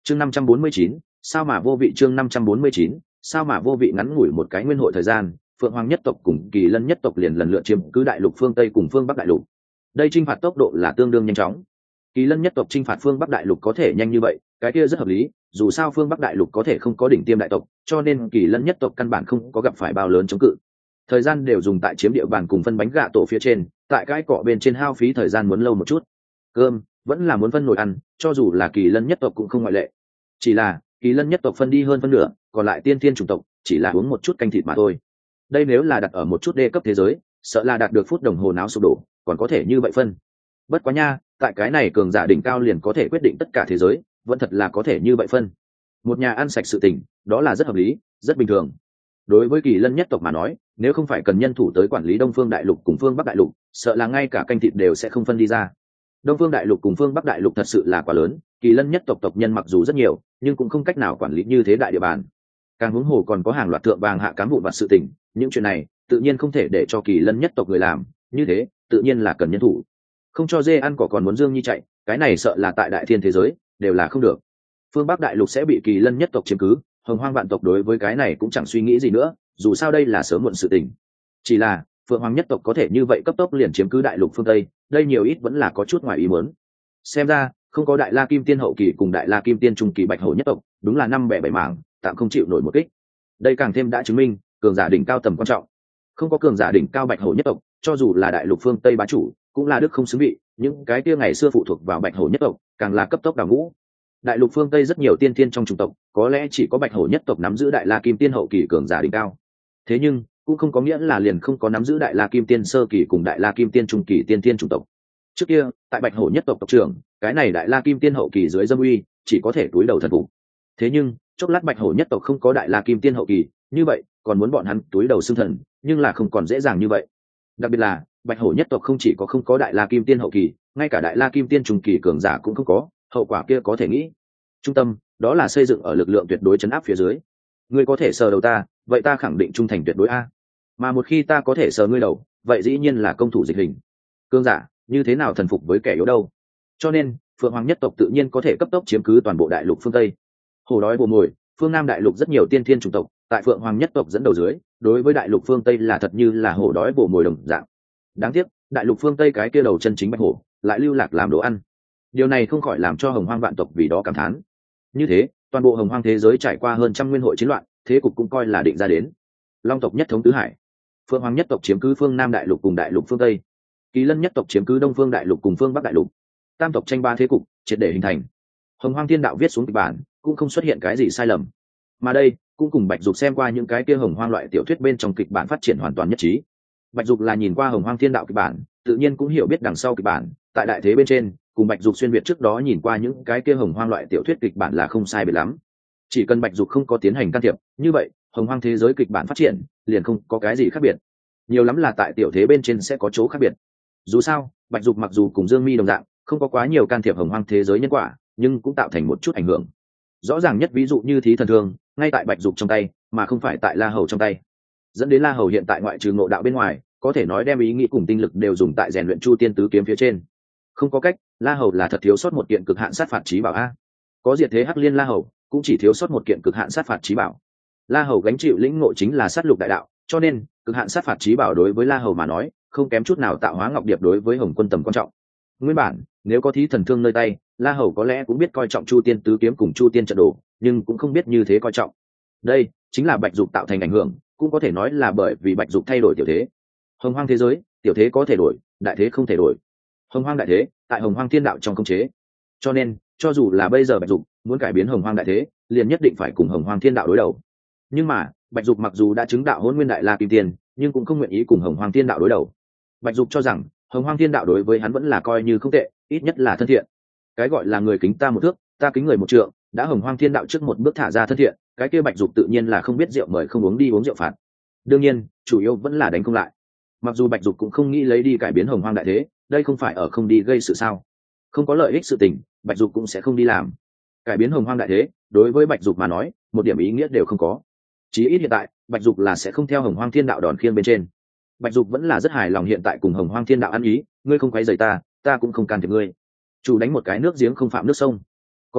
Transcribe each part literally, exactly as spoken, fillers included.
chương năm trăm bốn mươi chín, sao mà vô vị chương năm trăm bốn mươi chín, sao mà vô vị ngắn ngủi một cái nguyên hội thời gian, Phượng Hoàng nhất tộc cùng Kỳ Lân nhất tộc liền lần lượt chiếm cứ đại lục phương Tây cùng phương Bắc đại lục. Đây chinh phạt tốc độ là tương đương nhanh chóng. Kỳ Lân nhất tộc chinh phạt phương Bắc đại lục có thể nhanh như vậy, cái kia rất hợp lý, dù sao phương Bắc đại lục có thể không có đỉnh tiêm đại tộc, cho nên Kỳ Lân nhất tộc căn bản không có gặp phải bao lớn chống cự. Thời gian đều dùng tại chiếm địa bàn cùng phân bánh gạ tổ phía trên, tại cái cọ bên trên hao phí thời gian muốn lâu một chút. Cơm vẫn là muốn phân nồi ăn, cho dù là Kỳ Lân nhất tộc cũng không ngoại lệ. Chỉ là Kỳ Lân nhất tộc phân đi hơn phân nửa, còn lại tiên thiên chủng tộc chỉ là uống một chút canh thịt mà thôi. Đây nếu là đặt ở một chút đê cấp thế giới, sợ là đạt được phút đồng hồ náo sụp đổ, còn có thể như vậy phân. Bất quá nha, tại cái này cường giả đỉnh cao liền có thể quyết định tất cả thế giới, vẫn thật là có thể như vậy phân. Một nhà ăn sạch sự tình, đó là rất hợp lý, rất bình thường. Đối với Kỳ Lân nhất tộc mà nói, nếu không phải cần nhân thủ tới quản lý Đông Phương đại lục cùng phương Bắc đại lục, sợ là ngay cả canh thịt đều sẽ không phân đi ra. Đông Phương đại lục cùng phương Bắc đại lục thật sự là quá lớn, Kỳ Lân nhất tộc tộc nhân mặc dù rất nhiều, nhưng cũng không cách nào quản lý như thế đại địa bàn. Càng huống hồ còn có hàng loạt thượng vàng hạ cám vụn vặt sự tình, những chuyện này tự nhiên không thể để cho Kỳ Lân nhất tộc người làm, như thế tự nhiên là cần nhân thủ. Không cho dê ăn cỏ còn muốn dương nhi chạy, cái này sợ là tại đại thiên thế giới đều là không được. Phương Bắc đại lục sẽ bị Kỳ Lân nhất tộc chiếm cứ, Hồng Hoang vạn tộc đối với cái này cũng chẳng suy nghĩ gì nữa, dù sao đây là sớm muộn sự tình. Chỉ là Phượng Hoàng nhất tộc có thể như vậy cấp tốc liền chiếm cứ đại lục phương Tây, đây nhiều ít vẫn là có chút ngoài ý muốn. Xem ra không có đại la kim tiên hậu kỳ cùng đại la kim tiên trung kỳ bạch hổ nhất tộc, đúng là năm bẻ bảy mảng, tạm không chịu nổi một kích. Đây càng thêm đã chứng minh cường giả đỉnh cao tầm quan trọng. Không có cường giả đỉnh cao bạch hổ nhất tộc, cho dù là đại lục phương Tây bá chủ, cũng là đức không xứng vị, những cái kia ngày xưa phụ thuộc vào bạch hổ nhất tộc, càng là cấp tốc đào ngũ. Đại lục phương Tây rất nhiều tiên tiên trong chủng tộc, có lẽ chỉ có bạch hổ nhất tộc nắm giữ đại la kim tiên hậu kỳ cường giả đỉnh cao. Thế nhưng cũng không có nghĩa là liền không có nắm giữ đại la kim tiên sơ kỳ cùng đại la kim tiên trung kỳ tiên tiên chủng tộc. Trước kia tại bạch hổ nhất tộc tộc trưởng, cái này đại la kim tiên hậu kỳ dưới dâm uy chỉ có thể túi đầu thần phục. Thế nhưng chốc lát bạch hổ nhất tộc không có đại la kim tiên hậu kỳ, như vậy còn muốn bọn hắn túi đầu xưng thần, nhưng là không còn dễ dàng như vậy. Đặc biệt là bạch hổ nhất tộc không chỉ có không có đại la kim tiên hậu kỳ, ngay cả đại la kim tiên trung kỳ cường giả cũng không có, hậu quả kia có thể nghĩ. Trung tâm đó là xây dựng ở lực lượng tuyệt đối chấn áp phía dưới. Ngươi có thể sờ đầu ta, vậy ta khẳng định trung thành tuyệt đối a. Mà một khi ta có thể sờ ngươi đầu, vậy dĩ nhiên là công thủ dịch hình. Cường giả như thế nào thần phục với kẻ yếu đâu? Cho nên Phượng Hoàng nhất tộc tự nhiên có thể cấp tốc chiếm cứ toàn bộ đại lục phương Tây. Hổ đói bồ mồi, phương Nam đại lục rất nhiều tiên thiên chủng tộc, tại Phượng Hoàng nhất tộc dẫn đầu dưới, đối với đại lục phương Tây là thật như là hổ đói bồ mồi đồng dạng. Đáng tiếc, đại lục phương Tây cái kia đầu chân chính bạch hổ, lại lưu lạc làm đồ ăn. Điều này không khỏi làm cho Hồng Hoang vạn tộc vì đó cảm thán. Như thế, toàn bộ Hồng Hoang thế giới trải qua hơn trăm nguyên hội chiến loạn, thế cục cũng coi là định ra đến. Long tộc nhất thống tứ hải, Phượng Hoàng nhất tộc chiếm cứ phương Nam đại lục cùng đại lục phương Tây, Kỳ Lân nhất tộc chiếm cứ Đông Phương đại lục cùng phương Bắc đại lục. Tam tộc tranh ba thế cục triệt để hình thành. Hồng Hoang Thiên Đạo viết xuống kịch bản, cũng không xuất hiện cái gì sai lầm. Mà đây cũng cùng Bạch Dục xem qua những cái kia Hồng Hoang loại tiểu thuyết bên trong kịch bản phát triển hoàn toàn nhất trí. Bạch Dục là nhìn qua Hồng Hoang Thiên Đạo kịch bản, tự nhiên cũng hiểu biết đằng sau kịch bản, tại đại thế bên trên, cùng Bạch Dục xuyên việt trước đó nhìn qua những cái kia Hồng Hoang loại tiểu thuyết kịch bản là không sai biệt lắm. Chỉ cần Bạch Dục không có tiến hành can thiệp, như vậy Hồng Hoang thế giới kịch bản phát triển liền không có cái gì khác biệt. Nhiều lắm là tại tiểu thế bên trên sẽ có chỗ khác biệt. Dù sao, Bạch Dục mặc dù cùng Dương Mi đồng dạng, không có quá nhiều can thiệp Hồng Hoang thế giới nhân quả, nhưng cũng tạo thành một chút ảnh hưởng. Rõ ràng nhất ví dụ như Thí Thần Thương, ngay tại Bạch Dục trong tay, mà không phải tại La Hầu trong tay. Dẫn đến La Hầu hiện tại ngoại trừ ngộ đạo bên ngoài, có thể nói đem ý nghĩ cùng tinh lực đều dùng tại rèn luyện Chu Tiên tứ kiếm phía trên. Không có cách, La Hầu là thật thiếu sót một kiện cực hạn sát phạt chí bảo a. Có diệt thế Hắc Liên La Hầu, cũng chỉ thiếu sót một kiện cực hạn sát phạt chí bảo. La Hầu gánh chịu lĩnh ngộ chính là sát lục đại đạo, cho nên cực hạn sát phạt chí bảo đối với La Hầu mà nói, không kém chút nào tạo hóa ngọc điệp đối với Hồng Quân tầm quan trọng. Nguyên bản, nếu có Thí Thần Thương nơi tay, La Hầu có lẽ cũng biết coi trọng Chu Tiên tứ kiếm cùng Chu Tiên trận đồ, nhưng cũng không biết như thế coi trọng. Đây chính là Bạch Dục tạo thành ảnh hưởng, cũng có thể nói là bởi vì Bạch Dục thay đổi tiểu thế. Hồng Hoang thế giới, tiểu thế có thể đổi, đại thế không thể đổi. Hồng Hoang đại thế, tại Hồng Hoang Thiên Đạo trong khống chế. Cho nên, cho dù là bây giờ Bạch Dục muốn cải biến Hồng Hoang đại thế, liền nhất định phải cùng Hồng Hoang Thiên Đạo đối đầu. Nhưng mà, Bạch Dục mặc dù đã chứng đạo Hỗn Nguyên Đại La Kim Tiên, nhưng cũng không nguyện ý cùng Hồng Hoang Thiên Đạo đối đầu. Bạch Dục cho rằng, Hồng Hoang Thiên Đạo đối với hắn vẫn là coi như không tệ, ít nhất là thân thiện. Cái gọi là người kính ta một thước, ta kính người một trượng, đã Hồng Hoang Thiên Đạo trước một bước thả ra thân thiện, cái kia Bạch Dục tự nhiên là không biết rượu mời không uống đi uống rượu phạt. Đương nhiên, chủ yếu vẫn là đánh không lại. Mặc dù Bạch Dục cũng không nghĩ lấy đi cải biến Hồng Hoang đại thế, đây không phải ở không đi gây sự sao? Không có lợi ích sự tình, Bạch Dục cũng sẽ không đi làm. Cải biến Hồng Hoang đại thế, đối với Bạch Dục mà nói, một điểm ý nghĩa đều không có. Chí ít hiện tại, Bạch Dục là sẽ không theo Hồng Hoang Thiên Đạo đòn khiêng bên trên. Bạch Dục vẫn là rất hài lòng hiện tại cùng Hồng Hoang Thiên Đạo ăn ý, ngươi không quấy rầy ta, ta cũng không can thiệp ngươi. Chủ đánh một cái nước giếng không phạm nước sông. Còn nữa,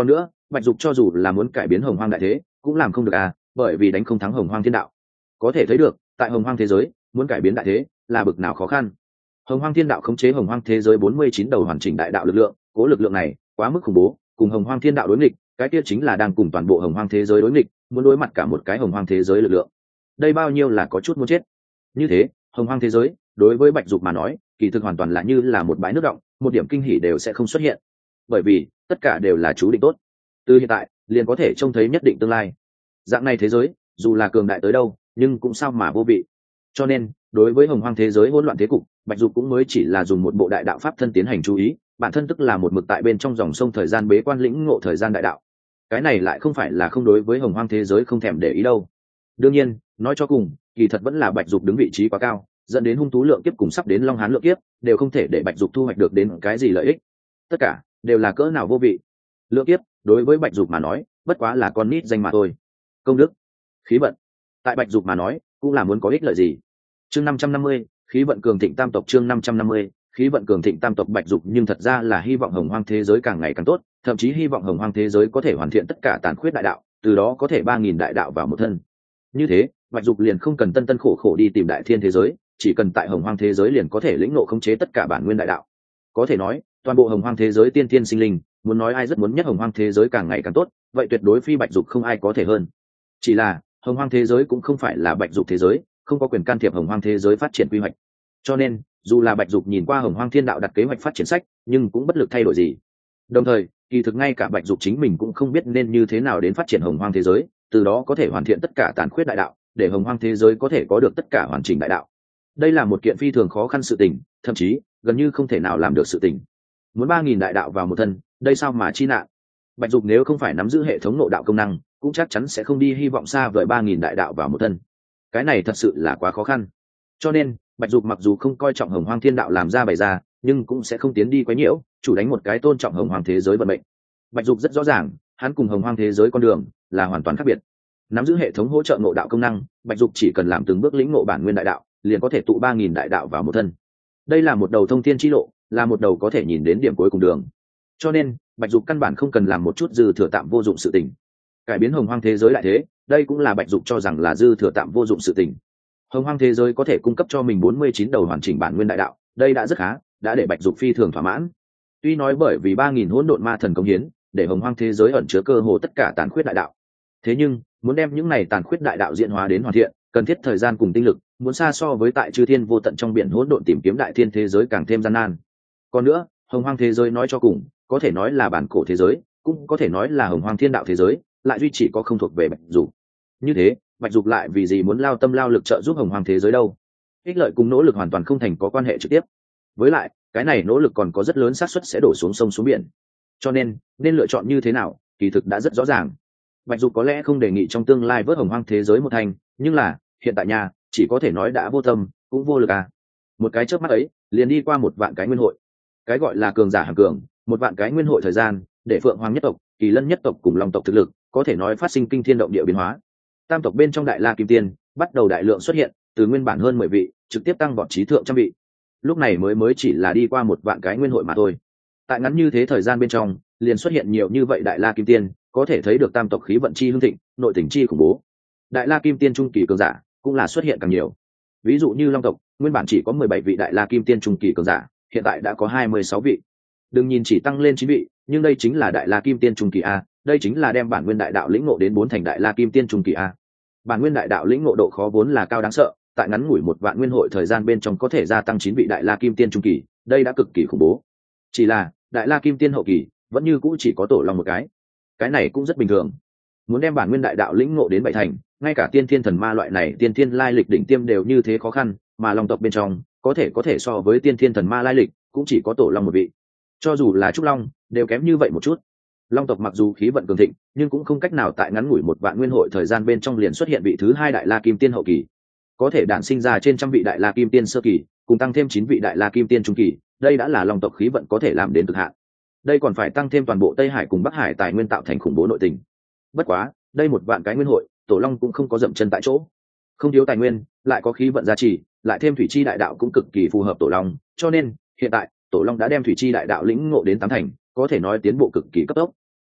bạch dục cho dù là muốn cải biến hồng hoang đại thế cũng làm không được à, bởi vì đánh không thắng hồng hoang thiên đạo. Có thể thấy được tại hồng hoang thế giới muốn cải biến đại thế là bực nào khó khăn. Hồng hoang thiên đạo khống chế hồng hoang thế giới bốn mươi chín đầu hoàn chỉnh đại đạo lực lượng, cố lực lượng này quá mức khủng bố, cùng hồng hoang thiên đạo đối nghịch, cái kia chính là đang cùng toàn bộ hồng hoang thế giới đối nghịch, muốn đối mặt cả một cái hồng hoang thế giới lực lượng. Đây bao nhiêu là có chút muốn chết. Như thế hồng hoang thế giới đối với bạch dục mà nói kỳ thực hoàn toàn là như là một bãi nước động, một điểm kinh hỉ đều sẽ không xuất hiện, bởi vì tất cả đều là chú định tốt, từ hiện tại liền có thể trông thấy nhất định tương lai. Dạng này thế giới dù là cường đại tới đâu nhưng cũng sao mà vô vị. Cho nên đối với hồng hoang thế giới hỗn loạn thế cục, bạch dục cũng mới chỉ là dùng một bộ đại đạo pháp thân tiến hành chú ý, bản thân tức là một mực tại bên trong dòng sông thời gian bế quan lĩnh ngộ thời gian đại đạo. Cái này lại không phải là không đối với hồng hoang thế giới không thèm để ý đâu. Đương nhiên nói cho cùng kỳ thật vẫn là bạch dục đứng vị trí quá cao, dẫn đến hung thú lượng kiếp cùng sắp đến long hán lượng kiếp đều không thể để bạch dục thu hoạch được đến cái gì lợi ích, tất cả đều là cỡ nào vô vị. Lượng kiếp đối với bạch dục mà nói bất quá là con nít danh mà thôi, công đức khí vận tại bạch dục mà nói cũng là muốn có ích lợi gì. Chương năm trăm năm mươi khí vận cường thịnh tam tộc. Chương năm trăm năm mươi khí vận cường thịnh tam tộc. Bạch dục nhưng thật ra là hy vọng hồng hoang thế giới càng ngày càng tốt, thậm chí hy vọng hồng hoang thế giới có thể hoàn thiện tất cả tàn khuyết đại đạo, từ đó có thể ba nghìn đại đạo vào một thân. Như thế bạch dục liền không cần tân tân khổ khổ đi tìm đại thiên thế giới, chỉ cần tại hồng hoang thế giới liền có thể lĩnh ngộ khống chế tất cả bản nguyên đại đạo. Có thể nói toàn bộ hồng hoang thế giới tiên tiên sinh linh muốn nói ai rất muốn nhất hồng hoang thế giới càng ngày càng tốt, vậy tuyệt đối phi bạch dục không ai có thể hơn. Chỉ là hồng hoang thế giới cũng không phải là bạch dục thế giới, không có quyền can thiệp hồng hoang thế giới phát triển quy hoạch, cho nên dù là bạch dục nhìn qua hồng hoang thiên đạo đặt kế hoạch phát triển sách nhưng cũng bất lực thay đổi gì. Đồng thời kỳ thực ngay cả bạch dục chính mình cũng không biết nên như thế nào đến phát triển hồng hoang thế giới, từ đó có thể hoàn thiện tất cả tàn khuyết đại đạo, để hồng hoang thế giới có thể có được tất cả hoàn chỉnh đại đạo. Đây là một kiện phi thường khó khăn sự tình, thậm chí gần như không thể nào làm được sự tình. Muốn ba nghìn đại đạo vào một thân, đây sao mà chi nạn. Bạch dục nếu không phải nắm giữ hệ thống nội đạo công năng cũng chắc chắn sẽ không đi hy vọng xa vời ba nghìn đại đạo vào một thân, cái này thật sự là quá khó khăn. Cho nên bạch dục mặc dù không coi trọng hồng hoang thiên đạo làm ra bày ra, nhưng cũng sẽ không tiến đi quấy nhiễu, chủ đánh một cái tôn trọng hồng hoang thế giới vận mệnh. Bạch dục rất rõ ràng hắn cùng hồng hoang thế giới con đường là hoàn toàn khác biệt. Nắm giữ hệ thống hỗ trợ ngộ đạo công năng, bạch dục chỉ cần làm từng bước lĩnh ngộ bản nguyên đại đạo liền có thể tụ ba nghìn đại đạo vào một thân. Đây là một đầu thông thiên chi lộ, là một đầu có thể nhìn đến điểm cuối cùng đường. Cho nên bạch dục căn bản không cần làm một chút dư thừa tạm vô dụng sự tình. Cải biến hồng hoang thế giới lại thế, đây cũng là bạch dục cho rằng là dư thừa tạm vô dụng sự tình. Hồng hoang thế giới có thể cung cấp cho mình bốn mươi chín đầu hoàn chỉnh bản nguyên đại đạo, đây đã rất khá, đã để bạch dục phi thường thỏa mãn. Tuy nói bởi vì ba nghìn hỗn độn ma thần công hiến để hồng hoang thế giới ẩn chứa cơ hồ tất cả tàn khuyết đại đạo, thế nhưng muốn đem những này tàn khuyết đại đạo diễn hóa đến hoàn thiện cần thiết thời gian cùng tinh lực, muốn xa so với tại chư thiên vô tận trong biển hỗn độn tìm kiếm đại thiên thế giới càng thêm gian nan. Còn nữa hồng hoang thế giới nói cho cùng có thể nói là bản cổ thế giới, cũng có thể nói là hồng hoang thiên đạo thế giới, lại duy chỉ có không thuộc về bạch dục. Như thế bạch dục lại vì gì muốn lao tâm lao lực trợ giúp hồng hoang thế giới đâu? Ích lợi cùng nỗ lực hoàn toàn không thành có quan hệ trực tiếp, với lại cái này nỗ lực còn có rất lớn xác suất sẽ đổ xuống sông xuống biển. Cho nên nên lựa chọn như thế nào kỳ thực đã rất rõ ràng. Bạch dục có lẽ không đề nghị trong tương lai vớt hồng hoang thế giới một thành, nhưng là hiện tại nhà chỉ có thể nói đã vô tâm cũng vô lực à. Một cái chớp mắt ấy liền đi qua một vạn cái nguyên hội. Cái gọi là cường giả hàng cường, một vạn cái nguyên hội thời gian để phượng hoàng nhất tộc, kỳ lân nhất tộc cùng long tộc thực lực có thể nói phát sinh kinh thiên động địa biến hóa. Tam tộc bên trong đại la kim tiên bắt đầu đại lượng xuất hiện, từ nguyên bản hơn mười vị trực tiếp tăng vọt trí thượng trăm vị. Lúc này mới mới chỉ là đi qua một vạn cái nguyên hội mà thôi. Tại ngắn như thế thời gian bên trong liền xuất hiện nhiều như vậy đại la kim tiên, có thể thấy được tam tộc khí vận chi hưng thịnh, nội tình chi khủng bố. Đại la kim tiên trung kỳ cường giả cũng là xuất hiện càng nhiều. Ví dụ như long tộc nguyên bản chỉ có mười bảy vị đại la kim tiên trung kỳ cường giả, hiện tại đã có hai mươi sáu vị. Đừng nhìn chỉ tăng lên chín vị, nhưng đây chính là đại la kim tiên trung kỳ a, đây chính là đem bản nguyên đại đạo lĩnh ngộ đến bốn thành đại la kim tiên trung kỳ a. Bản nguyên đại đạo lĩnh ngộ độ khó vốn là cao đáng sợ, tại ngắn ngủi một vạn nguyên hội thời gian bên trong có thể gia tăng chín vị đại la kim tiên trung kỳ, đây đã cực kỳ khủng bố. Chỉ là đại la kim tiên hậu kỳ vẫn như cũ chỉ có tổ long một cái, cái này cũng rất bình thường. Muốn đem bản nguyên đại đạo lĩnh ngộ đến bảy thành, ngay cả tiên thiên thần ma loại này tiên thiên lai lịch đỉnh tiêm đều như thế khó khăn, mà long tộc bên trong có thể có thể so với tiên thiên thần ma lai lịch cũng chỉ có tổ long một vị. Cho dù là trúc long đều kém như vậy một chút. Long tộc mặc dù khí vận cường thịnh nhưng cũng không cách nào tại ngắn ngủi một vạn nguyên hội thời gian bên trong liền xuất hiện vị thứ hai đại la kim tiên hậu kỳ, có thể đản sinh ra trên trăm vị đại la kim tiên sơ kỳ cùng tăng thêm chín vị đại la kim tiên trung kỳ, đây đã là long tộc khí vận có thể làm đến cực hạn. Đây còn phải tăng thêm toàn bộ Tây Hải cùng Bắc Hải tài nguyên tạo thành khủng bố nội tình. Bất quá đây một vạn cái nguyên hội tổ long cũng không có dậm chân tại chỗ, không thiếu tài nguyên lại có khí vận gia trì, lại thêm thủy chi đại đạo cũng cực kỳ phù hợp tổ long, cho nên hiện tại tổ long đã đem thủy chi đại đạo lĩnh ngộ đến tám thành, có thể nói tiến bộ cực kỳ cấp tốc. Đây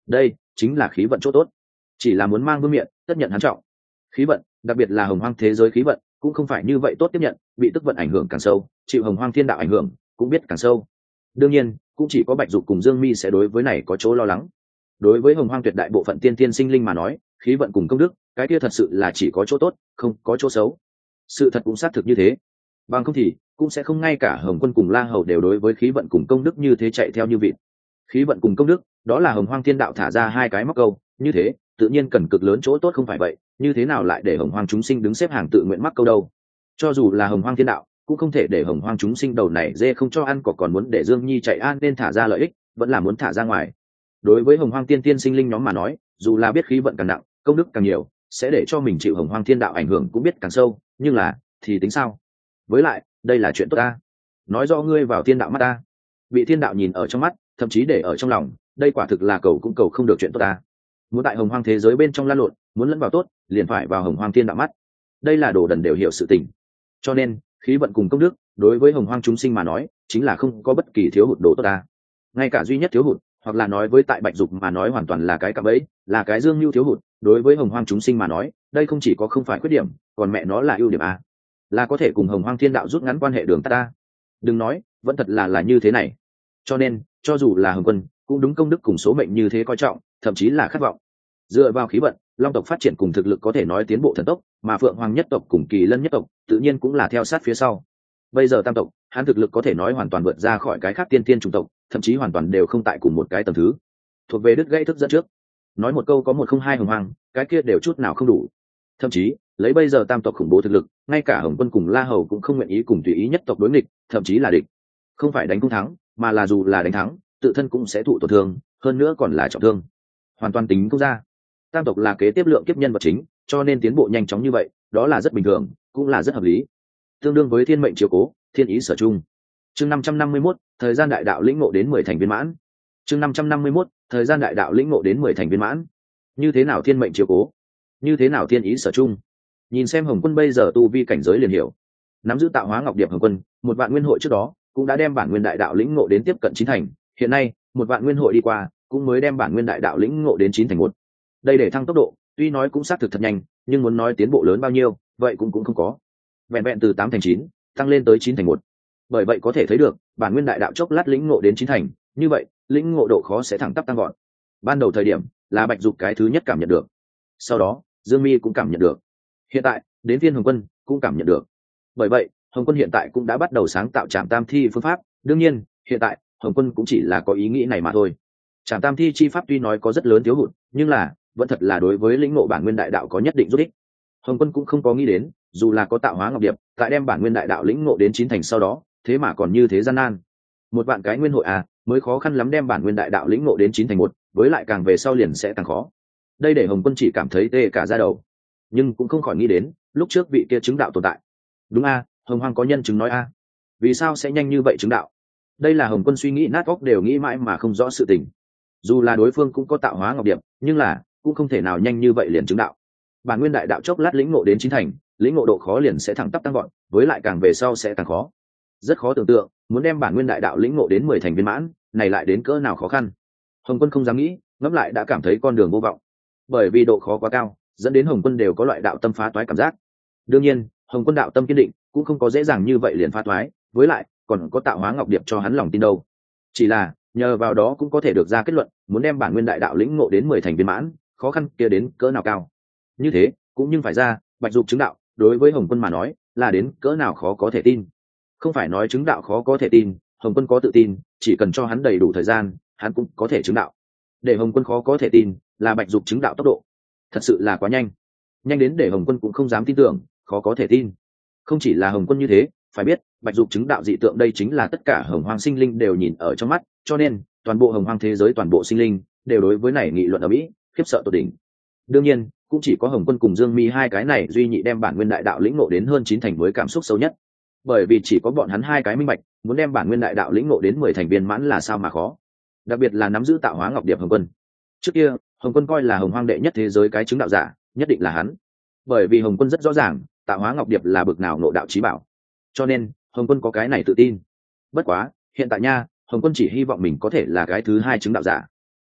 chính là khí vận chỗ tốt. Chỉ là muốn mang vương miện tất nhận hắn trọng. Khí vận, đặc biệt là hồng hoang thế giới khí vận, cũng không phải như vậy tốt tiếp nhận, bị tức vận ảnh hưởng càng sâu, chịu hồng hoang thiên đạo ảnh hưởng cũng biết càng sâu. Đương nhiên cũng chỉ có bạch dục cùng dương mi sẽ đối với này có chỗ lo lắng. Đối với hồng hoang tuyệt đại bộ phận tiên tiên sinh linh mà nói, khí vận cùng công đức, cái kia thật sự là chỉ có chỗ tốt, không có chỗ xấu. Sự thật cũng xác thực như thế. Bằng không thì cũng sẽ không ngay cả hồng quân cùng la hầu đều đối với khí vận cùng công đức như thế chạy theo như vịt. Khí vận cùng công đức, đó là hồng hoang thiên đạo thả ra hai cái móc câu, như thế tự nhiên cần cực lớn chỗ tốt không phải vậy, như thế nào lại để hồng hoang chúng sinh đứng xếp hàng tự nguyện mắc câu đâu. Cho dù là hồng hoang thiên đạo cũng không thể để hồng hoang chúng sinh đầu này dê không cho ăn, có còn muốn để dương nhi chạy an nên thả ra lợi ích, vẫn là muốn thả ra ngoài. Đối với hồng hoang tiên tiên sinh linh nhóm mà nói, dù là biết khí vận càng nặng, công đức càng nhiều, sẽ để cho mình chịu hồng hoang thiên đạo ảnh hưởng cũng biết càng sâu, nhưng là thì tính sao? Với lại đây là chuyện tốt ta, nói do ngươi vào thiên đạo mắt ta, bị thiên đạo nhìn ở trong mắt, thậm chí để ở trong lòng, đây quả thực là cầu cũng cầu không được chuyện tốt ta. Muốn tại hồng hoang thế giới bên trong lan lộn, muốn lẫn vào tốt, liền phải vào hồng hoang thiên đạo mắt. Đây là đồ đần đều hiểu sự tình. Cho nên khí vận cùng công đức đối với hồng hoang chúng sinh mà nói chính là không có bất kỳ thiếu hụt đồ tốt ta. Ngay cả duy nhất thiếu hụt, hoặc là nói với tại bạch dục mà nói hoàn toàn là cái cạm bẫy, là cái dương mưu thiếu hụt, đối với hồng hoang chúng sinh mà nói đây không chỉ có không phải khuyết điểm, còn mẹ nó là ưu điểm a, là có thể cùng hồng hoang thiên đạo rút ngắn quan hệ đường ta. Đừng nói, vẫn thật là là như thế này. Cho nên cho dù là hồng quân cũng đúng công đức cùng số mệnh như thế coi trọng, thậm chí là khát vọng. Dựa vào khí vận, long tộc phát triển cùng thực lực có thể nói tiến bộ thần tốc, mà phượng hoàng nhất tộc cùng kỳ lân nhất tộc tự nhiên cũng là theo sát phía sau. Bây giờ tam tộc hắn thực lực có thể nói hoàn toàn vượt ra khỏi cái khác tiên tiên chủng tộc, thậm chí hoàn toàn đều không tại cùng một cái tầng thứ, thuộc về đứt gãy thức dẫn trước. Nói một câu có một không hai hồng hoàng, cái kia đều chút nào không đủ. Thậm chí lấy bây giờ tam tộc khủng bố thực lực, ngay cả hồng quân cùng la hầu cũng không nguyện ý cùng tùy ý nhất tộc đối nghịch, thậm chí là địch. Không phải đánh không thắng, mà là dù là đánh thắng tự thân cũng sẽ thụ tổn thương, hơn nữa còn là trọng thương, hoàn toàn tính không ra. Tam tộc là kế tiếp lượng kiếp nhân vật chính, cho nên tiến bộ nhanh chóng như vậy đó là rất bình thường, cũng là rất hợp lý, tương đương với thiên mệnh chiếu cố, thiên ý sở chung. Chương năm trăm năm mươi mốt, thời gian đại đạo lĩnh ngộ đến mười thành viên mãn. Chương năm trăm năm mươi mốt, thời gian đại đạo lĩnh ngộ đến mười thành viên mãn. Như thế nào thiên mệnh chiếu cố, như thế nào thiên ý sở chung? Nhìn xem hồng quân bây giờ tu vi cảnh giới liền hiểu. Nắm giữ tạo hóa ngọc điệp hồng quân, một vạn nguyên hội trước đó cũng đã đem bản nguyên đại đạo lĩnh ngộ đến tiếp cận chín thành, hiện nay một vạn nguyên hội đi qua cũng mới đem bản nguyên đại đạo lĩnh ngộ đến chín thành một. Đây để thăng tốc độ tuy nói cũng xác thực thật nhanh, nhưng muốn nói tiến bộ lớn bao nhiêu vậy cũng cũng không có, vẹn vẹn từ tám thành chín tăng lên tới chín thành một. Bởi vậy có thể thấy được bản nguyên đại đạo chốc lát lĩnh ngộ đến chín thành, như vậy lĩnh ngộ độ khó sẽ thẳng tắp tăng gọn. Ban đầu thời điểm là bạch dục cái thứ nhất cảm nhận được, sau đó dương mi cũng cảm nhận được, hiện tại đến viên hồng quân cũng cảm nhận được. Bởi vậy hồng quân hiện tại cũng đã bắt đầu sáng tạo trảm tam thi phương pháp. Đương nhiên hiện tại hồng quân cũng chỉ là có ý nghĩ này mà thôi. Trảm tam thi chi pháp tuy nói có rất lớn thiếu hụt, nhưng là vẫn thật là đối với lĩnh ngộ bản nguyên đại đạo có nhất định giúp ích. Hồng quân cũng không có nghĩ đến, dù là có tạo hóa ngọc điệp, tại đem bản nguyên đại đạo lĩnh ngộ đến chín thành sau đó thế mà còn như thế gian nan. Một vạn cái nguyên hội à, mới khó khăn lắm đem bản nguyên đại đạo lĩnh ngộ đến chín thành một, với lại càng về sau liền sẽ càng khó. Đây để hồng quân chỉ cảm thấy tê cả da đầu, nhưng cũng không khỏi nghĩ đến lúc trước vị kia chứng đạo tồn tại. Đúng a, hồng hoang có nhân chứng nói a, vì sao sẽ nhanh như vậy chứng đạo? Đây là hồng quân suy nghĩ nát óc đều nghĩ mãi mà không rõ sự tình. Dù là đối phương cũng có tạo hóa ngọc điệp, nhưng là cũng không thể nào nhanh như vậy liền chứng đạo. Bản nguyên đại đạo chốc lát lĩnh ngộ đến chín thành, lĩnh ngộ độ khó liền sẽ thẳng tắp tăng gọn, với lại càng về sau sẽ càng khó. Rất khó tưởng tượng, muốn đem bản nguyên đại đạo lĩnh ngộ đến mười thành viên mãn, này lại đến cỡ nào khó khăn. Hồng quân không dám nghĩ, ngẫm lại đã cảm thấy con đường vô vọng. Bởi vì độ khó quá cao, dẫn đến hồng quân đều có loại đạo tâm phá toái cảm giác. Đương nhiên hồng quân đạo tâm kiên định cũng không có dễ dàng như vậy liền phá toái, với lại còn có tạo hóa ngọc điệp cho hắn lòng tin đâu. Chỉ là nhờ vào đó cũng có thể được ra kết luận, muốn đem bản nguyên đại đạo lĩnh ngộ đến mười thành viên mãn, khó khăn kia đến cỡ nào cao. Như thế cũng nhưng phải ra bạch dục chứng đạo đối với hồng quân mà nói là đến cỡ nào khó có thể tin. Không phải nói chứng đạo khó có thể tin, hồng quân có tự tin chỉ cần cho hắn đầy đủ thời gian hắn cũng có thể chứng đạo. Để hồng quân khó có thể tin là bạch dục chứng đạo tốc độ thật sự là quá nhanh, nhanh đến để hồng quân cũng không dám tin tưởng, khó có thể tin. Không chỉ là hồng quân như thế, phải biết bạch dục chứng đạo dị tượng đây chính là tất cả hồng hoang sinh linh đều nhìn ở trong mắt, cho nên toàn bộ hồng hoang thế giới, toàn bộ sinh linh đều đối với này nghị luận ở mỹ, khiếp sợ tột đỉnh. Đương nhiên cũng chỉ có hồng quân cùng dương mi hai cái này duy nhị đem bản nguyên đại đạo lĩnh ngộ đến hơn chín thành mới cảm xúc sâu nhất. Bởi vì chỉ có bọn hắn hai cái minh bạch, muốn đem bản nguyên đại đạo lĩnh ngộ đến mười thành viên mãn là sao mà khó, đặc biệt là nắm giữ tạo hóa ngọc điệp hồng quân. Trước kia hồng quân coi là hồng hoang đệ nhất thế giới cái chứng đạo giả nhất định là hắn, bởi vì hồng quân rất rõ ràng tạo hóa ngọc điệp là bực nào ngộ đạo trí bảo, cho nên hồng quân có cái này tự tin. Bất quá hiện tại nha, hồng quân chỉ hy vọng mình có thể là cái thứ hai chứng đạo giả.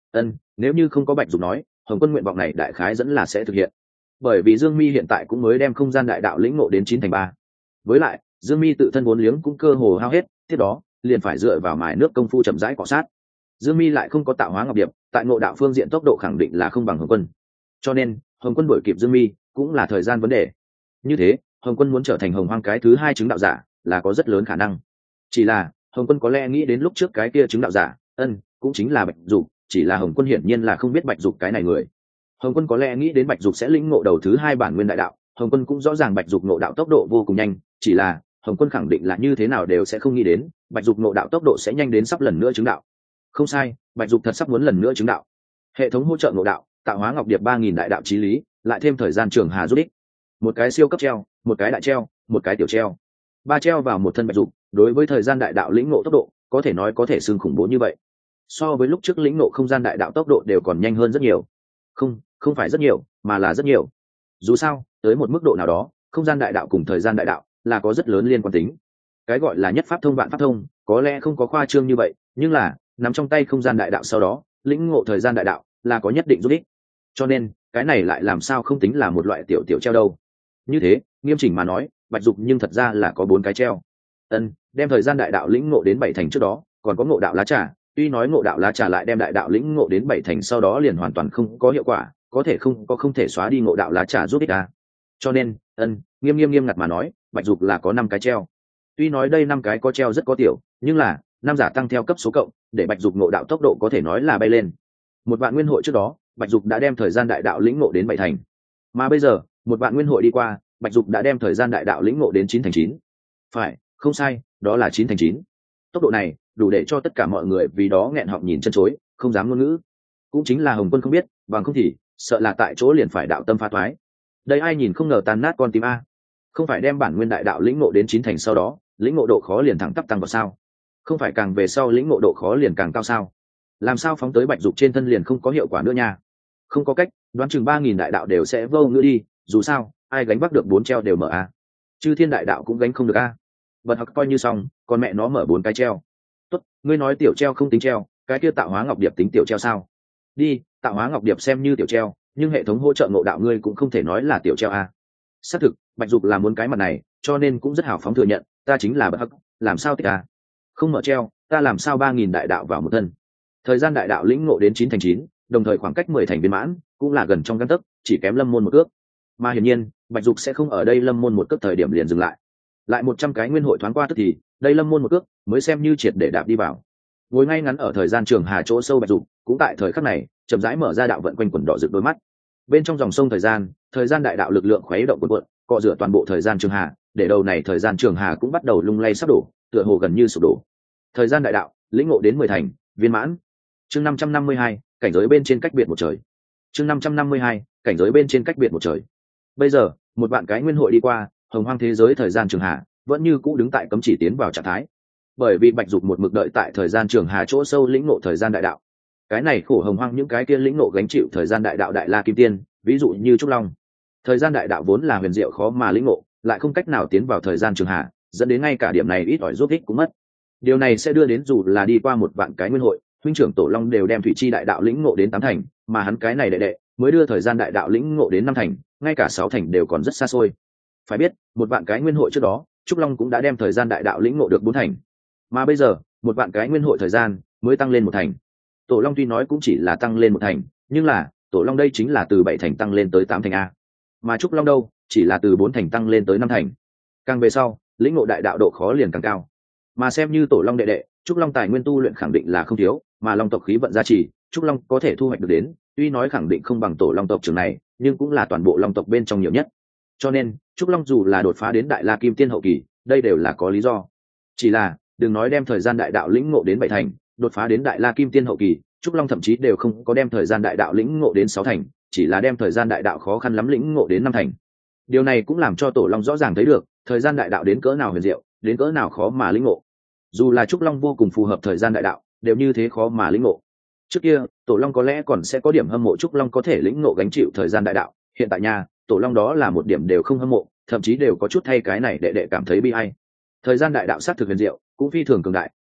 Ân, nếu như không có Bạch Dục nói, Hồng Quân nguyện vọng này đại khái dẫn là sẽ thực hiện. Bởi vì Dương Mi hiện tại cũng mới đem không gian đại đạo lĩnh ngộ đến chín thành ba. Với lại, Dương Mi tự thân vốn liếng cũng cơ hồ hao hết, tiếp đó liền phải dựa vào mài nước công phu chậm rãi cọ sát. Dương Mi lại không có tạo hóa ngọc điệp, tại ngộ đạo phương diện tốc độ khẳng định là không bằng Hồng Quân. Cho nên, Hồng Quân đuổi kịp Dương Mi cũng là thời gian vấn đề. Như thế, Hồng Quân muốn trở thành Hồng Hoang cái thứ hai chứng đạo giả là có rất lớn khả năng. Chỉ là, Hồng Quân có lẽ nghĩ đến lúc trước cái kia chứng đạo giả, ân, cũng chính là Bạch Dục, chỉ là Hồng Quân hiển nhiên là không biết Bạch Dục cái này người. Hồng Quân có lẽ nghĩ đến Bạch Dục sẽ lĩnh ngộ đầu thứ hai bản nguyên đại đạo, Hồng Quân cũng rõ ràng Bạch Dục ngộ đạo tốc độ vô cùng nhanh, chỉ là Hồng Quân khẳng định là như thế nào đều sẽ không nghĩ đến, Bạch Dục ngộ đạo tốc độ sẽ nhanh đến sắp lần nữa chứng đạo. Không sai, Bạch Dục thật sắp muốn lần nữa chứng đạo. Hệ thống hỗ trợ ngộ đạo, tạo hóa ngọc điệp ba nghìn đại đạo chí lý, lại thêm thời gian trường hà giúp ích. Một cái siêu cấp treo, một cái đại treo, một cái tiểu treo. Ba treo vào một thân Bạch Dục, đối với thời gian đại đạo lĩnh ngộ tốc độ, có thể nói có thể xưng khủng bố như vậy. So với lúc trước lĩnh ngộ không gian đại đạo tốc độ đều còn nhanh hơn rất nhiều. Không, không phải rất nhiều, mà là rất nhiều. Dù sao, tới một mức độ nào đó, không gian đại đạo cùng thời gian đại đạo là có rất lớn liên quan tính. Cái gọi là nhất pháp thông vạn pháp thông, có lẽ không có khoa trương như vậy, nhưng là nắm trong tay không gian đại đạo sau đó, lĩnh ngộ thời gian đại đạo là có nhất định giúp ích. Cho nên, cái này lại làm sao không tính là một loại tiểu tiểu treo đâu. Như thế, nghiêm chỉnh mà nói, Bạch Dục nhưng thật ra là có bốn cái treo. Ân, đem thời gian đại đạo lĩnh ngộ đến bảy thành trước đó, còn có ngộ đạo lá trà, tuy nói ngộ đạo lá trà lại đem đại đạo lĩnh ngộ đến bảy thành sau đó liền hoàn toàn không có hiệu quả, có thể không có không thể xóa đi ngộ đạo lá trà giúp ích à. Cho nên, ân, nghiêm nghiêm nghiêm ngặt mà nói, Bạch Dục là có năm cái treo. Tuy nói đây năm cái có treo rất có tiểu, nhưng là năm giả tăng theo cấp số cộng, để Bạch Dục ngộ đạo tốc độ có thể nói là bay lên. Một vạn nguyên hội trước đó, Bạch Dục đã đem thời gian đại đạo lĩnh ngộ đến bảy thành. Mà bây giờ, một vạn nguyên hội đi qua, Bạch Dục đã đem thời gian đại đạo lĩnh ngộ đến chín thành chín. Phải, không sai, đó là chín thành chín. Tốc độ này, đủ để cho tất cả mọi người vì đó nghẹn họng nhìn chân chối, không dám ngôn ngữ. Cũng chính là Hồng Quân không biết, bằng không thì sợ là tại chỗ liền phải đạo tâm phá thoái. Đây ai nhìn không ngờ tan nát con tim a. Không phải đem bản nguyên đại đạo lĩnh ngộ đến chín thành sau đó, lĩnh ngộ độ khó liền thẳng tắp tăng vào sao? Không phải càng về sau lĩnh ngộ độ khó liền càng cao sao? Làm sao phóng tới Bạch Dục trên thân liền không có hiệu quả nữa nha? Không có cách, đoán chừng ba nghìn đại đạo đều sẽ vô ngữ đi, dù sao, ai gánh vác được bốn treo đều mở a. Chư thiên đại đạo cũng gánh không được a. Vật học coi như xong, còn mẹ nó mở bốn cái treo. Tốt, ngươi nói tiểu treo không tính treo, cái kia tạo hóa ngọc điệp tính tiểu treo sao? Đi, tạo hóa ngọc điệp xem như tiểu treo, nhưng hệ thống hỗ trợ ngộ đạo ngươi cũng không thể nói là tiểu treo a. Xác thực, Bạch Dục là muốn cái mặt này, cho nên cũng rất hào phóng thừa nhận, ta chính là bất hắc, làm sao thích a? Không mở treo, ta làm sao ba nghìn đại đạo vào một thân? Thời gian đại đạo lĩnh ngộ đến chín thành chín, đồng thời khoảng cách mười thành viên mãn, cũng là gần trong gang tấc, chỉ kém Lâm môn một cước. Mà hiển nhiên, Bạch Dục sẽ không ở đây Lâm môn một cước thời điểm liền dừng lại. Lại một trăm cái nguyên hội thoáng qua tức thì, đây Lâm môn một cước mới xem như triệt để đạp đi vào. Ngồi ngay ngắn ở thời gian trường hà chỗ sâu Bạch Dục, cũng tại thời khắc này, chậm rãi mở ra đạo vận quanh quần đỏ rực đôi mắt. Bên trong dòng sông thời gian, thời gian đại đạo lực lượng khuấy động cuộn cuộn, cọ rửa toàn bộ thời gian trường hà, để đầu này thời gian trường hà cũng bắt đầu lung lay sắp đổ, tựa hồ gần như sụp đổ. Thời gian đại đạo, lĩnh ngộ đến mười thành, viên mãn. Chương năm trăm năm mươi hai, cảnh giới bên trên cách biệt một trời. Chương năm trăm năm mươi hai, cảnh giới bên trên cách biệt một trời. Bây giờ, một vạn cái nguyên hội đi qua, hồng hoang thế giới thời gian trường hà vẫn như cũ đứng tại cấm chỉ tiến vào trạng thái. Bởi vì Bạch Dục một mực đợi tại thời gian trường hà chỗ sâu lĩnh ngộ thời gian đại đạo. Cái này khổ hồng hoang những cái kia lĩnh ngộ gánh chịu thời gian đại đạo đại la kim tiên, ví dụ như trúc long. Thời gian đại đạo vốn là huyền diệu khó mà lĩnh ngộ, lại không cách nào tiến vào thời gian trường hà, dẫn đến ngay cả điểm này ít ỏi giúp ích cũng mất. Điều này sẽ đưa đến dù là đi qua một vạn cái nguyên hội, huynh trưởng tổ long đều đem thủy chi đại đạo lĩnh ngộ đến tám thành, mà hắn cái này đệ đệ mới đưa thời gian đại đạo lĩnh ngộ đến năm thành, ngay cả sáu thành đều còn rất xa xôi. Phải biết, một vạn cái nguyên hội trước đó, trúc long cũng đã đem thời gian đại đạo lĩnh ngộ được bốn thành, mà bây giờ, một vạn cái nguyên hội thời gian mới tăng lên một thành. Tổ long tuy nói cũng chỉ là tăng lên một thành, nhưng là tổ long đây chính là từ bảy thành tăng lên tới tám thành a, mà trúc long đâu chỉ là từ bốn thành tăng lên tới năm thành. Càng về sau, lĩnh ngộ đại đạo độ khó liền càng cao. Mà xem như tổ long đệ đệ, trúc long tài nguyên tu luyện khẳng định là không thiếu, mà long tộc khí vận gia trì, trúc long có thể thu hoạch được đến, tuy nói khẳng định không bằng tổ long tộc trưởng này, nhưng cũng là toàn bộ long tộc bên trong nhiều nhất. Cho nên trúc long dù là đột phá đến đại la kim tiên hậu kỳ, đây đều là có lý do. Chỉ là đừng nói đem thời gian đại đạo lĩnh ngộ đến bảy thành, đột phá đến đại la kim tiên hậu kỳ, trúc long thậm chí đều không có đem thời gian đại đạo lĩnh ngộ đến sáu thành, chỉ là đem thời gian đại đạo khó khăn lắm lĩnh ngộ đến năm thành. Điều này cũng làm cho tổ long rõ ràng thấy được thời gian đại đạo đến cỡ nào huyền diệu, đến cỡ nào khó mà lĩnh ngộ. Dù là trúc long vô cùng phù hợp thời gian đại đạo, đều như thế khó mà lĩnh ngộ. Trước kia tổ long có lẽ còn sẽ có điểm hâm mộ trúc long có thể lĩnh ngộ gánh chịu thời gian đại đạo, hiện tại nha, tổ long đó là một điểm đều không hâm mộ, thậm chí đều có chút thay cái này đệ đệ cảm thấy bi ai. Thời gian đại đạo sát thực huyền diệu, cũng phi thường cường đại,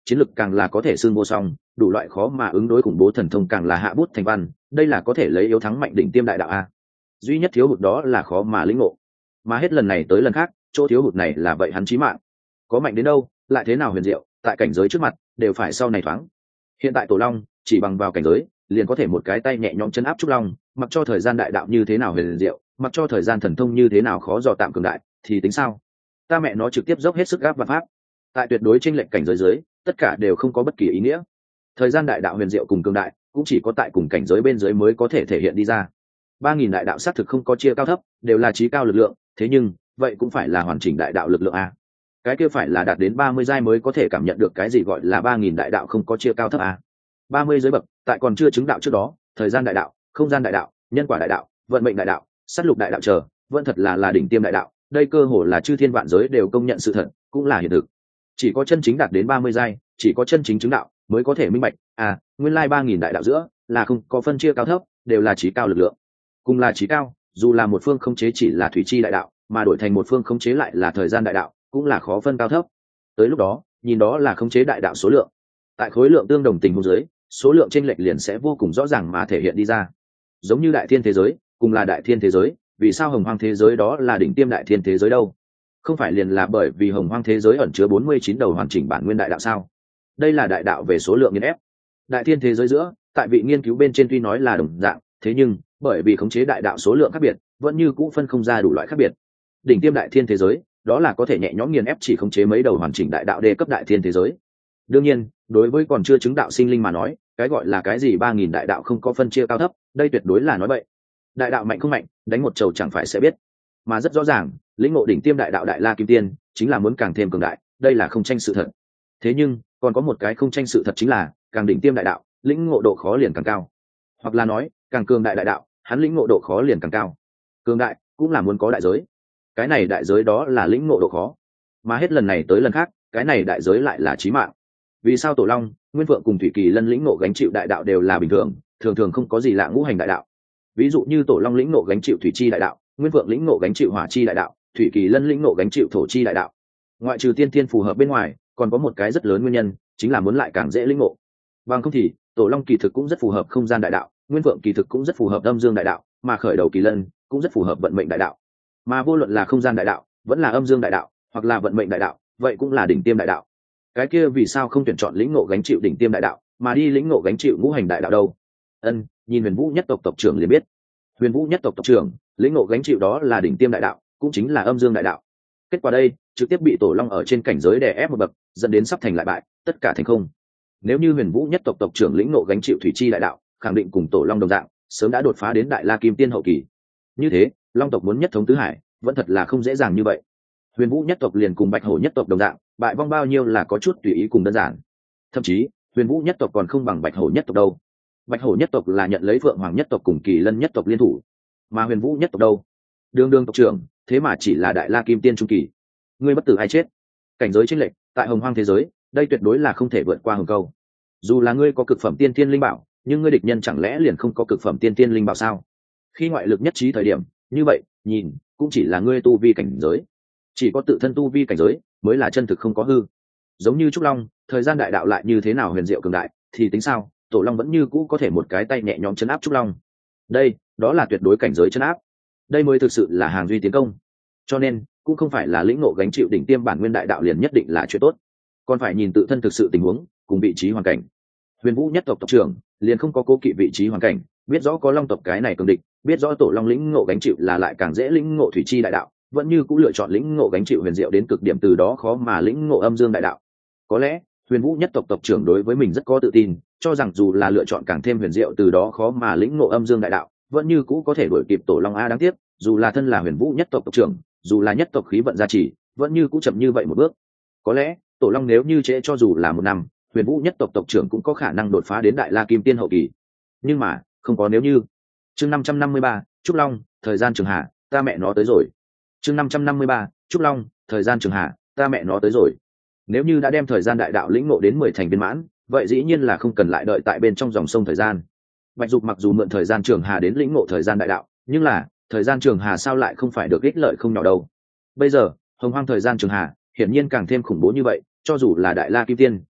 chiến lực càng là có thể xương vô song, đủ loại khó mà ứng đối khủng bố thần thông càng là hạ bút thành văn, đây là có thể lấy yếu thắng mạnh đỉnh tiêm đại đạo a. Duy nhất thiếu hụt đó là khó mà lĩnh ngộ, mà hết lần này tới lần khác chỗ thiếu hụt này là vậy hắn chí mạng. Có mạnh đến đâu lại thế nào huyền diệu, tại cảnh giới trước mặt đều phải sau này thoáng. Hiện tại Tổ Long chỉ bằng vào cảnh giới liền có thể một cái tay nhẹ nhõm chân áp Trúc Long, mặc cho thời gian đại đạo như thế nào huyền diệu, mặc cho thời gian thần thông như thế nào khó dò tạm cường đại thì tính sao. Ta mẹ nó trực tiếp dốc hết sức gáp và pháp, tại tuyệt đối chênh lệch cảnh giới dưới tất cả đều không có bất kỳ ý nghĩa. Thời gian đại đạo huyền diệu cùng cường đại cũng chỉ có tại cùng cảnh giới bên dưới mới có thể thể hiện đi ra. Ba nghìn đại đạo xác thực không có chia cao thấp, đều là trí cao lực lượng, thế nhưng vậy cũng phải là hoàn chỉnh đại đạo lực lượng a. Cái kia phải là đạt đến ba mươi giai mới có thể cảm nhận được cái gì gọi là ba nghìn đại đạo không có chia cao thấp a. Ba mươi giới bậc, tại còn chưa chứng đạo trước đó, thời gian đại đạo, không gian đại đạo, nhân quả đại đạo, vận mệnh đại đạo, sát lục đại đạo chờ, vẫn thật là là đỉnh tiêm đại đạo, đây cơ hồ là chư thiên vạn giới đều công nhận sự thật, cũng là hiện thực. Chỉ có chân chính đạt đến ba mươi giai, chỉ có chân chính chứng đạo mới có thể minh bạch, à, nguyên lai ba nghìn đại đạo giữa là không có phân chia cao thấp, đều là trí cao lực lượng. Cùng là trí cao, dù là một phương khống chế chỉ là thủy chi đại đạo, mà đổi thành một phương khống chế lại là thời gian đại đạo, cũng là khó phân cao thấp. Tới lúc đó, nhìn đó là khống chế đại đạo số lượng. Tại khối lượng tương đồng tình huống dưới, số lượng chênh lệch liền sẽ vô cùng rõ ràng mà thể hiện đi ra. Giống như đại thiên thế giới, cùng là đại thiên thế giới, vì sao hồng hoang thế giới đó là đỉnh tiêm đại thiên thế giới đâu? Không phải liền là bởi vì hồng hoang thế giới ẩn chứa bốn mươi chín đầu hoàn chỉnh bản nguyên đại đạo sao? Đây là đại đạo về số lượng nghiền ép. Đại thiên thế giới giữa, tại vị nghiên cứu bên trên tuy nói là đồng dạng, thế nhưng bởi vì khống chế đại đạo số lượng khác biệt, vẫn như cũ phân không ra đủ loại khác biệt. Đỉnh tiêm đại thiên thế giới, đó là có thể nhẹ nhõm nghiền ép chỉ khống chế mấy đầu hoàn chỉnh đại đạo đề cấp đại thiên thế giới. Đương nhiên, đối với còn chưa chứng đạo sinh linh mà nói, cái gọi là cái gì ba nghìn đại đạo không có phân chia cao thấp, đây tuyệt đối là nói bậy. Đại đạo mạnh không mạnh, đánh một trầu chẳng phải sẽ biết. Mà rất rõ ràng, lĩnh ngộ đỉnh tiêm đại đạo đại la kim tiên, chính là muốn càng thêm cường đại, đây là không tranh sự thật. Thế nhưng, còn có một cái không tranh sự thật chính là, càng đỉnh tiêm đại đạo, lĩnh ngộ độ khó liền càng cao. Hoặc là nói, càng cường đại đại đạo, hắn lĩnh ngộ độ khó liền càng cao. Cường đại cũng là muốn có đại giới. Cái này đại giới đó là lĩnh ngộ độ khó. Mà hết lần này tới lần khác, cái này đại giới lại là chí mạng. Vì sao Tổ Long, Nguyên Phượng cùng Thủy Kỳ Lân lĩnh ngộ gánh chịu đại đạo đều là bình thường, thường thường không có gì lạ ngũ hành đại đạo. Ví dụ như Tổ Long lĩnh ngộ gánh chịu thủy chi đại đạo, Nguyên Phượng lĩnh ngộ gánh chịu hỏa chi đại đạo, Thủy Kỳ Lân lĩnh ngộ gánh chịu thổ chi đại đạo. Ngoại trừ tiên tiên phù hợp bên ngoài, còn có một cái rất lớn nguyên nhân, chính là muốn lại càng dễ lĩnh ngộ. Bằng không thì, Tổ Long kỳ thực cũng rất phù hợp không gian đại đạo, Nguyên Phượng kỳ thực cũng rất phù hợp âm dương đại đạo, mà khởi đầu Kỳ Lân cũng rất phù hợp vận mệnh đại đạo. Mà vô luận là không gian đại đạo, vẫn là âm dương đại đạo, hoặc là vận mệnh đại đạo, vậy cũng là đỉnh tiêm đại đạo. Cái kia vì sao không tuyển chọn lĩnh ngộ gánh chịu đỉnh tiêm đại đạo, mà đi lĩnh ngộ gánh chịu ngũ hành đại đạo đâu? Ân, nhìn Huyền Vũ nhất tộc tộc trưởng liền biết. Huyền Vũ nhất tộc tộc trưởng, lĩnh ngộ gánh chịu đó là đỉnh tiêm đại đạo, cũng chính là âm dương đại đạo. Kết quả đây, trực tiếp bị Tổ Long ở trên cảnh giới đè ép một bậc, dẫn đến sắp thành lại bại, tất cả thành không. Nếu như Huyền Vũ nhất tộc tộc trưởng lĩnh ngộ gánh chịu thủy chi đại đạo, khẳng định cùng Tổ Long đồng dạng, sớm đã đột phá đến đại la kim tiên hậu kỳ. Như thế, Long tộc muốn nhất thống tứ hải, vẫn thật là không dễ dàng như vậy. Huyền Vũ nhất tộc liền cùng Bạch Hổ nhất tộc đồng dạng, bại vong bao nhiêu là có chút tùy ý cùng đơn giản. Thậm chí, Huyền Vũ nhất tộc còn không bằng Bạch Hổ nhất tộc đâu. Bạch Hổ nhất tộc là nhận lấy Phượng Hoàng nhất tộc cùng Kỳ Lân nhất tộc liên thủ, mà Huyền Vũ nhất tộc đâu? Đường đường tộc trưởng, thế mà chỉ là đại la kim tiên trung kỳ. Ngươi bất tử hay chết? Cảnh giới chênh lệch, tại hồng hoang thế giới, đây tuyệt đối là không thể vượt qua hồng câu. Dù là ngươi có cực phẩm tiên tiên linh bảo, nhưng ngươi địch nhân chẳng lẽ liền không có cực phẩm tiên tiên linh bảo sao? Khi ngoại lực nhất trí thời điểm, như vậy, nhìn, cũng chỉ là ngươi tu vi cảnh giới. Chỉ có tự thân tu vi cảnh giới mới là chân thực không có hư. Giống như Trúc Long, thời gian đại đạo lại như thế nào huyền diệu cường đại, thì tính sao, Tổ Long vẫn như cũ có thể một cái tay nhẹ nhõm chấn áp Trúc Long. Đây, đó là tuyệt đối cảnh giới chấn áp. Đây mới thực sự là hàng duy tiến công. Cho nên, cũng không phải là lĩnh ngộ gánh chịu đỉnh tiêm bản nguyên đại đạo liền nhất định là chuyện tốt, còn phải nhìn tự thân thực sự tình huống cùng vị trí hoàn cảnh. Huyền Vũ nhất tộc tộc trưởng liền không có cố kỵ vị trí hoàn cảnh, biết rõ có Long tộc cái này cường địch, biết rõ Tổ Long lĩnh ngộ gánh chịu là lại càng dễ lĩnh ngộ thủy chi đại đạo, vẫn như cũng lựa chọn lĩnh ngộ gánh chịu huyền diệu đến cực điểm, từ đó khó mà lĩnh ngộ âm dương đại đạo. Có lẽ Huyền Vũ nhất tộc tộc trưởng đối với mình rất có tự tin, cho rằng dù là lựa chọn càng thêm huyền diệu từ đó khó mà lĩnh ngộ âm dương đại đạo, vẫn như cũ có thể đuổi kịp Tổ Long a. Đáng tiếc, dù là thân là Huyền Vũ nhất tộc tộc trưởng, dù là nhất tộc khí vận gia trì, vẫn như cũ chậm như vậy một bước. Có lẽ Tổ Long nếu như trễ cho dù là một năm, Huyền Vũ nhất tộc tộc trưởng cũng có khả năng đột phá đến đại la kim tiên hậu kỳ. Nhưng mà không có nếu như. Chương năm trăm năm mươi ba, Trúc Long, thời gian trường hạ, ta mẹ nó tới rồi. Chương năm trăm năm mươi ba, Trúc Long, thời gian trường hạ, ta mẹ nó tới rồi. Nếu như đã đem thời gian đại đạo lĩnh ngộ đến mười thành viên mãn, vậy dĩ nhiên là không cần lại đợi tại bên trong dòng sông thời gian. Bạch Dục mặc dù mượn thời gian trường hà đến lĩnh ngộ thời gian đại đạo, nhưng là thời gian trường hà sao lại không phải được ích lợi không nhỏ đâu. Bây giờ hồng hoang thời gian trường hà hiển nhiên càng thêm khủng bố như vậy, cho dù là đại la kim tiên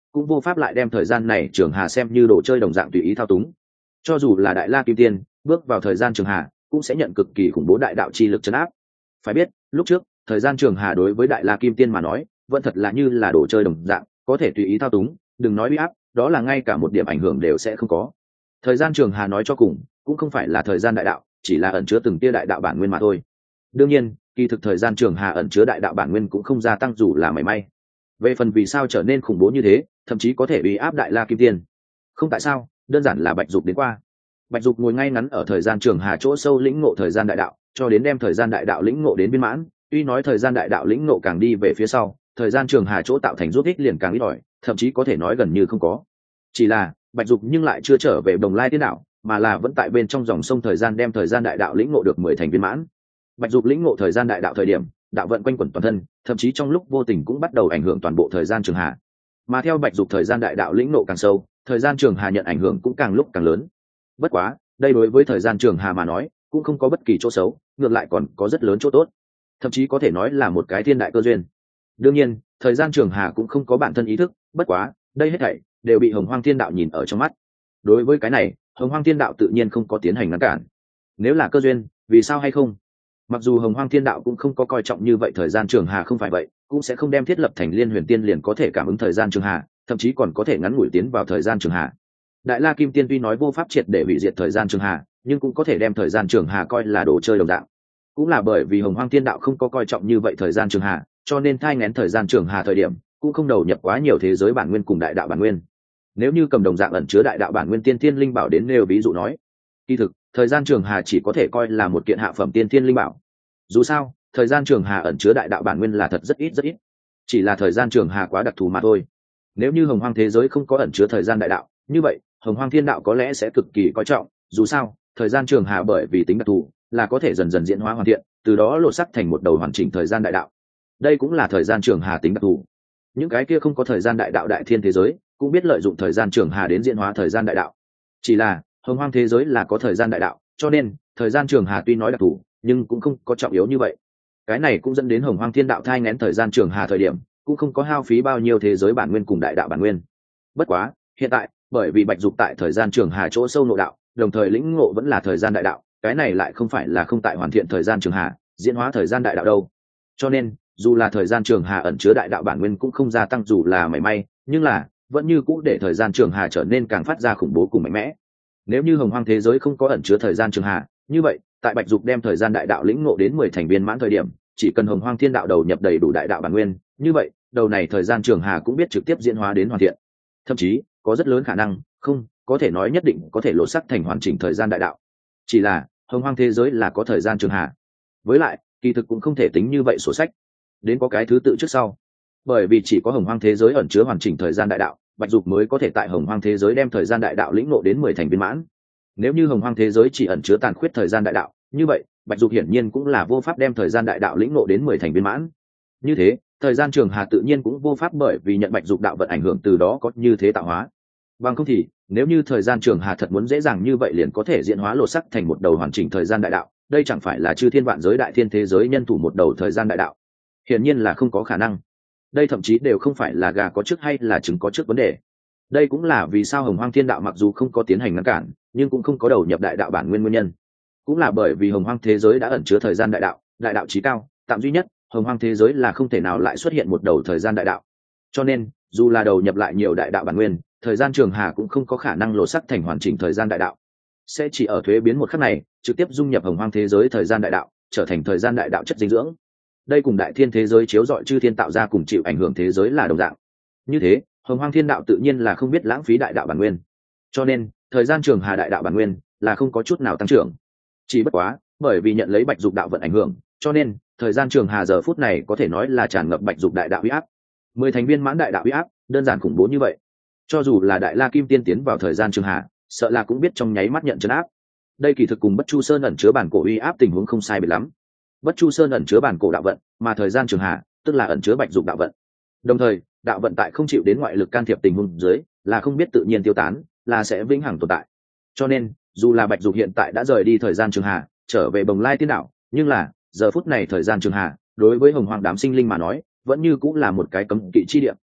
cũng vô pháp lại đem thời gian này trường hà xem như đồ chơi đồng dạng tùy ý thao túng. Cho dù là đại la kim tiên bước vào thời gian trường hà cũng sẽ nhận cực kỳ khủng bố đại đạo chi lực chấn áp. Phải biết lúc trước thời gian trường hà đối với đại la kim tiên mà nói vẫn thật là như là đồ chơi đồng dạng, có thể tùy ý thao túng, đừng nói uy áp, đó là ngay cả một điểm ảnh hưởng đều sẽ không có. Thời gian trường hà nói cho cùng cũng không phải là thời gian đại đạo, chỉ là ẩn chứa từng tia đại đạo bản nguyên mà thôi. Đương nhiên kỳ thực thời gian trường hà ẩn chứa đại đạo bản nguyên cũng không gia tăng dù là mảy may. Về phần vì sao trở nên khủng bố như thế, thậm chí có thể uy áp đại la kim tiên, không tại sao, đơn giản là Bạch Dục đến qua. Bạch Dục ngồi ngay ngắn ở thời gian trường hà chỗ sâu lĩnh ngộ thời gian đại đạo, cho đến đem thời gian đại đạo lĩnh ngộ đến viên mãn. Tuy nói thời gian đại đạo lĩnh ngộ càng đi về phía sau, thời gian trường hà chỗ tạo thành rút ích liền càng ít ỏi, thậm chí có thể nói gần như không có. Chỉ là Bạch Dục nhưng lại chưa trở về Đồng Lai Tiên đạo, mà là vẫn tại bên trong dòng sông thời gian đem thời gian đại đạo lĩnh ngộ được mười thành viên mãn. Bạch Dục lĩnh ngộ thời gian đại đạo thời điểm, đạo vận quanh quẩn toàn thân, thậm chí trong lúc vô tình cũng bắt đầu ảnh hưởng toàn bộ thời gian trường hà. Mà theo Bạch Dục thời gian đại đạo lĩnh ngộ càng sâu, thời gian trường hà nhận ảnh hưởng cũng càng lúc càng lớn. Bất quá, đây đối với thời gian trường hà mà nói, cũng không có bất kỳ chỗ xấu, ngược lại còn có rất lớn chỗ tốt, thậm chí có thể nói là một cái thiên đại cơ duyên. Đương nhiên, thời gian trường hà cũng không có bản thân ý thức, bất quá, đây hết thảy đều bị Hồng Hoang Thiên Đạo nhìn ở trong mắt. Đối với cái này, Hồng Hoang Thiên Đạo tự nhiên không có tiến hành ngăn cản. Nếu là cơ duyên, vì sao hay không? Mặc dù Hồng Hoang Thiên Đạo cũng không có coi trọng như vậy thời gian trường hà không phải vậy, cũng sẽ không đem thiết lập thành Liên Huyền Tiên liền có thể cảm ứng thời gian trường hà, thậm chí còn có thể ngắn ngủi tiến vào thời gian trường hà. Đại La Kim Tiên tuy nói vô pháp triệt để hủy diệt thời gian trường hà, nhưng cũng có thể đem thời gian trường hà coi là đồ chơi đồng dạng. Cũng là bởi vì Hồng Hoang Thiên Đạo không có coi trọng như vậy thời gian trường hà, cho nên thai nghén thời gian trường hà thời điểm cũng không đầu nhập quá nhiều thế giới bản nguyên cùng đại đạo bản nguyên. Nếu như cầm đồng dạng ẩn chứa đại đạo bản nguyên tiên thiên linh bảo đến nêu ví dụ nói, kỳ thực thời gian trường hà chỉ có thể coi là một kiện hạ phẩm tiên thiên linh bảo. Dù sao thời gian trường hà ẩn chứa đại đạo bản nguyên là thật rất ít rất ít, chỉ là thời gian trường hà quá đặc thù mà thôi. Nếu như Hồng Hoang thế giới không có ẩn chứa thời gian đại đạo, như vậy Hồng Hoang Thiên Đạo có lẽ sẽ cực kỳ coi trọng. Dù sao thời gian trường hà bởi vì tính đặc thù là có thể dần dần diễn hóa hoàn thiện, từ đó lột sắc thành một đầu hoàn chỉnh thời gian đại đạo. Đây cũng là thời gian trường hà tính đặc thù. Những cái kia không có thời gian đại đạo đại thiên thế giới cũng biết lợi dụng thời gian trường hà đến diễn hóa thời gian đại đạo. Chỉ là Hồng Hoang thế giới là có thời gian đại đạo, cho nên thời gian trường hà tuy nói đặc thù nhưng cũng không có trọng yếu như vậy. Cái này cũng dẫn đến Hồng Hoang Thiên Đạo thai nghén thời gian trường hà thời điểm cũng không có hao phí bao nhiêu thế giới bản nguyên cùng đại đạo bản nguyên. Bất quá hiện tại bởi vì Bạch Dục tại thời gian trường hà chỗ sâu nội đạo, đồng thời lĩnh ngộ vẫn là thời gian đại đạo, cái này lại không phải là không tại hoàn thiện thời gian trường hà, diễn hóa thời gian đại đạo đâu. Cho nên dù là thời gian trường hà ẩn chứa đại đạo bản nguyên cũng không gia tăng dù là mảy may, nhưng là vẫn như cũ để thời gian trường hà trở nên càng phát ra khủng bố cùng mạnh mẽ. Nếu như Hồng Hoang thế giới không có ẩn chứa thời gian trường hà, như vậy tại Bạch Dục đem thời gian đại đạo lĩnh ngộ đến mười thành viên mãn thời điểm, chỉ cần Hồng Hoang Thiên Đạo đầu nhập đầy đủ đại đạo bản nguyên, như vậy đầu này thời gian trường hà cũng biết trực tiếp diễn hóa đến hoàn thiện. Thậm chí có rất lớn khả năng, không có thể nói nhất định có thể lột sắc thành hoàn chỉnh thời gian đại đạo. Chỉ là Hồng Hoang thế giới là có thời gian trường hà, với lại kỳ thực cũng không thể tính như vậy sổ sách đến có cái thứ tự trước sau, bởi vì chỉ có Hồng Hoang thế giới ẩn chứa hoàn chỉnh thời gian đại đạo, Bạch Dục mới có thể tại Hồng Hoang thế giới đem thời gian đại đạo lĩnh ngộ đến mười thành viên mãn. Nếu như Hồng Hoang thế giới chỉ ẩn chứa tàn khuyết thời gian đại đạo, như vậy Bạch Dục hiển nhiên cũng là vô pháp đem thời gian đại đạo lĩnh ngộ đến mười thành viên mãn. Như thế thời gian trường hà tự nhiên cũng vô pháp bởi vì nhận Bạch Dục đạo vận ảnh hưởng từ đó có như thế tạo hóa. Bằng không thì nếu như thời gian trường hà thật muốn dễ dàng như vậy liền có thể diễn hóa lột sắc thành một đầu hoàn chỉnh thời gian đại đạo, đây chẳng phải là chư thiên vạn giới đại thiên thế giới nhân thủ một đầu thời gian đại đạo? Hiển nhiên là không có khả năng. Đây thậm chí đều không phải là gà có trước hay là trứng có trước vấn đề. Đây cũng là vì sao Hồng Hoang Thiên Đạo mặc dù không có tiến hành ngăn cản, nhưng cũng không có đầu nhập đại đạo bản nguyên nguyên nhân. Cũng là bởi vì Hồng Hoang thế giới đã ẩn chứa thời gian đại đạo, đại đạo chí cao, tạm duy nhất, Hồng Hoang thế giới là không thể nào lại xuất hiện một đầu thời gian đại đạo. Cho nên, dù là đầu nhập lại nhiều đại đạo bản nguyên, thời gian trường hà cũng không có khả năng lột sắc thành hoàn chỉnh thời gian đại đạo. Sẽ chỉ ở thuế biến một khắc này, trực tiếp dung nhập Hồng Hoang thế giới thời gian đại đạo, trở thành thời gian đại đạo chất dinh dưỡng. Đây cùng đại thiên thế giới chiếu rọi chư thiên tạo ra cùng chịu ảnh hưởng thế giới là đồng dạng. Như thế, Hồng Hoang Thiên Đạo tự nhiên là không biết lãng phí đại đạo bản nguyên. Cho nên, thời gian trường hà đại đạo bản nguyên là không có chút nào tăng trưởng. Chỉ bất quá, bởi vì nhận lấy Bạch Dục đạo vận ảnh hưởng, cho nên thời gian trường hà giờ phút này có thể nói là tràn ngập Bạch Dục đại đạo uy áp. Mười thành viên mãn đại đạo uy áp, đơn giản khủng bố như vậy. Cho dù là Đại La Kim Tiên tiến vào thời gian trường hà, sợ là cũng biết trong nháy mắt nhận trấn áp. Đây kỳ thực cùng Bất Chu Sơn ẩn chứa bản cổ uy áp tình huống không sai biệt lắm. Bất Chu Sơn ẩn chứa bản cổ đạo vận, mà thời gian trường hà tức là ẩn chứa Bạch Dục đạo vận. Đồng thời, đạo vận tại không chịu đến ngoại lực can thiệp tình huống dưới, là không biết tự nhiên tiêu tán, là sẽ vĩnh hằng tồn tại. Cho nên, dù là Bạch Dục hiện tại đã rời đi thời gian trường hà, trở về Bồng Lai Tiên Đạo, nhưng là giờ phút này thời gian trường hà, đối với Hồng Hoang đám sinh linh mà nói, vẫn như cũng là một cái cấm kỵ chi địa.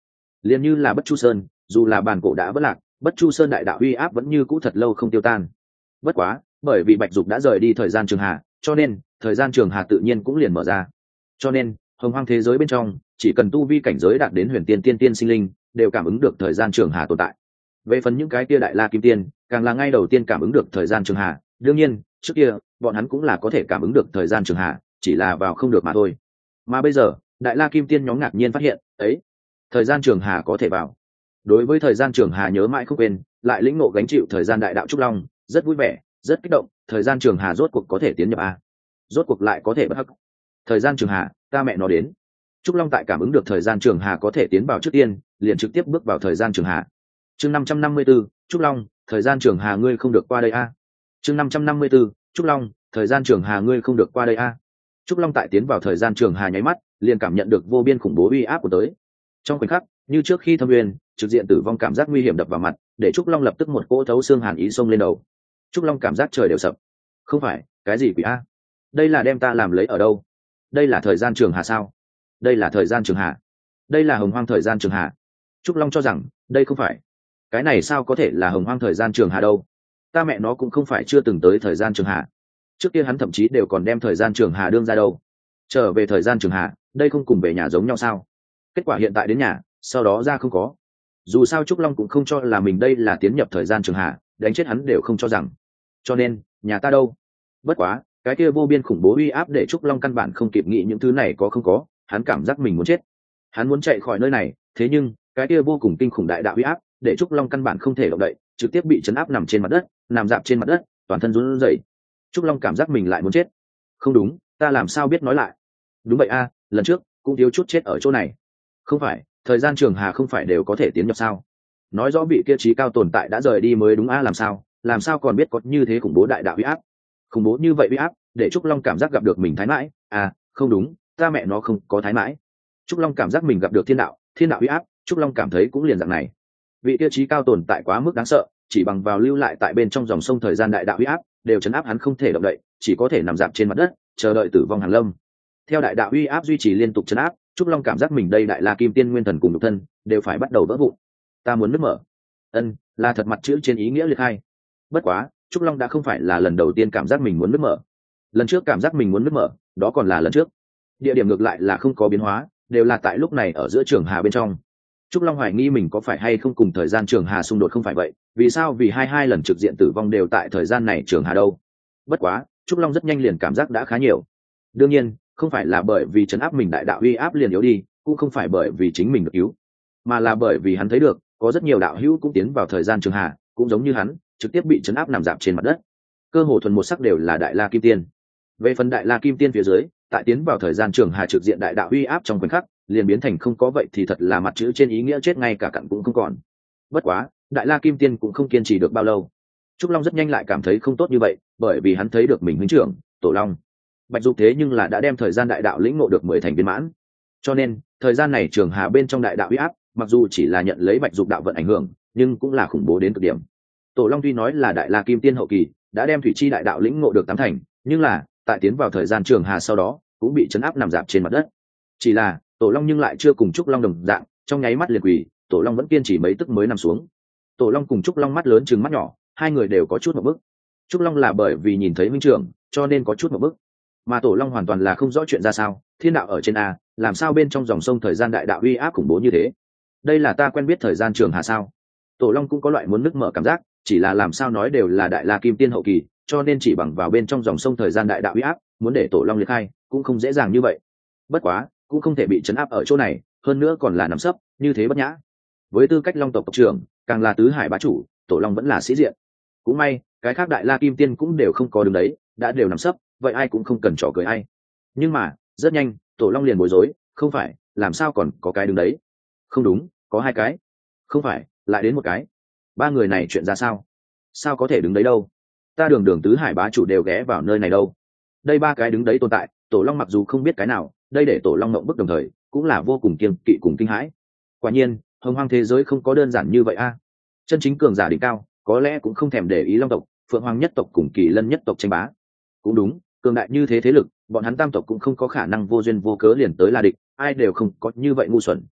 liền như là Bất Chu Sơn, dù là bản cổ đã vỡ lạc, Bất Chu Sơn đại đạo uy áp vẫn như cũ thật lâu không tiêu tan. Bất quá, bởi vì Bạch Dục đã rời đi thời gian trường hà, cho nên thời gian trường hà tự nhiên cũng liền mở ra. Cho nên, hồng hoang thế giới bên trong, chỉ cần tu vi cảnh giới đạt đến huyền tiên tiên tiên sinh linh, đều cảm ứng được thời gian trường hà tồn tại. Về phần những cái kia đại la kim tiên, càng là ngay đầu tiên cảm ứng được thời gian trường hà. Đương nhiên, trước kia, bọn hắn cũng là có thể cảm ứng được thời gian trường hà, chỉ là vào không được mà thôi. Mà bây giờ, đại la kim tiên nhóm ngạc nhiên phát hiện, ấy, thời gian trường hà có thể vào. Đối với thời gian trường hà nhớ mãi không quên, lại lĩnh ngộ gánh chịu thời gian đại đạo trúc long, rất vui vẻ, rất kích động. Thời gian trường hà rốt cuộc có thể tiến nhập a, rốt cuộc lại có thể bất hắc. Thời gian trường hà, ta mẹ nó đến. Trúc long tại cảm ứng được thời gian trường hà có thể tiến vào trước tiên, liền trực tiếp bước vào thời gian trường hà. Chương năm trăm năm mươi 554, Trúc long, thời gian trường hà ngươi không được qua đây a. Chương năm trăm năm mươi 554, Trúc long, thời gian trường hà ngươi không được qua đây a. Trúc long tại tiến vào thời gian trường hà nháy mắt, liền cảm nhận được vô biên khủng bố uy áp của tới. Trong khoảnh khắc, như trước khi thâm uyên, trực diện tử vong cảm giác nguy hiểm đập vào mặt, để Trúc long lập tức một cỗ thấu xương hàn ý xông lên đầu. Trúc long cảm giác trời đều sập. Không phải, cái gì quỷ a? Đây là đem ta làm lấy ở đâu? Đây là thời gian trường hà sao? Đây là thời gian trường hà. Đây là hồng hoang thời gian trường hà. Trúc long cho rằng, đây không phải. Cái này sao có thể là hồng hoang thời gian trường hà đâu? Ta mẹ nó cũng không phải chưa từng tới thời gian trường hà. Trước kia hắn thậm chí đều còn đem thời gian trường hà đương ra đâu. Trở về thời gian trường hà, đây không cùng về nhà giống nhau sao? Kết quả hiện tại đến nhà, sau đó ra không có. Dù sao Trúc long cũng không cho là mình đây là tiến nhập thời gian trường hà, đánh chết hắn đều không cho rằng. Cho nên, nhà ta đâu? Bất quá, cái kia vô biên khủng bố uy áp để Trúc long căn bản không kịp nghĩ những thứ này có không có, hắn cảm giác mình muốn chết. Hắn muốn chạy khỏi nơi này, thế nhưng cái kia vô cùng kinh khủng đại đạo uy áp để Trúc long căn bản không thể động đậy, trực tiếp bị chấn áp nằm trên mặt đất, nằm dạp trên mặt đất, toàn thân run rẩy. Trúc long cảm giác mình lại muốn chết. Không đúng, ta làm sao biết nói lại? Đúng vậy a, lần trước cũng thiếu chút chết ở chỗ này. Không phải, thời gian trường hà không phải đều có thể tiến nhập sao? Nói rõ vị kia trí cao tồn tại đã rời đi mới đúng a, làm sao? Làm sao còn biết có như thế khủng bố đại đạo uy áp? Khủng bố như vậy uy áp để Trúc long cảm giác gặp được mình thái mãi. À, không đúng, ta mẹ nó không có thái mãi. Trúc long cảm giác mình gặp được thiên đạo, thiên đạo uy áp, Trúc long cảm thấy cũng liền dạng này. Vị tiêu chí cao tồn tại quá mức đáng sợ, chỉ bằng vào lưu lại tại bên trong dòng sông thời gian đại đạo uy áp đều chấn áp hắn không thể động đậy, chỉ có thể nằm dạp trên mặt đất chờ đợi tử vong hàng lâm. Theo đại đạo uy áp duy trì liên tục chấn áp, Trúc long cảm giác mình đây đại la kim tiên nguyên thần cùng nhục thân đều phải bắt đầu vỡ vụn. Ta muốn nứt mở. Ân, là thật mặt chữ trên ý nghĩa liệt hai. Bất quá, Trúc long đã không phải là lần đầu tiên cảm giác mình muốn nứt mở. Lần trước cảm giác mình muốn nứt mở, đó còn là lần trước. Địa điểm ngược lại là không có biến hóa, đều là tại lúc này ở giữa trường hà bên trong. Trúc long hoài nghi mình có phải hay không cùng thời gian trường hà xung đột, không phải vậy, vì sao vì hai hai lần trực diện tử vong đều tại thời gian này trường hà đâu? Bất quá, Trúc long rất nhanh liền cảm giác đã khá nhiều. Đương nhiên, không phải là bởi vì chấn áp mình đại đạo uy áp liền yếu đi, cũng không phải bởi vì chính mình được cứu, mà là bởi vì hắn thấy được có rất nhiều đạo hữu cũng tiến vào thời gian trường hà, cũng giống như hắn, trực tiếp bị chấn áp nằm dạp trên mặt đất. Cơ hồ thuần một sắc đều là đại la kim tiên. Về phần đại la kim tiên phía dưới, tại tiến vào thời gian trường hà trực diện đại đạo uy áp trong khoảnh khắc, liền biến thành không có, vậy thì thật là mặt chữ trên ý nghĩa chết ngay cả cặn cũng không còn. Bất quá, đại la kim tiên cũng không kiên trì được bao lâu. Trúc long rất nhanh lại cảm thấy không tốt như vậy, bởi vì hắn thấy được mình huynh trưởng Tổ Long Bạch Dục thế nhưng là đã đem thời gian đại đạo lĩnh ngộ được mười thành viên mãn, cho nên thời gian này trường hà bên trong đại đạo uy áp mặc dù chỉ là nhận lấy Bạch Dục đạo vận ảnh hưởng, nhưng cũng là khủng bố đến cực điểm. Tổ Long tuy nói là đại la kim tiên hậu kỳ, đã đem thủy chi đại đạo lĩnh ngộ được tám thành, nhưng là tại tiến vào thời gian trường hà sau đó cũng bị chấn áp nằm dạp trên mặt đất. Chỉ là Tổ Long nhưng lại chưa cùng Trúc long đồng dạng, trong nháy mắt liền quỳ, Tổ Long vẫn kiên trì mấy tức mới nằm xuống. Tổ Long cùng Trúc long mắt lớn chừng mắt nhỏ, hai người đều có chút một bức. Trúc long là bởi vì nhìn thấy minh trưởng cho nên có chút một bức, mà Tổ Long hoàn toàn là không rõ chuyện ra sao. Thiên đạo ở trên a, làm sao bên trong dòng sông thời gian đại đạo uy áp khủng bố như thế? Đây là ta quen biết thời gian trường hà sao? Tổ Long cũng có loại muốn nứt mở cảm giác, chỉ là làm sao nói đều là đại la kim tiên hậu kỳ, cho nên chỉ bằng vào bên trong dòng sông thời gian đại đạo uy áp, muốn để Tổ Long liệt khai cũng không dễ dàng như vậy. Bất quá, cũng không thể bị chấn áp ở chỗ này, hơn nữa còn là nằm sấp, như thế bất nhã. Với tư cách Long tộc tộc trưởng, càng là tứ hải bá chủ, Tổ Long vẫn là sĩ diện. Cũng may, cái khác đại la kim tiên cũng đều không có đứng đấy, đã đều nằm sấp, vậy ai cũng không cần trò cười ai. Nhưng mà, rất nhanh, Tổ Long liền bối rối, không phải, làm sao còn có cái đứng đấy? Không đúng, có hai cái. Không phải, lại đến một cái. Ba người này chuyện ra sao? Sao có thể đứng đấy đâu? Ta đường đường tứ hải bá chủ đều ghé vào nơi này đâu. Đây ba cái đứng đấy tồn tại, Tổ Long mặc dù không biết cái nào, đây để Tổ Long ngậm bức đồng thời, cũng là vô cùng kiêng kỵ cùng kinh hãi. Quả nhiên, hồng hoang thế giới không có đơn giản như vậy a. Chân chính cường giả đỉnh cao, có lẽ cũng không thèm để ý Long tộc, Phượng Hoàng nhất tộc cùng Kỳ Lân nhất tộc tranh bá. Cũng đúng, cường đại như thế thế lực, bọn hắn tam tộc cũng không có khả năng vô duyên vô cớ liền tới là địch, ai đều không có như vậy ngu xuẩn.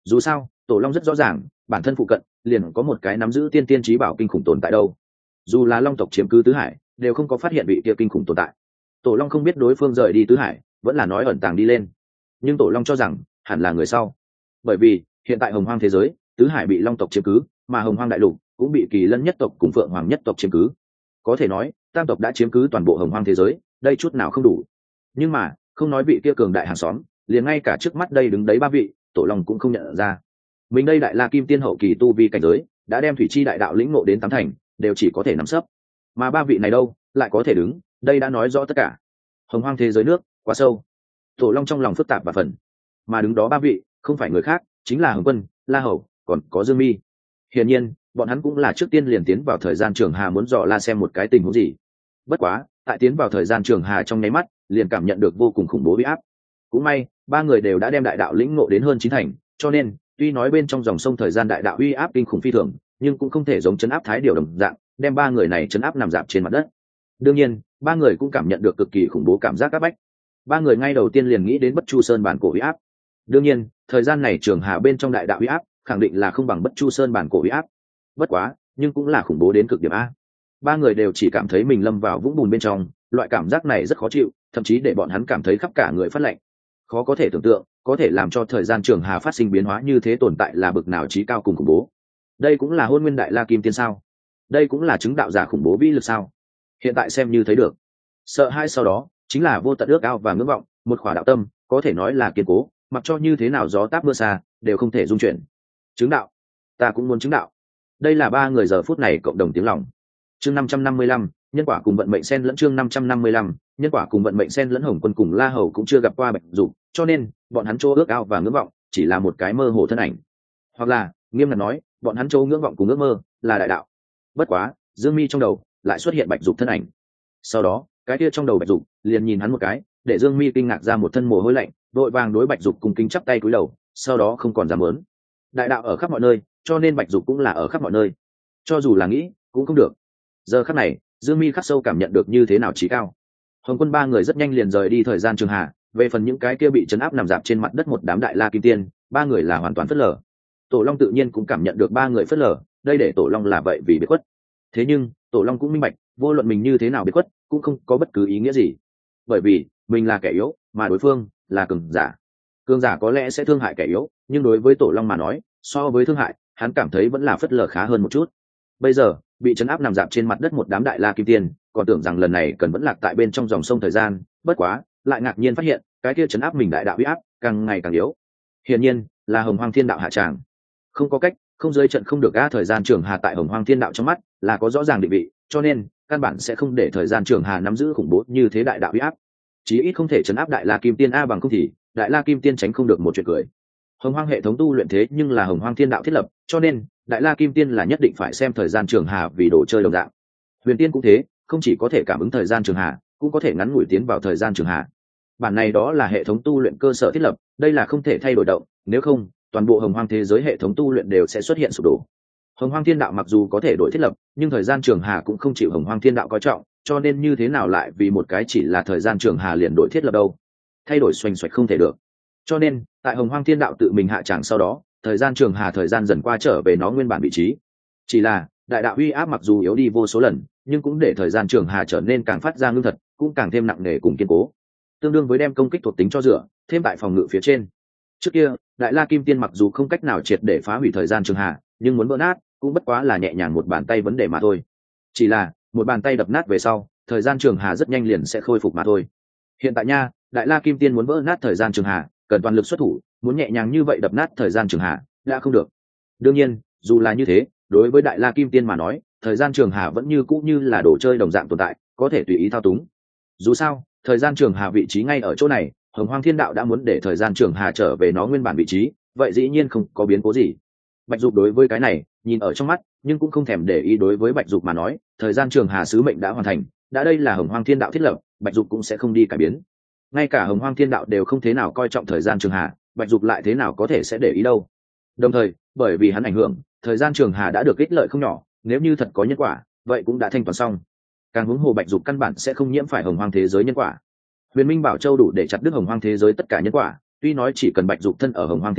Dù sao tổ long rất rõ ràng bản thân phụ cận liền có một cái nắm giữ tiên tiên trí bảo kinh khủng tồn tại đâu. Dù là long tộc chiếm cứ tứ hải đều không có phát hiện vị kia kinh khủng tồn tại. Tổ long không biết đối phương rời đi tứ hải vẫn là nói ẩn tàng đi lên, nhưng tổ long cho rằng hẳn là người sau, bởi vì hiện tại hồng hoang thế giới tứ hải bị long tộc chiếm cứ, mà hồng hoang đại lục cũng bị kỳ lân nhất tộc cùng phượng hoàng nhất tộc chiếm cứ. Có thể nói tam tộc đã chiếm cứ toàn bộ hồng hoang thế giới, đây chút nào không đủ. Nhưng mà không nói vị kia cường đại hàng xóm, liền ngay cả trước mắt đây đứng đấy ba vị tổ long cũng không nhận ra mình đây đại la kim tiên hậu kỳ tu vi cảnh giới đã đem thủy chi đại đạo lĩnh ngộ đến tám thành, đều chỉ có thể nắm sấp, mà ba vị này đâu lại có thể đứng, đây đã nói rõ tất cả. Hồng hoang thế giới nước quá sâu, tổ long trong lòng phức tạp và phần, mà đứng đó ba vị không phải người khác, chính là Hồng Quân, La Hầu, còn có Dương Mi. Hiển nhiên bọn hắn cũng là trước tiên liền tiến vào thời gian trường hà muốn dò la xem một cái tình huống gì. Bất quá tại tiến vào thời gian trường hà trong nháy mắt liền cảm nhận được vô cùng khủng bố uy áp. Cũng may ba người đều đã đem đại đạo lĩnh ngộ đến hơn chín thành, cho nên tuy nói bên trong dòng sông thời gian đại đạo uy áp kinh khủng phi thường, nhưng cũng không thể giống chấn áp thái điều đồng dạng đem ba người này chấn áp nằm dạp trên mặt đất. Đương nhiên ba người cũng cảm nhận được cực kỳ khủng bố cảm giác áp bách. Ba người ngay đầu tiên liền nghĩ đến Bất Chu Sơn bản cổ uy áp. Đương nhiên thời gian này trường hà bên trong đại đạo uy áp khẳng định là không bằng Bất Chu Sơn bản cổ uy áp, bất quá nhưng cũng là khủng bố đến cực điểm a. Ba người đều chỉ cảm thấy mình lâm vào vũng bùn bên trong, loại cảm giác này rất khó chịu, thậm chí để bọn hắn cảm thấy khắp cả người phát lạnh. Khó có thể tưởng tượng có thể làm cho thời gian trường hà phát sinh biến hóa như thế tồn tại là bực nào trí cao cùng khủng bố. Đây cũng là hôn nguyên đại la kim tiên sao? Đây cũng là chứng đạo giả khủng bố vĩ lực sao? Hiện tại xem như thấy được. Sợ hai sau đó chính là vô tận ước ao và ngưỡng vọng, một khỏa đạo tâm có thể nói là kiên cố, mặc cho như thế nào gió táp mưa xa đều không thể dung chuyển. Chứng đạo, ta cũng muốn chứng đạo. Đây là ba người giờ phút này cộng đồng tiếng lòng. Chương năm trăm năm mươi lăm, nhân quả cùng vận mệnh xen lẫn. Chương năm trăm năm mươi lăm, nhân quả cùng vận mệnh xen lẫn. Hồng Quân cùng La Hầu cũng chưa gặp qua Bạch Dục, cho nên bọn hắn chỗ ước ao và ngưỡng vọng chỉ là một cái mơ hồ thân ảnh, hoặc là nghiêm ngặt nói bọn hắn chỗ ngưỡng vọng cùng ước mơ là đại đạo. Bất quá Dương Mi trong đầu lại xuất hiện Bạch Dục thân ảnh, sau đó cái kia trong đầu Bạch Dục liền nhìn hắn một cái, để Dương Mi kinh ngạc ra một thân mồ hôi lạnh, vội vàng đối Bạch Dục cùng kính chắp tay cúi đầu, sau đó không còn dám muốn. Đại đạo ở khắp mọi nơi, cho nên Bạch Dục cũng là ở khắp mọi nơi, cho dù là nghĩ cũng không được. Giờ khắc này Dương Mi khắc sâu cảm nhận được như thế nào trí cao. Hồng Quân ba người rất nhanh liền rời đi thời gian trường hà, về phần những cái kia bị chấn áp nằm dạp trên mặt đất một đám đại la kim tiên, ba người là hoàn toàn phớt lờ. Tổ Long tự nhiên cũng cảm nhận được ba người phớt lờ, đây để Tổ Long là vậy vì biết khuất. Thế nhưng Tổ Long cũng minh bạch, vô luận mình như thế nào biết khuất cũng không có bất cứ ý nghĩa gì, bởi vì mình là kẻ yếu mà đối phương là cường giả. Cường giả có lẽ sẽ thương hại kẻ yếu, nhưng đối với Tổ Long mà nói, so với thương hại hắn cảm thấy vẫn là phớt lờ khá hơn một chút. Bây giờ bị chấn áp nằm dạp trên mặt đất một đám đại la kim tiên, còn tưởng rằng lần này cần vẫn lạc tại bên trong dòng sông thời gian, bất quá lại ngạc nhiên phát hiện cái kia chấn áp mình đại đạo uy áp càng ngày càng yếu. Hiển nhiên là Hồng Hoang Thiên Đạo hạ tràng. Không có cách, không giới trận không được a. Thời gian trường hà tại Hồng Hoang Thiên Đạo trong mắt là có rõ ràng định vị, cho nên căn bản sẽ không để thời gian trường hà nắm giữ khủng bố như thế đại đạo uy áp. Chí ít không thể chấn áp đại la kim tiên a, bằng không thì đại la kim tiên tránh không được một chuyện cười. Hồng Hoang hệ thống tu luyện thế nhưng là Hồng Hoang Thiên Đạo thiết lập, cho nên đại la kim tiên là nhất định phải xem thời gian trường hà vì đồ chơi đồng dạng. Huyền tiên cũng thế, không chỉ có thể cảm ứng thời gian trường hà, cũng có thể ngắn ngủi tiến vào thời gian trường hà. Bản này đó là hệ thống tu luyện cơ sở thiết lập, đây là không thể thay đổi động, nếu không toàn bộ Hồng Hoang thế giới hệ thống tu luyện đều sẽ xuất hiện sụp đổ. Hồng Hoang Thiên Đạo mặc dù có thể đổi thiết lập, nhưng thời gian trường hà cũng không chịu Hồng Hoang Thiên Đạo coi trọng, cho nên như thế nào lại vì một cái chỉ là thời gian trường hà liền đổi thiết lập đâu? Thay đổi xoành xoạch không thể được. Cho nên tại Hồng Hoang Thiên Đạo tự mình hạ tràng sau đó, thời gian trường hà thời gian dần qua trở về nó nguyên bản vị trí. Chỉ là đại đạo uy áp mặc dù yếu đi vô số lần, nhưng cũng để thời gian trường hà trở nên càng phát ra ngưng thật, cũng càng thêm nặng nề cùng kiên cố, tương đương với đem công kích thuộc tính cho rửa thêm tại phòng ngự phía trên. Trước kia đại la kim tiên mặc dù không cách nào triệt để phá hủy thời gian trường hà, nhưng muốn vỡ nát cũng bất quá là nhẹ nhàng một bàn tay vấn đề mà thôi. Chỉ là một bàn tay đập nát về sau, thời gian trường hà rất nhanh liền sẽ khôi phục mà thôi. Hiện tại nha, đại la kim tiên muốn vỡ nát thời gian trường hà cần toàn lực xuất thủ, muốn nhẹ nhàng như vậy đập nát thời gian trường hà đã không được. Đương nhiên dù là như thế, đối với đại la kim tiên mà nói, thời gian trường hà vẫn như cũ như là đồ chơi đồng dạng tồn tại, có thể tùy ý thao túng. Dù sao thời gian trường hà vị trí ngay ở chỗ này, Hồng Hoang Thiên Đạo đã muốn để thời gian trường hà trở về nó nguyên bản vị trí, vậy dĩ nhiên không có biến cố gì. Bạch Dục đối với cái này nhìn ở trong mắt, nhưng cũng không thèm để ý. Đối với Bạch Dục mà nói, thời gian trường hà sứ mệnh đã hoàn thành, đã đây là Hồng Hoang Thiên Đạo thiết lập, Bạch Dục cũng sẽ không đi cải biến. Ngay cả Hồng Hoang Thiên Đạo đều không thế nào coi trọng thời gian trường hà, Bạch Dục lại thế nào có thể sẽ để ý đâu. Đồng thời bởi vì hắn ảnh hưởng, thời gian trường hà đã được ích lợi không nhỏ, nếu như thật có nhân quả vậy cũng đã thanh toán xong. Càng huống hồ Bạch Dục căn bản sẽ không nhiễm phải Hồng Hoang thế giới nhân quả. Huyền Minh Bảo Châu đủ để chặt đứt Hồng Hoang thế giới tất cả nhân quả, tuy nói chỉ cần Bạch Dục thân ở Hồng Hoang thế giới,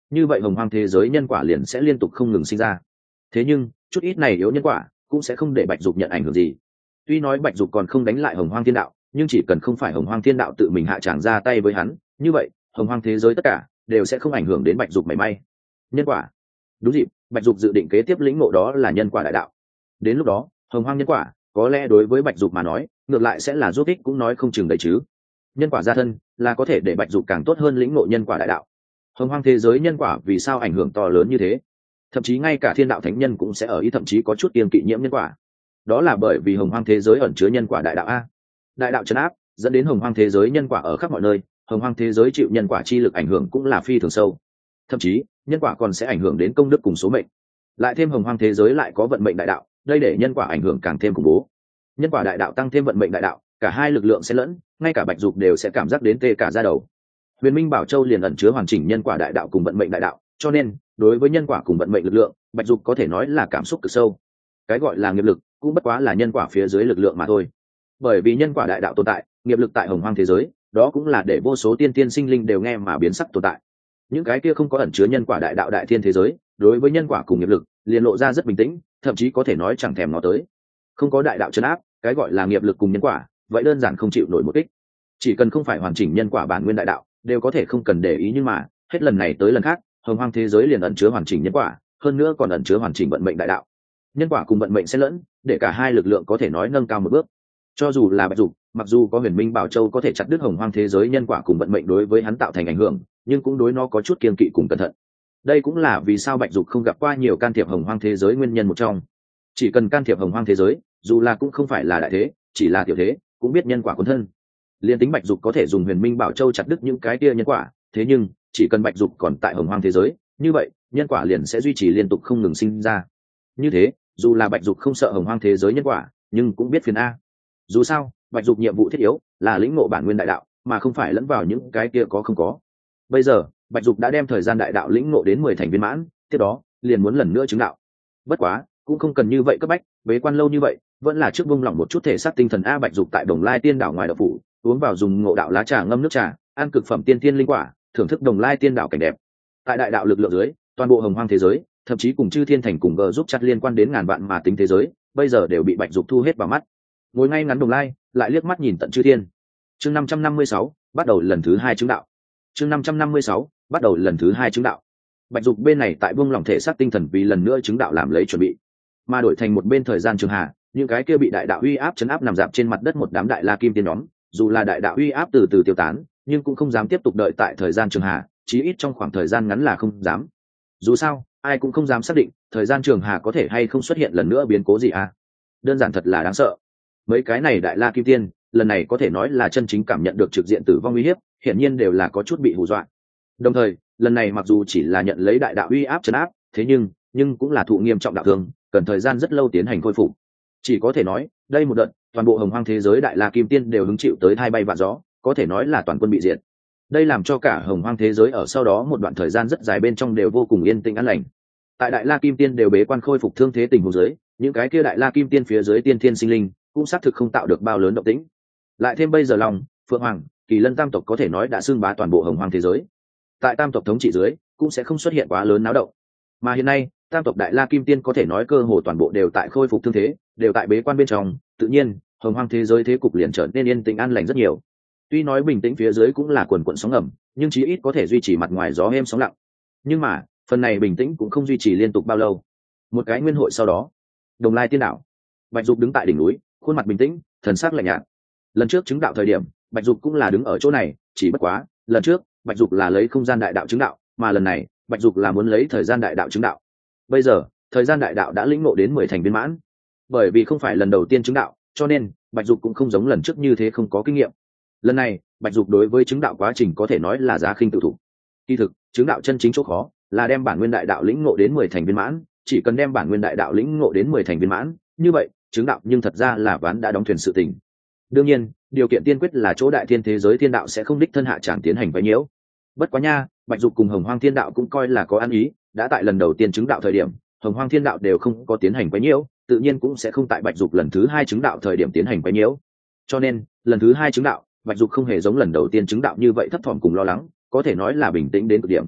như vậy hồng hoang thế giới nhân quả liền sẽ liên tục không ngừng sinh ra. Thế nhưng chút ít này yếu nhân quả cũng sẽ không để bạch dục nhận ảnh hưởng gì. Tuy nói bạch dục còn không đánh lại hồng hoang thiên đạo, nhưng chỉ cần không phải hồng hoang thiên đạo tự mình hạ tràng ra tay với hắn, như vậy hồng hoang thế giới tất cả đều sẽ không ảnh hưởng đến bạch dục mảy may. Nhân quả. Đúng dịp, bạch dục dự định kế tiếp lĩnh ngộ đó là nhân quả đại đạo. Đến lúc đó hồng hoang nhân quả có lẽ đối với bạch dục mà nói ngược lại sẽ là giúp ích cũng nói không chừng đấy chứ. Nhân quả gia thân là có thể để bạch dục càng tốt hơn lĩnh ngộ nhân quả đại đạo. Hồng hoang thế giới nhân quả vì sao ảnh hưởng to lớn như thế, thậm chí ngay cả thiên đạo thánh nhân cũng sẽ ở ý thậm chí có chút kiêng kỵ nhiễm nhân quả. Đó là bởi vì hồng hoang thế giới ẩn chứa nhân quả đại đạo a. Đại đạo trấn áp dẫn đến hồng hoang thế giới nhân quả ở khắp mọi nơi, hồng hoang thế giới chịu nhân quả chi lực ảnh hưởng cũng là phi thường sâu. Thậm chí nhân quả còn sẽ ảnh hưởng đến công đức cùng số mệnh. Lại thêm hồng hoang thế giới lại có vận mệnh đại đạo, đây để nhân quả ảnh hưởng càng thêm khủng bố. Nhân quả đại đạo tăng thêm vận mệnh đại đạo, cả hai lực lượng sẽ lẫn, ngay cả bạch dục đều sẽ cảm giác đến tê cả da đầu. Huyền Minh Bảo Châu liền ẩn chứa hoàn chỉnh nhân quả đại đạo cùng vận mệnh đại đạo, cho nên đối với nhân quả cùng vận mệnh lực lượng, bạch dục có thể nói là cảm xúc cực sâu. Cái gọi là nghiệp lực cũng bất quá là nhân quả phía dưới lực lượng mà thôi. Bởi vì nhân quả đại đạo tồn tại, nghiệp lực tại hồng hoang thế giới, đó cũng là để vô số tiên tiên sinh linh đều nghe mà biến sắc tồn tại. Những cái kia không có ẩn chứa nhân quả đại đạo đại thiên thế giới, đối với nhân quả cùng nghiệp lực liền lộ ra rất bình tĩnh, thậm chí có thể nói chẳng thèm nó tới. Không có đại đạo trấn áp, cái gọi là nghiệp lực cùng nhân quả, vậy đơn giản không chịu nổi một kích. Chỉ cần không phải hoàn chỉnh nhân quả bản nguyên đại đạo, đều có thể không cần để ý, nhưng mà hết lần này tới lần khác hồng hoang thế giới liền ẩn chứa hoàn chỉnh nhân quả, hơn nữa còn ẩn chứa hoàn chỉnh vận mệnh đại đạo. Nhân quả cùng vận mệnh sẽ lẫn, để cả hai lực lượng có thể nói nâng cao một bước. Cho dù là bạch dục, mặc dù có Huyền Minh Bảo Châu có thể chặt đứt hồng hoang thế giới nhân quả cùng vận mệnh đối với hắn tạo thành ảnh hưởng, nhưng cũng đối nó có chút kiêng kỵ cùng cẩn thận. Đây cũng là vì sao bạch dục không gặp qua nhiều can thiệp hồng hoang thế giới nguyên nhân một trong. Chỉ cần can thiệp hồng hoang thế giới, dù là cũng không phải là đại thế, chỉ là tiểu thế, cũng biết nhân quả cuốn thân. Liên tính bạch dục có thể dùng Huyền Minh Bảo Châu chặt đứt những cái kia nhân quả, thế nhưng chỉ cần bạch dục còn tại hồng hoang thế giới, như vậy nhân quả liền sẽ duy trì liên tục không ngừng sinh ra. Như thế, dù là bạch dục không sợ hồng hoang thế giới nhân quả, nhưng cũng biết phiền a. Dù sao bạch dục nhiệm vụ thiết yếu là lĩnh ngộ bản nguyên đại đạo, mà không phải lẫn vào những cái kia có không có. Bây giờ bạch dục đã đem thời gian đại đạo lĩnh ngộ đến mười thành viên mãn, tiếp đó liền muốn lần nữa chứng đạo. Bất quá cũng không cần như vậy cấp bách, bế quan lâu như vậy vẫn là trước buông lỏng một chút thể xác tinh thần a. Bạch dục tại Đồng Lai Tiên Đảo ngoài đậu phủ, uống vào dùng ngộ đạo lá trà ngâm nước trà, ăn cực phẩm tiên tiên linh quả, thưởng thức Đồng Lai Tiên Đảo cảnh đẹp. Tại đại đạo lực lượng dưới, toàn bộ hồng hoang thế giới, thậm chí cùng chư thiên thành cùng gờ giúp chặt liên quan đến ngàn vạn mà tính thế giới, bây giờ đều bị bạch dục thu hết vào mắt. Ngồi ngay ngắn Đồng Lai, lại liếc mắt nhìn tận chư thiên. Chương năm trăm năm mươi sáu, bắt đầu lần thứ hai chứng đạo. Chương năm trăm năm mươi sáu, bắt đầu lần thứ hai chứng đạo. Bạch dục bên này tại buông lỏng thể xác tinh thần vì lần nữa chứng đạo làm lấy chuẩn bị, mà đổi thành một bên thời gian trường hạ, những cái kia bị đại đạo uy áp chấn áp nằm dạp trên mặt đất một đám đại la kim tiên nhóm, dù là đại đạo uy áp từ từ tiêu tán, nhưng cũng không dám tiếp tục đợi tại thời gian trường hạ, chí ít trong khoảng thời gian ngắn là không dám. Dù sao ai cũng không dám xác định thời gian trường hà có thể hay không xuất hiện lần nữa biến cố gì à. Đơn giản thật là đáng sợ. Mấy cái này đại la kim tiên lần này có thể nói là chân chính cảm nhận được trực diện tử vong uy hiếp, hiển nhiên đều là có chút bị hù dọa. Đồng thời lần này mặc dù chỉ là nhận lấy đại đạo uy áp trấn áp, thế nhưng nhưng cũng là thụ nghiêm trọng đạo thương, cần thời gian rất lâu tiến hành khôi phục. Chỉ có thể nói đây một đợt toàn bộ hồng hoang thế giới đại la kim tiên đều hứng chịu tới hai bay vạ gió, có thể nói là toàn quân bị diệt. Đây làm cho cả hồng hoang thế giới ở sau đó một đoạn thời gian rất dài bên trong đều vô cùng yên tĩnh an lành. Tại đại la kim tiên đều bế quan khôi phục thương thế tình huống dưới, những cái kia đại la kim tiên phía dưới tiên thiên sinh linh cũng xác thực không tạo được bao lớn động tĩnh. Lại thêm bây giờ lòng Phượng Hoàng, Kỳ Lân tam tộc có thể nói đã xưng bá toàn bộ hồng hoang thế giới. Tại tam tộc thống trị dưới cũng sẽ không xuất hiện quá lớn náo động. Mà hiện nay tam tộc đại la kim tiên có thể nói cơ hồ toàn bộ đều tại khôi phục thương thế, đều tại bế quan bên trong, tự nhiên hồng hoang thế giới thế cục liền trở nên yên tĩnh an lành rất nhiều. Tuy nói bình tĩnh phía dưới cũng là quần quần sóng ngầm, nhưng chí ít có thể duy trì mặt ngoài gió êm sóng lặng. Nhưng mà phần này bình tĩnh cũng không duy trì liên tục bao lâu. Một cái nguyên hội sau đó, Đồng Lai Tiên Đảo, bạch dục đứng tại đỉnh núi, khuôn mặt bình tĩnh, thần sắc lạnh nhạt. Lần trước chứng đạo thời điểm bạch dục cũng là đứng ở chỗ này, chỉ bất quá lần trước bạch dục là lấy không gian đại đạo chứng đạo, mà lần này bạch dục là muốn lấy thời gian đại đạo chứng đạo. Bây giờ thời gian đại đạo đã lĩnh ngộ đến mười thành viên mãn. Bởi vì không phải lần đầu tiên chứng đạo, cho nên bạch dục cũng không giống lần trước như thế không có kinh nghiệm. Lần này bạch dục đối với chứng đạo quá trình có thể nói là giá khinh tự thủ. Kỳ thực chứng đạo chân chính chỗ khó là đem bản nguyên đại đạo lĩnh ngộ đến mười thành viên mãn. Chỉ cần đem bản nguyên đại đạo lĩnh ngộ đến mười thành viên mãn, như vậy chứng đạo nhưng thật ra là ván đã đóng thuyền sự tình. Đương nhiên điều kiện tiên quyết là chỗ đại thiên thế giới thiên đạo sẽ không đích thân hạ tràng tiến hành quấy nhiễu. Bất quá nha, bạch dục cùng hồng hoang thiên đạo cũng coi là có ăn ý, đã tại lần đầu tiên chứng đạo thời điểm hồng hoang thiên đạo đều không có tiến hành quấy nhiễu, tự nhiên cũng sẽ không tại bạch dục lần thứ hai chứng đạo thời điểm tiến hành quấy nhiễu. Cho nên lần thứ hai chứng đạo bạch dục không hề giống lần đầu tiên chứng đạo như vậy thấp thỏm cùng lo lắng, có thể nói là bình tĩnh đến cực điểm.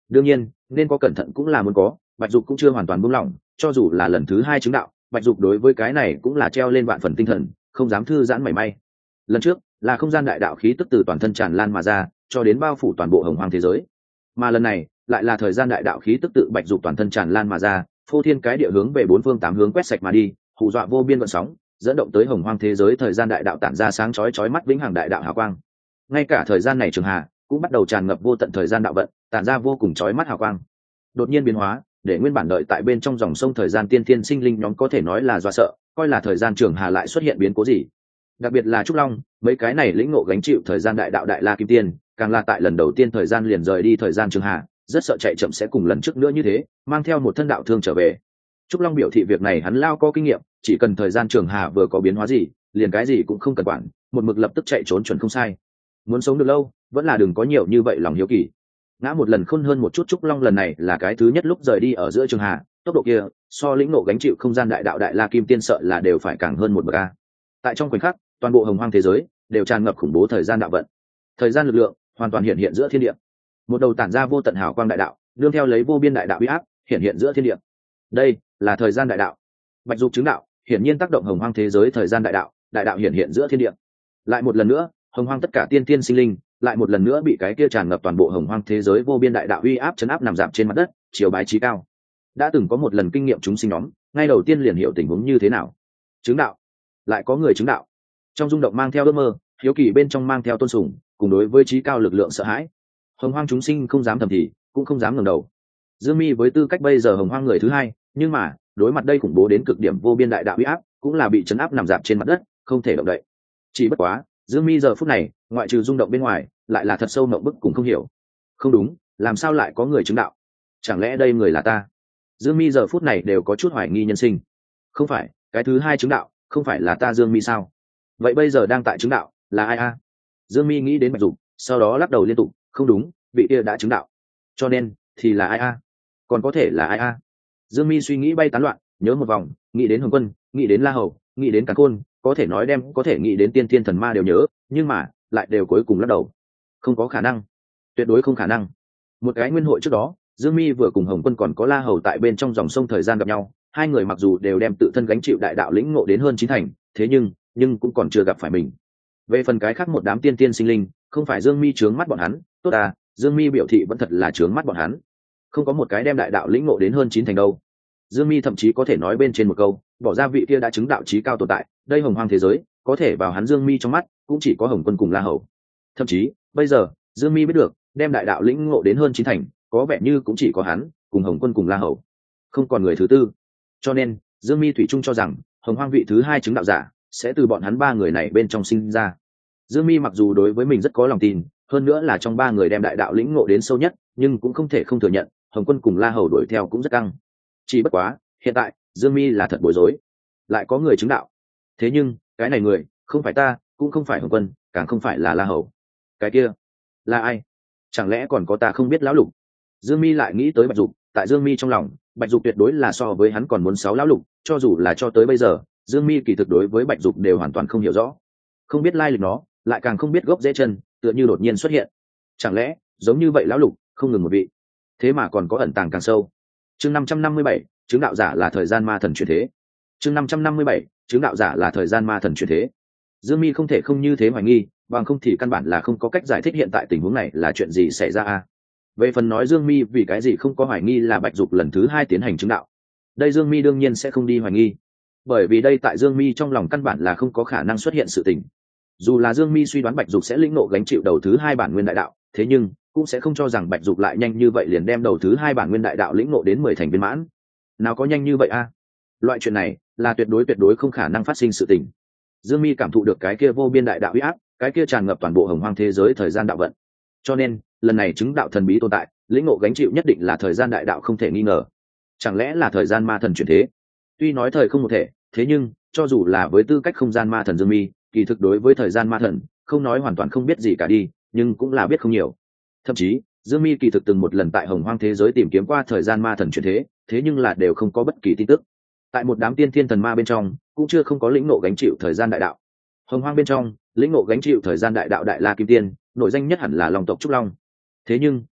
đương nhiên nên có cẩn thận cũng là muốn có, bạch dục cũng chưa hoàn toàn buông lỏng, cho dù là lần thứ hai chứng đạo, bạch dục đối với cái này cũng là treo lên vạn phần tinh thần, không dám thư giãn mảy may. Lần trước là không gian đại đạo khí tức từ toàn thân tràn lan mà ra, cho đến bao phủ toàn bộ hồng hoang thế giới, mà lần này lại là thời gian đại đạo khí tức tự bạch dục toàn thân tràn lan mà ra, phô thiên cái địa hướng về bốn phương tám hướng quét sạch mà đi, hù dọa vô biên vận sóng, dẫn động tới hồng hoang thế giới thời gian đại đạo tản ra sáng chói chói mắt vĩnh hằng đại đạo hào quang. Ngay cả thời gian này trường hà cũng bắt đầu tràn ngập vô tận thời gian đạo vận, tản ra vô cùng chói mắt hào quang. Đột nhiên biến hóa, để nguyên bản đợi tại bên trong dòng sông thời gian tiên thiên sinh linh nhóm có thể nói là do sợ, coi là thời gian trường hà lại xuất hiện biến cố gì. Đặc biệt là trúc long, mấy cái này lĩnh ngộ gánh chịu thời gian đại đạo đại la kim tiên, càng là tại lần đầu tiên thời gian liền rời đi thời gian trường hà, rất sợ chạy chậm sẽ cùng lần trước nữa như thế, mang theo một thân đạo thương trở về. Trúc Long biểu thị việc này hắn lao có kinh nghiệm, chỉ cần thời gian trường hà vừa có biến hóa gì, liền cái gì cũng không cần quản, một mực lập tức chạy trốn chuẩn không sai. Muốn sống được lâu, vẫn là đừng có nhiều như vậy lòng hiếu kỳ. Ngã một lần khôn hơn một chút. Trúc Long lần này là cái thứ nhất lúc rời đi ở giữa trường hà, tốc độ kia so lĩnh nộ gánh chịu không gian đại đạo đại la kim tiên sợ là đều phải càng hơn một bậc a. Tại trong khoảnh khắc, toàn bộ hồng hoang thế giới đều tràn ngập khủng bố thời gian đạo vận, thời gian lực lượng hoàn toàn hiện hiện giữa thiên địa. Một đầu tản ra vô tận hào quang đại đạo, đương theo lấy vô biên đại đạo uy áp hiện hiện giữa thiên địa. Đây là thời gian đại đạo. Bạch dục chứng đạo, hiển nhiên tác động hồng hoang thế giới thời gian đại đạo, đại đạo hiện hiện giữa thiên địa. Lại một lần nữa, hồng hoang tất cả tiên tiên sinh linh, lại một lần nữa bị cái kia tràn ngập toàn bộ hồng hoang thế giới vô biên đại đạo uy áp chấn áp nằm dạp trên mặt đất, chiều bái trí cao. Đã từng có một lần kinh nghiệm chúng sinh nhóm, ngay đầu tiên liền hiểu tình huống như thế nào. Chứng đạo, lại có người chứng đạo. Trong rung động mang theo ước mơ, hiếu kỳ bên trong mang theo tôn sùng, cùng đối với trí cao lực lượng sợ hãi. Hồng hoang chúng sinh không dám thầm thì, cũng không dám ngẩng đầu. Dương Mi với tư cách bây giờ hồng hoang người thứ hai, nhưng mà đối mặt đây khủng bố đến cực điểm vô biên đại đạo uy áp, cũng là bị chấn áp nằm dạp trên mặt đất, không thể động đậy. Chỉ bất quá, Dương Mi giờ phút này, ngoại trừ rung động bên ngoài, lại là thật sâu mộng bức cũng không hiểu. Không đúng, làm sao lại có người chứng đạo? Chẳng lẽ đây người là ta? Dương Mi giờ phút này đều có chút hoài nghi nhân sinh. Không phải, cái thứ hai chứng đạo, không phải là ta Dương Mi sao? Vậy bây giờ đang tại chứng đạo, là ai a? Dương Mi nghĩ đến Bạch Dục, sau đó lắc đầu liên tục, không đúng, vị kia đã chứng đạo. Cho nên, thì là ai a? Còn có thể là ai a? Dương Mi suy nghĩ bay tán loạn, nhớ một vòng, nghĩ đến Hồng Quân, nghĩ đến La Hầu, nghĩ đến Càn Khôn, có thể nói đem có thể nghĩ đến tiên thiên thần ma đều nhớ, nhưng mà lại đều cuối cùng lắc đầu. Không có khả năng, tuyệt đối không khả năng. Một cái nguyên hội trước đó, Dương Mi vừa cùng Hồng Quân còn có La Hầu tại bên trong dòng sông thời gian gặp nhau, hai người mặc dù đều đem tự thân gánh chịu đại đạo lĩnh ngộ đến hơn chín thành, thế nhưng nhưng cũng còn chưa gặp phải mình. Về phần cái khác một đám tiên tiên sinh linh, không phải Dương Mi trướng mắt bọn hắn, tốt à, Dương Mi biểu thị vẫn thật là trướng mắt bọn hắn. Không có một cái đem đại đạo lĩnh ngộ đến hơn chín thành đâu. Dương Mi thậm chí có thể nói bên trên một câu, bỏ ra vị kia đã chứng đạo chí cao tồn tại, đây hồng hoang thế giới, có thể vào hắn Dương Mi trong mắt, cũng chỉ có Hồng Quân cùng La Hầu. Thậm chí, bây giờ, Dương Mi biết được, đem đại đạo lĩnh ngộ đến hơn chín thành, có vẻ như cũng chỉ có hắn, cùng Hồng Quân cùng La Hầu. Không còn người thứ tư. Cho nên, Dương Mi thủy chung cho rằng, hồng hoang vị thứ hai chứng đạo giả sẽ từ bọn hắn ba người này bên trong sinh ra. Dương Mi mặc dù đối với mình rất có lòng tin, hơn nữa là trong ba người đem đại đạo lĩnh ngộ đến sâu nhất, nhưng cũng không thể không thừa nhận, Hồng Quân cùng La Hầu đuổi theo cũng rất căng. Chỉ bất quá, hiện tại, Dương Mi là thật bối rối. Lại có người chứng đạo. Thế nhưng, cái này người, không phải ta, cũng không phải Hồng Quân, càng không phải là La Hầu. Cái kia, là ai? Chẳng lẽ còn có ta không biết lão lục? Dương Mi lại nghĩ tới Bạch Dục, tại Dương Mi trong lòng, Bạch Dục tuyệt đối là so với hắn còn muốn sáu lão lục, cho dù là cho tới bây giờ, Dương Mi kỳ thực đối với Bạch Dục đều hoàn toàn không hiểu rõ. Không biết lai lịch nó, lại càng không biết gốc rễ chân, tựa như đột nhiên xuất hiện. Chẳng lẽ, giống như vậy lão lục, không ngừng một vị, thế mà còn có ẩn tàng càng sâu. Chương năm trăm năm mươi bảy, chứng đạo giả là thời gian ma thần chuyển thế. Chương năm trăm năm mươi bảy, chứng đạo giả là thời gian ma thần chuyển thế. Dương Mi không thể không như thế hoài nghi, bằng không thì căn bản là không có cách giải thích hiện tại tình huống này là chuyện gì xảy ra a. Về phần nói Dương Mi vì cái gì không có hoài nghi là Bạch Dục lần thứ hai tiến hành chứng đạo, đây Dương Mi đương nhiên sẽ không đi hoài nghi, bởi vì đây tại Dương Mi trong lòng căn bản là không có khả năng xuất hiện sự tình. Dù là Dương Mi suy đoán Bạch Dục sẽ lĩnh ngộ gánh chịu đầu thứ hai bản nguyên đại đạo, thế nhưng cũng sẽ không cho rằng Bạch Dục lại nhanh như vậy liền đem đầu thứ hai bản nguyên đại đạo lĩnh ngộ đến mười thành viên mãn. Nào có nhanh như vậy a? Loại chuyện này là tuyệt đối tuyệt đối không khả năng phát sinh sự tình. Dương Mi cảm thụ được cái kia vô biên đại đạo uy áp, cái kia tràn ngập toàn bộ hồng hoang thế giới thời gian đạo vận. Cho nên, lần này chứng đạo thần bí tồn tại, lĩnh ngộ gánh chịu nhất định là thời gian đại đạo không thể nghi ngờ. Chẳng lẽ là thời gian ma thần chuyển thế? Tuy nói thời không một thể, thế nhưng cho dù là với tư cách không gian ma thần Dương Mi, kỳ thực đối với thời gian ma thần, không nói hoàn toàn không biết gì cả đi, nhưng cũng là biết không nhiều. Thậm chí, Dương Mi kỳ thực từng một lần tại hồng hoang thế giới tìm kiếm qua thời gian ma thần chuyển thế, thế nhưng là đều không có bất kỳ tin tức. Tại một đám tiên thiên thần ma bên trong, cũng chưa không có lĩnh ngộ gánh chịu thời gian đại đạo. Hồng hoang bên trong, lĩnh ngộ gánh chịu thời gian đại đạo đại la kim tiên, nội danh nhất hẳn là Long tộc Trúc Long. Thế nhưng,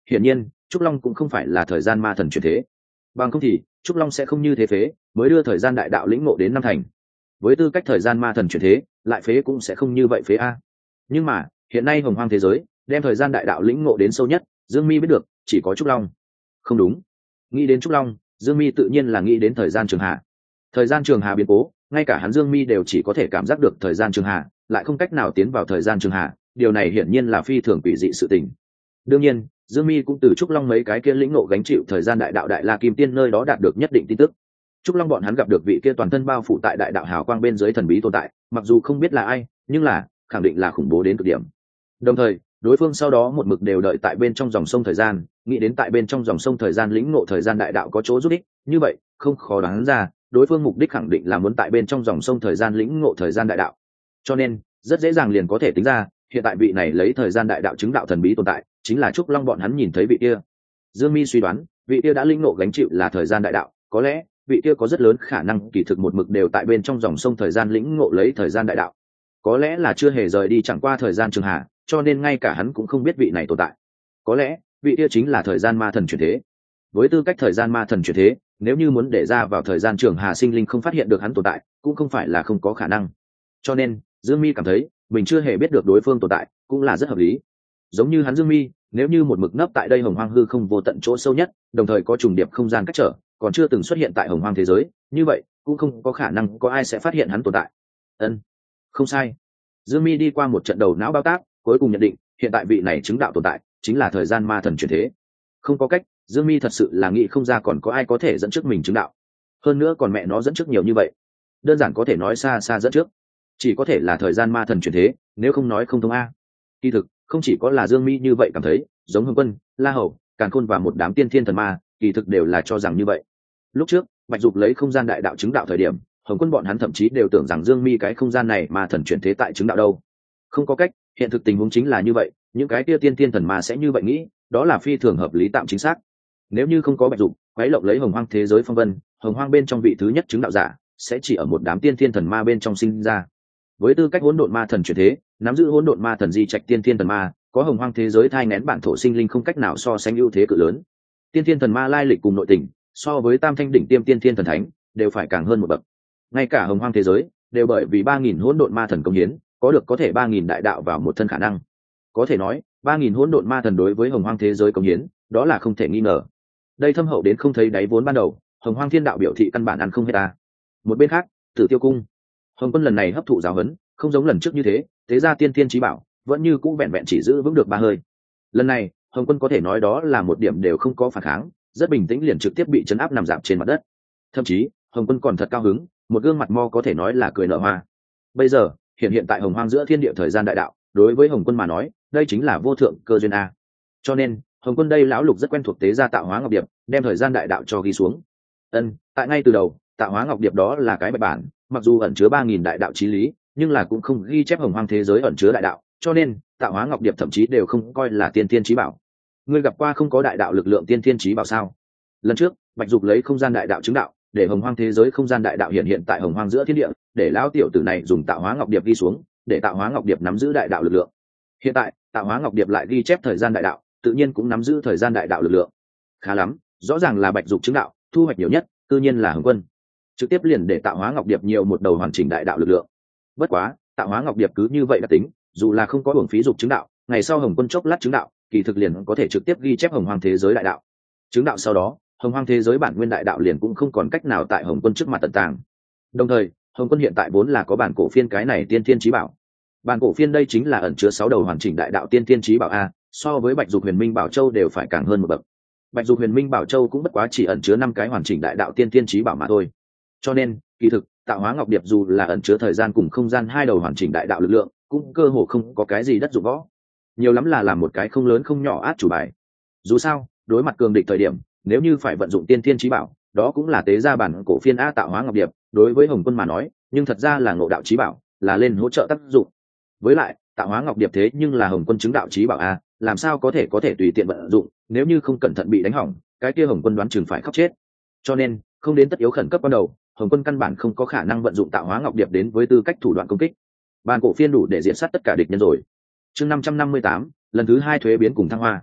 hiển nhiên trúc long cũng không phải là thời gian ma thần chuyển thế, bằng không thì trúc long sẽ không như thế phế mới đưa thời gian đại đạo lĩnh ngộ đến năm thành. Với tư cách thời gian ma thần chuyển thế lại phế cũng sẽ không như vậy phế a. Nhưng mà hiện nay hồng hoang thế giới đem thời gian đại đạo lĩnh ngộ đến sâu nhất, Dương Mi biết được chỉ có trúc long. Không đúng, nghĩ đến trúc long, Dương Mi tự nhiên là nghĩ đến thời gian trường hạ. Thời gian trường hà biến cố, ngay cả hắn Dương Mi đều chỉ có thể cảm giác được thời gian trường hà, lại không cách nào tiến vào thời gian trường hà, điều này hiển nhiên là phi thường quỷ dị sự tình. Đương nhiên Dương Mi cũng từ trúc long mấy cái kia lĩnh ngộ gánh chịu thời gian đại đạo đại la kim tiên nơi đó đạt được nhất định tin tức. Trúc long bọn hắn gặp được vị kia toàn thân bao phủ tại đại đạo hào quang bên dưới thần bí tồn tại, mặc dù không biết là ai, nhưng là khẳng định là khủng bố đến cực điểm. Đồng thời đối phương sau đó một mực đều đợi tại bên trong dòng sông thời gian, nghĩ đến tại bên trong dòng sông thời gian lĩnh ngộ thời gian đại đạo có chỗ giúp ích, như vậy không khó đoán ra đối phương mục đích khẳng định là muốn tại bên trong dòng sông thời gian lĩnh ngộ thời gian đại đạo. Cho nên rất dễ dàng liền có thể tính ra hiện tại vị này lấy thời gian đại đạo chứng đạo thần bí tồn tại chính là trúc long bọn hắn nhìn thấy vị kia. Dương Mi suy đoán vị kia đã lĩnh ngộ gánh chịu là thời gian đại đạo, có lẽ vị kia có rất lớn khả năng kỳ thực một mực đều tại bên trong dòng sông thời gian lĩnh ngộ lấy thời gian đại đạo, có lẽ là chưa hề rời đi chẳng qua thời gian trường hà, cho nên ngay cả hắn cũng không biết vị này tồn tại. Có lẽ vị kia chính là thời gian ma thần chuyển thế. Với tư cách thời gian ma thần chuyển thế, nếu như muốn để ra vào thời gian trường hà sinh linh không phát hiện được hắn tồn tại cũng không phải là không có khả năng. Cho nên Dương Mi cảm thấy mình chưa hề biết được đối phương tồn tại cũng là rất hợp lý. Giống như hắn Dương Mi, nếu như một mực nấp tại đây hồng hoang hư không vô tận chỗ sâu nhất, đồng thời có trùng điệp không gian cách trở, còn chưa từng xuất hiện tại hồng hoang thế giới, như vậy cũng không có khả năng có ai sẽ phát hiện hắn tồn tại. Ân, không sai. Dương Mi đi qua một trận đầu não bao tác, cuối cùng nhận định hiện tại vị này chứng đạo tồn tại chính là thời gian ma thần chuyển thế. Không có cách, Dương Mi thật sự là nghĩ không ra còn có ai có thể dẫn trước mình chứng đạo, hơn nữa còn mẹ nó dẫn trước nhiều như vậy, đơn giản có thể nói xa xa dẫn trước, chỉ có thể là thời gian ma thần chuyển thế, nếu không nói không thông a. Kỳ thực không chỉ có là Dương Mi như vậy cảm thấy, giống Hồng Quân, La Hầu, Càn Khôn và một đám tiên thiên thần ma kỳ thực đều là cho rằng như vậy. Lúc trước Bạch Dục lấy không gian đại đạo chứng đạo thời điểm, Hồng Quân bọn hắn thậm chí đều tưởng rằng Dương Mi cái không gian này ma thần chuyển thế tại chứng đạo đâu. Không có cách, hiện thực tình huống chính là như vậy, những cái kia tiên thiên thần ma sẽ như vậy nghĩ, đó là phi thường hợp lý tạm chính xác. Nếu như không có Bạch Dục quấy lộng lấy hồng hoang thế giới phong vân, hồng hoang bên trong vị thứ nhất chứng đạo giả sẽ chỉ ở một đám tiên thiên thần ma bên trong sinh ra. Với tư cách hỗn độn ma thần chuyển thế, nắm giữ hỗn độn ma thần di trạch tiên thiên thần ma, có hồng hoang thế giới thai nén bản thổ sinh linh không cách nào so sánh ưu thế cự lớn. Tiên thiên thần ma lai lịch cùng nội tình, so với tam thanh đỉnh tiêm tiên thiên thần thánh đều phải càng hơn một bậc. Ngay cả hồng hoang thế giới đều bởi vì ba nghìn hỗn độn ma thần công hiến, có được có thể ba nghìn đại đạo vào một thân khả năng. Có thể nói, ba nghìn hỗn độn ma thần đối với hồng hoang thế giới công hiến, đó là không thể nghi ngờ. Đây thâm hậu đến không thấy đáy vốn ban đầu, hồng hoang thiên đạo biểu thị căn bản ăn không hết ta. Một bên khác, Tử Tiêu cung, Hồng Quân lần này hấp thụ giáo huấn, không giống lần trước như thế, thế ra tiên tiên chí bảo vẫn như cũ vẹn vẹn chỉ giữ vững được ba hơi. Lần này Hồng Quân có thể nói đó là một điểm đều không có phản kháng, rất bình tĩnh liền trực tiếp bị chấn áp nằm dạp trên mặt đất. Thậm chí Hồng Quân còn thật cao hứng, một gương mặt mo có thể nói là cười nở hoa. Bây giờ hiện hiện tại hồng hoang giữa thiên địa thời gian đại đạo, đối với Hồng Quân mà nói đây chính là vô thượng cơ duyên a. Cho nên Hồng Quân đây lão lục rất quen thuộc tế gia Tạo Hóa Ngọc Điệp, đem thời gian đại đạo cho ghi xuống. Ân, tại ngay từ đầu Tạo Hóa Ngọc Điệp đó là cái bạch bản, mặc dù ẩn chứa ba nghìn đại đạo chí lý, nhưng là cũng không ghi chép hồng hoang thế giới ẩn chứa đại đạo, cho nên Tạo Hóa Ngọc Điệp thậm chí đều không coi là tiên thiên chí bảo. Ngươi gặp qua không có đại đạo lực lượng tiên thiên chí bảo sao? Lần trước Bạch Dục lấy không gian đại đạo chứng đạo, để hồng hoang thế giới không gian đại đạo hiện hiện tại hồng hoang giữa thiên địa, để lão tiểu tử này dùng Tạo Hóa Ngọc Điệp ghi xuống, để Tạo Hóa Ngọc Điệp nắm giữ đại đạo lực lượng. Hiện tại Tạo Hóa Ngọc Điệp lại ghi chép thời gian đại đạo, tự nhiên cũng nắm giữ thời gian đại đạo lực lượng. Khá lắm, rõ ràng là Bạch Dục chứng đạo, thu hoạch nhiều nhất tự nhiên là Hồng Quân, trực tiếp liền để Tạo Hóa Ngọc Điệp nhiều một đầu hoàn chỉnh đại đạo lực lượng. Bất quá Tạo Hóa Ngọc Điệp cứ như vậy đã tính, dù là không có hưởng phí Dục chứng đạo, ngày sau Hồng Quân chốc lát chứng đạo, kỳ thực liền có thể trực tiếp ghi chép hồng hoang thế giới đại đạo. Chứng đạo sau đó hồng hoang thế giới bản nguyên đại đạo liền cũng không còn cách nào tại Hồng Quân trước mặt tận tàng. Đồng thời Hồng Quân hiện tại vốn là có bản cổ phiên cái này tiên thiên chí bảo. Bản cổ phiên đây chính là ẩn chứa sáu đầu hoàn chỉnh đại đạo tiên thiên chí bảo a, so với Bạch Dục Huyền Minh Bảo Châu đều phải càng hơn một bậc. Bạch Dục Huyền Minh Bảo Châu cũng bất quá chỉ ẩn chứa năm cái hoàn chỉnh đại đạo tiên thiên chí bảo mà thôi. Cho nên kỳ thực Tạo Hóa Ngọc Điệp dù là ẩn chứa thời gian cùng không gian hai đầu hoàn chỉnh đại đạo lực lượng, cũng cơ hồ không có cái gì đất dụng võ, nhiều lắm là làm một cái không lớn không nhỏ át chủ bài. Dù sao đối mặt cường địch thời điểm, nếu như phải vận dụng tiên thiên chí bảo, đó cũng là tế gia bản cổ phiên a. Tạo Hóa Ngọc Điệp đối với Hồng Quân mà nói nhưng thật ra là ngộ đạo chí bảo, là lên hỗ trợ tác dụng. Với lại Tạo Hóa Ngọc Điệp thế nhưng là Hồng Quân chứng đạo chí bảo a, làm sao có thể có thể tùy tiện vận dụng, nếu như không cẩn thận bị đánh hỏng, cái kia Hồng Quân đoán chừng phải khóc chết. Cho nên không đến tất yếu khẩn cấp ban đầu, Hồng Quân căn bản không có khả năng vận dụng Tạo Hóa Ngọc Điệp đến với tư cách thủ đoạn công kích. Bản cổ phiên đủ để diệt sát tất cả địch nhân rồi. Chương năm trăm năm mươi tám, lần thứ hai thuế biến cùng thăng hoa.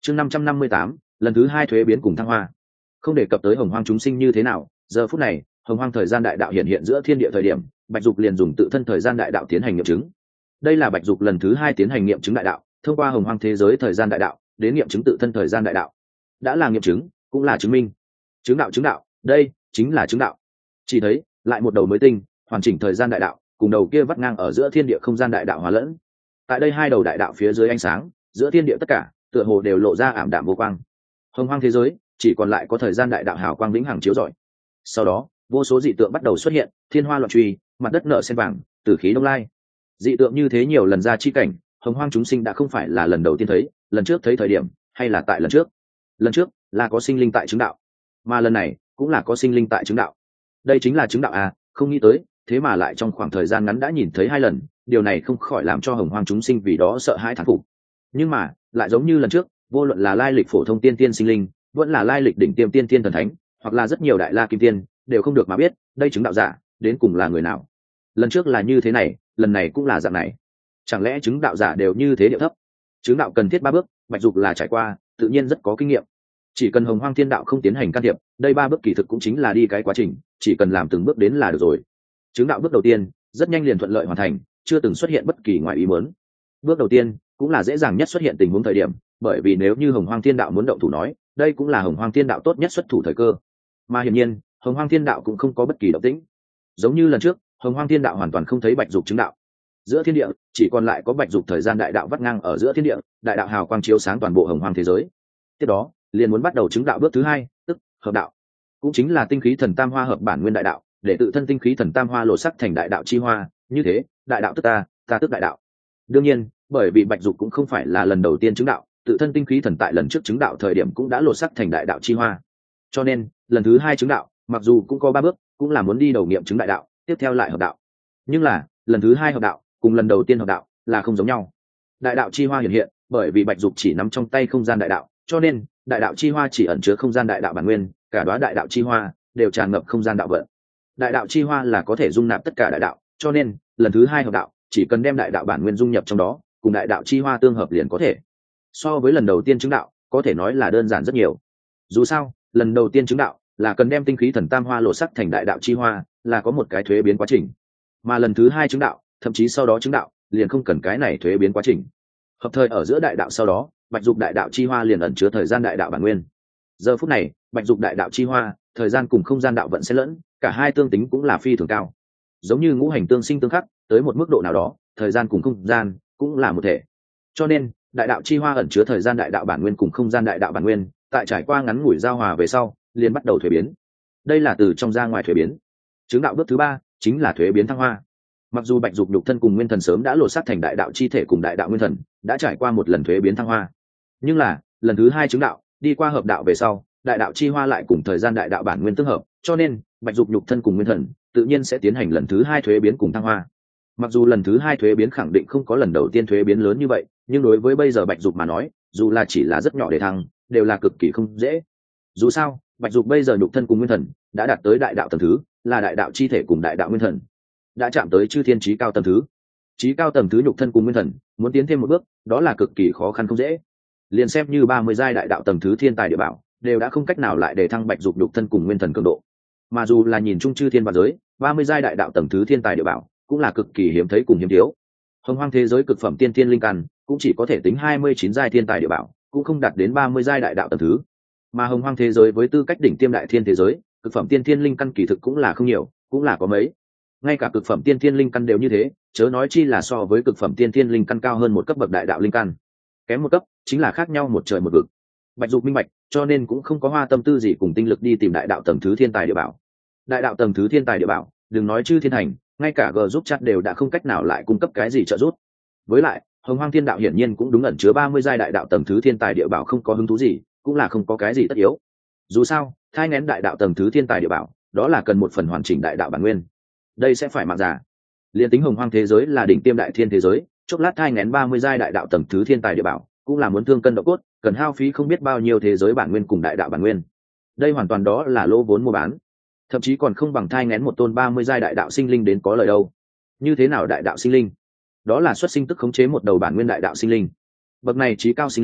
chương năm trăm năm mươi tám lần thứ hai thuế biến cùng thăng hoa. Không đề cập tới hồng hoang chúng sinh như thế nào, giờ phút này hồng hoang thời gian đại đạo hiện hiện giữa thiên địa thời điểm, bạch dục liền dùng tự thân thời gian đại đạo tiến hành nghiệm chứng. Đây là bạch dục lần thứ hai tiến hành nghiệm chứng đại đạo, thông qua hồng hoang thế giới thời gian đại đạo đến nghiệm chứng tự thân thời gian đại đạo. Đã là nghiệm chứng cũng là chứng minh. Chứng đạo chứng đạo, đây chính là chứng đạo. Chỉ thấy lại một đầu mới tinh hoàn chỉnh thời gian đại đạo cùng đầu kia vắt ngang ở giữa thiên địa không gian đại đạo hóa lẫn. Tại đây hai đầu đại đạo phía dưới ánh sáng, giữa thiên địa tất cả tựa hồ đều lộ ra ảm đạm vô quang. Hồng hoang thế giới chỉ còn lại có thời gian đại đạo hào quang vĩnh hằng chiếu rọi. Sau đó vô số dị tượng bắt đầu xuất hiện, thiên hoa loạn truy, mặt đất nở sen vàng, tử khí đông lai. Dị tượng như thế nhiều lần ra chi cảnh, hồng hoang chúng sinh đã không phải là lần đầu tiên thấy, lần trước thấy thời điểm hay là tại lần trước. Lần trước là có sinh linh tại chứng đạo, mà lần này cũng là có sinh linh tại chứng đạo. Đây chính là chứng đạo à, không nghĩ tới thế mà lại trong khoảng thời gian ngắn đã nhìn thấy hai lần, điều này không khỏi làm cho hồng hoang chúng sinh vì đó sợ hãi thán phục. Nhưng mà lại giống như lần trước, vô luận là lai lịch phổ thông tiên tiên sinh linh, vẫn là lai lịch đỉnh tiêm tiên tiên thần thánh, hoặc là rất nhiều đại la kim tiên, đều không được mà biết đây chứng đạo giả đến cùng là người nào. Lần trước là như thế này, lần này cũng là dạng này. Chẳng lẽ chứng đạo giả đều như thế điệu thấp? Chứng đạo cần thiết ba bước, bạch dục là trải qua, tự nhiên rất có kinh nghiệm. Chỉ cần hồng hoang thiên đạo không tiến hành can thiệp, đây ba bước kỳ thực cũng chính là đi cái quá trình, chỉ cần làm từng bước đến là được rồi. Chứng đạo bước đầu tiên rất nhanh liền thuận lợi hoàn thành, chưa từng xuất hiện bất kỳ ngoại ý muốn. Bước đầu tiên cũng là dễ dàng nhất xuất hiện tình huống thời điểm, bởi vì nếu như hồng hoang thiên đạo muốn động thủ nói, đây cũng là hồng hoang thiên đạo tốt nhất xuất thủ thời cơ. Mà hiển nhiên hồng hoang thiên đạo cũng không có bất kỳ động tĩnh. Giống như lần trước, hồng hoang thiên đạo hoàn toàn không thấy bạch dục chứng đạo. Giữa thiên địa chỉ còn lại có bạch dục thời gian đại đạo vắt ngang ở giữa thiên địa, đại đạo hào quang chiếu sáng toàn bộ hồng hoang thế giới. Tiếp đó liền muốn bắt đầu chứng đạo bước thứ hai, tức hợp đạo, cũng chính là tinh khí thần tam hoa hợp bản nguyên đại đạo, để tự thân tinh khí thần tam hoa lộ sắc thành đại đạo chi hoa. Như thế đại đạo tức ta, ta tức đại đạo. Đương nhiên bởi vì bạch dục cũng không phải là lần đầu tiên chứng đạo, tự thân tinh khí thần tại lần trước chứng đạo thời điểm cũng đã lộ sắc thành đại đạo chi hoa, cho nên lần thứ hai chứng đạo mặc dù cũng có ba bước, cũng là muốn đi đầu nghiệm chứng đại đạo, tiếp theo lại hợp đạo. Nhưng là lần thứ hai hợp đạo cùng lần đầu tiên hợp đạo là không giống nhau. Đại đạo chi hoa hiện hiện bởi vì bạch dục chỉ nắm trong tay không gian đại đạo, cho nên đại đạo chi hoa chỉ ẩn chứa không gian đại đạo bản nguyên, cả đóa đại đạo chi hoa đều tràn ngập không gian đạo vận. Đại đạo chi hoa là có thể dung nạp tất cả đại đạo, cho nên lần thứ hai hợp đạo chỉ cần đem đại đạo bản nguyên dung nhập trong đó, cùng đại đạo chi hoa tương hợp liền có thể. So với lần đầu tiên chứng đạo có thể nói là đơn giản rất nhiều. Dù sao lần đầu tiên chứng đạo là cần đem tinh khí thần tam hoa lộ sắc thành đại đạo chi hoa, là có một cái thuế biến quá trình. Mà lần thứ hai chứng đạo, thậm chí sau đó chứng đạo, liền không cần cái này thuế biến quá trình. Hợp thời ở giữa đại đạo sau đó, bạch dục đại đạo chi hoa liền ẩn chứa thời gian đại đạo bản nguyên. Giờ phút này bạch dục đại đạo chi hoa, thời gian cùng không gian đạo vận xen lẫn, cả hai tương tính cũng là phi thường cao. Giống như ngũ hành tương sinh tương khắc, tới một mức độ nào đó thời gian cùng không gian cũng là một thể. Cho nên đại đạo chi hoa ẩn chứa thời gian đại đạo bản nguyên cùng không gian đại đạo bản nguyên, tại trải qua ngắn ngủi giao hòa về sau liền bắt đầu thuế biến. Đây là từ trong ra ngoài thuế biến. Chứng đạo bước thứ ba chính là thuế biến thăng hoa. Mặc dù bạch dục nhục thân cùng nguyên thần sớm đã lột xác thành đại đạo chi thể cùng đại đạo nguyên thần, đã trải qua một lần thuế biến thăng hoa, nhưng là lần thứ hai chứng đạo đi qua hợp đạo về sau, đại đạo chi hoa lại cùng thời gian đại đạo bản nguyên tương hợp, cho nên bạch dục nhục thân cùng nguyên thần tự nhiên sẽ tiến hành lần thứ hai thuế biến cùng thăng hoa. Mặc dù lần thứ hai thuế biến khẳng định không có lần đầu tiên thuế biến lớn như vậy, nhưng đối với bây giờ bạch dục mà nói, dù là chỉ là rất nhỏ để thăng, đều là cực kỳ không dễ. Dù sao bạch dục bây giờ nhục thân cùng nguyên thần đã đạt tới đại đạo tầng thứ, là đại đạo chi thể cùng đại đạo nguyên thần, đã chạm tới chư thiên chí cao tầng thứ. Chí cao tầng thứ nhục thân cùng nguyên thần muốn tiến thêm một bước, đó là cực kỳ khó khăn không dễ. Liền xem như ba mươi giai đại đạo tầng thứ thiên tài địa bảo, đều đã không cách nào lại để thăng bạch dục nhục thân cùng nguyên thần cường độ. Mà dù là nhìn chung chư thiên vạn giới, ba mươi giai đại đạo tầng thứ thiên tài địa bảo cũng là cực kỳ hiếm thấy cùng hiếm thiếu. Hồng hoang thế giới cực phẩm tiên thiên linh căn cũng chỉ có thể tính hai mươi chín giai thiên tài địa bảo, cũng không đạt đến ba mươi giai đại đạo tầng thứ. Mà hồng hoang thế giới với tư cách đỉnh tiêm đại thiên thế giới, cực phẩm tiên thiên linh căn kỳ thực cũng là không nhiều, cũng là có mấy. Ngay cả cực phẩm tiên thiên linh căn đều như thế, chớ nói chi là so với cực phẩm tiên thiên linh căn cao hơn một cấp bậc đại đạo linh căn. Kém một cấp chính là khác nhau một trời một vực. Bạch dục minh bạch, cho nên cũng không có hoa tâm tư gì cùng tinh lực đi tìm đại đạo tầng thứ thiên tài địa bảo. Đại đạo tầng thứ thiên tài địa bảo, đừng nói chư thiên hành, ngay cả g giúp chat đều đã không cách nào lại cung cấp cái gì trợ giúp. Với lại hồng hoang thiên đạo hiển nhiên cũng đúng ẩn chứa ba mươi giai đại đạo tầng thứ thiên tài địa bảo không có hứng thú gì, cũng là không có cái gì tất yếu. Dù sao thai ngén đại đạo tầng thứ thiên tài địa bảo, đó là cần một phần hoàn chỉnh đại đạo bản nguyên, đây sẽ phải mạng giả. Liên tính hồng hoang thế giới là đỉnh tiêm đại thiên thế giới, chốc lát thai ngén ba mươi giai đại đạo tầng thứ thiên tài địa bảo cũng là muốn thương cân độ cốt, cần hao phí không biết bao nhiêu thế giới bản nguyên cùng đại đạo bản nguyên. Đây hoàn toàn đó là lỗ vốn mua bán, thậm chí còn không bằng thai ngén một tôn ba mươi giai đại đạo sinh linh đến có lời đâu. Như thế nào đại đạo sinh linh? Đó là xuất sinh tức khống chế một đầu bản nguyên đại đạo sinh linh. Bậc này trí cao sinh linh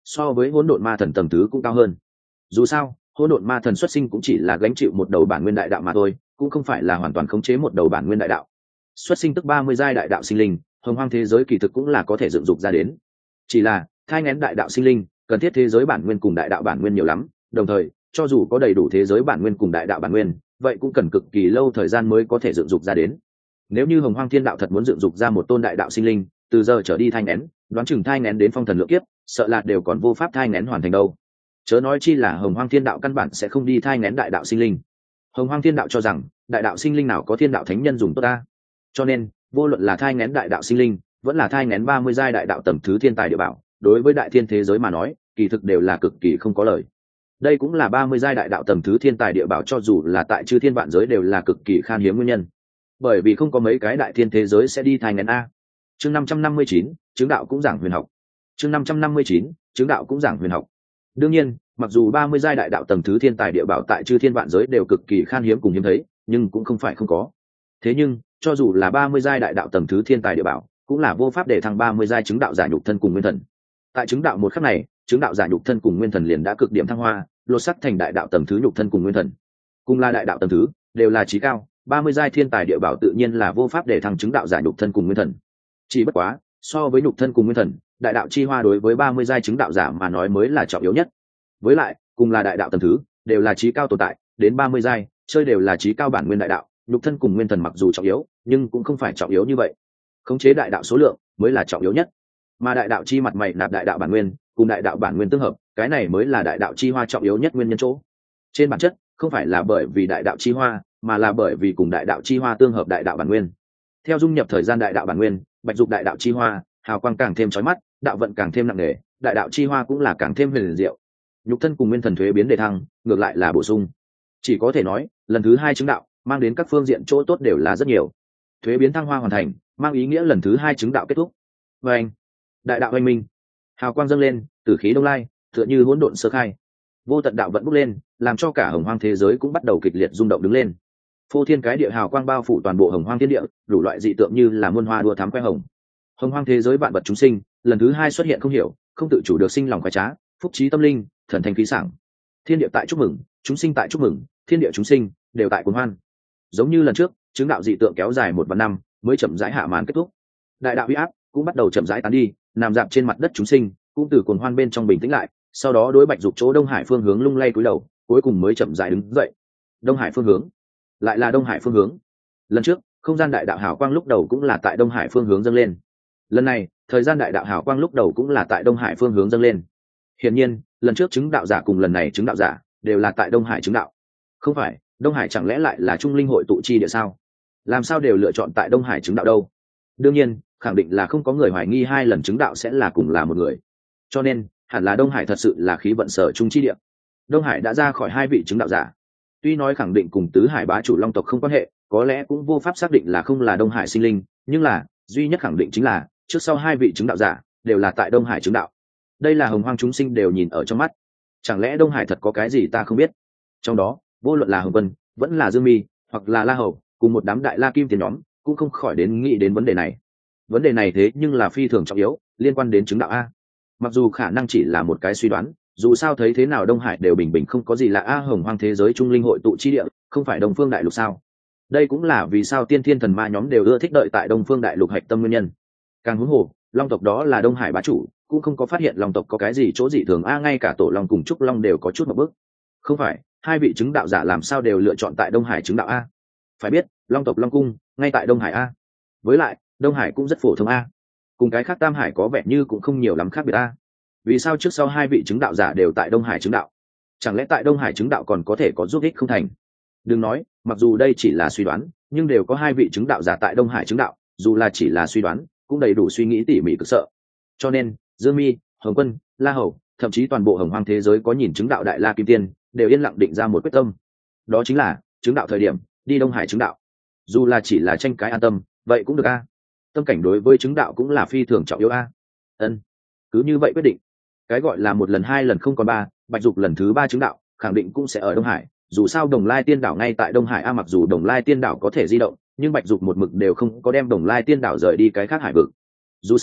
so với hỗn độn ma thần tầng thứ cũng cao hơn. Dù sao hỗn độn ma thần xuất sinh cũng chỉ là gánh chịu một đầu bản nguyên đại đạo mà thôi, cũng không phải là hoàn toàn khống chế một đầu bản nguyên đại đạo. Xuất sinh tức ba mươi giai đại đạo sinh linh, hồng hoang thế giới kỳ thực cũng là có thể dựng dục ra đến, chỉ là thai nghén đại đạo sinh linh cần thiết thế giới bản nguyên cùng đại đạo bản nguyên nhiều lắm, đồng thời cho dù có đầy đủ thế giới bản nguyên cùng đại đạo bản nguyên, vậy cũng cần cực kỳ lâu thời gian mới có thể dựng dục ra đến. Nếu như hồng hoang thiên đạo thật muốn dựng dục ra một tôn đại đạo sinh linh, từ giờ trở đi thai nghén, đoán chừng thai nghén đến phong thần lượng kiếp, sợ là đều còn vô pháp thai nghén hoàn thành đâu. Chớ nói chi là hồng hoang thiên đạo căn bản sẽ không đi thai nghén đại đạo sinh linh. Hồng hoang thiên đạo cho rằng đại đạo sinh linh nào có thiên đạo thánh nhân dùng tốt ta, cho nên vô luận là thai nghén đại đạo sinh linh vẫn là thai nghén ba mươi giai đại đạo tầm thứ thiên tài địa bảo, đối với đại thiên thế giới mà nói kỳ thực đều là cực kỳ không có lời. Đây cũng là ba mươi giai đại đạo tầm thứ thiên tài địa bảo cho dù là tại chư thiên vạn giới đều là cực kỳ khan hiếm nguyên nhân, bởi vì không có mấy cái đại thiên thế giới sẽ đi thai nghén a. Chương năm trăm năm mươi chín, chứng đạo cũng giảng huyền học. Chương năm trăm năm mươi chín, chứng đạo cũng giảng huyền học. Đương nhiên, mặc dù ba mươi giai đại đạo tầng thứ thiên tài địa bảo tại chư thiên vạn giới đều cực kỳ khan hiếm cùng hiếm thấy, nhưng cũng không phải không có. Thế nhưng, cho dù là ba mươi giai đại đạo tầng thứ thiên tài địa bảo, cũng là vô pháp để thăng ba mươi giai chứng đạo giả nhục thân cùng nguyên thần. Tại chứng đạo một khắc này, chứng đạo giả nhục thân cùng nguyên thần liền đã cực điểm thăng hoa, lột sắc thành đại đạo tầng thứ nhục thân cùng nguyên thần. Cùng là đại đạo tầng thứ, đều là chí cao, ba mươi giai thiên tài địa bảo tự nhiên là vô pháp để thăng chứng đạo giả nhục thân cùng nguyên thần. Chỉ bất quá, so với nhục thân cùng nguyên thần, đại đạo chi hoa đối với ba mươi giai chứng đạo giả mà nói mới là trọng yếu nhất. Với lại, cùng là đại đạo tầng thứ, đều là chí cao tồn tại, đến ba mươi giai, chơi đều là chí cao bản nguyên đại đạo, nhục thân cùng nguyên thần mặc dù trọng yếu, nhưng cũng không phải trọng yếu như vậy. Khống chế đại đạo số lượng mới là trọng yếu nhất. Mà đại đạo chi mặt mày nạp đại đạo bản nguyên, cùng đại đạo bản nguyên tương hợp, cái này mới là đại đạo chi hoa trọng yếu nhất nguyên nhân chỗ. Trên bản chất, không phải là bởi vì đại đạo chi hoa, mà là bởi vì cùng đại đạo chi hoa tương hợp đại đạo bản nguyên. Theo dung nhập thời gian đại đạo bản nguyên, bạch dục đại đạo chi hoa, hào quang càng thêm chói mắt, đạo vận càng thêm nặng nề, đại đạo chi hoa cũng là càng thêm huyền diệu. Nhục thân cùng nguyên thần thuế biến đề thăng, ngược lại là bổ sung. Chỉ có thể nói, lần thứ hai chứng đạo mang đến các phương diện chỗ tốt đều là rất nhiều. Thuế biến thăng hoa hoàn thành, mang ý nghĩa lần thứ hai chứng đạo kết thúc. Và anh, đại đạo oanh minh, hào quang dâng lên, tử khí đông lai, tựa như hỗn độn sơ khai. Vô tận đạo vận bốc lên, làm cho cả hồng hoang thế giới cũng bắt đầu kịch liệt rung động đứng lên. Phô thiên cái địa hào quang bao phủ toàn bộ hồng hoang thiên địa, đủ loại dị tượng như là muôn hoa đua thắm khoe hồng. Hồng hoang thế giới vạn vật chúng sinh, lần thứ hai xuất hiện không hiểu, không tự chủ được sinh lòng khoái trá, phúc trí tâm linh, thần thanh khí sảng. Thiên địa tại chúc mừng, chúng sinh tại chúc mừng, thiên địa chúng sinh đều tại cuồng hoan. Giống như lần trước, chứng đạo dị tượng kéo dài một vạn năm, mới chậm rãi hạ màn kết thúc. Đại đạo uy áp cũng bắt đầu chậm rãi tán đi, nằm dạp trên mặt đất chúng sinh cũng từ cuồng hoan bên trong bình tĩnh lại, sau đó đối bạch dục chỗ Đông Hải phương hướng lung lay cúi đầu, cuối cùng mới chậm rãi đứng dậy. Đông Hải phương hướng, lại là Đông Hải phương hướng. Lần trước, không gian đại đạo hào quang lúc đầu cũng là tại Đông Hải phương hướng dâng lên. Lần này, thời gian đại đạo hào quang lúc đầu cũng là tại Đông Hải phương hướng dâng lên. Hiển nhiên, lần trước chứng đạo giả cùng lần này chứng đạo giả đều là tại Đông Hải chứng đạo. Không phải, Đông Hải chẳng lẽ lại là trung linh hội tụ chi địa sao? Làm sao đều lựa chọn tại Đông Hải chứng đạo đâu? Đương nhiên, khẳng định là không có người hoài nghi hai lần chứng đạo sẽ là cùng là một người. Cho nên, hẳn là Đông Hải thật sự là khí vận sở trung chi địa. Đông Hải đã ra khỏi hai vị chứng đạo giả. Tuy nói khẳng định cùng tứ hải bá chủ long tộc không quan hệ, có lẽ cũng vô pháp xác định là không là Đông Hải sinh linh, nhưng là duy nhất khẳng định chính là trước sau hai vị chứng đạo giả đều là tại Đông Hải chứng đạo. Đây là hồng hoang chúng sinh đều nhìn ở trong mắt. Chẳng lẽ Đông Hải thật có cái gì ta không biết? Trong đó, vô luận là Hồng Vân, vẫn là Dương Mi, hoặc là La Hầu, cùng một đám đại la kim tiền nhóm, cũng không khỏi đến nghĩ đến vấn đề này. Vấn đề này thế nhưng là phi thường trọng yếu, liên quan đến chứng đạo a. Mặc dù khả năng chỉ là một cái suy đoán, dù sao thấy thế nào Đông Hải đều bình bình không có gì là a hồng hoang thế giới trung linh hội tụ chi địa, không phải Đông Phương Đại Lục sao? Đây cũng là vì sao tiên thiên thần ma nhóm đều ưa thích đợi tại Đông Phương Đại Lục hạch tâm nguyên nhân. Càng huống hồ, Long tộc đó là Đông Hải bá chủ, cũng không có phát hiện Long tộc có cái gì chỗ dị thường a, ngay cả Tổ Long cùng Trúc Long đều có chút một bước. Không phải, hai vị chứng đạo giả làm sao đều lựa chọn tại Đông Hải chứng đạo a? Phải biết, Long tộc Long cung ngay tại Đông Hải a. Với lại, Đông Hải cũng rất phổ thông a. Cùng cái khác Tam Hải có vẻ như cũng không nhiều lắm khác biệt a. Vì sao trước sau hai vị chứng đạo giả đều tại Đông Hải chứng đạo? Chẳng lẽ tại Đông Hải chứng đạo còn có thể có giúp ích không thành? Đừng nói, mặc dù đây chỉ là suy đoán, nhưng đều có hai vị chứng đạo giả tại Đông Hải chứng đạo, dù là chỉ là suy đoán, cũng đầy đủ suy nghĩ tỉ mỉ cực sợ. Cho nên, Dương Mi, Hồng Quân, La Hầu, thậm chí toàn bộ hồng hoang thế giới có nhìn chứng đạo đại la kim tiên, đều yên lặng định ra một quyết tâm. Đó chính là chứng đạo thời điểm đi Đông Hải chứng đạo. Dù là chỉ là tranh cái an tâm, vậy cũng được a. Tâm cảnh đối với chứng đạo cũng là phi thường trọng yếu a. Ân, cứ như vậy quyết định. Cái gọi là một lần hai lần không còn ba, Bạch Dục lần thứ ba chứng đạo, khẳng định cũng sẽ ở Đông Hải. Dù sao Đồng Lai Tiên Đảo ngay tại Đông Hải a, mặc dù Đồng Lai Tiên Đảo có thể di động, nhưng Bạch Dục một mực đều không có đem Đồng Lai Tiên Đảo rời đi cái khác hải vực. Dù sao,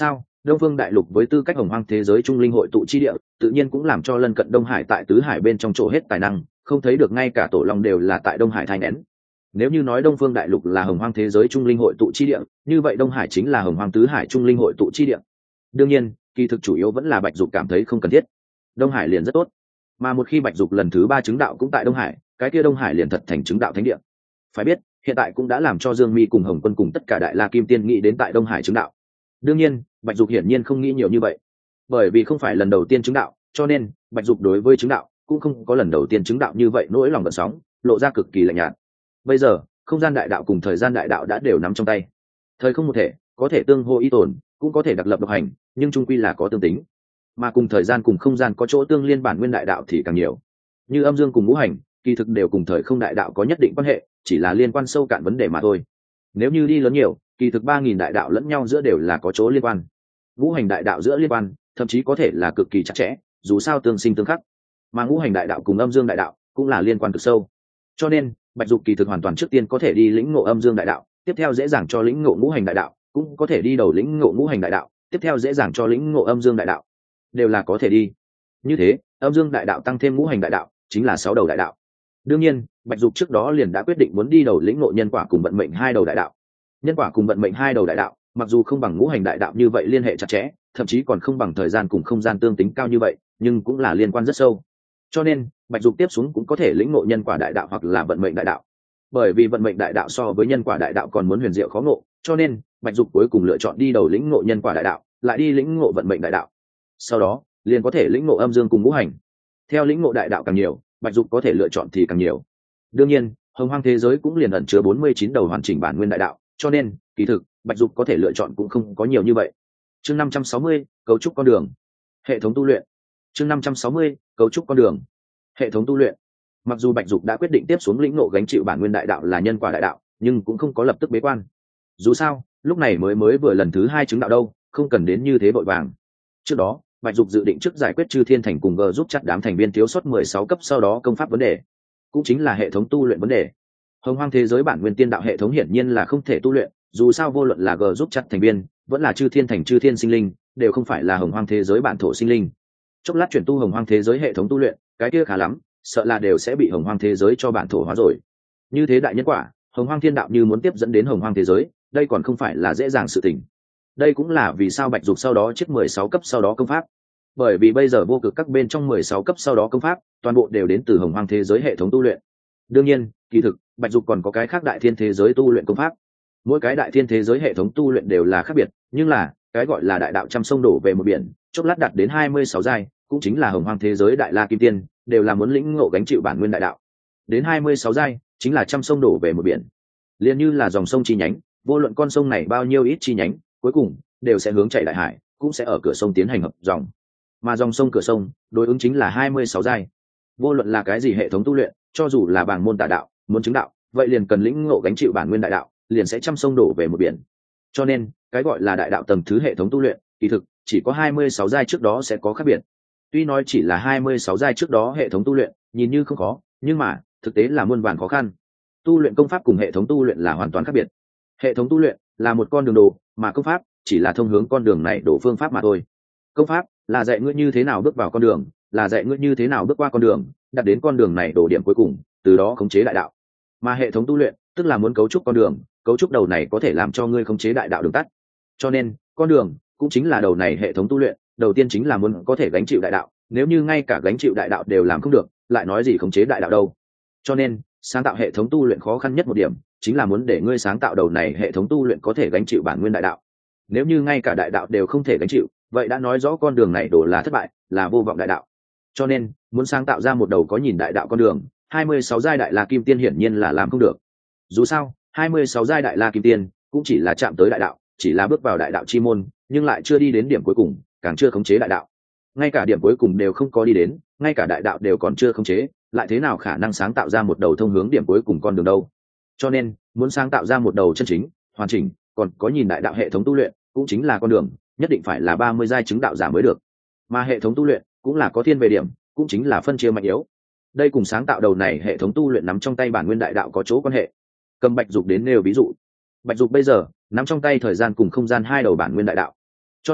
Đông Phương Đại Lục với tư cách Hồng Hoang thế giới trung linh hội tụ chi địa, tự nhiên cũng làm cho lân cận Đông Hải tại tứ hải bên trong chỗ hết tài năng, không thấy được ngay cả tổ long đều là tại Đông Hải thai nén. Nếu như nói Đông Phương Đại Lục là Hồng Hoang thế giới trung linh hội tụ chi địa, như vậy Đông Hải chính là Hồng Hoang tứ hải trung linh hội tụ chi địa. Đương nhiên, kỳ thực chủ yếu vẫn là Bạch Dục cảm thấy không cần thiết. Đông Hải liền rất tốt, mà một khi Bạch Dục lần thứ ba chứng đạo cũng tại Đông Hải, cái kia Đông Hải liền thật thành chứng đạo thánh địa. Phải biết, hiện tại cũng đã làm cho Dương Mi cùng Hồng Quân cùng tất cả Đại La Kim Tiên nghĩ đến tại Đông Hải chứng đạo. Đương nhiên, Bạch Dục hiển nhiên không nghĩ nhiều như vậy, bởi vì không phải lần đầu tiên chứng đạo, cho nên Bạch Dục đối với chứng đạo cũng không có lần đầu tiên chứng đạo như vậy nỗi lòng gợn sóng, lộ ra cực kỳ lạnh nhạt. Bây giờ, không gian đại đạo cùng thời gian đại đạo đã đều nắm trong tay. Thời không một thể, có thể tương hỗ y tồn, cũng có thể đặc lập độc hành, nhưng chung quy là có tương tính. Mà cùng thời gian cùng không gian có chỗ tương liên bản nguyên đại đạo thì càng nhiều. Như âm dương cùng ngũ hành, kỳ thực đều cùng thời không đại đạo có nhất định quan hệ, chỉ là liên quan sâu cạn vấn đề mà thôi. Nếu như đi lớn nhiều, kỳ thực ba nghìn đại đạo lẫn nhau giữa đều là có chỗ liên quan. Ngũ hành đại đạo giữa liên quan, thậm chí có thể là cực kỳ chặt chẽ, dù sao tương sinh tương khắc. Mà ngũ hành đại đạo cùng âm dương đại đạo cũng là liên quan cực sâu. Cho nên, Bạch Dục kỳ thực hoàn toàn trước tiên có thể đi lĩnh ngộ âm dương đại đạo, tiếp theo dễ dàng cho lĩnh ngộ ngũ hành đại đạo, cũng có thể đi đầu lĩnh ngộ ngũ hành đại đạo, tiếp theo dễ dàng cho lĩnh ngộ âm dương đại đạo, đều là có thể đi. Như thế, âm dương đại đạo tăng thêm ngũ hành đại đạo, chính là sáu đầu đại đạo. Đương nhiên, Bạch Dục trước đó liền đã quyết định muốn đi đầu lĩnh ngộ nhân quả cùng vận mệnh hai đầu đại đạo. Nhân quả cùng vận mệnh hai đầu đại đạo, mặc dù không bằng ngũ hành đại đạo như vậy liên hệ chặt chẽ, thậm chí còn không bằng thời gian cùng không gian tương tính cao như vậy, nhưng cũng là liên quan rất sâu. Cho nên, Bạch Dục tiếp xuống cũng có thể lĩnh ngộ nhân quả đại đạo hoặc là vận mệnh đại đạo. Bởi vì vận mệnh đại đạo so với nhân quả đại đạo còn muốn huyền diệu khó ngộ, cho nên Bạch Dục cuối cùng lựa chọn đi đầu lĩnh ngộ nhân quả đại đạo, lại đi lĩnh ngộ vận mệnh đại đạo. Sau đó, liền có thể lĩnh ngộ âm dương cùng ngũ hành. Theo lĩnh ngộ đại đạo càng nhiều, Bạch Dục có thể lựa chọn thì càng nhiều. Đương nhiên, Hồng Hoang thế giới cũng liền ẩn chứa bốn mươi chín đầu hoàn chỉnh bản nguyên đại đạo, cho nên, kỳ thực, Bạch Dục có thể lựa chọn cũng không có nhiều như vậy. Chương năm trăm sáu mươi, cấu trúc con đường. Hệ thống tu luyện. Chương năm trăm sáu mươi, cấu trúc con đường. Hệ thống tu luyện. Mặc dù Bạch Dục đã quyết định tiếp xuống lĩnh ngộ gánh chịu bản nguyên đại đạo là nhân quả đại đạo, nhưng cũng không có lập tức bế quan. Dù sao, lúc này mới mới vừa lần thứ hai chứng đạo đâu, không cần đến như thế vội vàng. Trước đó, Bạch Dục dự định trước giải quyết Chư Thiên Thành cùng G giúp chặt đám thành viên thiếu sót mười sáu cấp, sau đó công pháp vấn đề, cũng chính là hệ thống tu luyện vấn đề. Hồng Hoang thế giới bản nguyên tiên đạo hệ thống hiển nhiên là không thể tu luyện, dù sao vô luận là G giúp chặt thành viên, vẫn là Chư Thiên Thành Chư Thiên sinh linh, đều không phải là Hồng Hoang thế giới bản thổ sinh linh. Chốc lát chuyển tu Hồng Hoang thế giới hệ thống tu luyện, cái kia khá lắm, sợ là đều sẽ bị Hồng Hoang thế giới cho bản thổ hóa rồi. Như thế đại nhân quả, Hồng Hoang thiên đạo như muốn tiếp dẫn đến Hồng Hoang thế giới, đây còn không phải là dễ dàng sự tình. Đây cũng là vì sao Bạch Dục sau đó chiếc mười sáu cấp sau đó công pháp. Bởi vì bây giờ vô cực các bên trong mười sáu cấp sau đó công pháp, toàn bộ đều đến từ Hồng Hoang thế giới hệ thống tu luyện. Đương nhiên, kỳ thực, Bạch Dục còn có cái khác đại thiên thế giới tu luyện công pháp. Mỗi cái đại thiên thế giới hệ thống tu luyện đều là khác biệt, nhưng là cái gọi là đại đạo trăm sông đổ về một biển, chốc lát đạt đến hai mươi sáu giai, cũng chính là Hồng Hoang thế giới đại la kim tiên, đều là muốn lĩnh ngộ gánh chịu bản nguyên đại đạo. Đến hai mươi sáu giai, chính là trăm sông đổ về một biển. Liên như là dòng sông chi nhánh, vô luận con sông này bao nhiêu ít chi nhánh, cuối cùng đều sẽ hướng chảy đại hải, cũng sẽ ở cửa sông tiến hành hợp dòng. Mà dòng sông cửa sông, đối ứng chính là hai mươi sáu giai. Vô luận là cái gì hệ thống tu luyện, cho dù là bảng môn tà đạo, muốn chứng đạo, vậy liền cần lĩnh ngộ gánh chịu bản nguyên đại đạo, liền sẽ trăm sông đổ về một biển. Cho nên, cái gọi là đại đạo tầng thứ hệ thống tu luyện, kỳ thực chỉ có hai mươi sáu giai trước đó sẽ có khác biệt. Tuy nói chỉ là hai mươi sáu giai trước đó hệ thống tu luyện, nhìn như không khó, nhưng mà, thực tế là muôn vàn khó khăn. Tu luyện công pháp cùng hệ thống tu luyện là hoàn toàn khác biệt. Hệ thống tu luyện là một con đường đồ, mà công pháp chỉ là thông hướng con đường này đổ phương pháp mà thôi. Công pháp là dạy ngươi như thế nào bước vào con đường, là dạy ngươi như thế nào bước qua con đường, đặt đến con đường này đổ điểm cuối cùng, từ đó khống chế đại đạo. Mà hệ thống tu luyện, tức là muốn cấu trúc con đường, cấu trúc đầu này có thể làm cho ngươi khống chế đại đạo đường tắt. Cho nên, con đường cũng chính là đầu này hệ thống tu luyện, đầu tiên chính là muốn có thể gánh chịu đại đạo, nếu như ngay cả gánh chịu đại đạo đều làm không được, lại nói gì khống chế đại đạo đâu. Cho nên, sáng tạo hệ thống tu luyện khó khăn nhất một điểm, chính là muốn để ngươi sáng tạo đầu này hệ thống tu luyện có thể gánh chịu bản nguyên đại đạo. Nếu như ngay cả đại đạo đều không thể gánh chịu, vậy đã nói rõ con đường này đổ là thất bại, là vô vọng đại đạo. Cho nên, muốn sáng tạo ra một đầu có nhìn đại đạo con đường, hai mươi sáu giai đại la kim tiên hiển nhiên là làm không được. Dù sao, hai mươi sáu giai đại la kim tiên cũng chỉ là chạm tới đại đạo, chỉ là bước vào đại đạo chi môn, nhưng lại chưa đi đến điểm cuối cùng, càng chưa khống chế đại đạo. Ngay cả điểm cuối cùng đều không có đi đến, ngay cả đại đạo đều còn chưa khống chế, lại thế nào khả năng sáng tạo ra một đầu thông hướng điểm cuối cùng con đường đâu. Cho nên, muốn sáng tạo ra một đầu chân chính, hoàn chỉnh, còn có nhìn đại đạo hệ thống tu luyện, cũng chính là con đường, nhất định phải là ba mươi giai chứng đạo giả mới được. Mà hệ thống tu luyện cũng là có thiên về điểm, cũng chính là phân chia mạnh yếu. Đây cùng sáng tạo đầu này hệ thống tu luyện nắm trong tay bản nguyên đại đạo có chỗ quan hệ. Cầm Bạch Dục đến nêu ví dụ. Bạch Dục bây giờ nắm trong tay thời gian cùng không gian hai đầu bản nguyên đại đạo. Cho nên,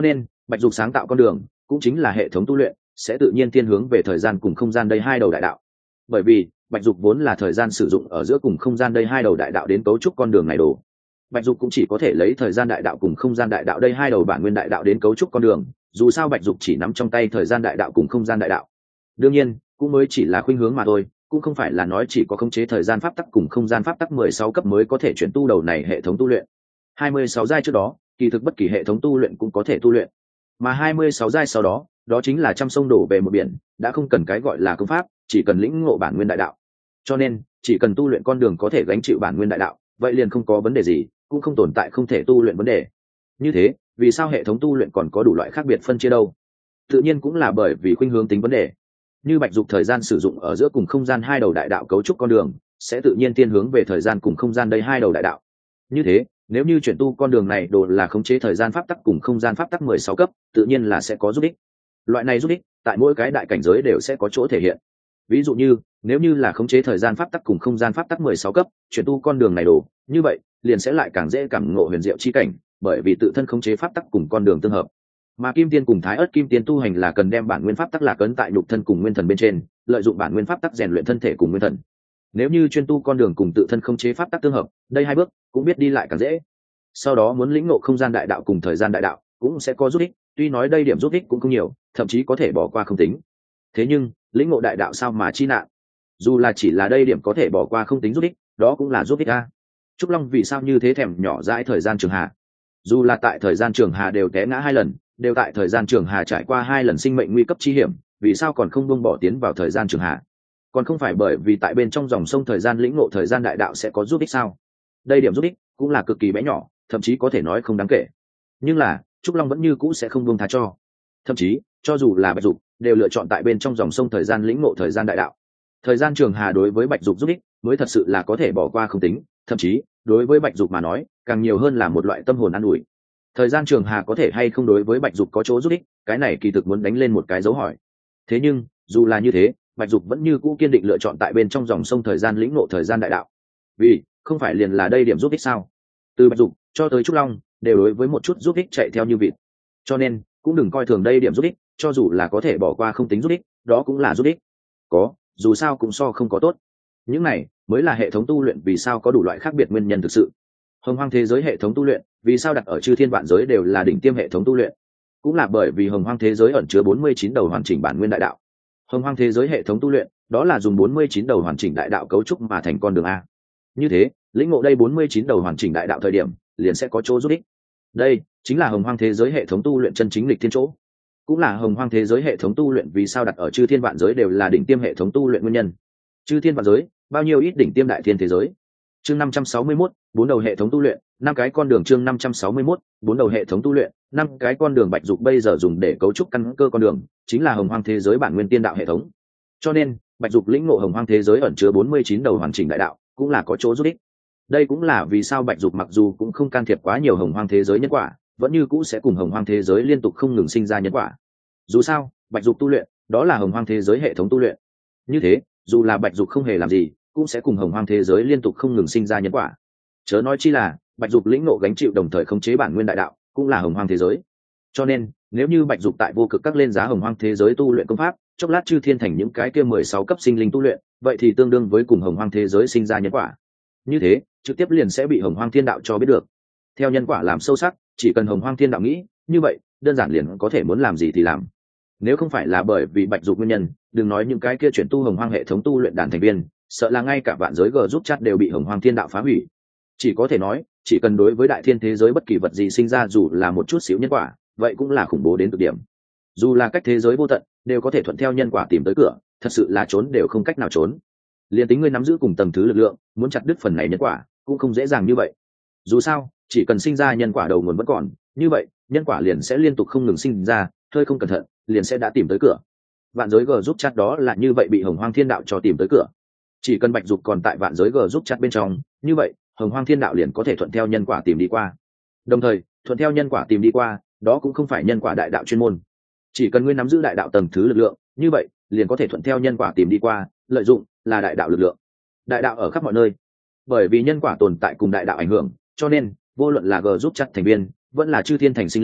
bạch dục sáng tạo con đường cũng chính là hệ thống tu luyện sẽ tự nhiên thiên hướng về thời gian cùng không gian đây hai đầu đại đạo, bởi vì bạch dục vốn là thời gian sử dụng ở giữa cùng không gian đây hai đầu đại đạo đến cấu trúc con đường này đồ. Bạch dục cũng chỉ có thể lấy thời gian đại đạo cùng không gian đại đạo đây hai đầu bản nguyên đại đạo đến cấu trúc con đường, dù sao bạch dục chỉ nắm trong tay thời gian đại đạo cùng không gian đại đạo. Đương nhiên cũng mới chỉ là khuynh hướng mà thôi, cũng không phải là nói chỉ có khống chế thời gian pháp tắc cùng không gian pháp tắc mười sáu cấp mới có thể chuyển tu đầu này hệ thống tu luyện. hai mươi sáu giai trước đó kỳ thực bất kỳ hệ thống tu luyện cũng có thể tu luyện, mà hai mươi sáu giai sau đó đó chính là trăm sông đổ về một biển, đã không cần cái gọi là công pháp, chỉ cần lĩnh ngộ bản nguyên đại đạo. Cho nên chỉ cần tu luyện con đường có thể gánh chịu bản nguyên đại đạo, vậy liền không có vấn đề gì, cũng không tồn tại không thể tu luyện vấn đề. Như thế vì sao hệ thống tu luyện còn có đủ loại khác biệt phân chia đâu? Tự nhiên cũng là bởi vì khuynh hướng tính vấn đề. Như bạch dục thời gian sử dụng ở giữa cùng không gian hai đầu đại đạo cấu trúc con đường sẽ tự nhiên thiên hướng về thời gian cùng không gian đây hai đầu đại đạo. Như thế nếu như chuyển tu con đường này đồ là khống chế thời gian pháp tắc cùng không gian pháp tắc mười sáu cấp, tự nhiên là sẽ có giúp ích. Loại này giúp ích tại mỗi cái đại cảnh giới đều sẽ có chỗ thể hiện. Ví dụ như nếu như là khống chế thời gian pháp tắc cùng không gian pháp tắc mười sáu cấp, chuyển tu con đường này đồ, như vậy liền sẽ lại càng dễ cảm ngộ huyền diệu chi cảnh, bởi vì tự thân khống chế pháp tắc cùng con đường tương hợp. Mà kim tiên cùng thái ớt kim tiên tu hành là cần đem bản nguyên pháp tắc lạc ấn tại nhục thân cùng nguyên thần bên trên, lợi dụng bản nguyên pháp tắc rèn luyện thân thể cùng nguyên thần. Nếu như chuyên tu con đường cùng tự thân khống chế pháp tắc tương hợp, đây hai bước cũng biết đi lại càng dễ. Sau đó muốn lĩnh ngộ không gian đại đạo cùng thời gian đại đạo cũng sẽ có giúp ích, tuy nói đây điểm giúp ích cũng không nhiều, thậm chí có thể bỏ qua không tính. Thế nhưng lĩnh ngộ đại đạo sao mà chi nạn, dù là chỉ là đây điểm có thể bỏ qua không tính giúp ích, đó cũng là giúp ích a. Trúc Long vì sao như thế thèm nhỏ dãi thời gian trường hà? Dù là tại thời gian trường hà đều té ngã hai lần, đều tại thời gian trường hà trải qua hai lần sinh mệnh nguy cấp chi hiểm, vì sao còn không buông bỏ tiến vào thời gian trường hà? Còn không phải bởi vì tại bên trong dòng sông thời gian lĩnh ngộ thời gian đại đạo sẽ có giúp ích sao? Đây điểm giúp ích cũng là cực kỳ bé nhỏ, thậm chí có thể nói không đáng kể. Nhưng là Trúc Long vẫn như cũ sẽ không buông tha cho. Thậm chí cho dù là bạch dục đều lựa chọn tại bên trong dòng sông thời gian lĩnh ngộ thời gian đại đạo. Thời gian trường hà đối với bạch dục giúp ích mới thật sự là có thể bỏ qua không tính, thậm chí đối với bạch dục mà nói càng nhiều hơn là một loại tâm hồn an ủi. Thời gian trường hà có thể hay không đối với bạch dục có chỗ giúp ích, cái này kỳ thực muốn đánh lên một cái dấu hỏi. Thế nhưng dù là như thế, bạch dục vẫn như cũ kiên định lựa chọn tại bên trong dòng sông thời gian lĩnh ngộ thời gian đại đạo, vì không phải liền là đây điểm giúp ích sao? Từ bạch dục cho tới Trúc Long đều đối với một chút giúp ích chạy theo như vịt, cho nên cũng đừng coi thường đây điểm giúp ích, cho dù là có thể bỏ qua không tính giúp ích, đó cũng là giúp ích. Có, dù sao cũng so không có tốt. Những này mới là hệ thống tu luyện vì sao có đủ loại khác biệt nguyên nhân thực sự. Hồng hoang thế giới hệ thống tu luyện vì sao đặt ở chư thiên vạn giới đều là đỉnh tiêm hệ thống tu luyện, cũng là bởi vì hồng hoang thế giới ẩn chứa bốn mươi chín đầu hoàn chỉnh bản nguyên đại đạo. Hồng hoang thế giới hệ thống tu luyện đó là dùng bốn mươi chín đầu hoàn chỉnh đại đạo cấu trúc mà thành con đường a. Như thế lĩnh ngộ đây bốn mươi chín đầu hoàn chỉnh đại đạo thời điểm liền sẽ có chỗ giúp ích. Đây chính là hồng hoang thế giới hệ thống tu luyện chân chính lịch thiên chỗ, cũng là hồng hoang thế giới hệ thống tu luyện vì sao đặt ở chư thiên vạn giới đều là đỉnh tiêm hệ thống tu luyện nguyên nhân. Chư thiên vạn giới bao nhiêu ít đỉnh tiêm đại thiên thế giới. Chương năm trăm sáu mươi mốt, bốn đầu hệ thống tu luyện, năm cái con đường. Chương năm trăm sáu mươi mốt, bốn đầu hệ thống tu luyện, năm cái con đường. Bạch dục bây giờ dùng để cấu trúc căn cơ con đường chính là hồng hoang thế giới bản nguyên tiên đạo hệ thống. Cho nên bạch dục lĩnh ngộ hồng hoang thế giới ẩn chứa bốn mươi chín đầu hoàn chỉnh đại đạo cũng là có chỗ giúp ích. Đây cũng là vì sao bạch dục mặc dù cũng không can thiệp quá nhiều hồng hoang thế giới nhân quả, vẫn như cũ sẽ cùng hồng hoang thế giới liên tục không ngừng sinh ra nhân quả. Dù sao bạch dục tu luyện đó là hồng hoang thế giới hệ thống tu luyện, như thế dù là bạch dục không hề làm gì cũng sẽ cùng hồng hoang thế giới liên tục không ngừng sinh ra nhân quả. Chớ nói chi là bạch dục lĩnh ngộ gánh chịu đồng thời khống chế bản nguyên đại đạo cũng là hồng hoang thế giới. Cho nên nếu như bạch dục tại vô cực các lên giá hồng hoang thế giới tu luyện công pháp, chốc lát chư thiên thành những cái kia mười sáu cấp sinh linh tu luyện, vậy thì tương đương với cùng hồng hoang thế giới sinh ra nhân quả. Như thế trực tiếp liền sẽ bị hồng hoang thiên đạo cho biết được. Theo nhân quả làm sâu sắc, chỉ cần hồng hoang thiên đạo nghĩ như vậy, đơn giản liền có thể muốn làm gì thì làm. Nếu không phải là bởi vì bạch dục nguyên nhân, đừng nói những cái kia chuyển tu hồng hoang hệ thống tu luyện đàn thành viên, sợ là ngay cả vạn giới g giúp chat đều bị hồng hoang thiên đạo phá hủy. Chỉ có thể nói chỉ cần đối với đại thiên thế giới bất kỳ vật gì sinh ra dù là một chút xíu nhân quả, vậy cũng là khủng bố đến cực điểm. Dù là cách thế giới vô tận đều có thể thuận theo nhân quả tìm tới cửa, thật sự là trốn đều không cách nào trốn. Liên tính ngươi nắm giữ cùng tầng thứ lực lượng, muốn chặt đứt phần này nhân quả cũng không dễ dàng như vậy. Dù sao chỉ cần sinh ra nhân quả đầu nguồn vẫn còn, như vậy nhân quả liền sẽ liên tục không ngừng sinh ra, hơi không cẩn thận liền sẽ đã tìm tới cửa. Vạn giới g giúp chat đó là như vậy bị hồng hoang thiên đạo cho tìm tới cửa. Chỉ cần bạch dục còn tại vạn giới g giúp chat bên trong, như vậy hồng hoang thiên đạo liền có thể thuận theo nhân quả tìm đi qua. Đồng thời thuận theo nhân quả tìm đi qua đó cũng không phải nhân quả đại đạo chuyên môn. Chỉ cần ngươi nắm giữ đại đạo tầng thứ lực lượng, như vậy liền có thể thuận theo nhân quả tìm đi qua, lợi dụng là đại đạo lực lượng. Đại đạo ở khắp mọi nơi, bởi vì nhân quả tồn tại cùng đại đạo ảnh hưởng, cho nên vô luận là g giúp chat thành viên vẫn là chư thiên thành sinh linh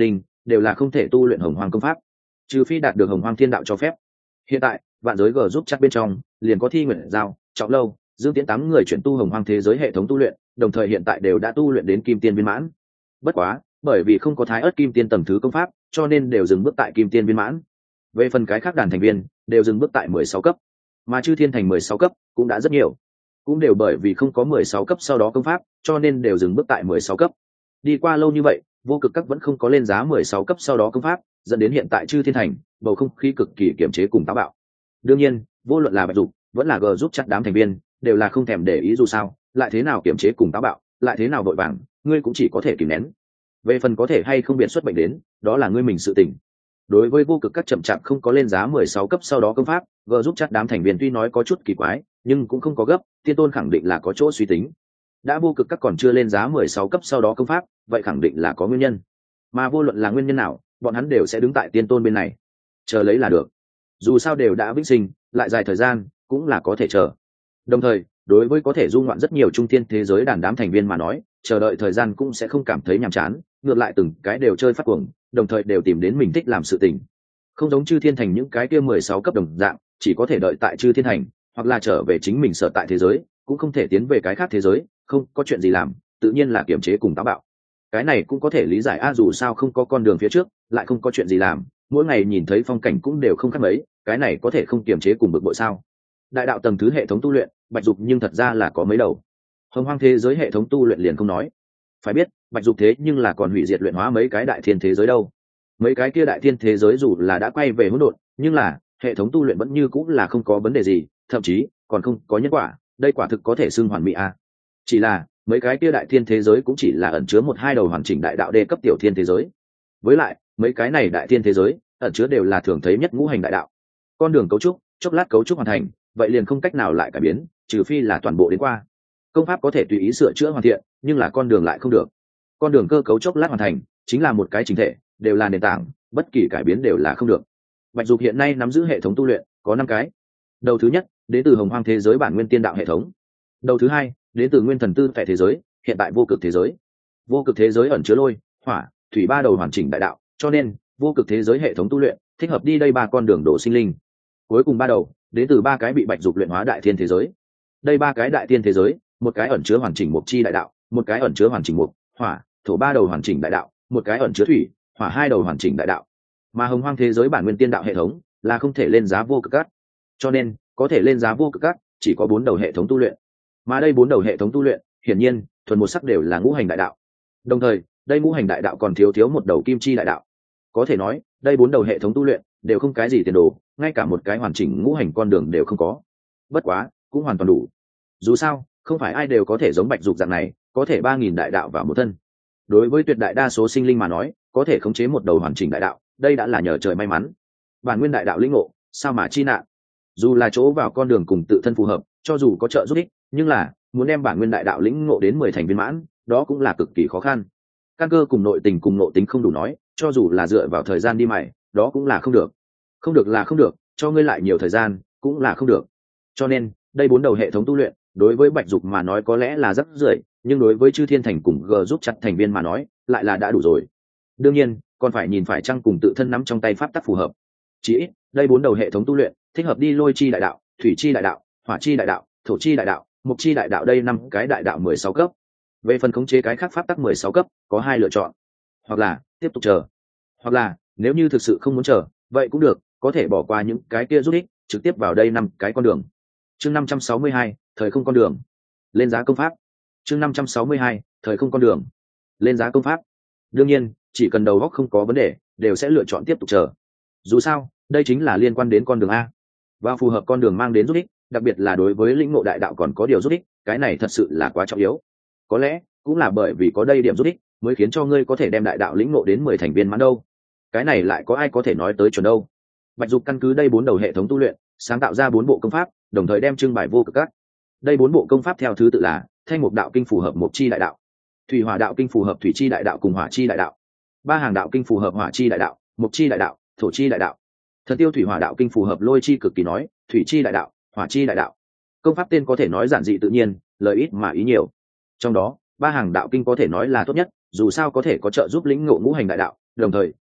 đều là không thể tu luyện hồng hoang công pháp, trừ phi đạt được hồng hoang thiên đạo cho phép. Hiện tại vạn giới g giúp chắc bên trong liền có Thi Nguyện Giao, Trọng Lâu, Dương Tiễn tám người chuyển tu hồng hoang thế giới hệ thống tu luyện, đồng thời hiện tại đều đã tu luyện đến kim tiên viên mãn. Bất quá bởi vì không có thái ớt kim tiên tầng thứ công pháp, cho nên đều dừng bước tại kim tiên viên mãn. Về phần cái khác đàn thành viên đều dừng bước tại mười sáu cấp, mà chư thiên thành mười sáu cấp cũng đã rất nhiều, cũng đều bởi vì không có mười sáu cấp sau đó công pháp, cho nên đều dừng bước tại mười sáu cấp. Đi qua lâu như vậy, vô cực các vẫn không có lên giá mười sáu cấp sau đó công pháp, dẫn đến hiện tại chư thiên thành bầu không khí cực kỳ kiểm chế cùng táo bạo. Đương nhiên vô luận là Bạch Dục vẫn là G giúp chắc đám thành viên đều là không thèm để ý, dù sao lại thế nào kiểm chế cùng táo bạo, lại thế nào vội vàng, ngươi cũng chỉ có thể kìm nén. Về phần có thể hay không biện xuất bệnh đến, đó là ngươi mình sự tình. Đối với vô cực các chậm chạp không có lên giá mười sáu cấp sau đó công pháp, G giúp chắc đám thành viên tuy nói có chút kỳ quái, nhưng cũng không có gấp, tiên tôn khẳng định là có chỗ suy tính. Đã vô cực các còn chưa lên giá mười sáu cấp sau đó công pháp, vậy khẳng định là có nguyên nhân. Mà vô luận là nguyên nhân nào, bọn hắn đều sẽ đứng tại tiên tôn bên này, chờ lấy là được. Dù sao đều đã vĩnh sinh, lại dài thời gian, cũng là có thể chờ. Đồng thời, đối với có thể du ngoạn rất nhiều trung thiên thế giới đàn đám thành viên mà nói, chờ đợi thời gian cũng sẽ không cảm thấy nhàm chán, ngược lại từng cái đều chơi phát cuồng, đồng thời đều tìm đến mình thích làm sự tình. Không giống chư thiên thành những cái kia mười sáu cấp đồng dạng, chỉ có thể đợi tại chư thiên thành, hoặc là trở về chính mình sở tại thế giới, cũng không thể tiến về cái khác thế giới, không có chuyện gì làm, tự nhiên là kiềm chế cùng táo bạo. Cái này cũng có thể lý giải a, dù sao không có con đường phía trước, lại không có chuyện gì làm, mỗi ngày nhìn thấy phong cảnh cũng đều không khác mấy, cái này có thể không kiềm chế cùng bực bội sao? Đại đạo tầng thứ hệ thống tu luyện, Bạch Dục nhưng thật ra là có mấy đầu. Hồng hoang thế giới hệ thống tu luyện liền không nói, phải biết Bạch Dục thế nhưng là còn hủy diệt luyện hóa mấy cái đại thiên thế giới đâu. Mấy cái kia đại thiên thế giới dù là đã quay về hỗn độn, nhưng là hệ thống tu luyện vẫn như cũng là không có vấn đề gì, thậm chí còn không có nhân quả, đây quả thực có thể xưng hoàn mỹ a. Chỉ là mấy cái kia đại thiên thế giới cũng chỉ là ẩn chứa một hai đầu hoàn chỉnh đại đạo đê cấp tiểu thiên thế giới, với lại mấy cái này đại thiên thế giới ẩn chứa đều là thường thấy nhất ngũ hành đại đạo. Con đường cấu trúc chốc lát cấu trúc hoàn thành, vậy liền không cách nào lại cải biến, trừ phi là toàn bộ đến qua. Công pháp có thể tùy ý sửa chữa hoàn thiện, nhưng là con đường lại không được. Con đường cơ cấu chốc lát hoàn thành chính là một cái chính thể, đều là nền tảng, bất kỳ cải biến đều là không được. Bạch Dục hiện nay nắm giữ hệ thống tu luyện có năm cái. Đầu thứ nhất đến từ hồng hoang thế giới bản nguyên tiên đạo hệ thống. Đầu thứ hai đến từ nguyên thần tư phệ thế giới, hiện tại vô cực thế giới. Vô cực thế giới ẩn chứa lôi, hỏa, thủy ba đầu hoàn chỉnh đại đạo, cho nên vô cực thế giới hệ thống tu luyện thích hợp đi đây ba con đường đổ sinh linh. Cuối cùng ba đầu đến từ ba cái bị Bạch Dục luyện hóa đại thiên thế giới. Đây ba cái đại thiên thế giới, một cái ẩn chứa hoàn chỉnh mộc chi đại đạo, một cái ẩn chứa hoàn chỉnh mộc, hỏa, thổ ba đầu hoàn chỉnh đại đạo, một cái ẩn chứa thủy, hỏa hai đầu hoàn chỉnh đại đạo. Mà hồng hoang thế giới bản nguyên tiên đạo hệ thống là không thể lên giá vô cực cát, cho nên có thể lên giá vô cực cát chỉ có bốn đầu hệ thống tu luyện. Mà đây bốn đầu hệ thống tu luyện hiển nhiên thuần một sắc đều là ngũ hành đại đạo, đồng thời đây ngũ hành đại đạo còn thiếu thiếu một đầu kim chi đại đạo. Có thể nói đây bốn đầu hệ thống tu luyện đều không cái gì tiền đồ, ngay cả một cái hoàn chỉnh ngũ hành con đường đều không có. Bất quá cũng hoàn toàn đủ, dù sao không phải ai đều có thể giống Bạch Dục dạng này có thể ba nghìn đại đạo vào một thân. Đối với tuyệt đại đa số sinh linh mà nói, có thể khống chế một đầu hoàn chỉnh đại đạo, đây đã là nhờ trời may mắn. Bản nguyên đại đạo lĩnh ngộ, sao mà chi nạn. Dù là chỗ vào con đường cùng tự thân phù hợp, cho dù có trợ giúp ích, nhưng là muốn đem bản nguyên đại đạo lĩnh ngộ đến mười thành viên mãn, đó cũng là cực kỳ khó khăn. Căn cơ cùng nội tình cùng nội tính không đủ nói, cho dù là dựa vào thời gian đi mày, đó cũng là không được. Không được là không được, cho ngươi lại nhiều thời gian, cũng là không được. Cho nên, đây bốn đầu hệ thống tu luyện, đối với Bạch Dục mà nói có lẽ là rất rưởi, nhưng đối với chư thiên thành cùng G giúp chặt thành viên mà nói, lại là đã đủ rồi. Đương nhiên, còn phải nhìn phải chăng cùng tự thân nắm trong tay pháp tắc phù hợp. Chỉ ít, đây bốn đầu hệ thống tu luyện, thích hợp đi lôi chi đại đạo, thủy chi đại đạo, hỏa chi đại đạo, thổ chi đại đạo, mộc chi đại đạo, đây năm cái đại đạo mười sáu cấp. Về phần khống chế cái khác pháp tắc mười sáu cấp, có hai lựa chọn. Hoặc là tiếp tục chờ, hoặc là nếu như thực sự không muốn chờ, vậy cũng được, có thể bỏ qua những cái kia rút ích, trực tiếp vào đây năm cái con đường. Chương năm trăm sáu mươi hai, thời không con đường. Lên giá công pháp. Chương năm trăm sáu mươi hai, thời không con đường. Lên giá công pháp. Đương nhiên, chỉ cần đầu óc không có vấn đề, đều sẽ lựa chọn tiếp tục chờ. Dù sao, đây chính là liên quan đến con đường a, và phù hợp con đường mang đến rút ích, đặc biệt là đối với lĩnh ngộ đại đạo còn có điều rút ích, cái này thật sự là quá trọng yếu. Có lẽ cũng là bởi vì có đây điểm rút ích, mới khiến cho ngươi có thể đem đại đạo lĩnh ngộ đến mười thành viên mãn đâu. Cái này lại có ai có thể nói tới chuẩn đâu. Bạch Dục căn cứ đây bốn đầu hệ thống tu luyện, sáng tạo ra bốn bộ công pháp, đồng thời đem trưng bày vô cực các. Đây bốn bộ công pháp theo thứ tự là Thanh Mục đạo kinh phù hợp mộc chi đại đạo, Thủy Hỏa đạo kinh phù hợp thủy chi đại đạo cùng hỏa chi đại đạo, Ba Hàng đạo kinh phù hợp hỏa chi đại đạo, mộc chi đại đạo, thổ chi đại đạo. Thần Tiêu Thủy Hỏa đạo kinh phù hợp lôi chi cực kỳ nói, thủy chi đại đạo, hỏa chi đại đạo. Công pháp tên có thể nói giản dị tự nhiên, lời ít mà ý nhiều. Trong đó, Ba Hàng đạo kinh có thể nói là tốt nhất, dù sao có thể có trợ giúp lĩnh ngộ ngũ hành đại đạo, đồng thời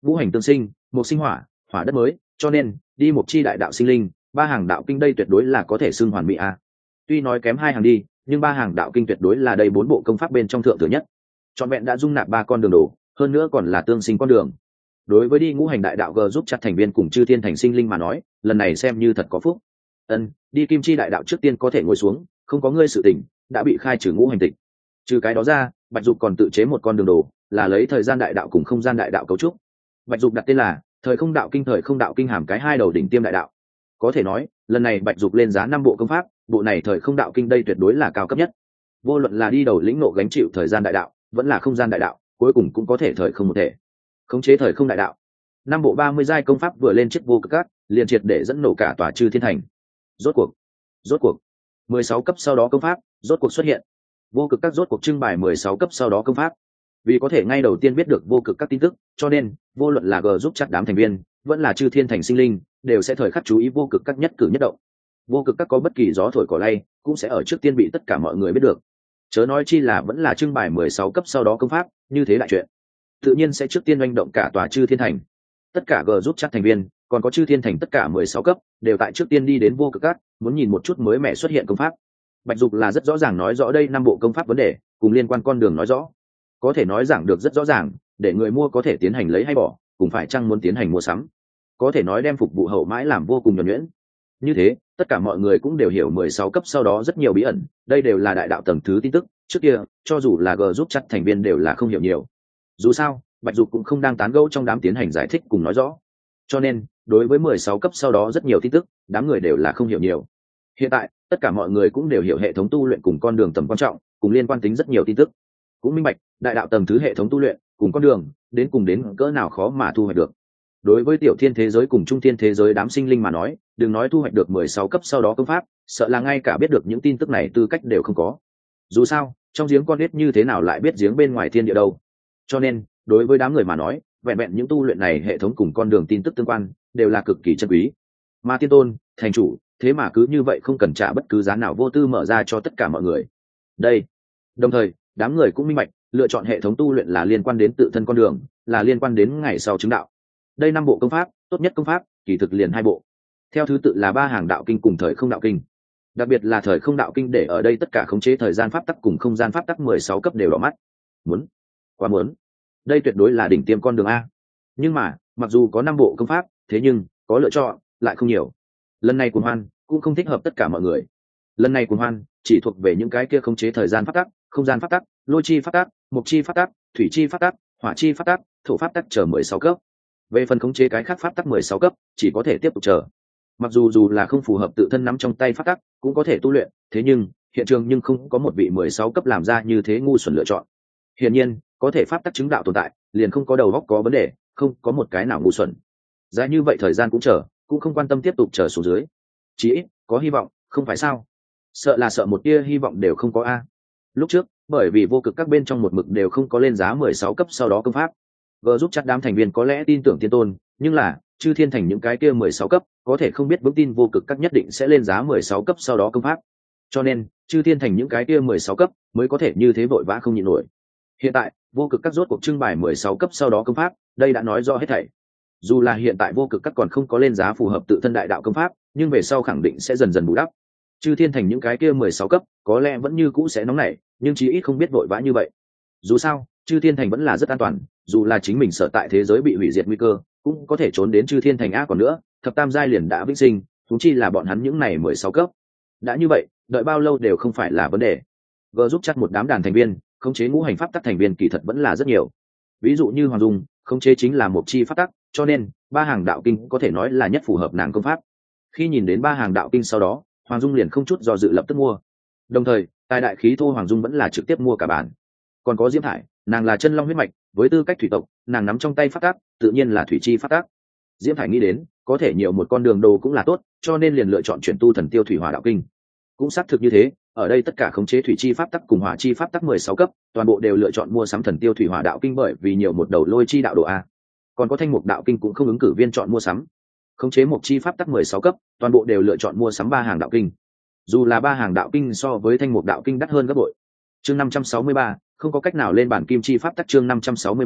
ngũ hành tương sinh, một sinh hỏa, hỏa đất mới, cho nên đi một chi đại đạo sinh linh, ba hàng đạo kinh đây tuyệt đối là có thể xưng hoàn mỹ a. Tuy nói kém hai hàng đi, nhưng ba hàng đạo kinh tuyệt đối là đây bốn bộ công pháp bên trong thượng thừa nhất. Trọn vẹn đã dung nạp ba con đường đổ, hơn nữa còn là tương sinh con đường. Đối với đi ngũ hành đại đạo g giúp chặt thành viên cùng chư thiên thành sinh linh mà nói, lần này xem như thật có phúc. Ân, đi kim chi đại đạo trước tiên có thể ngồi xuống, không có ngươi sự tình, đã bị khai trừ ngũ hành tịch. Trừ cái đó ra, Bạch Dục còn tự chế một con đường đồ, là lấy thời gian đại đạo cùng không gian đại đạo cấu trúc. Bạch Dục đặt tên là thời không đạo kinh, thời không đạo kinh hàm cái hai đầu đỉnh tiêm đại đạo. Có thể nói, lần này Bạch Dục lên giá năm bộ công pháp, bộ này thời không đạo kinh đây tuyệt đối là cao cấp nhất. Vô luận là đi đầu lĩnh ngộ gánh chịu thời gian đại đạo, vẫn là không gian đại đạo, cuối cùng cũng có thể thời không một thể. Khống chế thời không đại đạo. Năm bộ ba mươi giai công pháp vừa lên chiếc vô cực các, liền triệt để dẫn nổ cả tòa chư thiên thành. Rốt cuộc, rốt cuộc, mười sáu cấp sau đó công pháp, rốt cuộc xuất hiện. Vô cực các rốt cuộc trưng bày mười sáu cấp sau đó công pháp. Vì có thể ngay đầu tiên biết được vô cực các tin tức, cho nên vô luận là G giúp chắc đám thành viên, vẫn là chư thiên thành sinh linh, đều sẽ thời khắc chú ý vô cực các nhất cử nhất động. Vô cực các có bất kỳ gió thổi cỏ lay, cũng sẽ ở trước tiên bị tất cả mọi người biết được. Chớ nói chi là vẫn là trưng bày mười sáu cấp sau đó công pháp, như thế đại chuyện, tự nhiên sẽ trước tiên oanh động cả tòa chư thiên thành. Tất cả G giúp chắc thành viên, còn có chư thiên thành tất cả mười sáu cấp, đều tại trước tiên đi đến vô cực các, muốn nhìn một chút mới mẻ xuất hiện công pháp. Bạch Dục là rất rõ ràng nói rõ đây năm bộ công pháp vấn đề, cùng liên quan con đường nói rõ. Có thể nói giảng được rất rõ ràng, để người mua có thể tiến hành lấy hay bỏ, cùng phải chăng muốn tiến hành mua sắm. Có thể nói đem phục vụ hậu mãi làm vô cùng nhuần nhuyễn. Như thế, tất cả mọi người cũng đều hiểu mười sáu cấp sau đó rất nhiều bí ẩn, đây đều là đại đạo tầng thứ tin tức, trước kia, cho dù là G giúp chắc thành viên đều là không hiểu nhiều. Dù sao, Bạch Dục cũng không đang tán gẫu trong đám tiến hành giải thích cùng nói rõ. Cho nên, đối với mười sáu cấp sau đó rất nhiều tin tức, đám người đều là không hiểu nhiều. Hiện tại, tất cả mọi người cũng đều hiểu hệ thống tu luyện cùng con đường tầm quan trọng, cùng liên quan tính rất nhiều tin tức. Cũng minh bạch, đại đạo tầng thứ hệ thống tu luyện, cùng con đường, đến cùng đến cỡ nào khó mà thu hoạch được. Đối với tiểu thiên thế giới cùng trung thiên thế giới đám sinh linh mà nói, đừng nói thu hoạch được mười sáu cấp sau đó công pháp, sợ là ngay cả biết được những tin tức này tư cách đều không có. Dù sao, trong giếng con nít như thế nào lại biết giếng bên ngoài thiên địa đâu. Cho nên, đối với đám người mà nói, vẹn vẹn những tu luyện này hệ thống cùng con đường tin tức tương quan, đều là cực kỳ chân quý. Mà Tiên Tôn, thành chủ, thế mà cứ như vậy không cần trả bất cứ giá nào vô tư mở ra cho tất cả mọi người. Đây, đồng thời, đám người cũng minh bạch, lựa chọn hệ thống tu luyện là liên quan đến tự thân con đường, là liên quan đến ngày sau chứng đạo. Đây năm bộ công pháp, tốt nhất công pháp, kỳ thực liền hai bộ. Theo thứ tự là ba hàng đạo kinh cùng thời không đạo kinh. Đặc biệt là thời không đạo kinh để ở đây tất cả khống chế thời gian pháp tắc cùng không gian pháp tắc mười sáu cấp đều đỏ mắt. Muốn, quá muốn. Đây tuyệt đối là đỉnh tiêm con đường a. Nhưng mà, mặc dù có năm bộ công pháp, thế nhưng có lựa chọn lại không nhiều. Lần này cuồng hoan cũng không thích hợp tất cả mọi người. Lần này cuồng hoan chỉ thuộc về những cái kia khống chế thời gian pháp tắc, không gian pháp tắc, lôi chi pháp tắc, mục chi pháp tắc, thủy chi pháp tắc, hỏa chi pháp tắc, thổ pháp tắc chờ mười sáu cấp. Về phần khống chế cái khác pháp tắc mười sáu cấp, chỉ có thể tiếp tục chờ. Mặc dù dù là không phù hợp tự thân nắm trong tay pháp tắc, cũng có thể tu luyện, thế nhưng hiện trường nhưng không có một vị mười sáu cấp làm ra như thế ngu xuẩn lựa chọn. Hiển nhiên, có thể pháp tắc chứng đạo tồn tại, liền không có đầu óc có vấn đề, không có một cái nào ngu xuẩn. Dài như vậy thời gian cũng chờ, cũng không quan tâm tiếp tục chờ xuống dưới. Chỉ ít có hy vọng, không phải sao? Sợ là sợ một tia hy vọng đều không có a. Lúc trước, bởi vì vô cực các bên trong một mực đều không có lên giá mười sáu cấp sau đó công pháp. G giúp chắc đám thành viên có lẽ tin tưởng Tiên Tôn, nhưng là chư thiên thành những cái kia mười sáu cấp, có thể không biết vững tin vô cực các nhất định sẽ lên giá mười sáu cấp sau đó công pháp. Cho nên, chư thiên thành những cái kia mười sáu cấp mới có thể như thế vội vã không nhịn nổi. Hiện tại, vô cực các rốt cuộc trưng bày mười sáu cấp sau đó công pháp, đây đã nói rõ hết thảy. Dù là hiện tại vô cực các còn không có lên giá phù hợp tự thân đại đạo công pháp, nhưng về sau khẳng định sẽ dần dần bù đắp. Chư thiên thành những cái kia mười sáu cấp, có lẽ vẫn như cũ sẽ nóng nảy, nhưng chí ít không biết vội vã như vậy. Dù sao, chư thiên thành vẫn là rất an toàn, dù là chính mình sợ tại thế giới bị hủy diệt nguy cơ, cũng có thể trốn đến chư thiên thành a. Còn nữa, thập tam giai liền đã vĩnh sinh, huống chi là bọn hắn những này mười sáu cấp. Đã như vậy, đợi bao lâu đều không phải là vấn đề. G giúp chắc một đám đàn thành viên, khống chế ngũ hành pháp tắc thành viên kỳ thật vẫn là rất nhiều. Ví dụ như Hoàng Dung, khống chế chính là một chi pháp tắc, cho nên ba hàng đạo kinh có thể nói là nhất phù hợp nàng công pháp. Khi nhìn đến ba hàng đạo kinh sau đó, Hoàng Dung liền không chút do dự lập tức mua. Đồng thời, tài đại khí thô Hoàng Dung vẫn là trực tiếp mua cả bản. Còn có Diễm Thải, nàng là chân long huyết mạch, với tư cách thủy tộc, nàng nắm trong tay pháp tắc, tự nhiên là thủy chi pháp tắc. Diễm Thải nghĩ đến, có thể nhiều một con đường đồ cũng là tốt, cho nên liền lựa chọn chuyển tu thần tiêu thủy hỏa đạo kinh. Cũng xác thực như thế, ở đây tất cả khống chế thủy chi pháp tắc cùng hỏa chi pháp tắc mười sáu cấp, toàn bộ đều lựa chọn mua sắm thần tiêu thủy hỏa đạo kinh bởi vì nhiều một đầu lôi chi đạo đồ a. Còn có thanh mục đạo kinh cũng không ứng cử viên chọn mua sắm. Khống chế mục chi pháp tắc mười sáu cấp, toàn bộ đều lựa chọn mua sắm ba hàng đạo kinh. Dù là ba hàng đạo kinh so với thanh mục đạo kinh đắt hơn gấp bội. Chương năm trăm sáu mươi ba, không có cách nào lên bản kim chi pháp tắc chương năm trăm sáu mươi ba,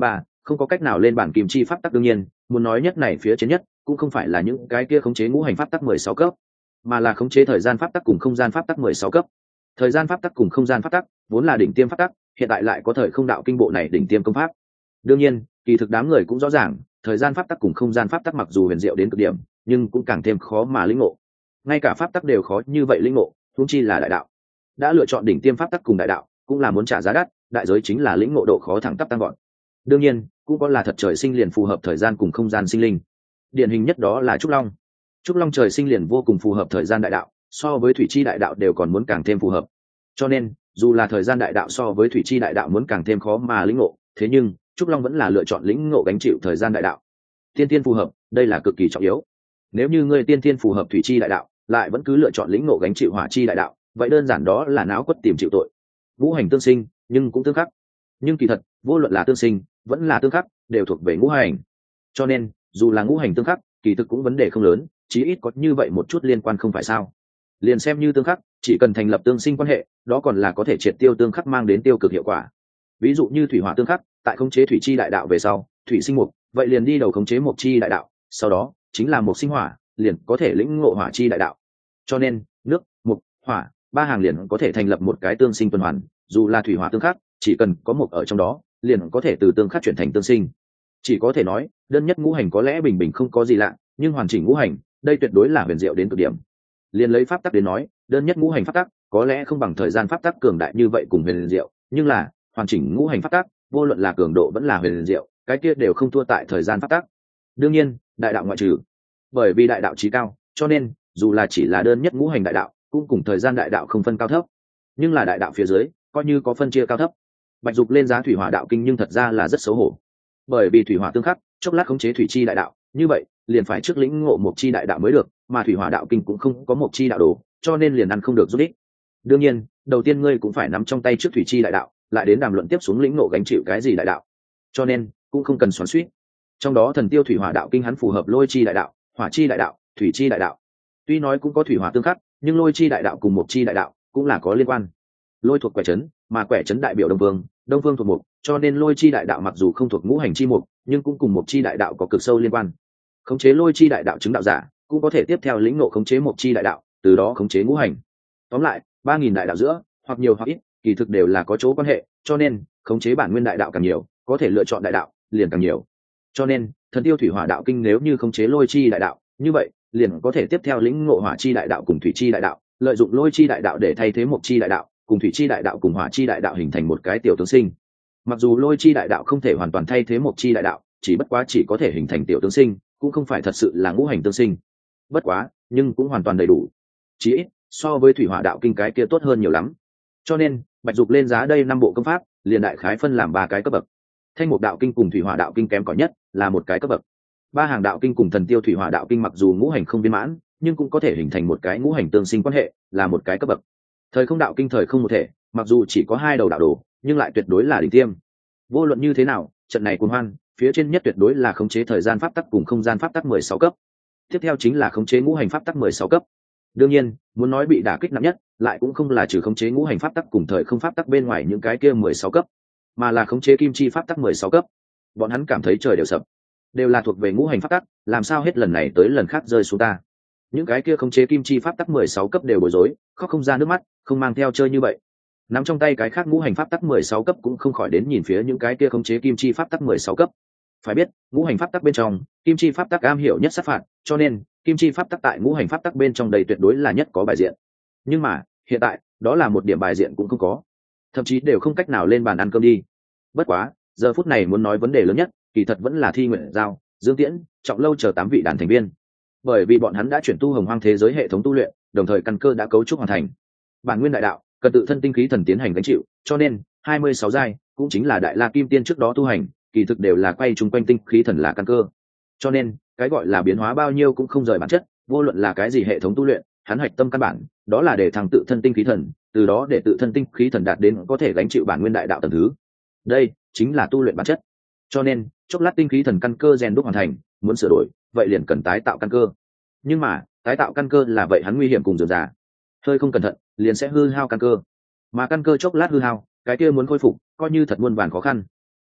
không có cách nào lên bản kim chi pháp tắc. đương nhiên muốn nói nhất này phía trên nhất cũng không phải là những cái kia khống chế ngũ hành pháp tắc mười sáu cấp, mà là khống chế thời gian pháp tắc cùng không gian pháp tắc mười sáu cấp. Thời gian pháp tắc cùng không gian pháp tắc vốn là đỉnh tiêm pháp tắc, hiện tại lại có thời không đạo kinh bộ này đỉnh tiêm công pháp. đương nhiên kỳ thực đám người cũng rõ ràng, thời gian pháp tắc cùng không gian pháp tắc mặc dù huyền diệu đến cực điểm, nhưng cũng càng thêm khó mà lĩnh ngộ. Ngay cả pháp tắc đều khó như vậy lĩnh ngộ, huống chi là đại đạo. Đã lựa chọn đỉnh tiêm pháp tắc cùng đại đạo, cũng là muốn trả giá đắt, đại giới chính là lĩnh ngộ độ khó thẳng tắp tăng gọn. đương nhiên cũng có là thật trời sinh liền phù hợp thời gian cùng không gian sinh linh. Điển hình nhất đó là trúc long. Trúc long trời sinh liền vô cùng phù hợp thời gian đại đạo, so với thủy chi đại đạo đều còn muốn càng thêm phù hợp. Cho nên dù là thời gian đại đạo so với thủy chi đại đạo muốn càng thêm khó mà lĩnh ngộ, thế nhưng trúc long vẫn là lựa chọn lĩnh ngộ gánh chịu thời gian đại đạo. Tiên tiên phù hợp, đây là cực kỳ trọng yếu. Nếu như ngươi tiên tiên phù hợp thủy chi đại đạo, lại vẫn cứ lựa chọn lĩnh ngộ gánh chịu hỏa chi đại đạo, vậy đơn giản đó là náo quất tìm chịu tội. Ngũ hành tương sinh nhưng cũng tương khắc, nhưng kỳ thật vô luận là tương sinh vẫn là tương khắc đều thuộc về ngũ hành. Cho nên dù là ngũ hành tương khắc, kỳ thực cũng vấn đề không lớn, chí ít có như vậy một chút liên quan không phải sao. Liền xem như tương khắc, chỉ cần thành lập tương sinh quan hệ, đó còn là có thể triệt tiêu tương khắc mang đến tiêu cực hiệu quả. Ví dụ như thủy hỏa tương khắc, tại khống chế thủy chi đại đạo về sau, thủy sinh mục, vậy liền đi đầu khống chế mục chi đại đạo, sau đó chính là mục sinh hỏa, liền có thể lĩnh ngộ hỏa chi đại đạo. Cho nên nước, mục, hỏa ba hàng liền có thể thành lập một cái tương sinh tuần hoàn. Dù là thủy hỏa tương khắc, chỉ cần có mục ở trong đó, liền có thể từ tương khắc chuyển thành tương sinh. Chỉ có thể nói đơn nhất ngũ hành có lẽ bình bình không có gì lạ, nhưng hoàn chỉnh ngũ hành đây tuyệt đối là huyền diệu đến cực điểm. Liền lấy pháp tắc đến nói, đơn nhất ngũ hành pháp tắc có lẽ không bằng thời gian pháp tắc cường đại như vậy cùng huyền diệu, nhưng là hoàn chỉnh ngũ hành pháp tắc vô luận là cường độ vẫn là huyền diệu, cái kia đều không thua tại thời gian pháp tắc. đương nhiên đại đạo ngoại trừ, bởi vì đại đạo chí cao, cho nên dù là chỉ là đơn nhất ngũ hành đại đạo cũng cùng thời gian đại đạo không phân cao thấp. Nhưng là đại đạo phía dưới coi như có phân chia cao thấp. Bạch Dục lên giá thủy hỏa đạo kinh nhưng thật ra là rất xấu hổ, bởi vì thủy hỏa tương khắc, chốc lát khống chế thủy chi đại đạo, như vậy liền phải trước lĩnh ngộ một chi đại đạo mới được, mà thủy hỏa đạo kinh cũng không có một chi đạo đồ, cho nên liền ăn không được rút ích. đương nhiên đầu tiên ngươi cũng phải nắm trong tay trước thủy chi đại đạo, lại đến đàm luận tiếp xuống lĩnh ngộ gánh chịu cái gì đại đạo, cho nên cũng không cần xoắn xuýt. Trong đó thần tiêu thủy hỏa đạo kinh hắn phù hợp lôi chi đại đạo, hỏa chi đại đạo, thủy chi đại đạo. Tuy nói cũng có thủy hỏa tương khắc, nhưng lôi chi đại đạo cùng một chi đại đạo cũng là có liên quan. Lôi thuộc quẻ trấn, mà quẻ trấn đại biểu đông vương, đông vương thuộc mục, cho nên lôi chi đại đạo mặc dù không thuộc ngũ hành chi mục, nhưng cũng cùng một chi đại đạo có cực sâu liên quan. Khống chế lôi chi đại đạo chứng đạo giả cũng có thể tiếp theo lĩnh ngộ khống chế một chi đại đạo, từ đó khống chế ngũ hành. Tóm lại ba nghìn đại đạo giữa hoặc nhiều hoặc ít kỳ thực đều là có chỗ quan hệ, cho nên khống chế bản nguyên đại đạo càng nhiều, có thể lựa chọn đại đạo liền càng nhiều. Cho nên thần tiêu thủy hỏa đạo kinh nếu như khống chế lôi chi đại đạo, như vậy liền có thể tiếp theo lĩnh ngộ hỏa chi đại đạo cùng thủy chi đại đạo, lợi dụng lôi chi đại đạo để thay thế một chi đại đạo, cùng thủy chi đại đạo cùng hỏa chi đại đạo hình thành một cái tiểu tương sinh. Mặc dù lôi chi đại đạo không thể hoàn toàn thay thế một chi đại đạo, chỉ bất quá chỉ có thể hình thành tiểu tương sinh, cũng không phải thật sự là ngũ hành tương sinh. Bất quá nhưng cũng hoàn toàn đầy đủ, chí ít so với thủy hỏa đạo kinh cái kia tốt hơn nhiều lắm. Cho nên Bạch Dục lên giá đây năm bộ công pháp liền đại khái phân làm ba cái cấp bậc. Thanh mục đạo kinh cùng thủy hỏa đạo kinh kém cỏi nhất là một cái cấp bậc. Ba hàng đạo kinh cùng thần tiêu thủy hỏa đạo kinh mặc dù ngũ hành không viên mãn, nhưng cũng có thể hình thành một cái ngũ hành tương sinh quan hệ, là một cái cấp bậc. Thời không đạo kinh thời không một thể, mặc dù chỉ có hai đầu đạo đồ, nhưng lại tuyệt đối là đỉnh tiêm. Vô luận như thế nào, trận này cuồng hoan, phía trên nhất tuyệt đối là khống chế thời gian pháp tắc cùng không gian pháp tắc mười sáu cấp. Tiếp theo chính là khống chế ngũ hành pháp tắc mười sáu cấp. Đương nhiên, muốn nói bị đả kích nặng nhất, lại cũng không là trừ khống chế ngũ hành pháp tắc cùng thời không pháp tắc bên ngoài những cái kia mười sáu cấp, mà là khống chế kim chi pháp tắc mười sáu cấp. Bọn hắn cảm thấy trời đều sập, đều là thuộc về ngũ hành pháp tắc, làm sao hết lần này tới lần khác rơi xuống ta. Những cái kia khống chế kim chi pháp tắc mười sáu cấp đều bối rối, khóc không ra nước mắt, không mang theo chơi như vậy. Nắm trong tay cái khác ngũ hành pháp tắc mười sáu cấp cũng không khỏi đến nhìn phía những cái kia khống chế kim chi pháp tắc mười sáu cấp. Phải biết, ngũ hành pháp tắc bên trong, kim chi pháp tắc am hiểu nhất sát phạt, cho nên kim chi pháp tắc tại ngũ hành pháp tắc bên trong đầy tuyệt đối là nhất có bài diện. Nhưng mà, hiện tại, đó là một điểm bài diện cũng không có, thậm chí đều không cách nào lên bàn ăn cơm đi. Bất quá, giờ phút này muốn nói vấn đề lớn nhất, kỳ thật vẫn là Thi Nguyện Giao, Dương Tiễn, Trọng Lâu chờ tám vị đàn thành viên. Bởi vì bọn hắn đã chuyển tu Hồng Hoang thế giới hệ thống tu luyện, đồng thời căn cơ đã cấu trúc hoàn thành. Bản nguyên đại đạo cần tự thân tinh khí thần tiến hành gánh chịu, cho nên hai mươi sáu giai cũng chính là đại la kim tiên trước đó tu hành, kỳ thực đều là quay chung quanh tinh khí thần là căn cơ. Cho nên cái gọi là biến hóa bao nhiêu cũng không rời bản chất, vô luận là cái gì hệ thống tu luyện, hắn hạch tâm căn bản đó là để thằng tự thân tinh khí thần, từ đó để tự thân tinh khí thần đạt đến có thể gánh chịu bản nguyên đại đạo tầng thứ. Đây chính là tu luyện bản chất. Cho nên chốc lát tinh khí thần căn cơ rèn đúc hoàn thành, muốn sửa đổi vậy liền cần tái tạo căn cơ. Nhưng mà tái tạo căn cơ là vậy hắn nguy hiểm cùng dườm già, hơi không cẩn thận liền sẽ hư hao căn cơ, mà căn cơ chốc lát hư hao, cái kia muốn khôi phục coi như thật muôn vàn khó khăn.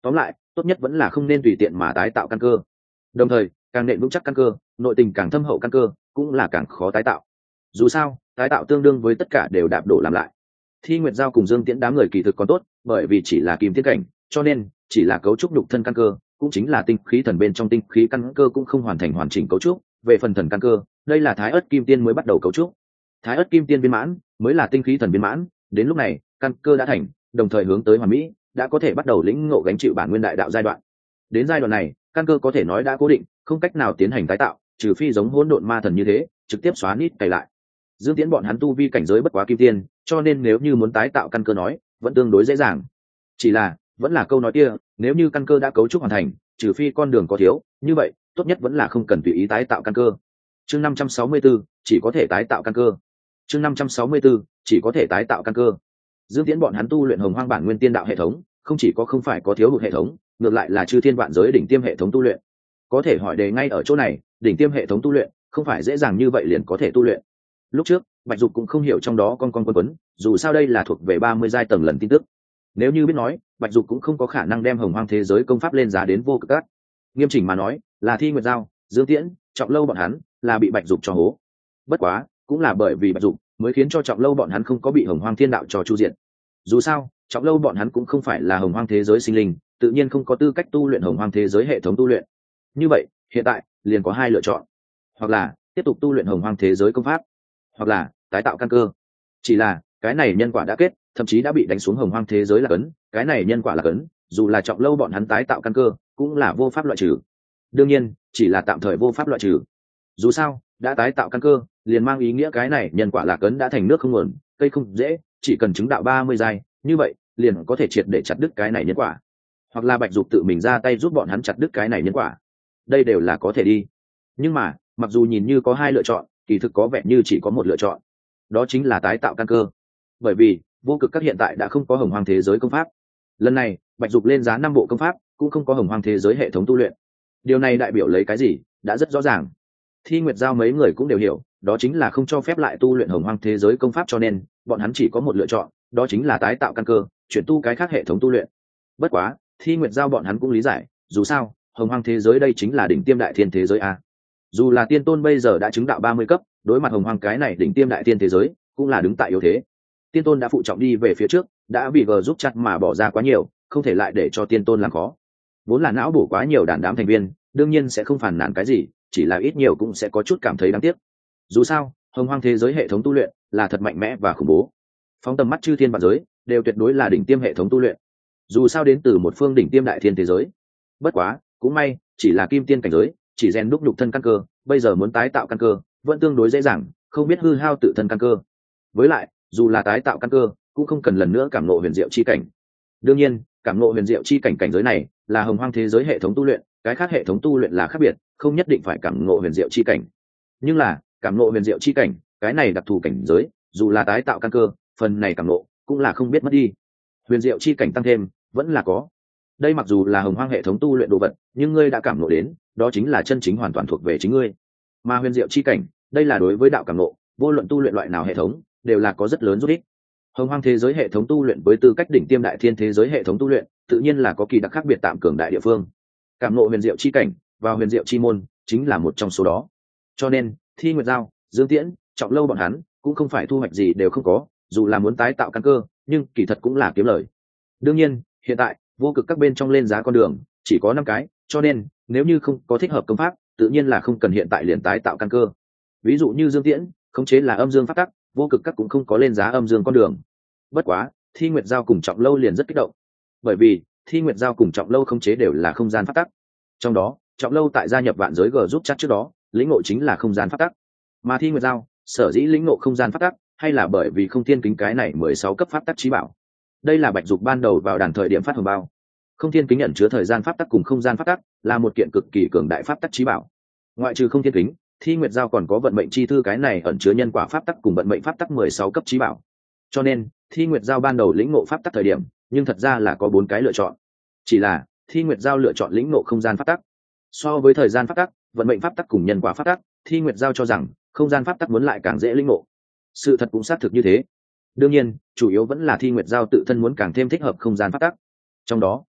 tóm lại tốt nhất vẫn là không nên tùy tiện mà tái tạo căn cơ, đồng thời càng nện vững chắc căn cơ, nội tình càng thâm hậu căn cơ cũng là càng khó tái tạo. Dù sao tái tạo tương đương với tất cả đều đạp đổ làm lại. Thi Nguyệt Giao cùng Dương Tiễn đám người kỳ thực còn tốt, bởi vì chỉ là kim tiên cảnh, cho nên chỉ là cấu trúc nhục thân căn cơ, cũng chính là tinh khí thần bên trong tinh khí căn cơ cũng không hoàn thành hoàn chỉnh cấu trúc. Về phần thần căn cơ, đây là Thái Ức Kim Tiên mới bắt đầu cấu trúc. Thái Ức Kim Tiên viên mãn mới là tinh khí thần viên mãn, đến lúc này căn cơ đã thành, đồng thời hướng tới hoàn mỹ, đã có thể bắt đầu lĩnh ngộ gánh chịu bản nguyên đại đạo giai đoạn. Đến giai đoạn này, căn cơ có thể nói đã cố định, không cách nào tiến hành tái tạo, trừ phi giống hỗn độn ma thần như thế, trực tiếp xóa nít cày lại. Dương Tiễn bọn hắn tu vi cảnh giới bất quá kim tiên, cho nên nếu như muốn tái tạo căn cơ nói, vẫn tương đối dễ dàng. Chỉ là, vẫn là câu nói kia, nếu như căn cơ đã cấu trúc hoàn thành, trừ phi con đường có thiếu, như vậy, tốt nhất vẫn là không cần tùy ý tái tạo căn cơ. Chương năm trăm sáu mươi tư, chỉ có thể tái tạo căn cơ. Chương năm trăm sáu mươi tư, chỉ có thể tái tạo căn cơ. Dương Tiễn bọn hắn tu luyện Hồng Hoang bản nguyên tiên đạo hệ thống, không chỉ có không phải có thiếu hụt hệ thống, ngược lại là chư thiên vạn giới đỉnh tiêm hệ thống tu luyện. Có thể hỏi đề ngay ở chỗ này, đỉnh tiêm hệ thống tu luyện, không phải dễ dàng như vậy liền có thể tu luyện. Lúc trước Bạch Dục cũng không hiểu trong đó con con quấn quấn, dù sao đây là thuộc về ba mươi giai tầng lần tin tức. Nếu như biết nói, Bạch Dục cũng không có khả năng đem Hồng Hoang thế giới công pháp lên giá đến vô cực các. Nghiêm chỉnh mà nói, là Thi Nguyệt Giao, Dương Tiễn, Trọng Lâu bọn hắn là bị Bạch Dục cho hố. Bất quá, cũng là bởi vì Bạch Dục mới khiến cho Trọng Lâu bọn hắn không có bị Hồng Hoang thiên đạo cho chu diện. Dù sao, Trọng Lâu bọn hắn cũng không phải là Hồng Hoang thế giới sinh linh, tự nhiên không có tư cách tu luyện Hồng Hoang thế giới hệ thống tu luyện. Như vậy, hiện tại liền có hai lựa chọn, hoặc là tiếp tục tu luyện Hồng Hoang thế giới công pháp, hoặc là tái tạo căn cơ. Chỉ là cái này nhân quả đã kết, thậm chí đã bị đánh xuống Hồng Hoang thế giới là cấn, cái này nhân quả là cấn, dù là Trọng Lâu bọn hắn tái tạo căn cơ cũng là vô pháp loại trừ. Đương nhiên chỉ là tạm thời vô pháp loại trừ, dù sao đã tái tạo căn cơ liền mang ý nghĩa cái này nhân quả là cấn đã thành nước không nguồn, cây không dễ, chỉ cần chứng đạo ba mươi giai, như vậy liền có thể triệt để chặt đứt cái này nhân quả, hoặc là Bạch Dục tự mình ra tay giúp bọn hắn chặt đứt cái này nhân quả, đây đều là có thể đi. Nhưng mà mặc dù nhìn như có hai lựa chọn, kỳ thực có vẻ như chỉ có một lựa chọn, đó chính là tái tạo căn cơ. Bởi vì vô cực các hiện tại đã không có Hồng Hoang thế giới công pháp, lần này Bạch Dục lên giá năm bộ công pháp cũng không có Hồng Hoang thế giới hệ thống tu luyện. Điều này đại biểu lấy cái gì đã rất rõ ràng. Thi Nguyệt Giao mấy người cũng đều hiểu, đó chính là không cho phép lại tu luyện Hồng Hoang thế giới công pháp, cho nên bọn hắn chỉ có một lựa chọn, đó chính là tái tạo căn cơ, chuyển tu cái khác hệ thống tu luyện. Bất quá Thi Nguyệt Giao bọn hắn cũng lý giải, dù sao Hồng Hoang thế giới đây chính là đỉnh tiêm đại thiên thế giới a. Dù là tiên tôn bây giờ đã chứng đạo ba mươi cấp, đối mặt Hồng Hoang cái này đỉnh tiêm đại thiên thế giới cũng là đứng tại yếu thế. Tiên tôn đã phụ trọng đi về phía trước, đã bị gờ giúp chặt mà bỏ ra quá nhiều, không thể lại để cho tiên tôn làm khó. Vốn là não bổ quá nhiều đàn đám thành viên, đương nhiên sẽ không phản nàn cái gì, chỉ là ít nhiều cũng sẽ có chút cảm thấy đáng tiếc. Dù sao Hồng Hoang thế giới hệ thống tu luyện là thật mạnh mẽ và khủng bố, phóng tầm mắt chư thiên vạn giới đều tuyệt đối là đỉnh tiêm hệ thống tu luyện, dù sao đến từ một phương đỉnh tiêm đại thiên thế giới. Bất quá cũng may chỉ là kim tiên cảnh giới, chỉ rèn đúc nhục thân căn cơ, bây giờ muốn tái tạo căn cơ vẫn tương đối dễ dàng, không biết hư hao tự thân căn cơ. Với lại dù là tái tạo căn cơ cũng không cần lần nữa cảm ngộ huyền diệu chi cảnh. Đương nhiên cảm ngộ huyền diệu chi cảnh cảnh giới này là Hồng Hoang thế giới hệ thống tu luyện, cái khác hệ thống tu luyện là khác biệt, không nhất định phải cảm ngộ huyền diệu chi cảnh. Nhưng là cảm ngộ huyền diệu chi cảnh, cái này đặc thù cảnh giới, dù là tái tạo căn cơ, phần này cảm ngộ cũng là không biết mất đi. Huyền diệu chi cảnh tăng thêm vẫn là có. Đây mặc dù là Hồng Hoang hệ thống tu luyện đồ vật, nhưng ngươi đã cảm ngộ đến, đó chính là chân chính hoàn toàn thuộc về chính ngươi. Mà huyền diệu chi cảnh, đây là đối với đạo cảm ngộ, vô luận tu luyện loại nào hệ thống đều là có rất lớn giúp ích. Hồng Hoang thế giới hệ thống tu luyện với tư cách đỉnh tiêm đại thiên thế giới hệ thống tu luyện, tự nhiên là có kỳ đặc khác biệt tạm cường đại địa phương. Cảm ngộ huyền diệu chi cảnh và huyền diệu chi môn chính là một trong số đó. Cho nên Thi Nguyệt Giao, Dương Tiễn, Trọng Lâu bọn hắn cũng không phải thu hoạch gì đều không có, dù là muốn tái tạo căn cơ, nhưng kỳ thật cũng là kiếm lời. Đương nhiên hiện tại vô cực các bên trong lên giá con đường chỉ có năm cái, cho nên nếu như không có thích hợp công pháp, tự nhiên là không cần hiện tại liền tái tạo căn cơ. Ví dụ như Dương Tiễn khống chế là âm dương pháp tắc, vô cực các cũng không có lên giá âm dương con đường. Bất quá Thi Nguyệt Giao cùng Trọng Lâu liền rất kích động, bởi vì Thi Nguyệt Giao cùng Trọng Lâu khống chế đều là không gian pháp tắc, trong đó Trọng Lâu tại gia nhập vạn giới G giúp chắc trước đó lĩnh ngộ chính là không gian pháp tắc, mà Thi Nguyệt Giao sở dĩ lĩnh ngộ không gian pháp tắc hay là bởi vì không thiên kính cái này mười sáu cấp pháp tắc trí bảo. Đây là Bạch Dục ban đầu vào đàn thời điểm phát hồng bao, không thiên kính nhận chứa thời gian pháp tắc cùng không gian pháp tắc, là một kiện cực kỳ cường đại pháp tắc trí bảo. Ngoại trừ không thiên kính, Thi Nguyệt Giao còn có vận mệnh chi thư, cái này ẩn chứa nhân quả pháp tắc cùng vận mệnh pháp tắc mười sáu cấp trí bảo. Cho nên Thi Nguyệt Giao ban đầu lĩnh ngộ pháp tắc thời điểm, nhưng thật ra là có bốn cái lựa chọn. Chỉ là Thi Nguyệt Giao lựa chọn lĩnh ngộ không gian pháp tắc. So với thời gian pháp tắc, vận mệnh pháp tắc cùng nhân quả pháp tắc, Thi Nguyệt Giao cho rằng không gian pháp tắc muốn lại càng dễ lĩnh ngộ. Sự thật cũng xác thực như thế. Đương nhiên, chủ yếu vẫn là Thi Nguyệt Giao tự thân muốn càng thêm thích hợp không gian pháp tắc. Trong đó,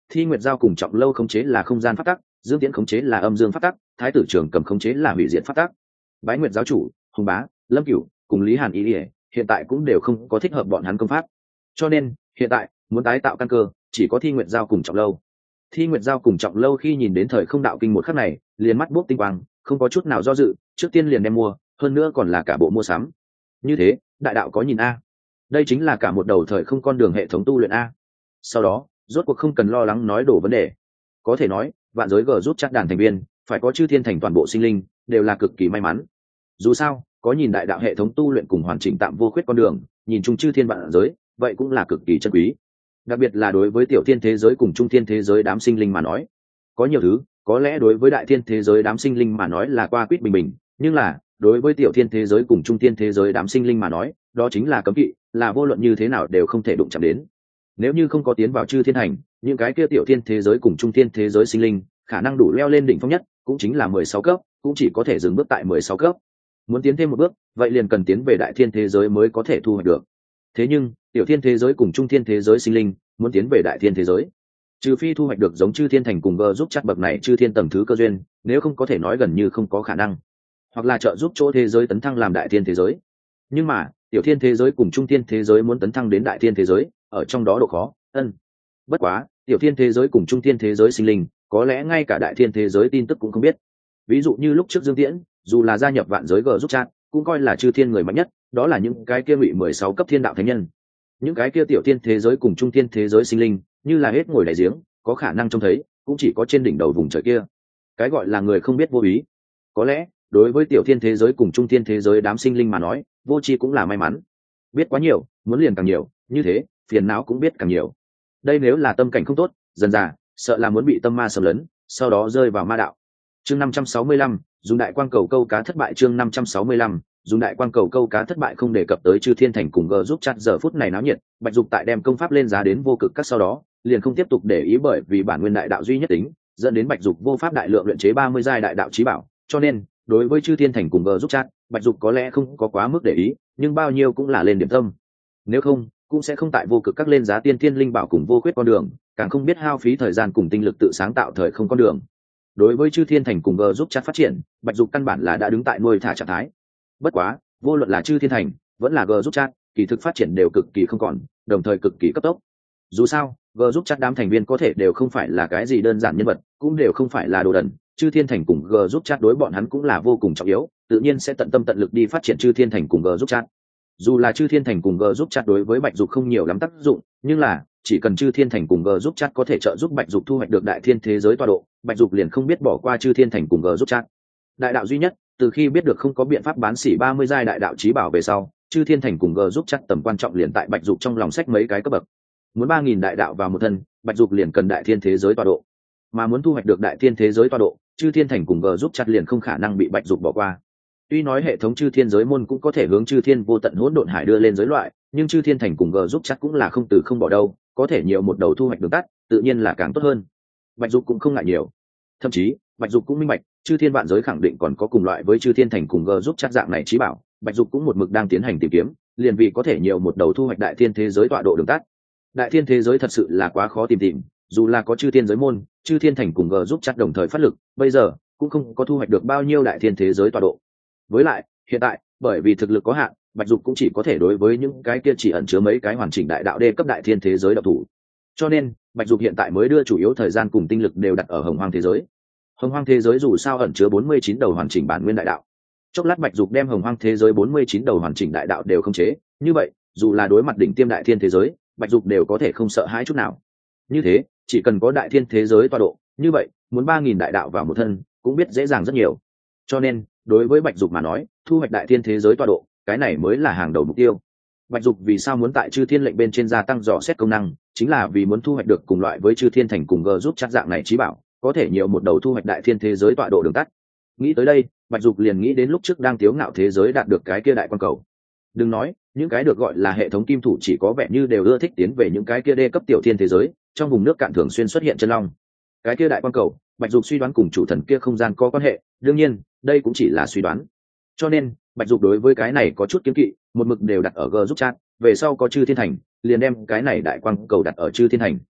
Thi Nguyệt Giao cùng Trọng Lâu khống chế là không gian pháp tắc, Dương Tiễn khống chế là âm dương pháp tắc, Thái tử Trường Cầm khống chế là hủy diệt pháp tắc. Bái Nguyệt giáo chủ, Hùng Bá, Lâm Cửu cùng Lý Hàn ý ỉa hiện tại cũng đều không có thích hợp bọn hắn công pháp, cho nên hiện tại muốn tái tạo căn cơ chỉ có Thi Nguyệt Giao cùng Trọng Lâu. Thi Nguyệt Giao cùng Trọng Lâu khi nhìn đến thời không đạo kinh một khắc này liền mắt buốc tinh quang, không có chút nào do dự, trước tiên liền đem mua, hơn nữa còn là cả bộ mua sắm. Như thế đại đạo có nhìn a, đây chính là cả một đầu thời không con đường hệ thống tu luyện a. Sau đó rốt cuộc không cần lo lắng nói đổ vấn đề, có thể nói vạn giới g rút chắc đàn thành viên phải có chư thiên thành toàn bộ sinh linh đều là cực kỳ may mắn. Dù sao có nhìn đại đạo hệ thống tu luyện cùng hoàn chỉnh tạm vô khuyết con đường, nhìn chung chư thiên vạn giới vậy cũng là cực kỳ chân quý. Đặc biệt là đối với tiểu thiên thế giới cùng trung thiên thế giới đám sinh linh mà nói, có nhiều thứ có lẽ đối với đại thiên thế giới đám sinh linh mà nói là qua quýt bình bình, nhưng là đối với tiểu thiên thế giới cùng trung thiên thế giới đám sinh linh mà nói, đó chính là cấm kỵ, là vô luận như thế nào đều không thể đụng chạm đến. Nếu như không có tiến vào chư thiên thành, những cái kia tiểu thiên thế giới cùng trung thiên thế giới sinh linh khả năng đủ leo lên đỉnh phong nhất cũng chính là mười sáu cấp, cũng chỉ có thể dừng bước tại mười sáu cấp. Muốn tiến thêm một bước vậy liền cần tiến về đại thiên thế giới mới có thể thu hoạch được. Thế nhưng tiểu thiên thế giới cùng trung thiên thế giới sinh linh muốn tiến về đại thiên thế giới, trừ phi thu hoạch được giống chư thiên thành cùng gờ giúp chắc bậc này chư thiên tầng thứ cơ duyên, nếu không có thể nói gần như không có khả năng, hoặc là trợ giúp chỗ thế giới tấn thăng làm đại thiên thế giới. Nhưng mà tiểu thiên thế giới cùng trung thiên thế giới muốn tấn thăng đến đại thiên thế giới, ở trong đó độ khó ân bất quá tiểu thiên thế giới cùng trung thiên thế giới sinh linh có lẽ ngay cả đại thiên thế giới tin tức cũng không biết. Ví dụ như lúc trước Dương Tiễn dù là gia nhập vạn giới g giúp chat cũng coi là chư thiên người mạnh nhất, đó là những cái kia ngụy mười sáu cấp thiên đạo thánh nhân. Những cái kia tiểu thiên thế giới cùng trung thiên thế giới sinh linh như là hết ngồi đại giếng, có khả năng trông thấy cũng chỉ có trên đỉnh đầu vùng trời kia. Cái gọi là người không biết vô ý, có lẽ đối với tiểu thiên thế giới cùng trung thiên thế giới đám sinh linh mà nói, vô tri cũng là may mắn. Biết quá nhiều muốn liền càng nhiều, như thế phiền não cũng biết càng nhiều. Đây nếu là tâm cảnh không tốt, dần dà sợ là muốn bị tâm ma xâm lấn, sau đó rơi vào ma đạo. Chương năm trăm sáu mươi lăm, dùng đại quang cầu câu cá thất bại. Chương năm trăm sáu mươi lăm, dùng đại quang cầu câu cá thất bại. Không đề cập tới chư thiên thành cùng g giúp chặt giờ phút này náo nhiệt, Bạch Dục tại đem công pháp lên giá đến vô cực các sau đó liền không tiếp tục để ý, bởi vì bản nguyên đại đạo duy nhất tính dẫn đến Bạch Dục vô pháp đại lượng luyện chế ba mươi giai đại đạo chí bảo, cho nên đối với chư thiên thành cùng g giúp chặt, Bạch Dục có lẽ không có quá mức để ý, nhưng bao nhiêu cũng là lên điểm tâm. Nếu không cũng sẽ không tại vô cực các lên giá tiên thiên linh bảo cùng vô khuyết con đường, càng không biết hao phí thời gian cùng tinh lực tự sáng tạo thời không con đường. Đối với chư thiên thành cùng g giúp chat phát triển, Bạch Dục căn bản là đã đứng tại nuôi thả trạng thái. Bất quá vô luận là chư thiên thành vẫn là g giúp chat, kỳ thực phát triển đều cực kỳ không còn, đồng thời cực kỳ cấp tốc. Dù sao g giúp chat đám thành viên có thể đều không phải là cái gì đơn giản nhân vật, cũng đều không phải là đồ đần, chư thiên thành cùng g giúp chat đối bọn hắn cũng là vô cùng trọng yếu, tự nhiên sẽ tận tâm tận lực đi phát triển chư thiên thành cùng g giúp chat. Dù là chư thiên thành cùng g giúp chat đối với Bạch Dục không nhiều lắm tác dụng, nhưng là chỉ cần chư thiên thành cùng g giúp chat có thể trợ giúp Bạch Dục thu hoạch được đại thiên thế giới tọa độ, Bạch Dục liền không biết bỏ qua chư thiên thành cùng g giúp chat. Đại đạo duy nhất, từ khi biết được không có biện pháp bán xỉ ba mươi giai đại đạo chí bảo về sau, chư thiên thành cùng g giúp chat tầm quan trọng liền tại Bạch Dục trong lòng sách mấy cái cấp bậc. Muốn ba nghìn đại đạo vào một thân, Bạch Dục liền cần đại thiên thế giới tọa độ, mà muốn thu hoạch được đại thiên thế giới tọa độ, chư thiên thành cùng g giúp chat liền không khả năng bị Bạch Dục bỏ qua. Tuy nói hệ thống chư thiên giới môn cũng có thể hướng chư thiên vô tận hỗn độn hải đưa lên giới loại, nhưng chư thiên thành cùng g giúp chắc cũng là không từ không bỏ đâu, có thể nhiều một đầu thu hoạch đường tắt, tự nhiên là càng tốt hơn. Bạch Dục cũng không ngại nhiều, thậm chí Bạch Dục cũng minh bạch, chư thiên vạn giới khẳng định còn có cùng loại với chư thiên thành cùng g giúp chắc dạng này chí bảo, Bạch Dục cũng một mực đang tiến hành tìm kiếm, liền vì có thể nhiều một đầu thu hoạch đại thiên thế giới tọa độ đường tắt. Đại thiên thế giới thật sự là quá khó tìm tìm, dù là có chư thiên giới môn, chư thiên thành cùng g giúp chắc đồng thời phát lực, bây giờ cũng không có thu hoạch được bao nhiêu đại thiên thế giới tọa độ. Với lại hiện tại bởi vì thực lực có hạn, Bạch Dục cũng chỉ có thể đối với những cái kia chỉ ẩn chứa mấy cái hoàn chỉnh đại đạo đê cấp đại thiên thế giới độc thủ, cho nên Bạch Dục hiện tại mới đưa chủ yếu thời gian cùng tinh lực đều đặt ở hồng hoang thế giới. Hồng hoang thế giới dù sao ẩn chứa bốn mươi chín đầu hoàn chỉnh bản nguyên đại đạo, chốc lát Bạch Dục đem hồng hoang thế giới bốn mươi chín đầu hoàn chỉnh đại đạo đều khống chế, như vậy dù là đối mặt đỉnh tiêm đại thiên thế giới, Bạch Dục đều có thể không sợ hãi chút nào. Như thế chỉ cần có đại thiên thế giới tọa độ, như vậy muốn ba nghìn đại đạo vào một thân cũng biết dễ dàng rất nhiều. Cho nên đối với Bạch Dục mà nói, thu hoạch đại thiên thế giới tọa độ, cái này mới là hàng đầu mục tiêu. Bạch Dục vì sao muốn tại chư thiên lệnh bên trên gia tăng dò xét công năng, chính là vì muốn thu hoạch được cùng loại với chư thiên thành cùng g giúp chắc dạng này chí bảo, có thể nhiều một đầu thu hoạch đại thiên thế giới tọa độ đường tắt. Nghĩ tới đây, Bạch Dục liền nghĩ đến lúc trước đang tiếu ngạo thế giới đạt được cái kia đại quan cầu. Đừng nói những cái được gọi là hệ thống kim thủ chỉ có vẻ như đều ưa thích tiến về những cái kia đê cấp tiểu thiên thế giới, trong vùng nước cạn thường xuyên xuất hiện chân long. Cái kia đại quan cầu, Bạch Dục suy đoán cùng chủ thần kia không gian có quan hệ, đương nhiên đây cũng chỉ là suy đoán, cho nên Bạch Dục đối với cái này có chút kiêng kỵ, một mực đều đặt ở g giúp chat, về sau có chư thiên thành liền đem cái này đại quang cầu đặt ở chư thiên thành.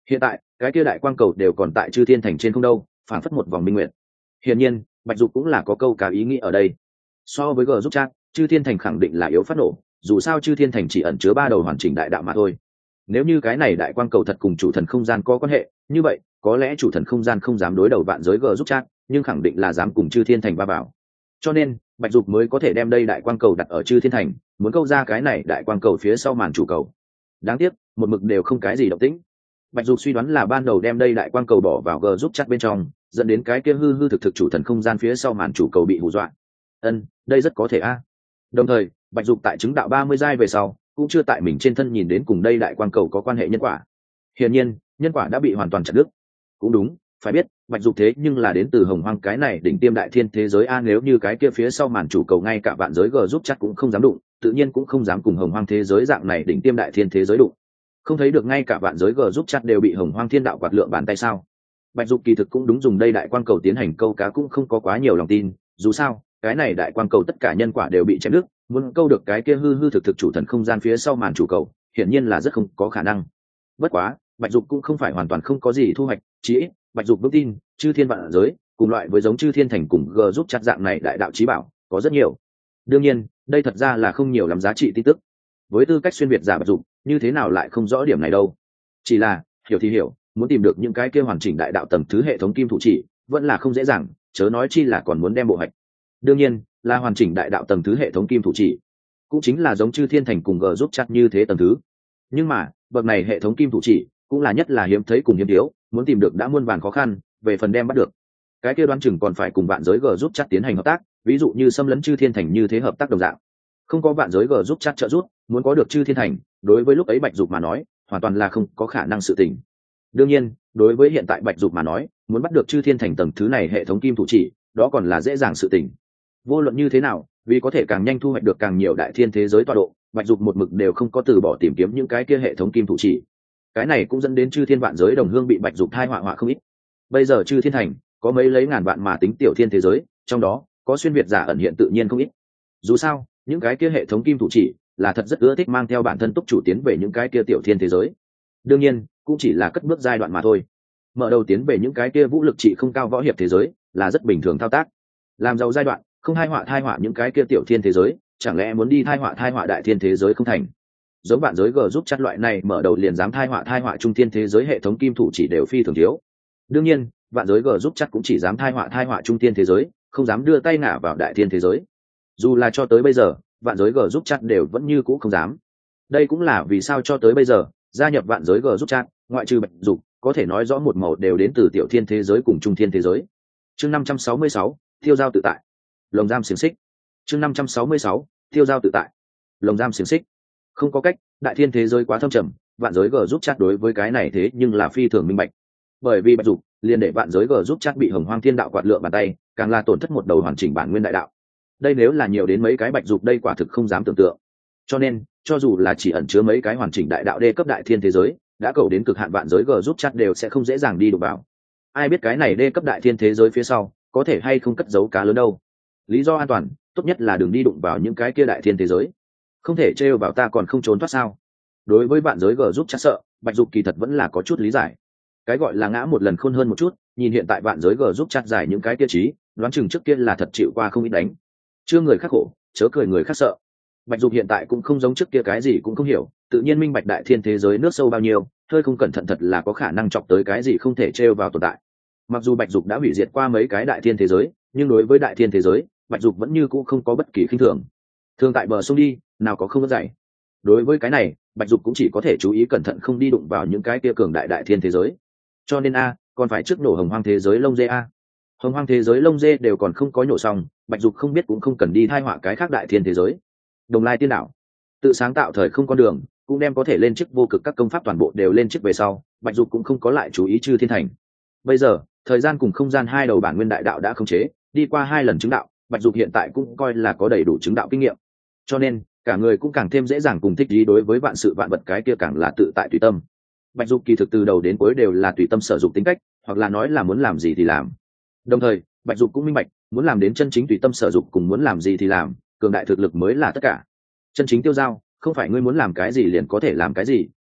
Hiện tại cái kia đại quang cầu đều còn tại chư thiên thành trên không đâu, phản phất một vòng minh nguyện. Hiển nhiên bạch dục cũng là có câu cả ý nghĩ ở đây. So với g giúp chat, chư thiên thành khẳng định là yếu phát nổ, dù sao chư thiên thành chỉ ẩn chứa ba đầu hoàn chỉnh đại đạo mà thôi. Nếu như cái này đại quang cầu thật cùng chủ thần không gian có quan hệ, như vậy có lẽ chủ thần không gian không dám đối đầu vạn giới g giúp chat, nhưng khẳng định là dám cùng chư thiên thành va vào. Cho nên bạch dục mới có thể đem đây đại quang cầu đặt ở chư thiên thành, muốn câu ra cái này đại quang cầu phía sau màn chủ cầu. Đáng tiếc một mực đều không cái gì động tĩnh. Bạch dục suy đoán là ban đầu đem đây đại quang cầu bỏ vào g giúp chat bên trong, dẫn đến cái kia hư hư thực thực chủ thần không gian phía sau màn chủ cầu bị hù dọa. Ân, đây rất có thể a. Đồng thời bạch dục tại chứng đạo ba mươi giai về sau cũng chưa tại mình trên thân nhìn đến cùng đây đại quang cầu có quan hệ nhân quả. Hiển nhiên nhân quả đã bị hoàn toàn chặt đứt. Cũng đúng, phải biết bạch dục thế nhưng là đến từ hồng hoang cái này đỉnh tiêm đại thiên thế giới a, nếu như cái kia phía sau màn chủ cầu ngay cả vạn giới g giúp chắc cũng không dám đụng, tự nhiên cũng không dám cùng hồng hoang thế giới dạng này đỉnh tiêm đại thiên thế giới đụng. Không thấy được ngay cả vạn giới g giúp chắc đều bị hồng hoang thiên đạo quạt lượng bàn tay sao? Bạch dục kỳ thực cũng đúng dùng đây đại quang cầu tiến hành câu cá cũng không có quá nhiều lòng tin, dù sao cái này đại quang cầu tất cả nhân quả đều bị chém đứt, muốn câu được cái kia hư hư thực thực chủ thần không gian phía sau màn chủ cầu hiển nhiên là rất không có khả năng. Bất quá bạch dục cũng không phải hoàn toàn không có gì thu hoạch, chỉ ít bạch dục vững tin chư thiên vạn giới cùng loại với giống chư thiên thành cùng g giúp chặt dạng này đại đạo trí bảo có rất nhiều. Đương nhiên đây thật ra là không nhiều lắm giá trị tin tức. Với tư cách xuyên việt giả bạch dục như thế nào lại không rõ điểm này đâu, chỉ là hiểu thì hiểu, muốn tìm được những cái kia hoàn chỉnh đại đạo tầng thứ hệ thống kim thủ chỉ vẫn là không dễ dàng, chớ nói chi là còn muốn đem bộ hạch. Đương nhiên là hoàn chỉnh đại đạo tầng thứ hệ thống kim thủ chỉ, cũng chính là giống chư thiên thành cùng g giúp chặt như thế tầng thứ. Nhưng mà bậc này hệ thống kim thủ chỉ cũng là nhất là hiếm thấy cùng hiếm thiếu, muốn tìm được đã muôn vàn khó khăn, về phần đem bắt được cái kia đoán chừng còn phải cùng vạn giới g giúp chặt tiến hành hợp tác, ví dụ như xâm lấn chư thiên thành như thế hợp tác đồng dạng. Không có vạn giới g giúp chặt trợ giúp, muốn có được chư thiên thành đối với lúc ấy bạch dục mà nói hoàn toàn là không có khả năng sự tình. Đương nhiên đối với hiện tại bạch dục mà nói, muốn bắt được chư thiên thành tầng thứ này hệ thống kim thủ chỉ đó còn là dễ dàng sự tình. Vô luận như thế nào, vì có thể càng nhanh thu hoạch được càng nhiều đại thiên thế giới tọa độ, bạch dục một mực đều không có từ bỏ tìm kiếm những cái kia hệ thống kim thủ chỉ. Cái này cũng dẫn đến chư thiên vạn giới đồng hương bị bạch dục thai họa họa không ít. Bây giờ chư thiên thành có mấy lấy ngàn vạn mà tính tiểu thiên thế giới, trong đó có xuyên việt giả ẩn hiện tự nhiên không ít. Dù sao những cái kia hệ thống kim thủ chỉ là thật rất ưa thích mang theo bản thân túc chủ tiến về những cái kia tiểu thiên thế giới. Đương nhiên cũng chỉ là cất bước giai đoạn mà thôi. Mở đầu tiến về những cái kia vũ lực trị không cao võ hiệp thế giới là rất bình thường thao tác. Làm giàu giai đoạn không thai họa thai họa những cái kia tiểu thiên thế giới, chẳng lẽ muốn đi thai họa thai họa đại thiên thế giới không thành? Giống vạn giới g giúp chặt loại này mở đầu liền dám thai họa thai họa trung thiên thế giới hệ thống kim thủ chỉ đều phi thường thiếu. Đương nhiên vạn giới g giúp chặt cũng chỉ dám thai họa thai họa trung thiên thế giới, không dám đưa tay ngả vào đại thiên thế giới. Dù là cho tới bây giờ vạn giới g giúp chặt đều vẫn như cũ không dám. Đây cũng là vì sao cho tới bây giờ gia nhập vạn giới g giúp chặt ngoại trừ bạch dục có thể nói rõ một màu đều đến từ tiểu thiên thế giới cùng trung thiên thế giới. Chương năm trăm sáu mươi sáu tiêu giao tự tại, lồng giam xiềng xích. Chương năm trăm sáu mươi sáu tiêu giao tự tại, lồng giam xiềng xích. Không có cách, đại thiên thế giới quá thâm trầm, vạn giới g giúp chat đối với cái này thế nhưng là phi thường minh bạch. Bởi vì bạch dục liền để vạn giới g giúp chat bị hồng hoang thiên đạo quạt lượng bàn tay, càng là tổn thất một đầu hoàn chỉnh bản nguyên đại đạo. Đây nếu là nhiều đến mấy cái bạch dục đây quả thực không dám tưởng tượng. Cho nên cho dù là chỉ ẩn chứa mấy cái hoàn chỉnh đại đạo đê cấp đại thiên thế giới đã cầu đến cực hạn, vạn giới g giúp chat đều sẽ không dễ dàng đi đụng vào. Ai biết cái này đê cấp đại thiên thế giới phía sau có thể hay không cất giấu cá lớn đâu. Lý do an toàn tốt nhất là đừng đi đụng vào những cái kia đại thiên thế giới, không thể trêu vào ta còn không trốn thoát sao? Đối với vạn giới g giúp chắc sợ, bạch dục kỳ thật vẫn là có chút lý giải. Cái gọi là ngã một lần khôn hơn một chút, nhìn hiện tại vạn giới g giúp chắc giải những cái tiêu chí đoán chừng trước kia là thật chịu qua không ít đánh. Chưa người khác khổ chớ cười người khác sợ. Bạch dục hiện tại cũng không giống trước kia cái gì cũng không hiểu, tự nhiên minh bạch đại thiên thế giới nước sâu bao nhiêu, hơi không cẩn thận thật là có khả năng chọc tới cái gì không thể trêu vào tồn tại. Mặc dù bạch dục đã hủy diệt qua mấy cái đại thiên thế giới, nhưng đối với đại thiên thế giới bạch dục vẫn như cũ không có bất kỳ khinh thường. Thường tại bờ sông đi nào có không vất dày. Đối với cái này bạch dục cũng chỉ có thể chú ý cẩn thận không đi đụng vào những cái kia cường đại đại thiên thế giới. Cho nên a còn phải trước nổ hồng hoang thế giới lông dê a. Hồng hoang thế giới lông dê đều còn không có nhổ xong, bạch dục không biết cũng không cần đi thai họa cái khác đại thiên thế giới. Đồng lai tiên đạo tự sáng tạo thời không con đường, cũng đem có thể lên chức vô cực các công pháp toàn bộ đều lên chức về sau, bạch dục cũng không có lại chú ý chư thiên thành. Bây giờ thời gian cùng không gian hai đầu bản nguyên đại đạo đã khống chế, đi qua hai lần chứng đạo, bạch dục hiện tại cũng coi là có đầy đủ chứng đạo kinh nghiệm, cho nên cả người cũng càng thêm dễ dàng cùng thích ý đối với vạn sự vạn vật cái kia càng là tự tại tùy tâm. Bạch dục kỳ thực từ đầu đến cuối đều là tùy tâm sở dục tính cách, hoặc là nói là muốn làm gì thì làm. Đồng thời bạch dục cũng minh bạch, muốn làm đến chân chính tùy tâm sở dục cùng muốn làm gì thì làm, cường đại thực lực mới là tất cả. Chân chính tiêu giao không phải ngươi muốn làm cái gì liền có thể làm cái gì,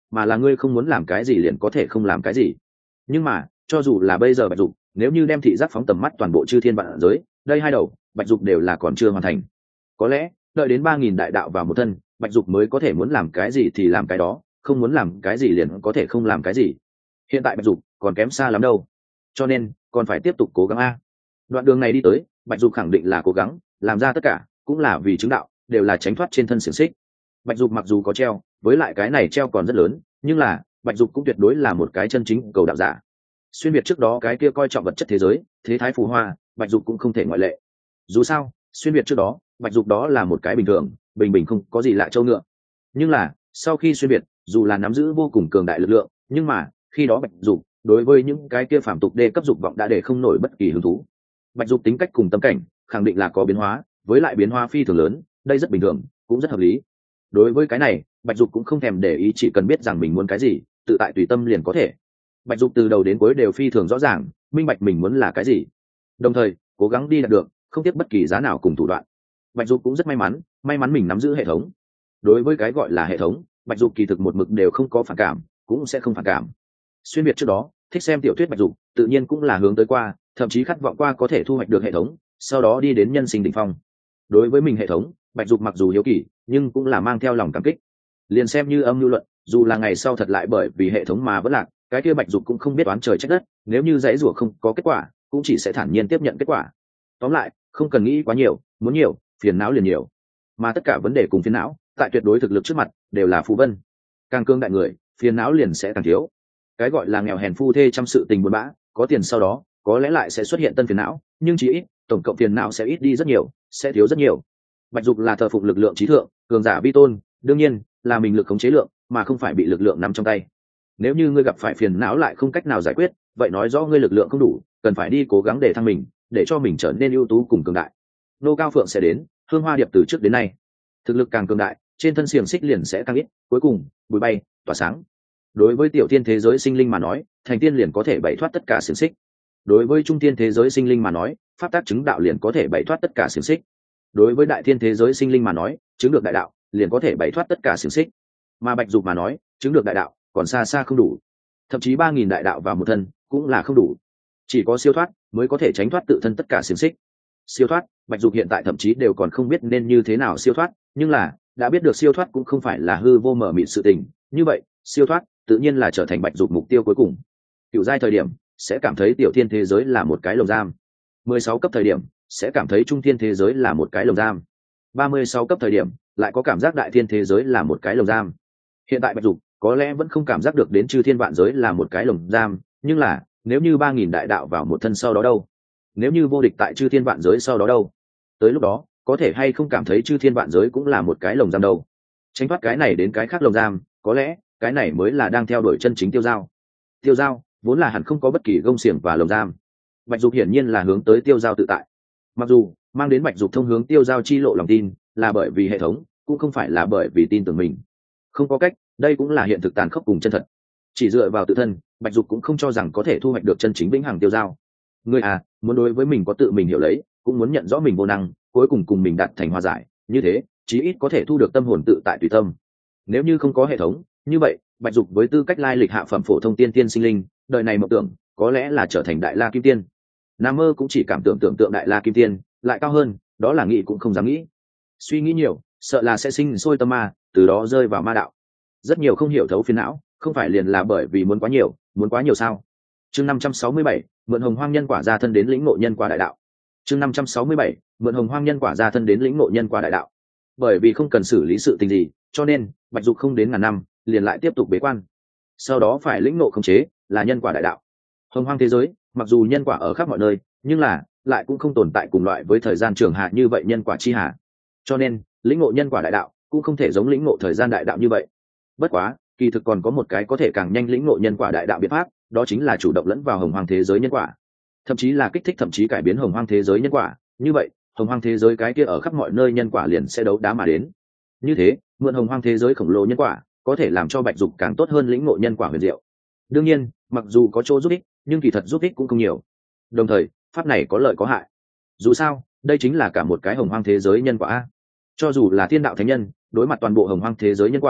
mà là ngươi không muốn làm cái gì liền có thể không làm cái gì. Nhưng mà cho dù là bây giờ bạch dục, nếu như đem thị giác phóng tầm mắt toàn bộ chư thiên vạn giới, đây hai đầu bạch dục đều là còn chưa hoàn thành. Có lẽ đợi đến ba nghìn đại đạo vào một thân, bạch dục mới có thể muốn làm cái gì thì làm cái đó, không muốn làm cái gì liền có thể không làm cái gì. Hiện tại bạch dục còn kém xa lắm đâu, cho nên còn phải tiếp tục cố gắng a. Đoạn đường này đi tới, bạch dục khẳng định là cố gắng làm ra tất cả, cũng là vì chứng đạo, đều là tránh thoát trên thân xiềng xích. Bạch dục mặc dù có treo, với lại cái này treo còn rất lớn, nhưng là bạch dục cũng tuyệt đối là một cái chân chính cầu đạo giả. Xuyên việt trước đó cái kia coi trọng vật chất thế giới, thế thái phù hoa, bạch dục cũng không thể ngoại lệ. Dù sao xuyên việt trước đó bạch dục đó là một cái bình thường bình bình không có gì lạ trâu ngựa, nhưng là sau khi xuyên việt, dù là nắm giữ vô cùng cường đại lực lượng, nhưng mà khi đó bạch dục đối với những cái kia phàm tục đê cấp dục vọng đã để không nổi bất kỳ hứng thú. Bạch dục tính cách cùng tâm cảnh khẳng định là có biến hóa, với lại biến hóa phi thường lớn, đây rất bình thường, cũng rất hợp lý. Đối với cái này bạch dục cũng không thèm để ý, chỉ cần biết rằng mình muốn cái gì, tự tại tùy tâm liền có thể. Bạch dục từ đầu đến cuối đều phi thường rõ ràng minh bạch mình muốn là cái gì, đồng thời cố gắng đi đạt được, không tiếc bất kỳ giá nào cùng thủ đoạn. Bạch dục cũng rất may mắn may mắn mình nắm giữ hệ thống. Đối với cái gọi là hệ thống, bạch dục kỳ thực một mực đều không có phản cảm, cũng sẽ không phản cảm. Xuyên việt trước đó thích xem tiểu thuyết bạch dục tự nhiên cũng là hướng tới qua, thậm chí khát vọng qua có thể thu hoạch được hệ thống, sau đó đi đến nhân sinh đỉnh phong. Đối với mình hệ thống, bạch dục mặc dù hiếu kỳ nhưng cũng là mang theo lòng cảm kích. Liền xem như âm lưu luận, dù là ngày sau thật lại bởi vì hệ thống mà vẫn lạc, cái kia bạch dục cũng không biết oán trời trách đất, nếu như dãy rủa không có kết quả, cũng chỉ sẽ thản nhiên tiếp nhận kết quả. Tóm lại không cần nghĩ quá nhiều, muốn nhiều phiền não liền nhiều, mà tất cả vấn đề cùng phiền não tại tuyệt đối thực lực trước mặt đều là phù vân. Càng cương đại người, phiền não liền sẽ càng thiếu. Cái gọi là nghèo hèn phu thê trăm sự tình buồn bã, có tiền sau đó có lẽ lại sẽ xuất hiện tân phiền não, nhưng chỉ ít tổng cộng phiền não sẽ ít đi rất nhiều, sẽ thiếu rất nhiều. Bạch dục là thờ phụng lực lượng trí thượng, cường giả vi tôn, đương nhiên là mình lực khống chế lượng, mà không phải bị lực lượng nắm trong tay. Nếu như ngươi gặp phải phiền não lại không cách nào giải quyết, vậy nói rõ ngươi lực lượng không đủ, cần phải đi cố gắng để thăng mình, để cho mình trở nên ưu tú cùng cường đại. Nô Cao Phượng sẽ đến, Hương Hoa Điệp từ trước đến nay, thực lực càng cường đại, trên thân xiềng xích liền sẽ càng ít, cuối cùng bụi bay tỏa sáng. Đối với tiểu thiên thế giới sinh linh mà nói, thành tiên liền có thể bày thoát tất cả xiềng xích. Đối với trung thiên thế giới sinh linh mà nói, pháp tác chứng đạo liền có thể bày thoát tất cả xiềng xích. Đối với đại thiên thế giới sinh linh mà nói, chứng được đại đạo liền có thể bày thoát tất cả xiềng xích. Mà bạch dục mà nói, chứng được đại đạo còn xa xa không đủ, thậm chí ba nghìn đại đạo vào một thân cũng là không đủ. Chỉ có siêu thoát mới có thể tránh thoát tự thân tất cả xiềng xích. Siêu thoát, bạch dục hiện tại thậm chí đều còn không biết nên như thế nào siêu thoát, nhưng là đã biết được siêu thoát cũng không phải là hư vô mở mịt sự tình, như vậy siêu thoát tự nhiên là trở thành bạch dục mục tiêu cuối cùng. Cựu giai thời điểm sẽ cảm thấy tiểu thiên thế giới là một cái lồng giam, mười sáu cấp thời điểm sẽ cảm thấy trung thiên thế giới là một cái lồng giam, ba mươi sáu cấp thời điểm lại có cảm giác đại thiên thế giới là một cái lồng giam. Hiện tại bạch dục có lẽ vẫn không cảm giác được đến chư thiên vạn giới là một cái lồng giam, nhưng là nếu như ba nghìn đại đạo vào một thân sau đó đâu, nếu như vô địch tại chư thiên vạn giới sau đó đâu, tới lúc đó có thể hay không cảm thấy chư thiên vạn giới cũng là một cái lồng giam đâu. Tránh thoát cái này đến cái khác lồng giam, có lẽ cái này mới là đang theo đuổi chân chính tiêu dao. Tiêu dao vốn là hẳn không có bất kỳ gông xiềng và lồng giam, bạch dục hiển nhiên là hướng tới tiêu dao tự tại. Mặc dù mang đến bạch dục thông hướng tiêu dao chi lộ lòng tin là bởi vì hệ thống, cũng không phải là bởi vì tin tưởng mình. Không có cách, đây cũng là hiện thực tàn khốc cùng chân thật. Chỉ dựa vào tự thân, bạch dục cũng không cho rằng có thể thu hoạch được chân chính vĩnh hằng tiêu dao. Người à, muốn đối với mình có tự mình hiểu lấy, cũng muốn nhận rõ mình vô năng, cuối cùng cùng mình đạt thành hòa giải, như thế chí ít có thể thu được tâm hồn tự tại tùy tâm. Nếu như không có hệ thống, như vậy bạch dục với tư cách lai lịch hạ phẩm phổ thông tiên tiên sinh linh, đời này mộng tưởng có lẽ là trở thành đại la kim tiên. Nam mơ cũng chỉ cảm tưởng tưởng tượng đại la kim tiên, lại cao hơn, đó là nghĩ cũng không dám nghĩ. Suy nghĩ nhiều, sợ là sẽ sinh sôi tâm ma, từ đó rơi vào ma đạo. Rất nhiều không hiểu thấu phiền não, không phải liền là bởi vì muốn quá nhiều, muốn quá nhiều sao? Chương năm trăm sáu mươi bảy, mượn hồng hoang nhân quả ra thân đến lĩnh ngộ nhân quả đại đạo. Chương năm trăm sáu mươi bảy, mượn hồng hoang nhân quả ra thân đến lĩnh ngộ nhân quả đại đạo. Bởi vì không cần xử lý sự tình gì, cho nên bạch dục không đến ngàn năm liền lại tiếp tục bế quan. Sau đó phải lĩnh ngộ khống chế là nhân quả đại đạo. Hồng hoang thế giới, mặc dù nhân quả ở khắp mọi nơi, nhưng là lại cũng không tồn tại cùng loại với thời gian trường hạ như vậy nhân quả chi hạ. Cho nên lĩnh ngộ nhân quả đại đạo cũng không thể giống lĩnh ngộ thời gian đại đạo như vậy. Bất quá kỳ thực còn có một cái có thể càng nhanh lĩnh ngộ nhân quả đại đạo biện pháp, đó chính là chủ động lẫn vào hồng hoang thế giới nhân quả, thậm chí là kích thích thậm chí cải biến hồng hoang thế giới nhân quả. Như vậy hồng hoang thế giới cái kia ở khắp mọi nơi nhân quả liền sẽ đấu đá mà đến. Như thế mượn hồng hoang thế giới khổng lồ nhân quả có thể làm cho bạch dục càng tốt hơn lĩnh ngộ nhân quả huyền diệu. Đương nhiên mặc dù có chỗ giúp ích, nhưng kỳ thật giúp ích cũng không nhiều. Đồng thời pháp này có lợi có hại, dù sao đây chính là cả một cái hồng hoang thế giới nhân quả. Cho dù là thiên đạo thánh nhân đối mặt toàn bộ hồng hoang thế giới nhân quả,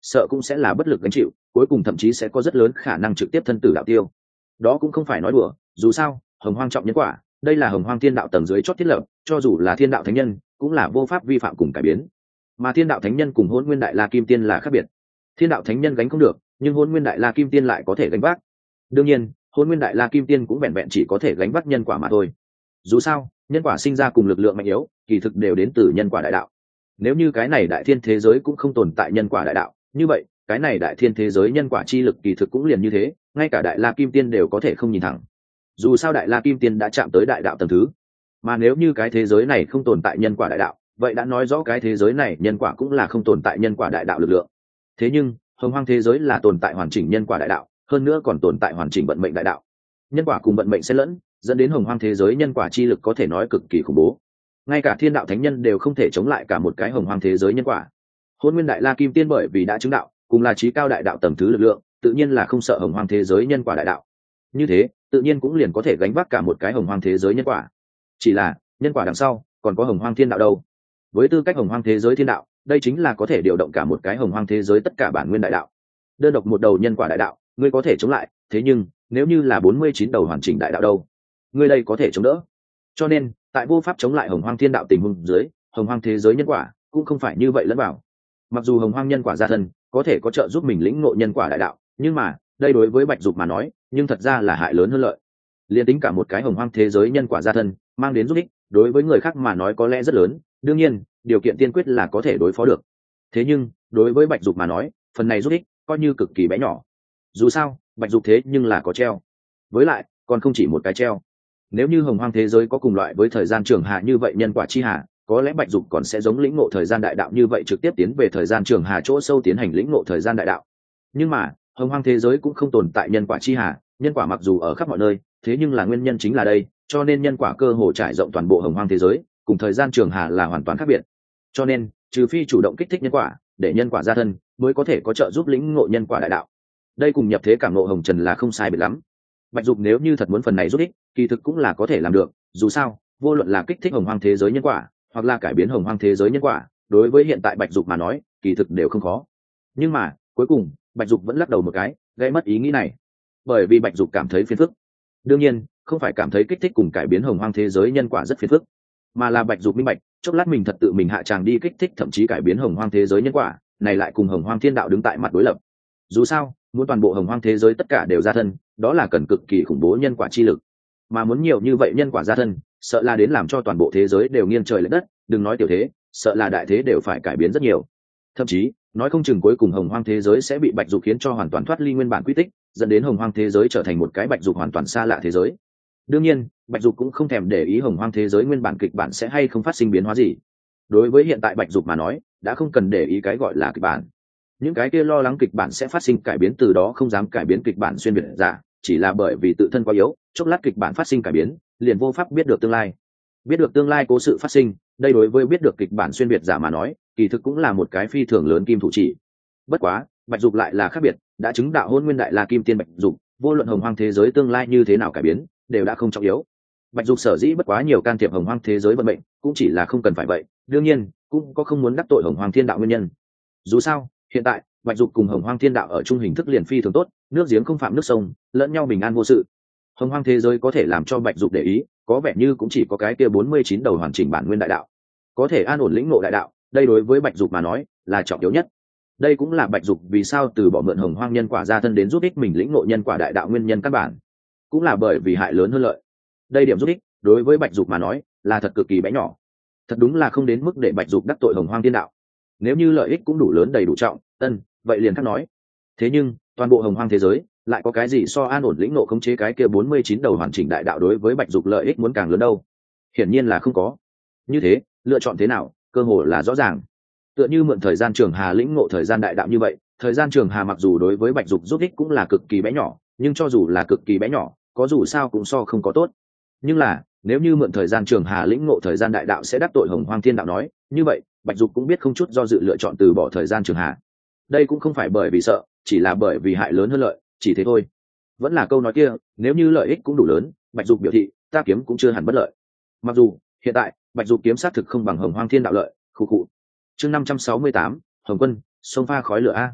sợ cũng sẽ là bất lực gánh chịu, cuối cùng thậm chí sẽ có rất lớn khả năng trực tiếp thân tử đạo tiêu. Đó cũng không phải nói đùa, dù sao hồng hoang trọng nhân quả, đây là hồng hoang thiên đạo tầng dưới chót thiết lập, cho dù là thiên đạo thánh nhân cũng là vô pháp vi phạm cùng cải biến. Mà thiên đạo thánh nhân cùng hôn nguyên đại la kim tiên là khác biệt. Thiên đạo thánh nhân gánh không được, nhưng hôn nguyên đại la kim tiên lại có thể gánh vác. Đương nhiên hôn nguyên đại la kim tiên cũng vẹn vẹn chỉ có thể gánh vác nhân quả mà thôi. Dù sao nhân quả sinh ra cùng lực lượng mạnh yếu kỳ thực đều đến từ nhân quả đại đạo. Nếu như cái này đại thiên thế giới cũng không tồn tại nhân quả đại đạo, như vậy cái này đại thiên thế giới nhân quả chi lực kỳ thực cũng liền như thế, ngay cả đại la kim tiên đều có thể không nhìn thẳng. Dù sao đại la kim tiên đã chạm tới đại đạo tầng thứ, mà nếu như cái thế giới này không tồn tại nhân quả đại đạo, vậy đã nói rõ cái thế giới này nhân quả cũng là không tồn tại nhân quả đại đạo lực lượng. Thế nhưng hồng hoang thế giới là tồn tại hoàn chỉnh nhân quả đại đạo, hơn nữa còn tồn tại hoàn chỉnh vận mệnh đại đạo. Nhân quả cùng vận mệnh xen lẫn, dẫn đến hồng hoang thế giới nhân quả chi lực có thể nói cực kỳ khủng bố. Ngay cả thiên đạo thánh nhân đều không thể chống lại cả một cái hồng hoang thế giới nhân quả. Hôn nguyên đại la kim tiên bởi vì đã chứng đạo, cùng là trí cao đại đạo tầng thứ lực lượng, tự nhiên là không sợ hồng hoang thế giới nhân quả đại đạo. Như thế tự nhiên cũng liền có thể gánh vác cả một cái hồng hoang thế giới nhân quả. Chỉ là nhân quả đằng sau còn có hồng hoang thiên đạo đâu. Với tư cách hồng hoang thế giới thiên đạo, đây chính là có thể điều động cả một cái hồng hoang thế giới tất cả bản nguyên đại đạo. Đơn độc một đầu nhân quả đại đạo ngươi có thể chống lại, thế nhưng nếu như là bốn mươi chín đầu hoàn chỉnh đại đạo đâu, ngươi đây có thể chống đỡ. Cho nên tại vô pháp chống lại hồng hoang thiên đạo tình huống dưới, hồng hoang thế giới nhân quả cũng không phải như vậy lẫn vào. Mặc dù hồng hoang nhân quả gia thân có thể có trợ giúp mình lĩnh ngộ nhân quả đại đạo, nhưng mà đây đối với bạch dục mà nói nhưng thật ra là hại lớn hơn lợi. Liên tính cả một cái hồng hoang thế giới nhân quả gia thân mang đến giúp ích, đối với người khác mà nói có lẽ rất lớn, đương nhiên điều kiện tiên quyết là có thể đối phó được. Thế nhưng đối với bạch dục mà nói, phần này giúp ích coi như cực kỳ bé nhỏ. Dù sao bạch dục thế nhưng là có treo, với lại còn không chỉ một cái treo. Nếu như hồng hoang thế giới có cùng loại với thời gian trường hà như vậy nhân quả chi hà, có lẽ bạch dục còn sẽ giống lĩnh ngộ thời gian đại đạo như vậy trực tiếp tiến về thời gian trường hà chỗ sâu tiến hành lĩnh ngộ thời gian đại đạo. Nhưng mà hồng hoang thế giới cũng không tồn tại nhân quả chi hà, nhân quả mặc dù ở khắp mọi nơi, thế nhưng là nguyên nhân chính là đây, cho nên nhân quả cơ hồ trải rộng toàn bộ hồng hoang thế giới, cùng thời gian trường hà là hoàn toàn khác biệt. Cho nên trừ phi chủ động kích thích nhân quả để nhân quả gia thân, mới có thể có trợ giúp lĩnh ngộ nhân quả đại đạo. Đây cùng nhập thế cảm ngộ hồng trần là không sai biệt lắm. Bạch dục nếu như thật muốn phần này giúp ích, kỳ thực cũng là có thể làm được. Dù sao vô luận là kích thích hồng hoang thế giới nhân quả hoặc là cải biến hồng hoang thế giới nhân quả, đối với hiện tại bạch dục mà nói kỳ thực đều không khó. Nhưng mà cuối cùng bạch dục vẫn lắc đầu một cái, gây mất ý nghĩ này. Bởi vì bạch dục cảm thấy phiền phức. Đương nhiên không phải cảm thấy kích thích cùng cải biến hồng hoang thế giới nhân quả rất phiền phức, mà là bạch dục minh bạch chốc lát mình thật tự mình hạ tràng đi kích thích thậm chí cải biến hồng hoang thế giới nhân quả này lại cùng hồng hoang thiên đạo đứng tại mặt đối lập. Dù sao muốn toàn bộ hồng hoang thế giới tất cả đều ra thân, đó là cần cực kỳ khủng bố nhân quả chi lực, mà muốn nhiều như vậy nhân quả ra thân, sợ là đến làm cho toàn bộ thế giới đều nghiêng trời lệch đất, đừng nói tiểu thế, sợ là đại thế đều phải cải biến rất nhiều. Thậm chí nói không chừng cuối cùng hồng hoang thế giới sẽ bị bạch dục khiến cho hoàn toàn thoát ly nguyên bản quy tích, dẫn đến hồng hoang thế giới trở thành một cái bạch dục hoàn toàn xa lạ thế giới. Đương nhiên bạch dục cũng không thèm để ý hồng hoang thế giới nguyên bản kịch bản sẽ hay không phát sinh biến hóa gì. Đối với hiện tại bạch dục mà nói, đã không cần để ý cái gọi là kịch bản. Những cái kia lo lắng kịch bản sẽ phát sinh cải biến từ đó không dám cải biến kịch bản xuyên việt giả, chỉ là bởi vì tự thân quá yếu, chốc lát kịch bản phát sinh cải biến liền vô pháp biết được tương lai. Biết được tương lai cố sự phát sinh, đây đối với biết được kịch bản xuyên việt giả mà nói kỳ thực cũng là một cái phi thường lớn kim thủ chỉ. Bất quá bạch dục lại là khác biệt, đã chứng đạo hôn nguyên đại la kim tiên bạch dục, vô luận hồng hoang thế giới tương lai như thế nào cải biến đều đã không trọng yếu. Bạch dục sở dĩ bất quá nhiều can thiệp hồng hoang thế giới vận mệnh, cũng chỉ là không cần phải vậy, đương nhiên cũng có không muốn đắc tội hồng hoang thiên đạo nguyên nhân. Dù sao hiện tại bạch dục cùng hồng hoang thiên đạo ở chung hình thức liền phi thường tốt, nước giếng không phạm nước sông, lẫn nhau bình an vô sự. Hồng hoang thế giới có thể làm cho bạch dục để ý, có vẻ như cũng chỉ có cái kia bốn mươi chín đầu hoàn chỉnh bản nguyên đại đạo, có thể an ổn lĩnh ngộ đại đạo, đây đối với bạch dục mà nói là trọng yếu nhất. Đây cũng là bạch dục vì sao từ bỏ mượn hồng hoang nhân quả ra thân đến giúp ích mình lĩnh ngộ nhân quả đại đạo nguyên nhân căn bản, cũng là bởi vì hại lớn hơn lợi. Đây điểm giúp ích đối với bạch dục mà nói là thật cực kỳ bé nhỏ, thật đúng là không đến mức để bạch dục đắc tội hồng hoang thiên đạo. Nếu như lợi ích cũng đủ lớn đầy đủ trọng ân vậy liền khác nói. Thế nhưng toàn bộ hồng hoang thế giới lại có cái gì so an ổn lĩnh ngộ khống chế cái kia bốn mươi chín đầu hoàn chỉnh đại đạo đối với bạch dục lợi ích muốn càng lớn đâu? Hiển nhiên là không có. Như thế lựa chọn thế nào cơ hồ là rõ ràng. Tựa như mượn thời gian trường hà lĩnh ngộ thời gian đại đạo như vậy, thời gian trường hà mặc dù đối với bạch dục giúp ích cũng là cực kỳ bé nhỏ, nhưng cho dù là cực kỳ bé nhỏ, có dù sao cũng so không có tốt. Nhưng là nếu như mượn thời gian trường hà lĩnh ngộ thời gian đại đạo sẽ đắc tội hồng hoang thiên đạo nói, như vậy bạch dục cũng biết không chút do dự lựa chọn từ bỏ thời gian trường hà. Đây cũng không phải bởi vì sợ, chỉ là bởi vì hại lớn hơn lợi, chỉ thế thôi. Vẫn là câu nói kia, nếu như lợi ích cũng đủ lớn, bạch dục biểu thị ta kiếm cũng chưa hẳn bất lợi. Mặc dù hiện tại bạch dục kiếm xác thực không bằng hồng hoang thiên đạo lợi, khu cụ. Chương năm trăm sáu mươi tám, Hồng Quân, sông pha khói lửa a.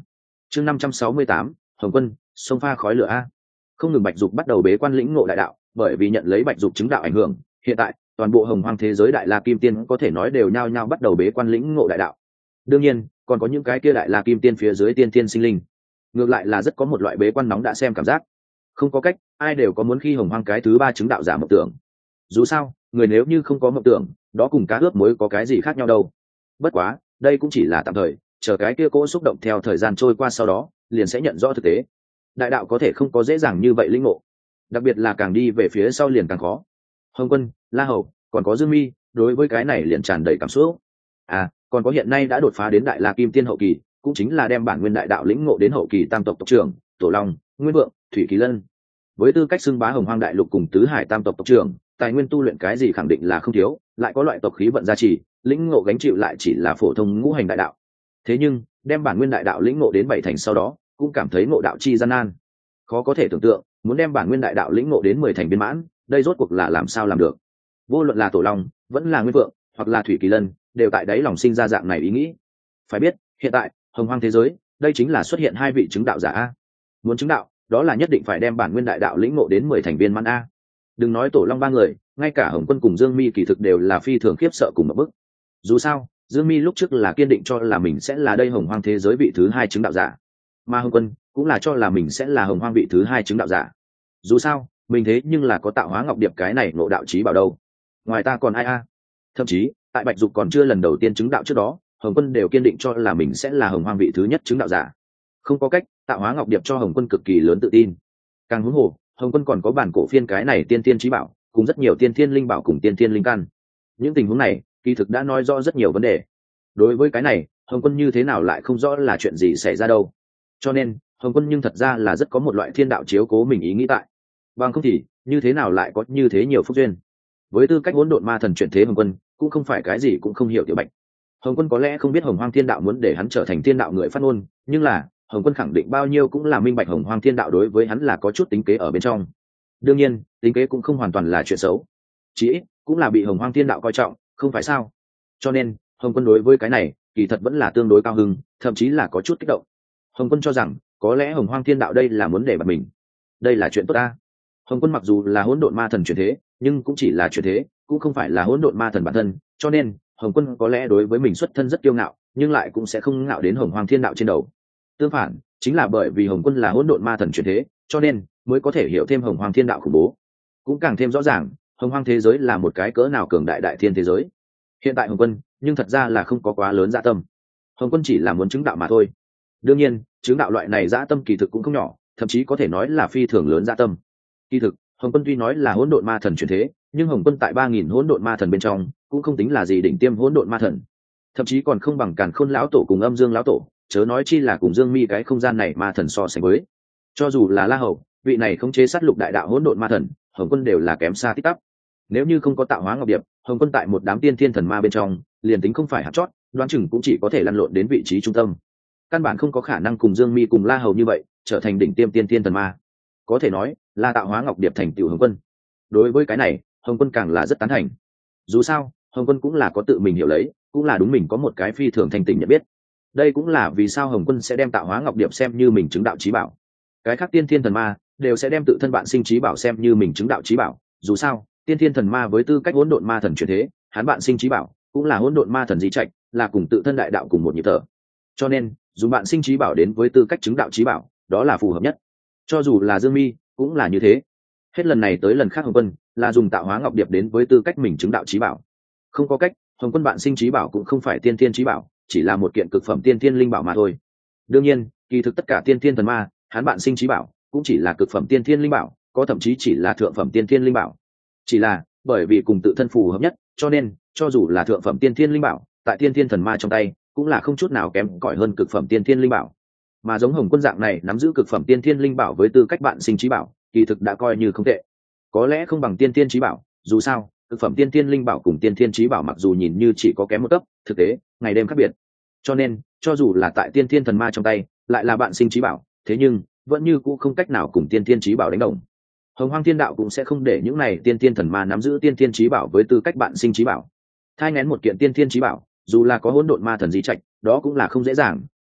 chương năm trăm sáu mươi tám, Hồng Quân sông pha khói lửa a. Không ngừng Bạch Dục bắt đầu bế quan lĩnh ngộ đại đạo, bởi vì nhận lấy Bạch Dục chứng đạo ảnh hưởng, hiện tại toàn bộ Hồng Hoang thế giới Đại La Kim Tiên có thể nói đều nhao nhao bắt đầu bế quan lĩnh ngộ đại đạo. Đương nhiên, còn có những cái kia Đại La Kim Tiên phía dưới tiên tiên sinh linh, ngược lại là rất có một loại bế quan nóng đã xem cảm giác. Không có cách, ai đều có muốn khi Hồng Hoang cái thứ ba chứng đạo giả mộng tưởng. Dù sao, người nếu như không có mộng tưởng, đó cùng cá ướp muối có cái gì khác nhau đâu. Bất quá, đây cũng chỉ là tạm thời, chờ cái kia cỗ xúc động theo thời gian trôi qua sau đó, liền sẽ nhận rõ thực tế. Đại đạo có thể không có dễ dàng như vậy lĩnh ngộ, đặc biệt là càng đi về phía sau liền càng khó. Hồng Quân, La Hầu, còn có Dương Mi, đối với cái này liền tràn đầy cảm xúc. À, còn có hiện nay đã đột phá đến Đại La Kim Tiên hậu kỳ, cũng chính là đem bản nguyên đại đạo lĩnh ngộ đến hậu kỳ tam tộc tộc trưởng, Tổ Long, Nguyên Vượng, Thủy Kỳ Lân. Với tư cách xưng bá Hồng Hoang đại lục cùng tứ hải tam tộc tộc trưởng, tài nguyên tu luyện cái gì khẳng định là không thiếu, lại có loại tộc khí vận gia trì, lĩnh ngộ gánh chịu lại chỉ là phổ thông ngũ hành đại đạo. Thế nhưng, đem bản nguyên đại đạo lĩnh ngộ đến bảy thành sau đó, cũng cảm thấy ngộ đạo chi gian nan. Khó có thể tưởng tượng, muốn đem bản nguyên đại đạo lĩnh ngộ đến mười thành viên mãn, đây rốt cuộc là làm sao làm được. Vô luận là Tổ Long, vẫn là Nguyên Vượng, hoặc là Thủy Kỳ Lân, đều tại đấy lòng sinh ra dạng này ý nghĩ. Phải biết, hiện tại, Hồng Hoang thế giới, đây chính là xuất hiện hai vị chứng đạo giả a. Muốn chứng đạo, đó là nhất định phải đem bản nguyên đại đạo lĩnh ngộ đến mười thành viên mãn a. Đừng nói Tổ Long ba người, ngay cả Hồng Quân cùng Dương Mi kỳ thực đều là phi thường khiếp sợ cùng một bức. Dù sao, Dương Mi lúc trước là kiên định cho là mình sẽ là đây Hồng Hoang thế giới vị thứ hai chứng đạo giả, mà Hồng Quân cũng là cho là mình sẽ là Hồng Hoang vị thứ hai chứng đạo giả. Dù sao, mình thế nhưng là có Tạo Hóa Ngọc Điệp cái này ngộ đạo chí bảo đâu. Ngoài ta còn ai a? Thậm chí, tại Bạch Dục còn chưa lần đầu tiên chứng đạo trước đó, Hồng Quân đều kiên định cho là mình sẽ là Hồng Hoang vị thứ nhất chứng đạo giả. Không có cách, Tạo Hóa Ngọc Điệp cho Hồng Quân cực kỳ lớn tự tin. Càng huống hồ, Hồng Quân còn có bản cổ phiên cái này tiên tiên chí bảo, cùng rất nhiều tiên thiên linh bảo cùng tiên thiên linh căn. Những tình huống này, kỳ thực đã nói rõ rất nhiều vấn đề. Đối với cái này, Hồng Quân như thế nào lại không rõ là chuyện gì xảy ra đâu. Cho nên, Hồng Quân nhưng thật ra là rất có một loại thiên đạo chiếu cố mình ý nghĩ tại. Bằng không thì, như thế nào lại có như thế nhiều phúc duyên. Với tư cách hỗn độn ma thần chuyển thế Hồng Quân, cũng không phải cái gì cũng không hiểu tiểu Bạch. Hồng Quân có lẽ không biết Hồng Hoang Thiên Đạo muốn để hắn trở thành thiên đạo người phát ngôn, nhưng là, Hồng Quân khẳng định bao nhiêu cũng là minh bạch Hồng Hoang Thiên Đạo đối với hắn là có chút tính kế ở bên trong. Đương nhiên, tính kế cũng không hoàn toàn là chuyện xấu, chỉ ít cũng là bị Hồng Hoang Thiên Đạo coi trọng, không phải sao? Cho nên, Hồng Quân đối với cái này, kỳ thật vẫn là tương đối cao hứng, thậm chí là có chút kích động. Hồng Quân cho rằng, có lẽ Hồng Hoang Thiên Đạo đây là muốn để bạt mình. Đây là chuyện tốt ta. Hồng Quân mặc dù là hỗn độn ma thần chuyển thế, nhưng cũng chỉ là chuyển thế, cũng không phải là hỗn độn ma thần bản thân, cho nên, Hồng Quân có lẽ đối với mình xuất thân rất kiêu ngạo, nhưng lại cũng sẽ không ngạo đến Hồng Hoang Thiên Đạo trên đầu. Tương phản, chính là bởi vì Hồng Quân là hỗn độn ma thần chuyển thế, cho nên mới có thể hiểu thêm Hồng Hoang Thiên Đạo khủng bố, cũng càng thêm rõ ràng Hồng Hoang thế giới là một cái cỡ nào cường đại đại thiên thế giới. Hiện tại Hồng Quân, nhưng thật ra là không có quá lớn dạ tâm. Hồng Quân chỉ là muốn chứng đạo mà thôi. Đương nhiên, chứng đạo loại này dạ tâm kỳ thực cũng không nhỏ, thậm chí có thể nói là phi thường lớn dạ tâm. Kỳ thực, Hồng Quân tuy nói là hỗn độn ma thần chuyển thế, nhưng Hồng Quân tại ba nghìn hỗn độn ma thần bên trong, cũng không tính là gì đỉnh tiêm hỗn độn ma thần, thậm chí còn không bằng Càn Khôn lão tổ cùng Âm Dương lão tổ, chớ nói chi là cùng Dương Mi cái không gian này ma thần so sánh với. Cho dù là La Hầu, vị này khống chế sát lục đại đạo hỗn độn ma thần, Hồng Quân đều là kém xa tít tắp. Nếu như không có Tạo Hóa Ngọc Điệp, Hồng Quân tại một đám tiên thiên thần ma bên trong, liền tính không phải hạt chót, đoán chừng cũng chỉ có thể lăn lộn đến vị trí trung tâm. Căn bản không có khả năng cùng Dương Mi cùng La Hầu như vậy, trở thành đỉnh tiêm tiên thiên thần ma. Có thể nói, là Tạo Hóa Ngọc Điệp thành tựu Hồng Quân. Đối với cái này, Hồng Quân càng là rất tán thành. Dù sao, Hồng Quân cũng là có tự mình hiểu lấy, cũng là đúng mình có một cái phi thường thành tình nhận biết. Đây cũng là vì sao Hồng Quân sẽ đem Tạo Hóa Ngọc Điệp xem như mình chứng đạo chí bảo. Cái khác tiên thiên thần ma đều sẽ đem tự thân bạn sinh chí bảo xem như mình chứng đạo chí bảo. Dù sao, tiên thiên thần ma với tư cách hỗn độn ma thần chuyển thế, hắn bạn sinh chí bảo cũng là hỗn độn ma thần di trạch, là cùng tự thân đại đạo cùng một nhịp thở. Cho nên, dùng bạn sinh chí bảo đến với tư cách chứng đạo chí bảo, đó là phù hợp nhất. Cho dù là Dương Mi, cũng là như thế. Hết lần này tới lần khác Hồng Quân là dùng Tạo Hóa Ngọc Điệp đến với tư cách mình chứng đạo chí bảo. Không có cách, Hồng Quân bạn sinh chí bảo cũng không phải tiên thiên chí bảo, chỉ là một kiện cực phẩm tiên thiên linh bảo mà thôi. Đương nhiên, kỳ thực tất cả tiên thiên thần ma, hắn bạn sinh chí bảo cũng chỉ là cực phẩm tiên thiên linh bảo, có thậm chí chỉ là thượng phẩm tiên thiên linh bảo. Chỉ là bởi vì cùng tự thân phù hợp nhất, cho nên cho dù là thượng phẩm tiên thiên linh bảo, tại tiên thiên thần ma trong tay cũng là không chút nào kém cỏi hơn cực phẩm tiên thiên linh bảo. Mà giống Hồng Quân dạng này nắm giữ cực phẩm tiên thiên linh bảo với tư cách bạn sinh chí bảo, kỳ thực đã coi như không tệ. Có lẽ không bằng tiên thiên chí bảo, dù sao, cực phẩm tiên thiên linh bảo cùng tiên thiên chí bảo mặc dù nhìn như chỉ có kém một cấp, thực tế ngày đêm khác biệt. Cho nên, cho dù là tại tiên thiên thần ma trong tay, lại là bạn sinh chí bảo, thế nhưng vẫn như cũ không cách nào cùng tiên thiên chí bảo đánh đồng. Hồng Hoang Thiên Đạo cũng sẽ không để những này tiên thiên thần ma nắm giữ tiên thiên chí bảo với tư cách bạn sinh chí bảo. Thai nghén một kiện tiên thiên chí bảo, dù là có hỗn độn ma thần di trạch, đó cũng là không dễ dàng,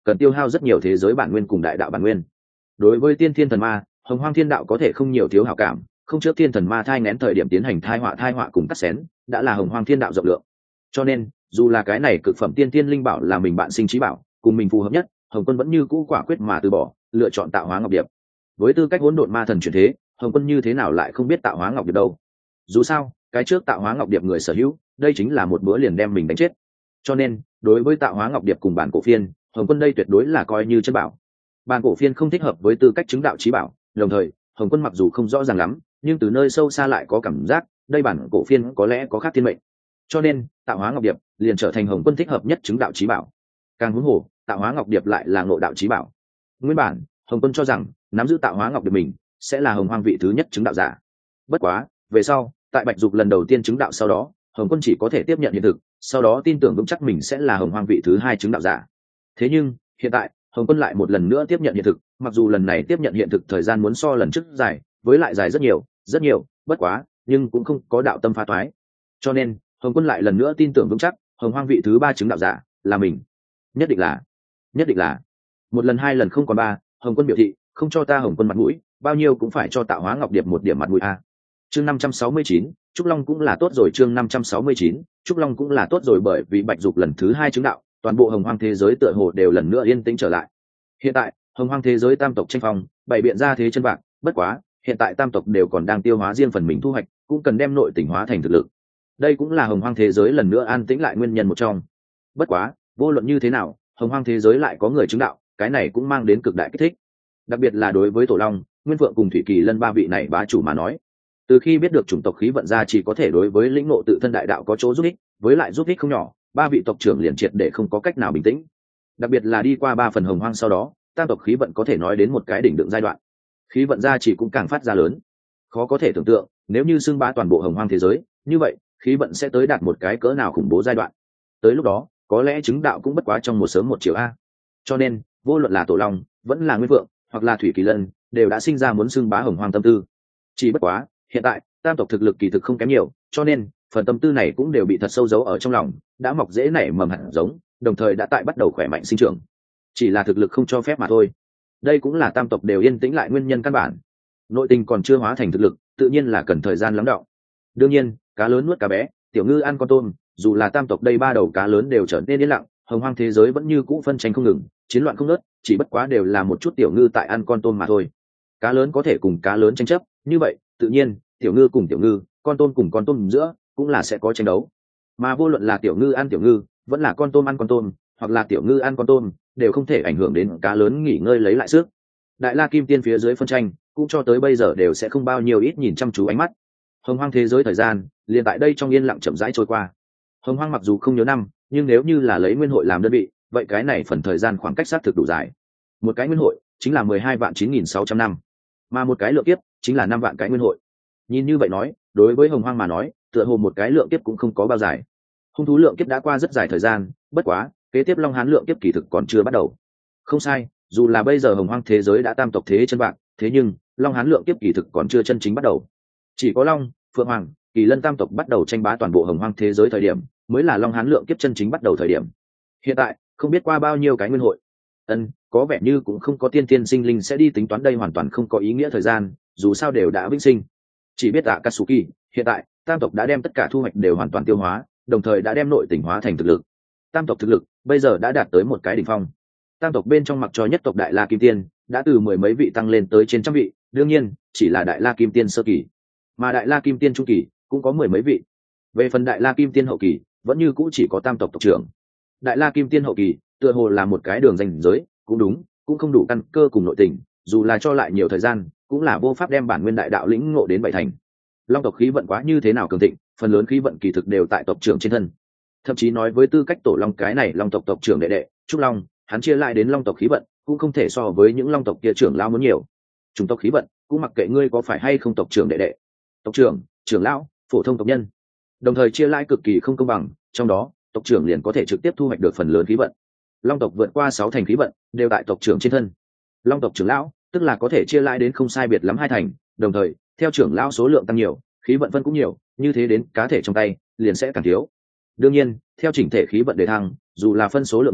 cần tiêu hao rất nhiều thế giới bản nguyên cùng đại đạo bản nguyên. Đối với tiên thiên thần ma, hồng hoang thiên đạo có thể không nhiều thiếu hảo cảm, không trước thiên thần ma thai ngén thời điểm tiến hành thai họa thai họa cùng cắt xén đã là hồng hoang thiên đạo rộng lượng. Cho nên dù là cái này cực phẩm tiên thiên linh bảo là mình bạn sinh trí bảo, cùng mình phù hợp nhất, hồng quân vẫn như cũ quả quyết mà từ bỏ, lựa chọn tạo hóa ngọc điệp. Với tư cách hỗn độn ma thần chuyển thế, hồng quân như thế nào lại không biết tạo hóa ngọc điệp đâu. Dù sao cái trước tạo hóa ngọc điệp người sở hữu, đây chính là một bữa liền đem mình đánh chết. Cho nên đối với tạo hóa ngọc điệp cùng bản cổ phiên, hồng quân đây tuyệt đối là coi như chân bảo. Bản cổ phiên không thích hợp với tư cách chứng đạo trí bảo, đồng thời hồng quân mặc dù không rõ ràng lắm, nhưng từ nơi sâu xa lại có cảm giác đây bản cổ phiên có lẽ có khác thiên mệnh. Cho nên tạo hóa ngọc điệp liền trở thành hồng quân thích hợp nhất chứng đạo trí bảo. Càng huống hồ tạo hóa ngọc điệp lại là ngộ đạo trí bảo. Nguyên bản hồng quân cho rằng nắm giữ tạo hóa ngọc điệp mình sẽ là hồng hoang vị thứ nhất chứng đạo giả. Bất quá về sau tại bạch dục lần đầu tiên chứng đạo sau đó, hồng quân chỉ có thể tiếp nhận hiện thực, sau đó tin tưởng vững chắc mình sẽ là hồng hoang vị thứ hai chứng đạo giả. Thế nhưng hiện tại hồng quân lại một lần nữa tiếp nhận hiện thực, mặc dù lần này tiếp nhận hiện thực thời gian muốn so lần trước dài, với lại dài rất nhiều rất nhiều, bất quá nhưng cũng không có đạo tâm phá toái. Cho nên hồng quân lại lần nữa tin tưởng vững chắc hồng hoang vị thứ ba chứng đạo giả là mình. Nhất định là nhất định là một lần hai lần không còn ba, hồng quân biểu thị không cho ta hồng quân mặt mũi, bao nhiêu cũng phải cho tạo hóa ngọc điệp một điểm mặt mũi a. Chương năm trăm sáu mươi chín, trúc long cũng là tốt rồi. Chương năm trăm sáu mươi chín, trúc long cũng là tốt rồi. Bởi vì bạch dục lần thứ hai chứng đạo, toàn bộ hồng hoang thế giới tựa hồ đều lần nữa yên tĩnh trở lại. Hiện tại hồng hoang thế giới tam tộc tranh phong, bày biện ra thế chân bạc. Bất quá hiện tại tam tộc đều còn đang tiêu hóa riêng phần mình thu hoạch, cũng cần đem nội tỉnh hóa thành thực lực. Đây cũng là hồng hoang thế giới lần nữa an tĩnh lại nguyên nhân một trong. Bất quá vô luận như thế nào, hồng hoang thế giới lại có người chứng đạo, cái này cũng mang đến cực đại kích thích. Đặc biệt là đối với tổ long, nguyên phượng cùng thủy kỳ lân ba vị này bá chủ mà nói, từ khi biết được chủng tộc khí vận ra chỉ có thể đối với lĩnh ngộ tự thân đại đạo có chỗ giúp ích, với lại giúp ích không nhỏ, ba vị tộc trưởng liền triệt để không có cách nào bình tĩnh. Đặc biệt là đi qua ba phần hồng hoang sau đó, tam tộc khí vận có thể nói đến một cái đỉnh đựng giai đoạn, khí vận ra chỉ cũng càng phát ra lớn. Khó có thể tưởng tượng, nếu như xưng bá toàn bộ hồng hoang thế giới, như vậy khí vận sẽ tới đạt một cái cỡ nào khủng bố giai đoạn. Tới lúc đó có lẽ chứng đạo cũng bất quá trong một sớm một chiều a. Cho nên vô luận là tổ long vẫn là nguyên vượng hoặc là thủy kỳ lân, đều đã sinh ra muốn xưng bá hồng hoang tâm tư. Chỉ bất quá hiện tại tam tộc thực lực kỳ thực không kém nhiều, cho nên phần tâm tư này cũng đều bị thật sâu giấu ở trong lòng, đã mọc dễ nảy mầm hạt giống, đồng thời đã tại bắt đầu khỏe mạnh sinh trưởng. Chỉ là thực lực không cho phép mà thôi. Đây cũng là tam tộc đều yên tĩnh lại nguyên nhân căn bản. Nội tình còn chưa hóa thành thực lực, tự nhiên là cần thời gian lắng đọng. Đương nhiên cá lớn nuốt cá bé, tiểu ngư ăn con tôm, dù là tam tộc đây ba đầu cá lớn đều trở nên yên lặng, hồng hoang thế giới vẫn như cũ phân tranh không ngừng, chiến loạn không ngớt, chỉ bất quá đều là một chút tiểu ngư tại ăn con tôm mà thôi. Cá lớn có thể cùng cá lớn tranh chấp, như vậy tự nhiên tiểu ngư cùng tiểu ngư, con tôm cùng con tôm giữa cũng là sẽ có tranh đấu. Mà vô luận là tiểu ngư ăn tiểu ngư, vẫn là con tôm ăn con tôm, hoặc là tiểu ngư ăn con tôm, đều không thể ảnh hưởng đến cá lớn nghỉ ngơi lấy lại sức. Đại la kim tiên phía dưới phân tranh cũng cho tới bây giờ đều sẽ không bao nhiêu ít nhìn chăm chú ánh mắt. Hồng hoang thế giới thời gian liền tại đây trong yên lặng chậm rãi trôi qua. Hồng hoang mặc dù không nhớ năm, nhưng nếu như là lấy nguyên hội làm đơn vị, vậy cái này phần thời gian khoảng cách xác thực đủ dài. Một cái nguyên hội chính là mười hai vạn chín nghìn sáu trăm năm, mà một cái lượng kiếp chính là năm vạn cái nguyên hội. Nhìn như vậy nói, đối với hồng hoang mà nói, tựa hồ một cái lượng kiếp cũng không có bao dài. Hung thú lượng kiếp đã qua rất dài thời gian, bất quá kế tiếp long hán lượng kiếp kỳ thực còn chưa bắt đầu. Không sai, dù là bây giờ hồng hoang thế giới đã tam tộc thế chân bạc, thế nhưng long hán lượng kiếp kỳ thực còn chưa chân chính bắt đầu. Chỉ có long, phượng hoàng, kỳ lân tam tộc bắt đầu tranh bá toàn bộ hồng hoang thế giới thời điểm, mới là long hán lượng kiếp chân chính bắt đầu thời điểm. Hiện tại không biết qua bao nhiêu cái nguyên hội, ân có vẻ như cũng không có tiên tiên sinh linh sẽ đi tính toán, đây hoàn toàn không có ý nghĩa thời gian, dù sao đều đã vĩnh sinh. Chỉ biết tạ Katsuki, hiện tại tam tộc đã đem tất cả thu hoạch đều hoàn toàn tiêu hóa, đồng thời đã đem nội tỉnh hóa thành thực lực. Tam tộc thực lực bây giờ đã đạt tới một cái đỉnh phong. Tam tộc bên trong mặc cho nhất tộc đại la kim tiên đã từ mười mấy vị tăng lên tới trên trăm vị, đương nhiên chỉ là đại la kim tiên sơ kỳ, mà đại la kim tiên trung kỳ cũng có mười mấy vị. Về phần đại la kim tiên hậu kỳ, vẫn như cũ chỉ có tam tộc tộc trưởng. Đại la kim tiên hậu kỳ tựa hồ là một cái đường ranh giới, cũng đúng, cũng không đủ căn cơ cùng nội tình, dù là cho lại nhiều thời gian cũng là vô pháp đem bản nguyên đại đạo lĩnh ngộ đến bảy thành. Long tộc khí vận quá như thế nào cường thịnh, phần lớn khí vận kỳ thực đều tại tộc trưởng trên thân. Thậm chí nói với tư cách tổ long cái này long tộc tộc trưởng đệ đệ trúc long, hắn chia lại đến long tộc khí vận cũng không thể so với những long tộc kia trưởng lão muốn nhiều. Chủng tộc khí vận cũng mặc kệ ngươi có phải hay không tộc trưởng đệ đệ, tộc trưởng, trưởng lão, phổ thông tộc nhân, đồng thời chia lại cực kỳ không công bằng, trong đó tộc trưởng liền có thể trực tiếp thu hoạch được phần lớn khí vận. Long tộc vượt qua sáu thành khí vận đều tại tộc trưởng trên thân. Long tộc trưởng lão tức là có thể chia lại đến không sai biệt lắm hai thành, đồng thời theo trưởng lão số lượng tăng nhiều, khí vận phân cũng nhiều, như thế đến cá thể trong tay liền sẽ càng thiếu. Đương nhiên theo chỉnh thể khí vận đề thăng, dù là phân số lượng nhiều,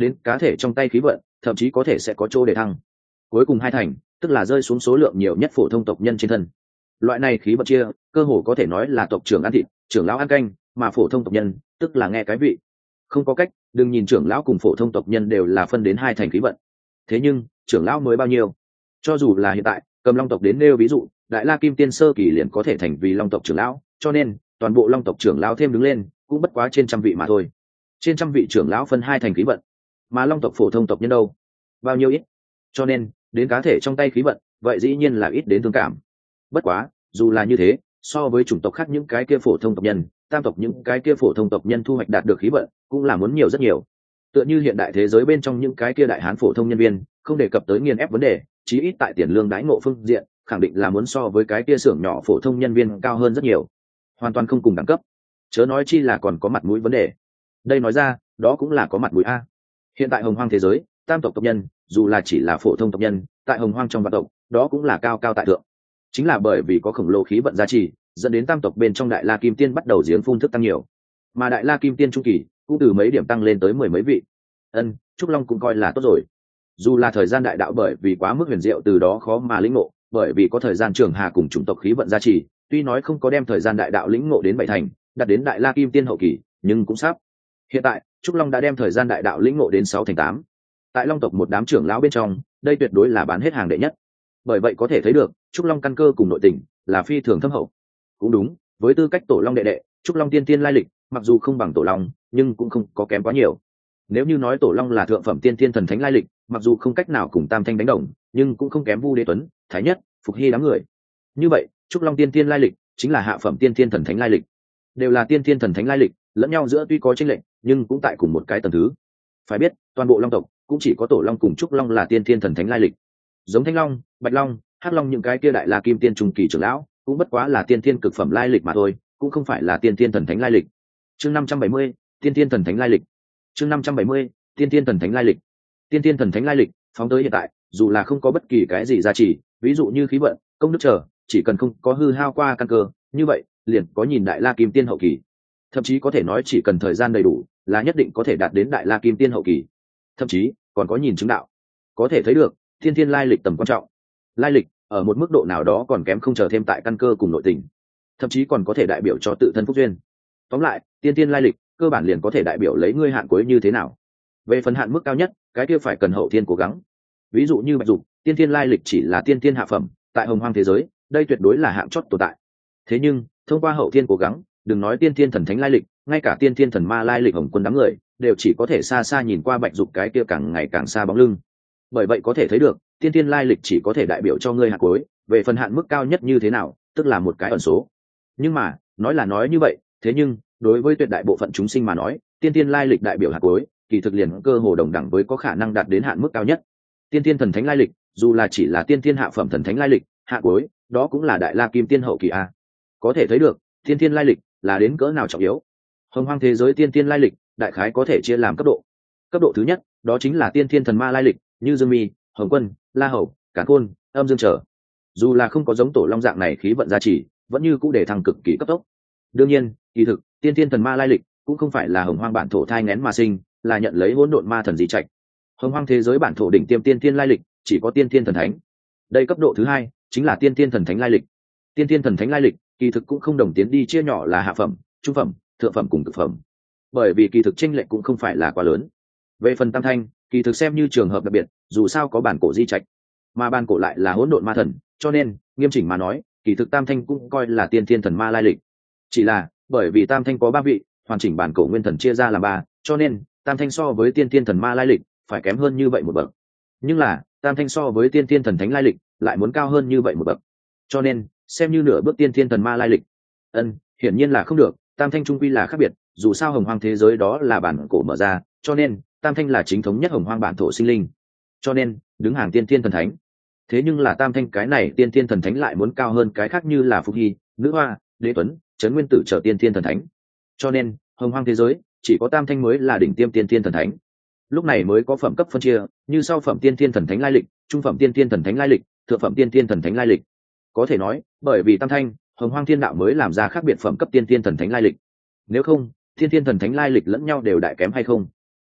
đến cá thể trong tay khí vận thậm chí có thể sẽ có chỗ để thăng. Cuối cùng hai thành tức là rơi xuống số lượng nhiều nhất phổ thông tộc nhân trên thân. Loại này khí vận chia cơ hồ có thể nói là tộc trưởng ăn thịt, trưởng lão ăn canh, mà phổ thông tộc nhân tức là nghe cái vị. Không có cách, đừng nhìn trưởng lão cùng phổ thông tộc nhân đều là phân đến hai thành khí vận, thế nhưng trưởng lão mới bao nhiêu? Cho dù là hiện tại cầm long tộc đến nêu ví dụ, đại la kim tiên sơ kỳ liền có thể thành vì long tộc trưởng lão, cho nên toàn bộ long tộc trưởng lão thêm đứng lên cũng bất quá trên trăm vị mà thôi. Trên trăm vị trưởng lão phân hai thành khí vận, mà long tộc phổ thông tộc nhân đâu bao nhiêu ít, cho nên đến cá thể trong tay khí vận vậy dĩ nhiên là ít đến thương cảm. Bất quá dù là như thế, so với chủng tộc khác những cái kia phổ thông tộc nhân, tam tộc những cái kia phổ thông tộc nhân thu hoạch đạt được khí vận cũng là muốn nhiều rất nhiều. Tựa như hiện đại thế giới bên trong những cái kia đại hán phổ thông nhân viên, không đề cập tới nghiền ép vấn đề, chí ít tại tiền lương đãi ngộ phương diện khẳng định là muốn so với cái kia xưởng nhỏ phổ thông nhân viên cao hơn rất nhiều, hoàn toàn không cùng đẳng cấp. Chớ nói chi là còn có mặt mũi vấn đề. Đây nói ra đó cũng là có mặt mũi a. Hiện tại hồng hoang thế giới, tam tộc tộc nhân dù là chỉ là phổ thông tộc nhân, tại hồng hoang trong vạn tộc đó cũng là cao cao tại thượng. Chính là bởi vì có khổng lồ khí vận giá trị, dẫn đến tam tộc bên trong đại la kim tiên bắt đầu giếng phun thức tăng nhiều, mà đại la kim tiên trung kỳ cũng từ mấy điểm tăng lên tới mười mấy vị. Ân, trúc long cũng coi là tốt rồi. Dù là thời gian đại đạo bởi vì quá mức huyền diệu từ đó khó mà lĩnh ngộ, bởi vì có thời gian trường hà cùng chủng tộc khí vận giá trị, tuy nói không có đem thời gian đại đạo lĩnh ngộ đến bảy thành, đạt đến đại la kim tiên hậu kỳ, nhưng cũng sắp. Hiện tại trúc long đã đem thời gian đại đạo lĩnh ngộ đến sáu thành tám. Tại long tộc một đám trưởng lão bên trong, đây tuyệt đối là bán hết hàng đệ nhất. Bởi vậy có thể thấy được trúc long căn cơ cùng nội tình là phi thường thâm hậu. Cũng đúng, với tư cách tổ long đệ đệ, trúc long tiên tiên lai lịch mặc dù không bằng tổ long, nhưng cũng không có kém quá nhiều. Nếu như nói tổ long là thượng phẩm tiên tiên thần thánh lai lịch, mặc dù không cách nào cùng tam thanh đánh đồng, nhưng cũng không kém Vu Đế Tuấn, Thái Nhất, Phục Hy đám người. Như vậy trúc long tiên tiên lai lịch chính là hạ phẩm tiên tiên thần thánh lai lịch, đều là tiên tiên thần thánh lai lịch, lẫn nhau giữa tuy có chênh lệch, nhưng cũng tại cùng một cái tầng thứ. Phải biết toàn bộ long tộc cũng chỉ có tổ long cùng trúc long là tiên tiên thần thánh lai lịch, giống thanh long, bạch long, hắc long những cái kia đại la kim tiên trung kỳ trưởng lão cũng bất quá là tiên tiên cực phẩm lai lịch mà thôi, cũng không phải là tiên tiên thần thánh lai lịch. Chương năm trăm bảy mươi, tiên tiên thần thánh lai lịch. Chương năm trăm bảy mươi, tiên tiên thần thánh lai lịch. Tiên tiên thần thánh lai lịch phóng tới hiện tại, dù là không có bất kỳ cái gì giá trị, ví dụ như khí vận, công đức trở, chỉ cần không có hư hao qua căn cơ, như vậy liền có nhìn đại la kim tiên hậu kỳ. Thậm chí có thể nói chỉ cần thời gian đầy đủ, là nhất định có thể đạt đến đại la kim tiên hậu kỳ. Thậm chí còn có nhìn chứng đạo. Có thể thấy được tiên tiên lai lịch tầm quan trọng. Lai lịch ở một mức độ nào đó còn kém không chờ thêm tại căn cơ cùng nội tình, thậm chí còn có thể đại biểu cho tự thân phúc duyên. Tóm lại tiên tiên lai lịch cơ bản liền có thể đại biểu lấy ngươi hạn cuối như thế nào. Về phần hạn mức cao nhất, cái kia phải cần hậu thiên cố gắng. Ví dụ như bạch dục, tiên tiên lai lịch chỉ là tiên tiên hạ phẩm, tại hồng hoang thế giới đây tuyệt đối là hạng chót tồn tại. Thế nhưng thông qua hậu thiên cố gắng, đừng nói tiên tiên thần thánh lai lịch, ngay cả tiên tiên thần ma lai lịch hồng quân đám người đều chỉ có thể xa xa nhìn qua bạch dục cái kia càng ngày càng xa bóng lưng. Bởi vậy có thể thấy được tiên tiên lai lịch chỉ có thể đại biểu cho ngươi hạn cuối, về phần hạn mức cao nhất như thế nào tức là một cái ẩn số. Nhưng mà nói là nói như vậy, thế nhưng đối với tuyệt đại bộ phận chúng sinh mà nói, tiên tiên lai lịch đại biểu hạn cuối kỳ thực liền cơ hồ đồng đẳng với có khả năng đạt đến hạn mức cao nhất. Tiên tiên thần thánh lai lịch dù là chỉ là tiên tiên hạ phẩm thần thánh lai lịch, hạn cuối đó cũng là đại la kim tiên hậu kỳ a. Có thể thấy được tiên tiên lai lịch là đến cỡ nào trọng yếu. Hồng hoang thế giới tiên tiên lai lịch đại khái có thể chia làm cấp độ. Cấp độ thứ nhất đó chính là tiên tiên thần ma lai lịch, như Dương Mi, Hồng Quân, La Hầu, Càn Khôn, Âm Dương trở. Dù là không có giống tổ long dạng này khí vận gia trì, vẫn như cũng để thăng cực kỳ cấp tốc. Đương nhiên kỳ thực tiên tiên thần ma lai lịch cũng không phải là hồng hoang bản thổ thai nghén mà sinh, là nhận lấy hỗn độn ma thần di trạch. Hồng hoang thế giới bản thổ đỉnh tiêm tiên tiên lai lịch chỉ có tiên tiên thần thánh. Đây cấp độ thứ hai chính là tiên tiên thần thánh lai lịch. Tiên tiên thần thánh lai lịch kỳ thực cũng không đồng tiến đi chia nhỏ là hạ phẩm, trung phẩm, thượng phẩm cùng cực phẩm, bởi vì kỳ thực chênh lệch cũng không phải là quá lớn. Về phần tam thanh kỳ thực xem như trường hợp đặc biệt, dù sao có bản cổ di trạch, mà bản cổ lại là hỗn độn ma thần, cho nên nghiêm chỉnh mà nói kỳ thực tam thanh cũng coi là tiên thiên thần ma lai lịch. Chỉ là bởi vì tam thanh có ba vị, hoàn chỉnh bản cổ nguyên thần chia ra làm ba, cho nên tam thanh so với tiên thiên thần ma lai lịch phải kém hơn như vậy một bậc. Nhưng là tam thanh so với tiên thiên thần thánh lai lịch lại muốn cao hơn như vậy một bậc, cho nên xem như nửa bước tiên thiên thần ma lai lịch. Ân, hiển nhiên là không được, tam thanh trung quy là khác biệt, dù sao hồng hoang thế giới đó là bản cổ mở ra, cho nên tam thanh là chính thống nhất hồng hoang bản thổ sinh linh, cho nên đứng hàng tiên thiên thần thánh. Thế nhưng là tam thanh cái này tiên thiên thần thánh lại muốn cao hơn cái khác như là Phục Hy, Nữ Hoa, Đế Tuấn, Trấn Nguyên Tử trở tiên thiên thần thánh, cho nên hồng hoang thế giới chỉ có tam thanh mới là đỉnh tiêm tiên thiên thần thánh. Lúc này mới có phẩm cấp phân chia, như sau phẩm tiên thiên thần thánh lai lịch, trung phẩm tiên thiên thần thánh lai lịch, thượng phẩm tiên thiên thần thánh lai lịch. Có thể nói bởi vì tam thanh, hồng hoang thiên đạo mới làm ra khác biệt phẩm cấp tiên thiên thần thánh lai lịch. Nếu không tiên thiên thần thánh lai lịch lẫn nhau đều đại kém hay không,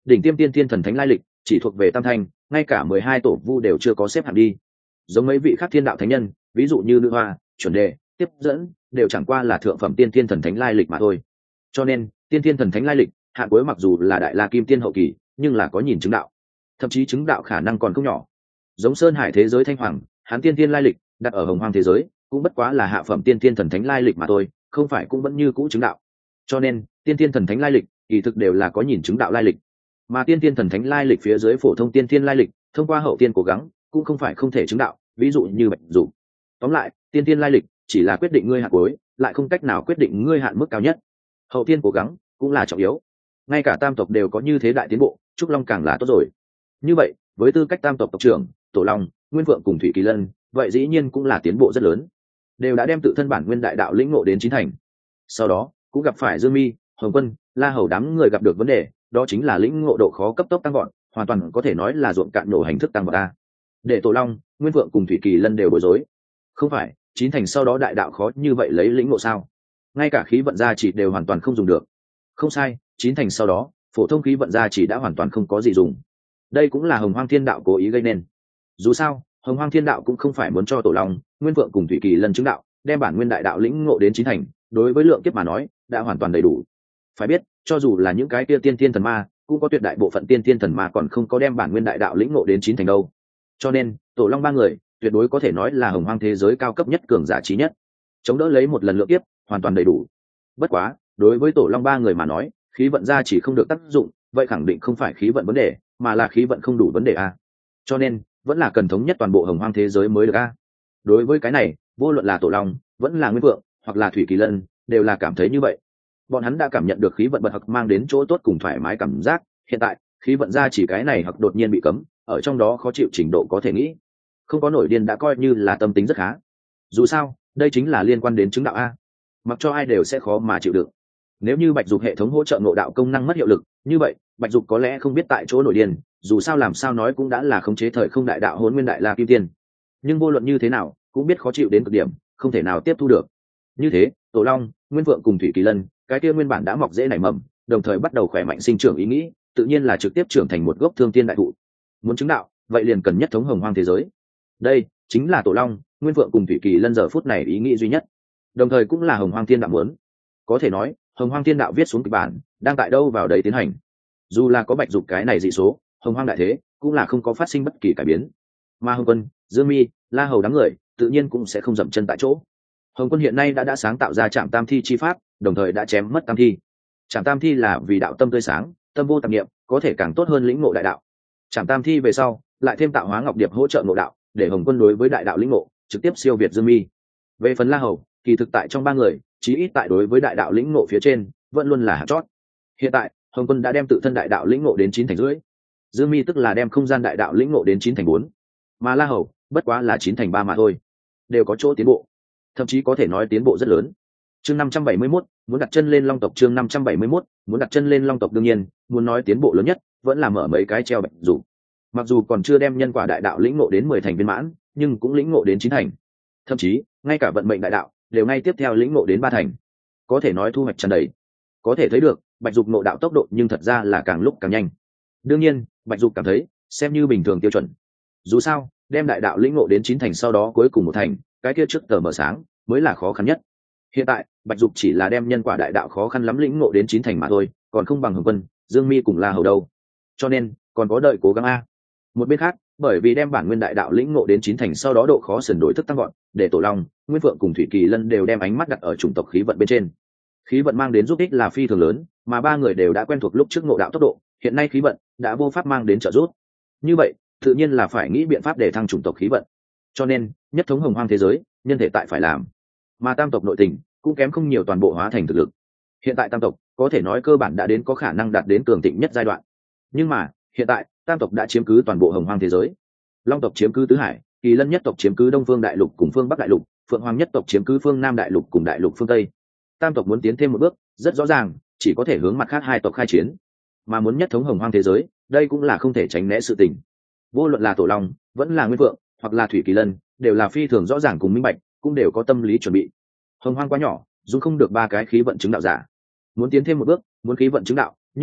đỉnh tiêm tiên thiên thần thánh lai lịch chỉ thuộc về tam thanh, ngay cả mười hai tổ vu đều chưa có xếp hạng đi. Giống mấy vị khác thiên đạo thánh nhân, ví dụ như nữ hoa, chuẩn đề, tiếp dẫn, đều chẳng qua là thượng phẩm tiên thiên thần thánh lai lịch mà thôi. Cho nên tiên thiên thần thánh lai lịch hạng cuối mặc dù là đại la kim tiên hậu kỳ, nhưng là có nhìn chứng đạo, thậm chí chứng đạo khả năng còn không nhỏ. Giống sơn hải thế giới thanh hoàng, hắn tiên thiên lai lịch đặt ở hồng hoang thế giới cũng bất quá là hạ phẩm tiên thiên thần thánh lai lịch mà thôi, không phải cũng vẫn như cũ chứng đạo. Cho nên tiên thiên thần thánh lai lịch kỳ thực đều là có nhìn chứng đạo lai lịch, mà tiên thiên thần thánh lai lịch phía dưới phổ thông tiên thiên lai lịch thông qua hậu tiên cố gắng cũng không phải không thể chứng đạo, ví dụ như bạch dục. Tóm lại tiên thiên lai lịch chỉ là quyết định ngươi hạn cuối, lại không cách nào quyết định ngươi hạn mức cao nhất. Hậu tiên cố gắng cũng là trọng yếu, ngay cả tam tộc đều có như thế đại tiến bộ, trúc long càng là tốt rồi. Như vậy với tư cách tam tộc tộc trưởng, tổ long, nguyên vượng cùng thủy kỳ lân, vậy dĩ nhiên cũng là tiến bộ rất lớn, đều đã đem tự thân bản nguyên đại đạo lĩnh ngộ đến chín thành. Sau đó cũng gặp phải Dương Mi, Hồng Quân, La Hầu đám người gặp được vấn đề, đó chính là lĩnh ngộ độ khó cấp tốc tăng vọt, hoàn toàn có thể nói là ruộng cạn nổ hành thức tăng vọt a. Để tổ long, nguyên vượng cùng thủy kỳ lân đều bối rối. Không phải chín thành sau đó đại đạo khó như vậy lấy lĩnh ngộ sao? Ngay cả khí vận gia chỉ đều hoàn toàn không dùng được. Không sai, chín thành sau đó phổ thông khí vận gia chỉ đã hoàn toàn không có gì dùng. Đây cũng là hồng hoang thiên đạo cố ý gây nên. Dù sao hồng hoang thiên đạo cũng không phải muốn cho tổ long, nguyên vượng cùng thủy kỳ lân chứng đạo, đem bản nguyên đại đạo lĩnh ngộ đến chín thành, đối với lượng kiếp mà nói đã hoàn toàn đầy đủ. Phải biết cho dù là những cái kia tiên tiên thần ma, cũng có tuyệt đại bộ phận tiên tiên thần ma còn không có đem bản nguyên đại đạo lĩnh ngộ đến chín thành đâu. Cho nên tổ long ba người tuyệt đối có thể nói là hồng hoang thế giới cao cấp nhất, cường giả trí nhất, chống đỡ lấy một lần lượng kiếp hoàn toàn đầy đủ. Bất quá đối với tổ long ba người mà nói, khí vận gia chỉ không được tác dụng, vậy khẳng định không phải khí vận vấn đề, mà là khí vận không đủ vấn đề a. Cho nên vẫn là cần thống nhất toàn bộ hồng hoang thế giới mới được a. Đối với cái này vô luận là tổ long vẫn là nguyên vượng hoặc là thủy kỳ lân đều là cảm thấy như vậy. Bọn hắn đã cảm nhận được khí vận bật hặc mang đến chỗ tốt cùng thoải mái cảm giác. Hiện tại khí vận gia chỉ cái này hoặc đột nhiên bị cấm, ở trong đó khó chịu trình độ có thể nghĩ không có nổi điên đã coi như là tâm tính rất khá. Dù sao đây chính là liên quan đến chứng đạo a, mặc cho ai đều sẽ khó mà chịu đựng. Nếu như bạch dục hệ thống hỗ trợ ngộ đạo công năng mất hiệu lực, như vậy bạch dục có lẽ không biết tại chỗ nổi điên, dù sao làm sao nói cũng đã là khống chế thời không đại đạo hôn nguyên đại la kim tiên, nhưng vô luận như thế nào cũng biết khó chịu đến cực điểm, không thể nào tiếp thu được. Như thế tổ long, nguyên vượng cùng thủy kỳ lân, cái kia nguyên bản đã mọc dễ nảy mầm, đồng thời bắt đầu khỏe mạnh sinh trưởng ý nghĩ, tự nhiên là trực tiếp trưởng thành một gốc thương tiên đại thụ. Muốn chứng đạo vậy liền cần nhất thống hồng hoang thế giới. Đây chính là tổ long, nguyên vượng cùng thủy kỳ lân giờ phút này ý nghĩ duy nhất, đồng thời cũng là hồng hoang thiên đạo muốn. Có thể nói hồng hoang thiên đạo viết xuống kịch bản đang tại đâu vào đấy tiến hành. Dù là có bạch dục cái này dị số, hồng hoang đại thế cũng là không có phát sinh bất kỳ cải biến. Mà hồng quân, Dương Mi, La Hầu đám người tự nhiên cũng sẽ không dậm chân tại chỗ. Hồng quân hiện nay đã đã sáng tạo ra trạm tam thi chi pháp, đồng thời đã chém mất tam thi. Trạm tam thi là vì đạo tâm tươi sáng, tâm vô tạp niệm, có thể càng tốt hơn lĩnh ngộ đại đạo. Trạm tam thi về sau lại thêm tạo hóa ngọc điệp hỗ trợ ngộ đạo, để hồng quân đối với đại đạo lĩnh ngộ trực tiếp siêu việt Dương Mi. Về phần La Hầu, kỳ thực tại trong ba người chí ít tại đối với đại đạo lĩnh ngộ phía trên vẫn luôn là hạt chót. Hiện tại hồng quân đã đem tự thân đại đạo lĩnh ngộ đến chín thành rưỡi, Dương Mi tức là đem không gian đại đạo lĩnh ngộ đến chín thành bốn, mà La Hầu bất quá là chín thành ba mà thôi, đều có chỗ tiến bộ, thậm chí có thể nói tiến bộ rất lớn. Chương năm trăm bảy mươi mốt, muốn đặt chân lên long tộc. Chương năm trăm bảy mươi mốt, muốn đặt chân lên long tộc. Đương nhiên muốn nói tiến bộ lớn nhất vẫn là mở mấy cái treo bạch dù. Mặc dù còn chưa đem nhân quả đại đạo lĩnh ngộ đến mười thành viên mãn, nhưng cũng lĩnh ngộ đến chín thành, thậm chí ngay cả vận mệnh đại đạo đều ngay tiếp theo lĩnh ngộ đến ba thành, có thể nói thu hoạch tràn đầy. Có thể thấy được bạch dục ngộ đạo tốc độ nhưng thật ra là càng lúc càng nhanh. Đương nhiên bạch dục cảm thấy xem như bình thường tiêu chuẩn, dù sao đem đại đạo lĩnh ngộ đến chín thành sau đó cuối cùng một thành, cái kia trước tờ mở sáng mới là khó khăn nhất. Hiện tại bạch dục chỉ là đem nhân quả đại đạo khó khăn lắm lĩnh ngộ đến chín thành mà thôi, còn không bằng hồng quân, Dương Mi cùng La Hầu đâu, cho nên còn có đợi cố gắng a. Một bên khác, bởi vì đem bản nguyên đại đạo lĩnh ngộ đến chín thành sau đó độ khó sườn đổi thức tăng gọn, để tổ long, nguyên vượng cùng thủy kỳ lân đều đem ánh mắt đặt ở chủng tộc khí vận bên trên. Khí vận mang đến giúp ích là phi thường lớn, mà ba người đều đã quen thuộc lúc trước ngộ đạo tốc độ, hiện nay khí vận đã vô pháp mang đến trợ giúp. Như vậy tự nhiên là phải nghĩ biện pháp để thăng chủng tộc khí vận. Cho nên nhất thống hồng hoang thế giới nhân thể tại phải làm, mà tam tộc nội tình cũng kém không nhiều toàn bộ hóa thành thực lực. Hiện tại tam tộc có thể nói cơ bản đã đến có khả năng đạt đến cường thịnh nhất giai đoạn, nhưng mà hiện tại tam tộc đã chiếm cứ toàn bộ hồng hoang thế giới. Long tộc chiếm cứ tứ hải, kỳ lân nhất tộc chiếm cứ đông phương đại lục cùng phương bắc đại lục, phượng hoàng nhất tộc chiếm cứ phương nam đại lục cùng đại lục phương tây. Tam tộc muốn tiến thêm một bước rất rõ ràng, chỉ có thể hướng mặt khác hai tộc khai chiến. Mà muốn nhất thống hồng hoang thế giới, đây cũng là không thể tránh né sự tình. Vô luận là tổ long vẫn là nguyên vượng hoặc là thủy kỳ lân, đều là phi thường rõ ràng cùng minh bạch, cũng đều có tâm lý chuẩn bị. Hồng hoang quá nhỏ, dù không được ba cái khí vận chứng đạo giả. Muốn tiến thêm một bước, muốn khí vận chứng đạo, như vậy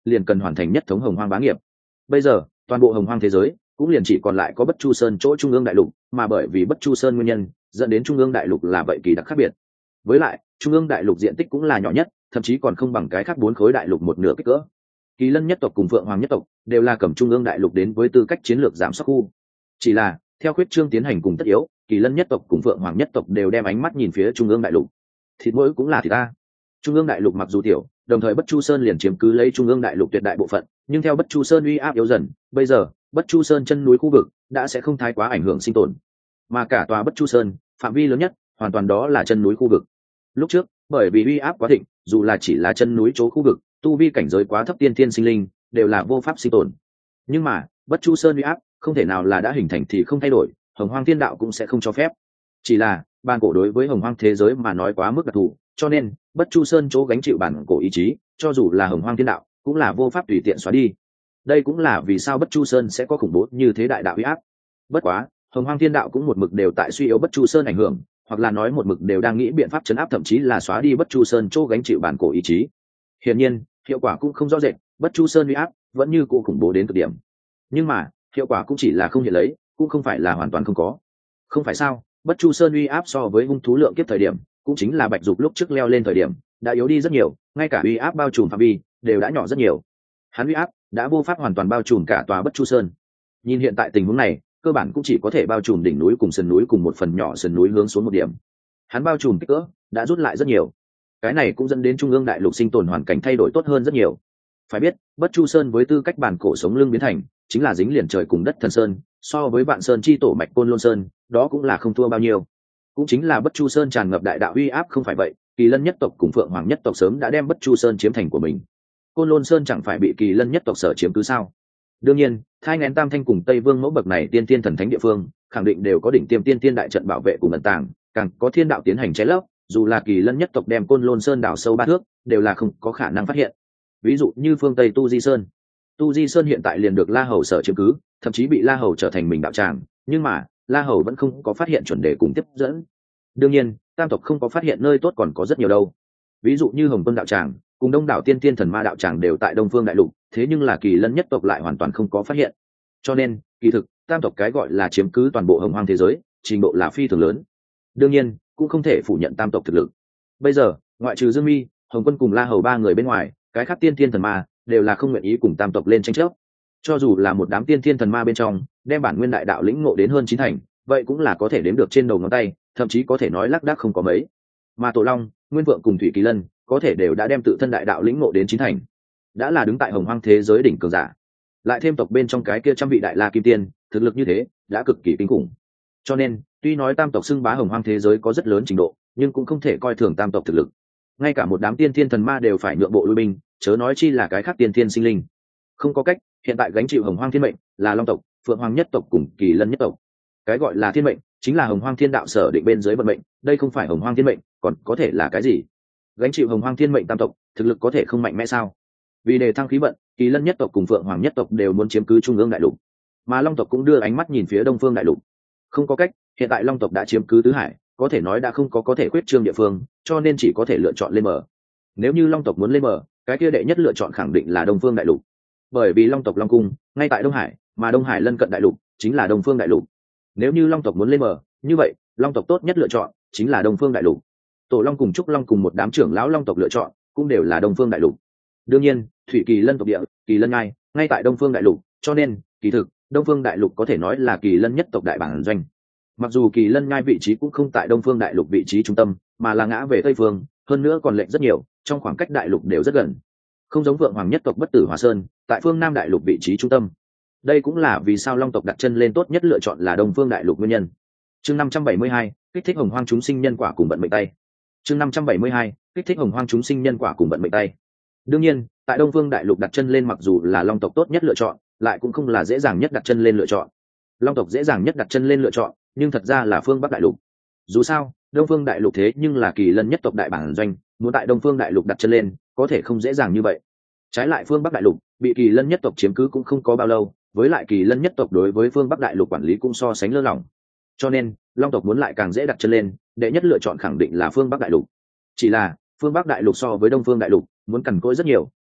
liền cần hoàn thành nhất thống hồng hoang bá nghiệp. Bây giờ toàn bộ hồng hoang thế giới cũng liền chỉ còn lại có Bất Chu Sơn chỗ trung ương đại lục, mà bởi vì Bất Chu Sơn nguyên nhân dẫn đến trung ương đại lục là vậy kỳ đặc khác biệt. Với lại trung ương đại lục diện tích cũng là nhỏ nhất, thậm chí còn không bằng cái khác bốn khối đại lục một nửa kích cỡ. Kỳ Lân nhất tộc cùng Phượng Hoàng nhất tộc đều là cầm trung ương đại lục đến với tư cách chiến lược giảm sóc khu. Chỉ là theo khuyết trương tiến hành cùng tất yếu, Kỳ Lân nhất tộc cùng Phượng Hoàng nhất tộc đều đem ánh mắt nhìn phía trung ương đại lục. Thịt mỗi cũng là thịt ta. Trung ương đại lục mặc dù tiểu, đồng thời Bất Chu Sơn liền chiếm cứ lấy trung ương đại lục tuyệt đại bộ phận, nhưng theo Bất Chu Sơn uy áp yếu dần, bây giờ Bất Chu Sơn chân núi khu vực đã sẽ không thái quá ảnh hưởng sinh tồn, mà cả tòa Bất Chu Sơn phạm vi lớn nhất hoàn toàn đó là chân núi khu vực. Lúc trước bởi vì uy áp quá thịnh, dù là chỉ là chân núi chỗ khu vực, tu vi cảnh giới quá thấp tiên thiên sinh linh đều là vô pháp sinh tồn. Nhưng mà Bất Chu Sơn uy áp không thể nào là đã hình thành thì không thay đổi, Hồng Hoang Thiên Đạo cũng sẽ không cho phép. Chỉ là bản cổ đối với Hồng Hoang thế giới mà nói quá mức đặc thù, cho nên Bất Chu Sơn chỗ gánh chịu bản cổ ý chí, cho dù là Hồng Hoang Thiên Đạo cũng là vô pháp tùy tiện xóa đi. Đây cũng là vì sao Bất Chu Sơn sẽ có khủng bố như thế đại đạo uy áp. Bất quá Hồng Hoang Thiên Đạo cũng một mực đều tại suy yếu Bất Chu Sơn ảnh hưởng, hoặc là nói một mực đều đang nghĩ biện pháp chấn áp, thậm chí là xóa đi Bất Chu Sơn chỗ gánh chịu bản cổ ý chí. Hiển nhiên hiệu quả cũng không rõ rệt, Bất Chu Sơn uy áp vẫn như cũ khủng bố đến cực điểm. Nhưng mà hiệu quả cũng chỉ là không hiện lấy, cũng không phải là hoàn toàn không có. Không phải sao? Bất Chu Sơn uy áp so với hung thú lượng kiếp thời điểm, cũng chính là Bạch Dục lúc trước leo lên thời điểm, đã yếu đi rất nhiều, ngay cả uy áp bao trùm phạm vi đều đã nhỏ rất nhiều. Hắn uy áp đã vô pháp hoàn toàn bao trùm cả tòa Bất Chu Sơn. Nhìn hiện tại tình huống này, cơ bản cũng chỉ có thể bao trùm đỉnh núi cùng sườn núi cùng một phần nhỏ sườn núi hướng xuống một điểm. Hắn bao trùm kích cỡ đã rút lại rất nhiều. Cái này cũng dẫn đến trung ương đại lục sinh tồn hoàn cảnh thay đổi tốt hơn rất nhiều. Phải biết, Bất Chu Sơn với tư cách bản cổ sống lưng biến thành, chính là dính liền trời cùng đất thần sơn, so với Vạn Sơn chi tổ mạch Côn Lôn Sơn, đó cũng là không thua bao nhiêu. Cũng chính là Bất Chu Sơn tràn ngập đại đạo uy áp không phải vậy, Kỳ Lân nhất tộc cùng Phượng Hoàng nhất tộc sớm đã đem Bất Chu Sơn chiếm thành của mình. Côn Lôn Sơn chẳng phải bị Kỳ Lân nhất tộc sở chiếm cứ sao? Đương nhiên, Thai Nghén Tam Thanh cùng Tây Vương mẫu bậc này tiên tiên thần thánh địa phương, khẳng định đều có đỉnh tiêm tiên tiên đại trận bảo vệ cùng ẩn tàng, càng có thiên đạo tiến hành che lấp, dù là Kỳ Lân nhất tộc đem Côn Lôn Sơn đào sâu ba thước, đều là không có khả năng phát hiện. Ví dụ như phương Tây Tu Di Sơn, Tu Di Sơn hiện tại liền được La Hầu sở chiếm cứ, thậm chí bị La Hầu trở thành mình đạo tràng, nhưng mà La Hầu vẫn không có phát hiện chuẩn đề cùng tiếp dẫn. Đương nhiên, Tam tộc không có phát hiện nơi tốt còn có rất nhiều đâu. Ví dụ như Hồng Quân đạo tràng cùng Đông đảo tiên tiên thần ma đạo tràng đều tại Đông Phương đại lục, thế nhưng là Kỳ Lân nhất tộc lại hoàn toàn không có phát hiện. Cho nên, kỳ thực, Tam tộc cái gọi là chiếm cứ toàn bộ Hồng Hoang thế giới, trình độ là phi thường lớn. Đương nhiên, cũng không thể phủ nhận Tam tộc thực lực. Bây giờ, ngoại trừ Dương Mi, Hồng Quân cùng La Hầu ba người bên ngoài, cái khác tiên tiên thần ma đều là không nguyện ý cùng Tam tộc lên tranh chấp. Cho dù là một đám tiên tiên thần ma bên trong, đem bản nguyên đại đạo lĩnh ngộ đến hơn chín thành, vậy cũng là có thể đếm được trên đầu ngón tay, thậm chí có thể nói lác đác không có mấy. Mà Tổ Long, Nguyên Vượng cùng Thủy Kỳ Lân, có thể đều đã đem tự thân đại đạo lĩnh ngộ đến chín thành, đã là đứng tại Hồng Hoang thế giới đỉnh cường giả. Lại thêm tộc bên trong cái kia trăm vị đại la kim tiên, thực lực như thế đã cực kỳ kinh khủng. Cho nên, tuy nói Tam tộc xưng bá Hồng Hoang thế giới có rất lớn trình độ, nhưng cũng không thể coi thường Tam tộc thực lực. Ngay cả một đám tiên thiên thần ma đều phải nhượng bộ lui binh, chớ nói chi là cái khác tiên thiên sinh linh. Không có cách, hiện tại gánh chịu Hồng Hoang thiên mệnh là Long tộc, Phượng Hoàng nhất tộc cùng Kỳ Lân nhất tộc. Cái gọi là thiên mệnh chính là Hồng Hoang thiên đạo sở định bên dưới vận mệnh, đây không phải Hồng Hoang thiên mệnh, còn có thể là cái gì? Gánh chịu Hồng Hoang thiên mệnh Tam tộc, thực lực có thể không mạnh mẽ sao? Vì đề thăng khí vận, Kỳ Lân nhất tộc cùng Phượng Hoàng nhất tộc đều muốn chiếm cứ trung ương đại lục, mà Long tộc cũng đưa ánh mắt nhìn phía Đông Phương đại lục. Không có cách, hiện tại Long tộc đã chiếm cứ tứ hải, có thể nói đã không có có thể khuyết trương địa phương, cho nên chỉ có thể lựa chọn lên mở. Nếu như Long tộc muốn lên mở, cái kia đệ nhất lựa chọn khẳng định là Đông Phương đại lục, bởi vì Long tộc Long cung ngay tại Đông Hải, mà Đông Hải lân cận đại lục chính là Đông Phương đại lục. Nếu như Long tộc muốn lên mở, như vậy Long tộc tốt nhất lựa chọn chính là Đông Phương đại lục. Tổ Long cùng Trúc Long cùng một đám trưởng lão Long tộc lựa chọn cũng đều là Đông Phương đại lục. Đương nhiên, Thủy Kỳ Lân tộc địa, Kỳ Lân ngay ngay tại Đông Phương đại lục, cho nên kỳ thực Đông Phương đại lục có thể nói là Kỳ Lân nhất tộc đại bản doanh. Mặc dù Kỳ Lân ngay vị trí cũng không tại Đông Phương đại lục vị trí trung tâm, mà là ngã về tây phương, hơn nữa còn lệch rất nhiều, trong khoảng cách đại lục đều rất gần. Không giống Vượng Hoàng nhất tộc Bất Tử Hỏa Sơn, tại phương Nam đại lục vị trí trung tâm. Đây cũng là vì sao Long tộc đặt chân lên tốt nhất lựa chọn là Đông Phương đại lục nguyên nhân. Chương năm trăm bảy mươi hai, kích thích Hồng Hoang chúng sinh nhân quả cùng vận mệnh tay. Chương năm trăm bảy mươi hai, kích thích Hồng Hoang chúng sinh nhân quả cùng vận mệnh tay. Đương nhiên, tại Đông Phương đại lục đặt chân lên mặc dù là Long tộc tốt nhất lựa chọn, lại cũng không là dễ dàng nhất đặt chân lên lựa chọn. Long tộc dễ dàng nhất đặt chân lên lựa chọn, nhưng thật ra là phương Bắc đại lục. Dù sao, Đông Phương đại lục thế nhưng là Kỳ Lân nhất tộc đại bản doanh, muốn tại Đông Phương đại lục đặt chân lên, có thể không dễ dàng như vậy. Trái lại phương Bắc đại lục bị Kỳ Lân nhất tộc chiếm cứ cũng không có bao lâu, với lại Kỳ Lân nhất tộc đối với phương Bắc đại lục quản lý cũng so sánh lơ lỏng, cho nên Long tộc muốn lại càng dễ đặt chân lên, đệ nhất lựa chọn khẳng định là phương Bắc đại lục. Chỉ là phương Bắc đại lục so với Đông Phương đại lục muốn cằn cỗi rất nhiều,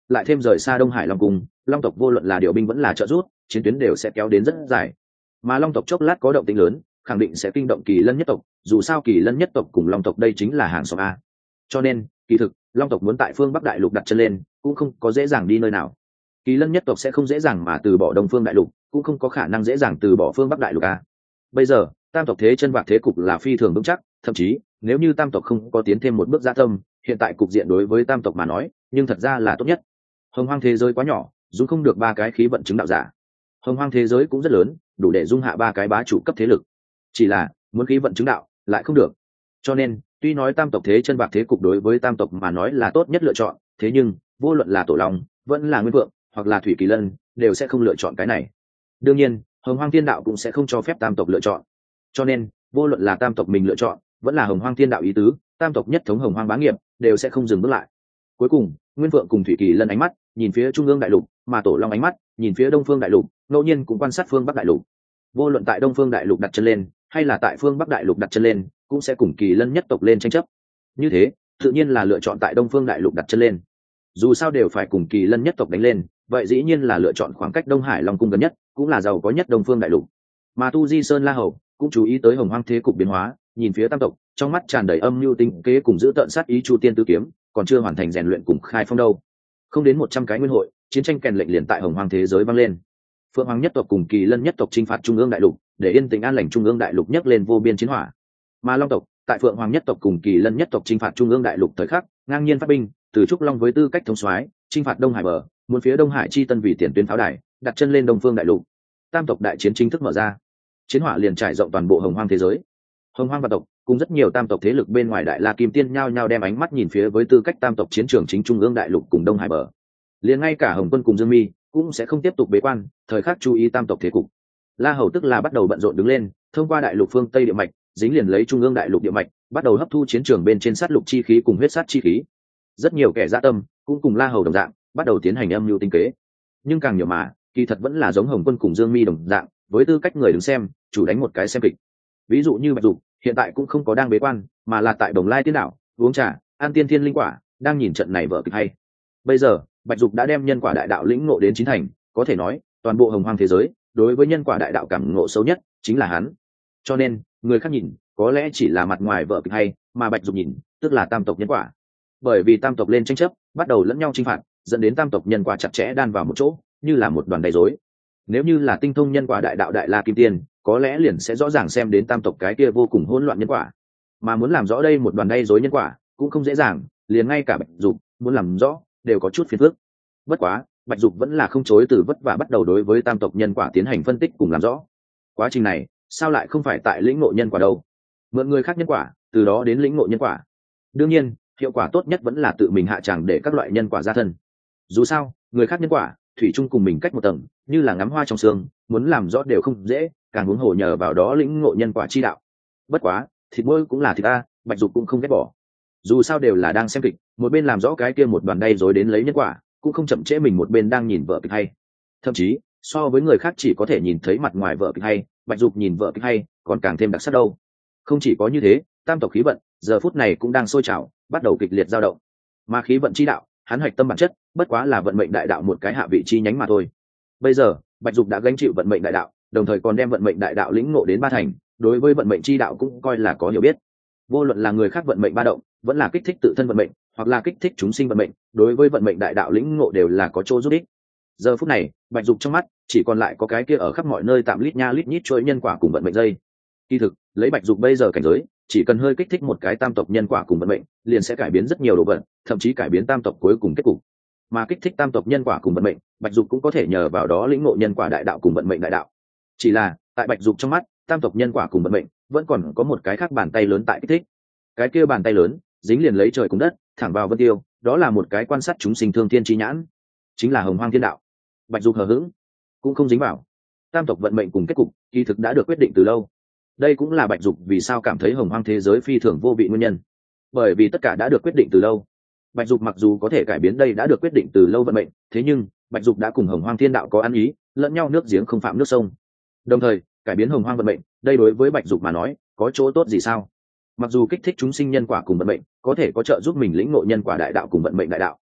lại thêm rời xa Đông Hải Long Cung, Long tộc vô luận là điều binh vẫn là trợ rút, chiến tuyến đều sẽ kéo đến rất dài. Mà Long tộc chốc lát có động tĩnh lớn, khẳng định sẽ kinh động Kỳ Lân nhất tộc, dù sao Kỳ Lân nhất tộc cùng Long tộc đây chính là hàng xóm a. Cho nên, kỳ thực, Long tộc muốn tại phương Bắc đại lục đặt chân lên, cũng không có dễ dàng đi nơi nào. Kỳ Lân nhất tộc sẽ không dễ dàng mà từ bỏ Đông Phương đại lục, cũng không có khả năng dễ dàng từ bỏ phương Bắc đại lục a. Bây giờ, tam tộc thế chân vạc thế cục là phi thường vững chắc, thậm chí, nếu như tam tộc không có tiến thêm một bước gia tâm, hiện tại cục diện đối với tam tộc mà nói, nhưng thật ra là tốt nhất. Hồng Hoang thế giới quá nhỏ, dung không được ba cái khí vận chứng đạo giả. Hồng Hoang thế giới cũng rất lớn, đủ để dung hạ ba cái bá chủ cấp thế lực. Chỉ là, muốn khí vận chứng đạo, lại không được. Cho nên, tuy nói tam tộc thế chân vạc thế cục đối với tam tộc mà nói là tốt nhất lựa chọn, thế nhưng, vô luận là Tổ Long, vẫn là Nguyên Vượng, hoặc là Thủy Kỳ Lân, đều sẽ không lựa chọn cái này. Đương nhiên, Hồng Hoang Thiên Đạo cũng sẽ không cho phép tam tộc lựa chọn. Cho nên, vô luận là tam tộc mình lựa chọn, vẫn là Hồng Hoang Thiên Đạo ý tứ, tam tộc nhất thống Hồng Hoang bá nghiệp, đều sẽ không dừng bước lại. Cuối cùng, Nguyên Vượng cùng Thủy Kỳ Lân ánh mắt nhìn phía trung ương đại lục, mà Tổ Long ánh mắt nhìn phía đông phương đại lục, ngẫu nhiên cũng quan sát phương bắc đại lục. Vô luận tại đông phương đại lục đặt chân lên, hay là tại phương bắc đại lục đặt chân lên, cũng sẽ cùng Kỳ Lân nhất tộc lên tranh chấp. Như thế, tự nhiên là lựa chọn tại đông phương đại lục đặt chân lên. Dù sao đều phải cùng Kỳ Lân nhất tộc đánh lên, vậy dĩ nhiên là lựa chọn khoảng cách Đông Hải Long cung gần nhất, cũng là giàu có nhất đông phương đại lục. Mà Tu Di Sơn La Hầu cũng chú ý tới Hồng Hoang thế cục biến hóa, nhìn phía tam tộc, trong mắt tràn đầy âm mưu tinh kế cùng giữ tợn sát ý Chu Tiên Tứ Kiếm, còn chưa hoàn thành rèn luyện cùng khai phong đâu. Không đến một trăm cái nguyên hội, chiến tranh kèn lệnh liền tại Hồng Hoang thế giới vang lên. Phượng Hoàng nhất tộc cùng Kỳ Lân nhất tộc chinh phạt trung ương đại lục, để yên tĩnh an lành trung ương đại lục nhấc lên vô biên chiến hỏa. Mà Long tộc, tại Phượng Hoàng nhất tộc cùng Kỳ Lân nhất tộc chinh phạt trung ương đại lục thời khắc, ngang nhiên phát binh, từ trúc long với tư cách thống soái, chinh phạt Đông Hải bờ, muốn phía Đông Hải chi tân vì tiền tuyến pháo đài, đặt chân lên Đông phương đại lục. Tam tộc đại chiến chính thức mở ra. Chiến hỏa liền trải rộng toàn bộ Hồng Hoang thế giới. Hồng Hoang vạn tộc cùng rất nhiều tam tộc thế lực bên ngoài Đại La Kim Tiên nhao nhao đem ánh mắt nhìn phía với tư cách tam tộc chiến trường chính trung ương đại lục cùng Đông Hải bờ. Liền ngay cả Hồng Quân cùng Dương Mi cũng sẽ không tiếp tục bế quan, thời khắc chú ý tam tộc thế cục. La Hầu tức là bắt đầu bận rộn đứng lên, thông qua đại lục phương Tây địa mạch, dính liền lấy trung ương đại lục địa mạch, bắt đầu hấp thu chiến trường bên trên sát lục chi khí cùng huyết sát chi khí. Rất nhiều kẻ dã tâm cũng cùng La Hầu đồng dạng, bắt đầu tiến hành âm mưu tinh kế. Nhưng càng nhiều mà, kỳ thật vẫn là giống Hồng Quân cùng Dương Mi đồng dạng, với tư cách người đứng xem, chủ đánh một cái xem kịch. Ví dụ như Bạch Dục, hiện tại cũng không có đang bế quan, mà là tại Đồng Lai Tiên đảo, uống trà, ăn tiên thiên linh quả, đang nhìn trận này vở kịch hay. Bây giờ, Bạch Dục đã đem nhân quả đại đạo lĩnh ngộ đến chín thành, có thể nói, toàn bộ Hồng Hoang thế giới, đối với nhân quả đại đạo cảm ngộ sâu nhất chính là hắn. Cho nên, người khác nhìn, có lẽ chỉ là mặt ngoài vở kịch hay, mà Bạch Dục nhìn, tức là tam tộc nhân quả. Bởi vì tam tộc lên tranh chấp, bắt đầu lẫn nhau chinh phạt, dẫn đến tam tộc nhân quả chặt chẽ đan vào một chỗ, như là một đoàn đầy rối. Nếu như là tinh thông nhân quả đại đạo Đại La Kim Tiên, có lẽ liền sẽ rõ ràng xem đến tam tộc cái kia vô cùng hỗn loạn nhân quả. Mà muốn làm rõ đây một đoàn đầy rối nhân quả, cũng không dễ dàng, liền ngay cả Bạch Dục muốn làm rõ, đều có chút phiền phức. Bất quá, Bạch Dục vẫn là không chối từ vất vả bắt đầu đối với tam tộc nhân quả tiến hành phân tích cùng làm rõ. Quá trình này, sao lại không phải tại lĩnh ngộ nhân quả đâu? Mượn người khác nhân quả, từ đó đến lĩnh ngộ nhân quả. Đương nhiên, hiệu quả tốt nhất vẫn là tự mình hạ tràng để các loại nhân quả ra thân. Dù sao, người khác nhân quả, thủy chung cùng mình cách một tầng, như là ngắm hoa trong sương, muốn làm rõ đều không dễ, càng muốn hổ nhờ vào đó lĩnh ngộ nhân quả chi đạo. Bất quá, thịt môi cũng là thịt ta, Bạch Dục cũng không ghét bỏ. Dù sao đều là đang xem kịch, một bên làm rõ cái kia một đoàn đay rồi đến lấy nhân quả, cũng không chậm trễ mình một bên đang nhìn vợ kịch hay. Thậm chí, so với người khác chỉ có thể nhìn thấy mặt ngoài vợ kịch hay, Bạch Dục nhìn vợ kịch hay, còn càng thêm đặc sắc đâu. Không chỉ có như thế, tam tộc khí vận giờ phút này cũng đang sôi trào, bắt đầu kịch liệt dao động. Mà khí vận chi đạo, hắn hoạch tâm bản chất, bất quá là vận mệnh đại đạo một cái hạ vị chi nhánh mà thôi. Bây giờ, Bạch Dục đã gánh chịu vận mệnh đại đạo, đồng thời còn đem vận mệnh đại đạo lĩnh ngộ đến ba thành, đối với vận mệnh chi đạo cũng coi là có hiểu biết. Vô luận là người khác vận mệnh ba động, vẫn là kích thích tự thân vận mệnh, hoặc là kích thích chúng sinh vận mệnh, đối với vận mệnh đại đạo lĩnh ngộ đều là có chỗ giúp ích. Giờ phút này, Bạch Dục trong mắt chỉ còn lại có cái kia ở khắp mọi nơi tạm lít nha lít nhít chuỗi nhân quả cùng vận mệnh dây. Kỳ thực, lấy Bạch Dục bây giờ cảnh giới, chỉ cần hơi kích thích một cái tam tộc nhân quả cùng vận mệnh, liền sẽ cải biến rất nhiều đồ vật, thậm chí cải biến tam tộc cuối cùng kết cục. Mà kích thích tam tộc nhân quả cùng vận mệnh, Bạch Dục cũng có thể nhờ vào đó lĩnh ngộ nhân quả đại đạo cùng vận mệnh đại đạo. Chỉ là, tại Bạch Dục trong mắt, tam tộc nhân quả cùng vận mệnh vẫn còn có một cái khác bàn tay lớn tại kích thích. Cái kia bàn tay lớn, dính liền lấy trời cùng đất, thẳng vào vân tiêu, đó là một cái quan sát chúng sinh thương thiên chi nhãn, chính là Hồng Hoang Thiên Đạo. Bạch Dục hờ hững, cũng không dính vào. Tam tộc vận mệnh cùng kết cục, kỳ thực đã được quyết định từ lâu. Đây cũng là Bạch Dục vì sao cảm thấy Hồng Hoang thế giới phi thường vô vị nguyên nhân. Bởi vì tất cả đã được quyết định từ lâu. Bạch Dục mặc dù có thể cải biến đây đã được quyết định từ lâu vận mệnh, thế nhưng Bạch Dục đã cùng Hồng Hoang Thiên Đạo có ăn ý, lẫn nhau nước giếng không phạm nước sông. Đồng thời, cải biến Hồng Hoang vận mệnh, đây đối với Bạch Dục mà nói, có chỗ tốt gì sao? Mặc dù kích thích chúng sinh nhân quả cùng vận mệnh, có thể có trợ giúp mình lĩnh ngộ nhân quả đại đạo cùng vận mệnh đại đạo.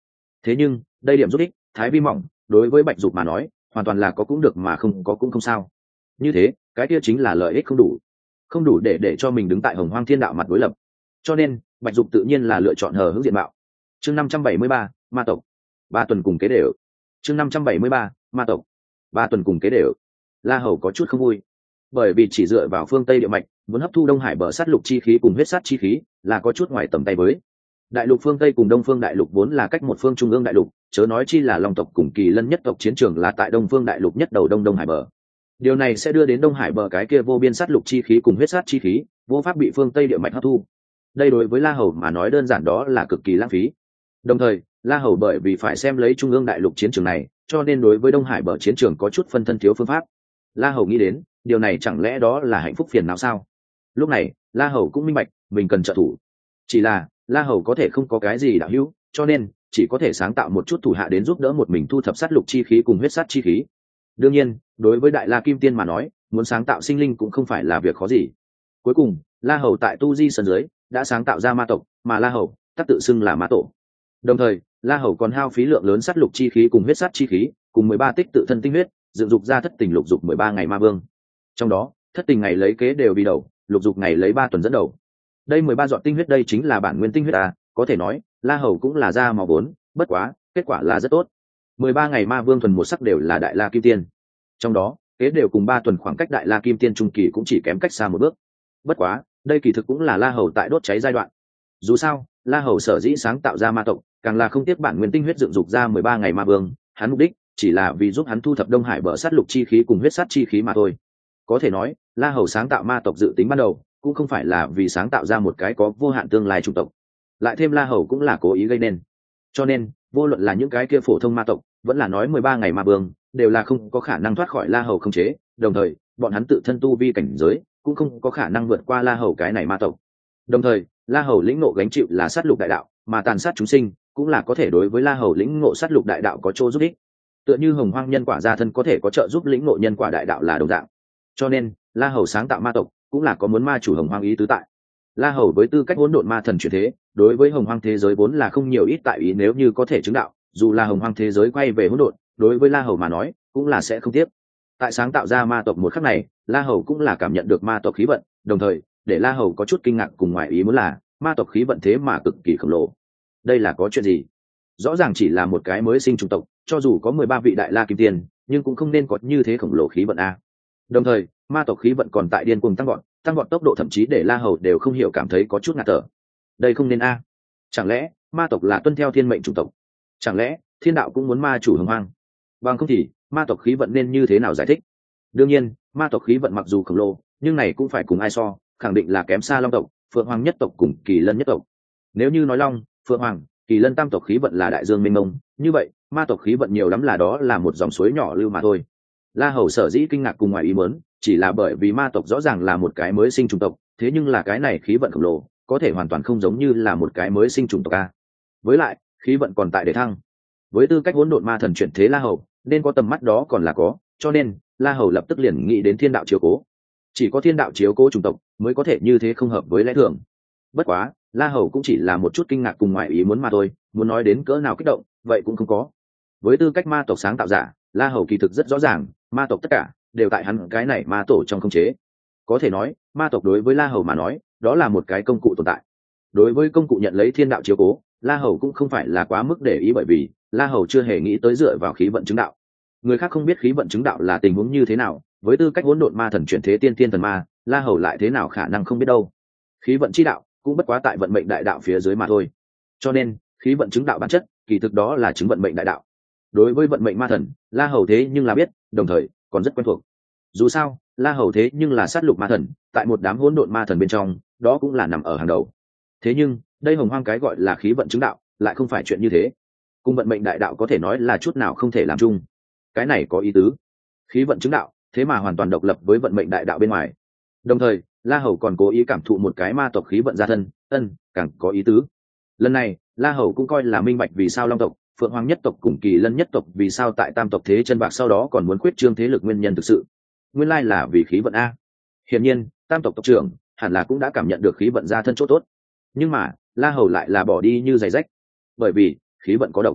thế nhưng đây điểm giúp ích thái vi mỏng, đối với bạch dục mà nói hoàn toàn là có cũng được mà không có cũng không sao. Như thế cái kia chính là lợi ích không đủ, không đủ để để cho mình đứng tại hồng hoang thiên đạo mặt đối lập, cho nên bạch dục tự nhiên là lựa chọn hờ hững diện mạo. Chương năm trăm bảy mươi ba, ma tộc. Ba tuần cùng kế đều. Chương năm trăm bảy mươi ba, ma tộc. Ba tuần cùng kế đều. La Hầu có chút không vui, bởi vì chỉ dựa vào phương Tây địa mạch muốn hấp thu Đông Hải bờ sát lục chi khí cùng huyết sát chi khí là có chút ngoài tầm tay với. Đại lục phương Tây cùng Đông phương đại lục vốn là cách một phương trung ương đại lục, chớ nói chi là Long tộc cùng Kỳ Lân nhất tộc chiến trường là tại Đông phương đại lục nhất đầu Đông Đông Hải bờ. Điều này sẽ đưa đến Đông Hải bờ cái kia vô biên sát lục chi khí cùng huyết sát chi khí, vô pháp bị phương Tây địa mạch hấp thu. Đây đối với La Hầu mà nói đơn giản đó là cực kỳ lãng phí. Đồng thời, La Hầu bởi vì phải xem lấy trung ương đại lục chiến trường này, cho nên đối với Đông Hải bờ chiến trường có chút phân thân thiếu phương pháp. La Hầu nghĩ đến, điều này chẳng lẽ đó là hạnh phúc phiền não sao? Lúc này, La Hầu cũng minh bạch, mình cần trợ thủ. Chỉ là, La Hầu có thể không có cái gì đạo hữu, cho nên chỉ có thể sáng tạo một chút thủ hạ đến giúp đỡ một mình thu thập sát lục chi khí cùng huyết sát chi khí. Đương nhiên, đối với Đại La Kim Tiên mà nói, muốn sáng tạo sinh linh cũng không phải là việc khó gì. Cuối cùng, La Hầu tại Tu Di Sơn dưới đã sáng tạo ra ma tộc, mà La Hầu tác tự xưng là ma tổ. Đồng thời, La Hầu còn hao phí lượng lớn sát lục chi khí cùng huyết sát chi khí, cùng mười ba tích tự thân tinh huyết, dựng dục ra thất tình lục dục mười ba ngày ma vương. Trong đó, thất tình ngày lấy kế đều đi đầu, lục dục ngày lấy ba tuần dẫn đầu. Đây mười ba giọt tinh huyết đây chính là bản nguyên tinh huyết à, có thể nói, La Hầu cũng là ra màu vốn, bất quá, kết quả là rất tốt. mười ba ngày ma vương thuần một sắc đều là Đại La Kim Tiên. Trong đó, kế đều cùng ba tuần khoảng cách Đại La Kim Tiên trung kỳ cũng chỉ kém cách xa một bước. Bất quá, đây kỳ thực cũng là La Hầu tại đốt cháy giai đoạn. Dù sao, La Hầu sở dĩ sáng tạo ra ma tộc, càng là không tiếc bản nguyên tinh huyết dựng dục ra mười ba ngày ma vương, hắn mục đích chỉ là vì giúp hắn thu thập Đông Hải bờ sát lục chi khí cùng huyết sát chi khí mà thôi. Có thể nói, La Hầu sáng tạo ma tộc dự tính ban đầu cũng không phải là vì sáng tạo ra một cái có vô hạn tương lai chủng tộc, lại thêm La Hầu cũng là cố ý gây nên. Cho nên, vô luận là những cái kia phổ thông ma tộc, vẫn là nói mười ba ngày ma vương, đều là không có khả năng thoát khỏi La Hầu khống chế, đồng thời, bọn hắn tự thân tu vi cảnh giới, cũng không có khả năng vượt qua La Hầu cái này ma tộc. Đồng thời, La Hầu lĩnh ngộ gánh chịu là sát lục đại đạo, mà tàn sát chúng sinh, cũng là có thể đối với La Hầu lĩnh ngộ sát lục đại đạo có chỗ giúp ích. Tựa như hồng hoang nhân quả gia thân có thể có trợ giúp lĩnh ngộ nhân quả đại đạo là đồng dạng. Cho nên, La Hầu sáng tạo ma tộc, cũng là có muốn ma chủ hồng hoang ý tứ tại. La Hầu với tư cách hỗn độn ma thần chuyển thế, đối với hồng hoang thế giới vốn là không nhiều ít tại ý, nếu như có thể chứng đạo, dù là hồng hoang thế giới quay về hỗn độn, đối với La Hầu mà nói, cũng là sẽ không tiếc. Tại sáng tạo ra ma tộc một khắc này, La Hầu cũng là cảm nhận được ma tộc khí vận, đồng thời, để La Hầu có chút kinh ngạc cùng ngoại ý muốn là, ma tộc khí vận thế mà cực kỳ khổng lồ. Đây là có chuyện gì? Rõ ràng chỉ là một cái mới sinh chủng tộc, cho dù có mười ba vị Đại La Kim Tiên, nhưng cũng không nên có như thế khổng lồ khí vận a. Đồng thời, ma tộc khí vận còn tại điên cuồng tăng vọt, tăng vọt tốc độ thậm chí để La Hầu đều không hiểu cảm thấy có chút ngạt thở. Đây không nên a. Chẳng lẽ ma tộc là tuân theo thiên mệnh chủng tộc? Chẳng lẽ thiên đạo cũng muốn ma chủ hồng hoang? Bằng không thì ma tộc khí vận nên như thế nào giải thích? Đương nhiên, ma tộc khí vận mặc dù khổng lồ, nhưng này cũng phải cùng ai so, khẳng định là kém xa Long tộc, Phượng Hoàng nhất tộc cùng Kỳ Lân nhất tộc. Nếu như nói Long, Phượng Hoàng, Kỳ Lân tam tộc khí vận là đại dương mênh mông, như vậy ma tộc khí vận nhiều lắm là đó là một dòng suối nhỏ lưu mà thôi. La Hầu sở dĩ kinh ngạc cùng ngoài ý muốn, chỉ là bởi vì ma tộc rõ ràng là một cái mới sinh chủng tộc, thế nhưng là cái này khí vận khổng lồ, có thể hoàn toàn không giống như là một cái mới sinh chủng tộc a. Với lại, khí vận còn tại để thăng. Với tư cách hỗn độn ma thần chuyển thế La Hầu, nên có tầm mắt đó còn là có, cho nên La Hầu lập tức liền nghĩ đến thiên đạo chiếu cố. Chỉ có thiên đạo chiếu cố chủng tộc mới có thể như thế không hợp với lẽ thường. Bất quá, La Hầu cũng chỉ là một chút kinh ngạc cùng ngoại ý muốn mà thôi, muốn nói đến cỡ nào kích động, vậy cũng không có. Với tư cách ma tộc sáng tạo giả, La Hầu kỳ thực rất rõ ràng, ma tộc tất cả đều tại hắn cái này ma tổ trong khống chế. Có thể nói, ma tộc đối với La Hầu mà nói, đó là một cái công cụ tồn tại. Đối với công cụ nhận lấy thiên đạo chiếu cố, La Hầu cũng không phải là quá mức để ý, bởi vì La Hầu chưa hề nghĩ tới dựa vào khí vận chứng đạo. Người khác không biết khí vận chứng đạo là tình huống như thế nào, với tư cách hỗn độn ma thần chuyển thế tiên tiên thần ma, La Hầu lại thế nào khả năng không biết đâu. Khí vận chi đạo cũng bất quá tại vận mệnh đại đạo phía dưới mà thôi. Cho nên, khí vận chứng đạo bản chất, kỳ thực đó là chứng vận mệnh đại đạo. Đối với vận mệnh ma thần, La Hầu thế nhưng là biết, đồng thời còn rất quen thuộc. Dù sao, La Hầu thế nhưng là sát lục ma thần, tại một đám hỗn độn ma thần bên trong, đó cũng là nằm ở hàng đầu. Thế nhưng, đây hồng hoang cái gọi là khí vận chứng đạo, lại không phải chuyện như thế. Cùng vận mệnh đại đạo có thể nói là chút nào không thể làm chung. Cái này có ý tứ. Khí vận chứng đạo, thế mà hoàn toàn độc lập với vận mệnh đại đạo bên ngoài. Đồng thời, La Hầu còn cố ý cảm thụ một cái ma tộc khí vận gia thân, ân, càng có ý tứ. Lần này, La Hầu cũng coi là minh bạch vì sao Long tộc, Phượng Hoàng nhất tộc cùng Kỳ Lân nhất tộc vì sao tại Tam tộc thế chân bạc sau đó còn muốn khuyết trương thế lực nguyên nhân thực sự. Nguyên lai là vì khí vận a. Hiển nhiên, Tam tộc tộc trưởng hẳn là cũng đã cảm nhận được khí vận gia thân chỗ tốt. Nhưng mà, La Hầu lại là bỏ đi như giày rách, bởi vì khí vận có độc.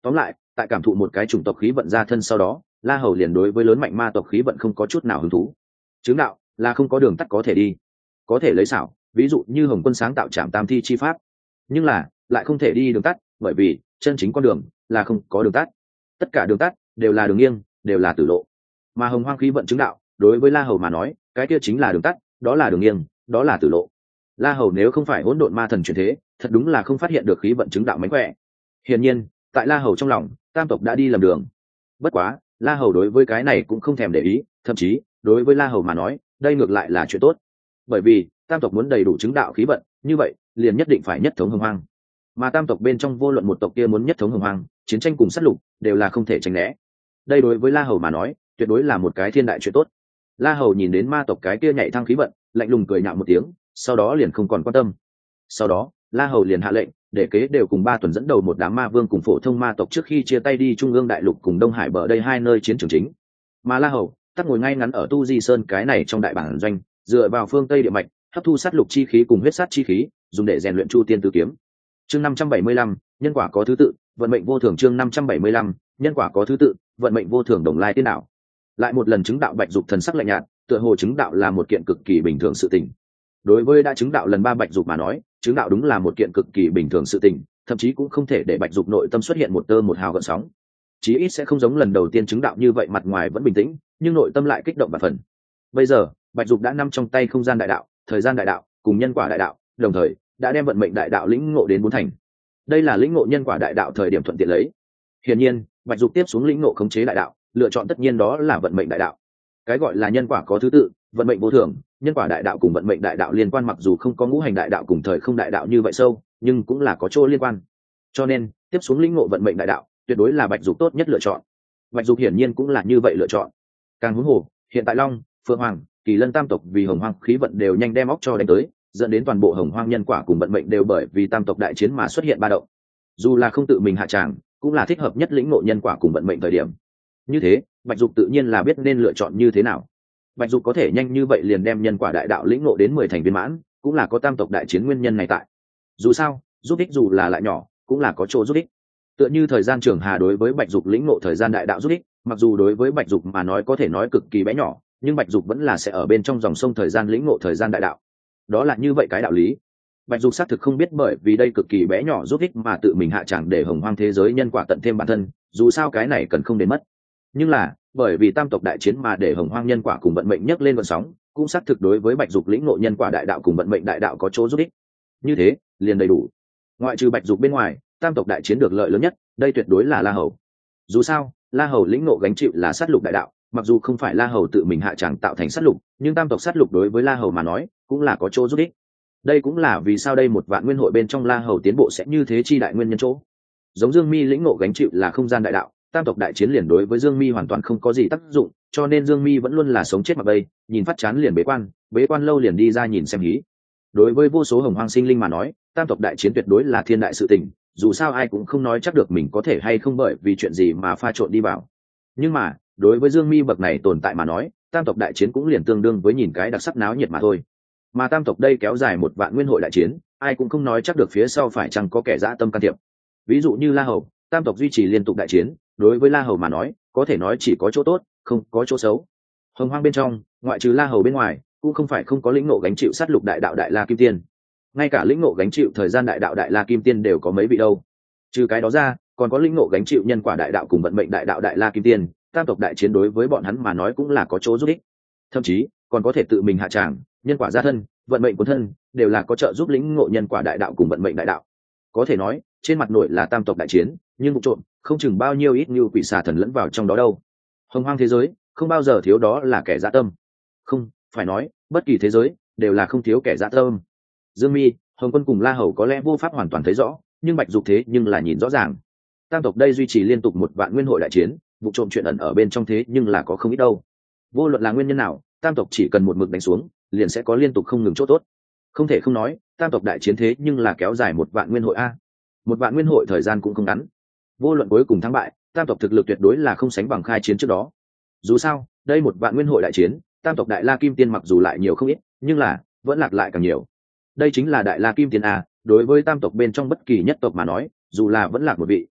Tóm lại, tại cảm thụ một cái chủng tộc khí vận ra thân sau đó, La Hầu liền đối với lớn mạnh ma tộc khí vận không có chút nào hứng thú. Chứng đạo là không có đường tắt có thể đi, có thể lấy xảo, ví dụ như Hồng Quân sáng tạo Trảm Tam Thi chi pháp, nhưng là lại không thể đi đường tắt, bởi vì chân chính con đường là không có đường tắt. Tất cả đường tắt đều là đường nghiêng, đều là tử lộ. Mà Hồng Hoang khí vận chứng đạo, đối với La Hầu mà nói, cái kia chính là đường tắt, đó là đường nghiêng, đó là tử lộ. La Hầu nếu không phải hỗn độn ma thần chuyển thế, thật đúng là không phát hiện được khí vận chứng đạo mánh khỏe. Hiển nhiên, tại La Hầu trong lòng, tam tộc đã đi lầm đường. Bất quá, La Hầu đối với cái này cũng không thèm để ý, thậm chí, đối với La Hầu mà nói, đây ngược lại là chuyện tốt. Bởi vì, tam tộc muốn đầy đủ chứng đạo khí vận, như vậy, liền nhất định phải nhất thống Hồng Hoang. Mà tam tộc bên trong vô luận một tộc kia muốn nhất thống Hồng Hoang, chiến tranh cùng sát lục, đều là không thể tránh né. Đây đối với La Hầu mà nói, tuyệt đối là một cái thiên đại chuyện tốt. La Hầu nhìn đến ma tộc cái kia nhảy thăng khí vận, lạnh lùng cười nhạo một tiếng, sau đó liền không còn quan tâm. Sau đó, La Hầu liền hạ lệnh, để kế đều cùng ba tuần dẫn đầu một đám ma vương cùng phổ thông ma tộc trước khi chia tay đi trung ương đại lục cùng Đông Hải bờ đây hai nơi chiến trường chính. Mà La Hầu, tắc ngồi ngay ngắn ở Tu Di Sơn cái này trong đại bản doanh, dựa vào phương Tây địa mạch, hấp thu sát lục chi khí cùng huyết sát chi khí, dùng để rèn luyện Chu Tiên Tứ Kiếm. Chương năm trăm bảy mươi lăm, nhân quả có thứ tự, vận mệnh vô thường. Chương năm trăm bảy mươi lăm, nhân quả có thứ tự, vận mệnh vô thường. Đồng lai tiên đạo. Lại một lần chứng đạo Bạch Dục thần sắc lạnh nhạt, tựa hồ chứng đạo là một kiện cực kỳ bình thường sự tình. Đối với đã chứng đạo lần ba Bạch Dục mà nói, chứng đạo đúng là một kiện cực kỳ bình thường sự tình, thậm chí cũng không thể để Bạch Dục nội tâm xuất hiện một tơ một hào gợn sóng. Chí ít sẽ không giống lần đầu tiên chứng đạo như vậy, mặt ngoài vẫn bình tĩnh, nhưng nội tâm lại kích động và phần. Bây giờ, Bạch Dục đã nắm trong tay không gian đại đạo, thời gian đại đạo, cùng nhân quả đại đạo, đồng thời đã đem vận mệnh đại đạo lĩnh ngộ đến bốn thành. Đây là lĩnh ngộ nhân quả đại đạo thời điểm thuận tiện lấy. Hiển nhiên, Bạch Dục tiếp xuống lĩnh ngộ khống chế đại đạo, lựa chọn tất nhiên đó là vận mệnh đại đạo. Cái gọi là nhân quả có thứ tự, vận mệnh vô thường, nhân quả đại đạo cùng vận mệnh đại đạo liên quan mặc dù không có ngũ hành đại đạo cùng thời không đại đạo như vậy sâu, nhưng cũng là có chỗ liên quan. Cho nên, tiếp xuống lĩnh ngộ vận mệnh đại đạo, tuyệt đối là Bạch Dục tốt nhất lựa chọn. Bạch Dục hiển nhiên cũng là như vậy lựa chọn. Càng huống hồ, hiện tại Long, Phượng Hoàng, Kỳ Lân tam tộc vì Hồng Hoang khí vận đều nhanh đem óc cho đánh tới, dẫn đến toàn bộ Hồng Hoang nhân quả cùng vận mệnh đều bởi vì tam tộc đại chiến mà xuất hiện ba động. Dù là không tự mình hạ tràng, cũng là thích hợp nhất lĩnh ngộ nhân quả cùng vận mệnh thời điểm. Như thế, Bạch Dục tự nhiên là biết nên lựa chọn như thế nào. Bạch Dục có thể nhanh như vậy liền đem nhân quả đại đạo lĩnh ngộ đến mười thành viên mãn, cũng là có tam tộc đại chiến nguyên nhân này tại. Dù sao, giúp ích dù là lại nhỏ, cũng là có chỗ giúp ích. Tựa như thời gian trường hà đối với Bạch Dục lĩnh ngộ thời gian đại đạo giúp ích, mặc dù đối với Bạch Dục mà nói có thể nói cực kỳ bé nhỏ, nhưng Bạch Dục vẫn là sẽ ở bên trong dòng sông thời gian lĩnh ngộ thời gian đại đạo. Đó là như vậy cái đạo lý. Bạch Dục xác thực không biết bởi vì đây cực kỳ bé nhỏ giúp ích mà tự mình hạ tràng để Hồng Hoang thế giới nhân quả tận thêm bản thân, dù sao cái này cần không đến mất. Nhưng là, bởi vì tam tộc đại chiến mà để Hồng Hoang nhân quả cùng vận mệnh nhấc lên vận sóng, cũng xác thực đối với Bạch Dục lĩnh ngộ nhân quả đại đạo cùng vận mệnh đại đạo có chỗ giúp ích. Như thế, liền đầy đủ. Ngoại trừ Bạch Dục bên ngoài, tam tộc đại chiến được lợi lớn nhất, đây tuyệt đối là La Hầu. Dù sao, La Hầu lĩnh ngộ gánh chịu là sát lục đại đạo, mặc dù không phải La Hầu tự mình hạ tràng tạo thành sát lục, nhưng tam tộc sát lục đối với La Hầu mà nói, cũng là có chỗ giúp ích. Đây cũng là vì sao đây một vạn nguyên hội bên trong La Hầu tiến bộ sẽ như thế chi đại nguyên nhân chỗ. Giống Dương Mi lĩnh ngộ gánh chịu là không gian đại đạo, tam tộc đại chiến liền đối với Dương Mi hoàn toàn không có gì tác dụng, cho nên Dương Mi vẫn luôn là sống chết mặc bay, nhìn phát chán liền bế quan, bế quan lâu liền đi ra nhìn xem hí. Đối với vô số Hồng Hoang sinh linh mà nói, tam tộc đại chiến tuyệt đối là thiên đại sự tình, dù sao ai cũng không nói chắc được mình có thể hay không bởi vì chuyện gì mà pha trộn đi vào. Nhưng mà, đối với Dương Mi bậc này tồn tại mà nói, tam tộc đại chiến cũng liền tương đương với nhìn cái đặc sắc náo nhiệt mà thôi. Mà tam tộc đây kéo dài một vạn nguyên hội đại chiến, ai cũng không nói chắc được phía sau phải chăng có kẻ dã tâm can thiệp. Ví dụ như La Hầu, tam tộc duy trì liên tục đại chiến, đối với La Hầu mà nói, có thể nói chỉ có chỗ tốt, không có chỗ xấu. Hồng Hoang bên trong, ngoại trừ La Hầu bên ngoài, cũng không phải không có lĩnh ngộ gánh chịu sát lục đại đạo đại La Kim Tiên. Ngay cả lĩnh ngộ gánh chịu thời gian đại đạo đại La Kim Tiên đều có mấy vị đâu. Trừ cái đó ra, còn có lĩnh ngộ gánh chịu nhân quả đại đạo cùng vận mệnh đại đạo đại La Kim Tiên, tam tộc đại chiến đối với bọn hắn mà nói cũng là có chỗ giúp ích. Thậm chí, còn có thể tự mình hạ tràng, nhân quả gia thân, vận mệnh cuốn thân, đều là có trợ giúp lĩnh ngộ nhân quả đại đạo cùng vận mệnh đại đạo. Có thể nói, trên mặt nội là tam tộc đại chiến, nhưng vụ trộm, không chừng bao nhiêu ít như quỷ xà thần lẫn vào trong đó đâu. Hồng Hoang thế giới, không bao giờ thiếu đó là kẻ dã tâm. Không, phải nói, bất kỳ thế giới đều là không thiếu kẻ dã tâm. Dương Mi, Hồng Quân cùng La Hầu có lẽ vô pháp hoàn toàn thấy rõ, nhưng Bạch Dục thế nhưng là nhìn rõ ràng. Tam tộc đây duy trì liên tục một vạn nguyên hội đại chiến, vụ trộm chuyện ẩn ở bên trong thế nhưng là có không ít đâu. Vô luận là nguyên nhân nào, tam tộc chỉ cần một mực đánh xuống, liền sẽ có liên tục không ngừng chỗ tốt. Không thể không nói, tam tộc đại chiến thế nhưng là kéo dài một vạn nguyên hội a. Một vạn nguyên hội thời gian cũng không ngắn. Vô luận cuối cùng thắng bại, tam tộc thực lực tuyệt đối là không sánh bằng khai chiến trước đó. Dù sao, đây một vạn nguyên hội đại chiến, tam tộc đại La Kim Tiên mặc dù lại nhiều không ít, nhưng là vẫn lạc lại càng nhiều. Đây chính là đại La Kim Tiên a, đối với tam tộc bên trong bất kỳ nhất tộc mà nói, dù là vẫn lạc một vị,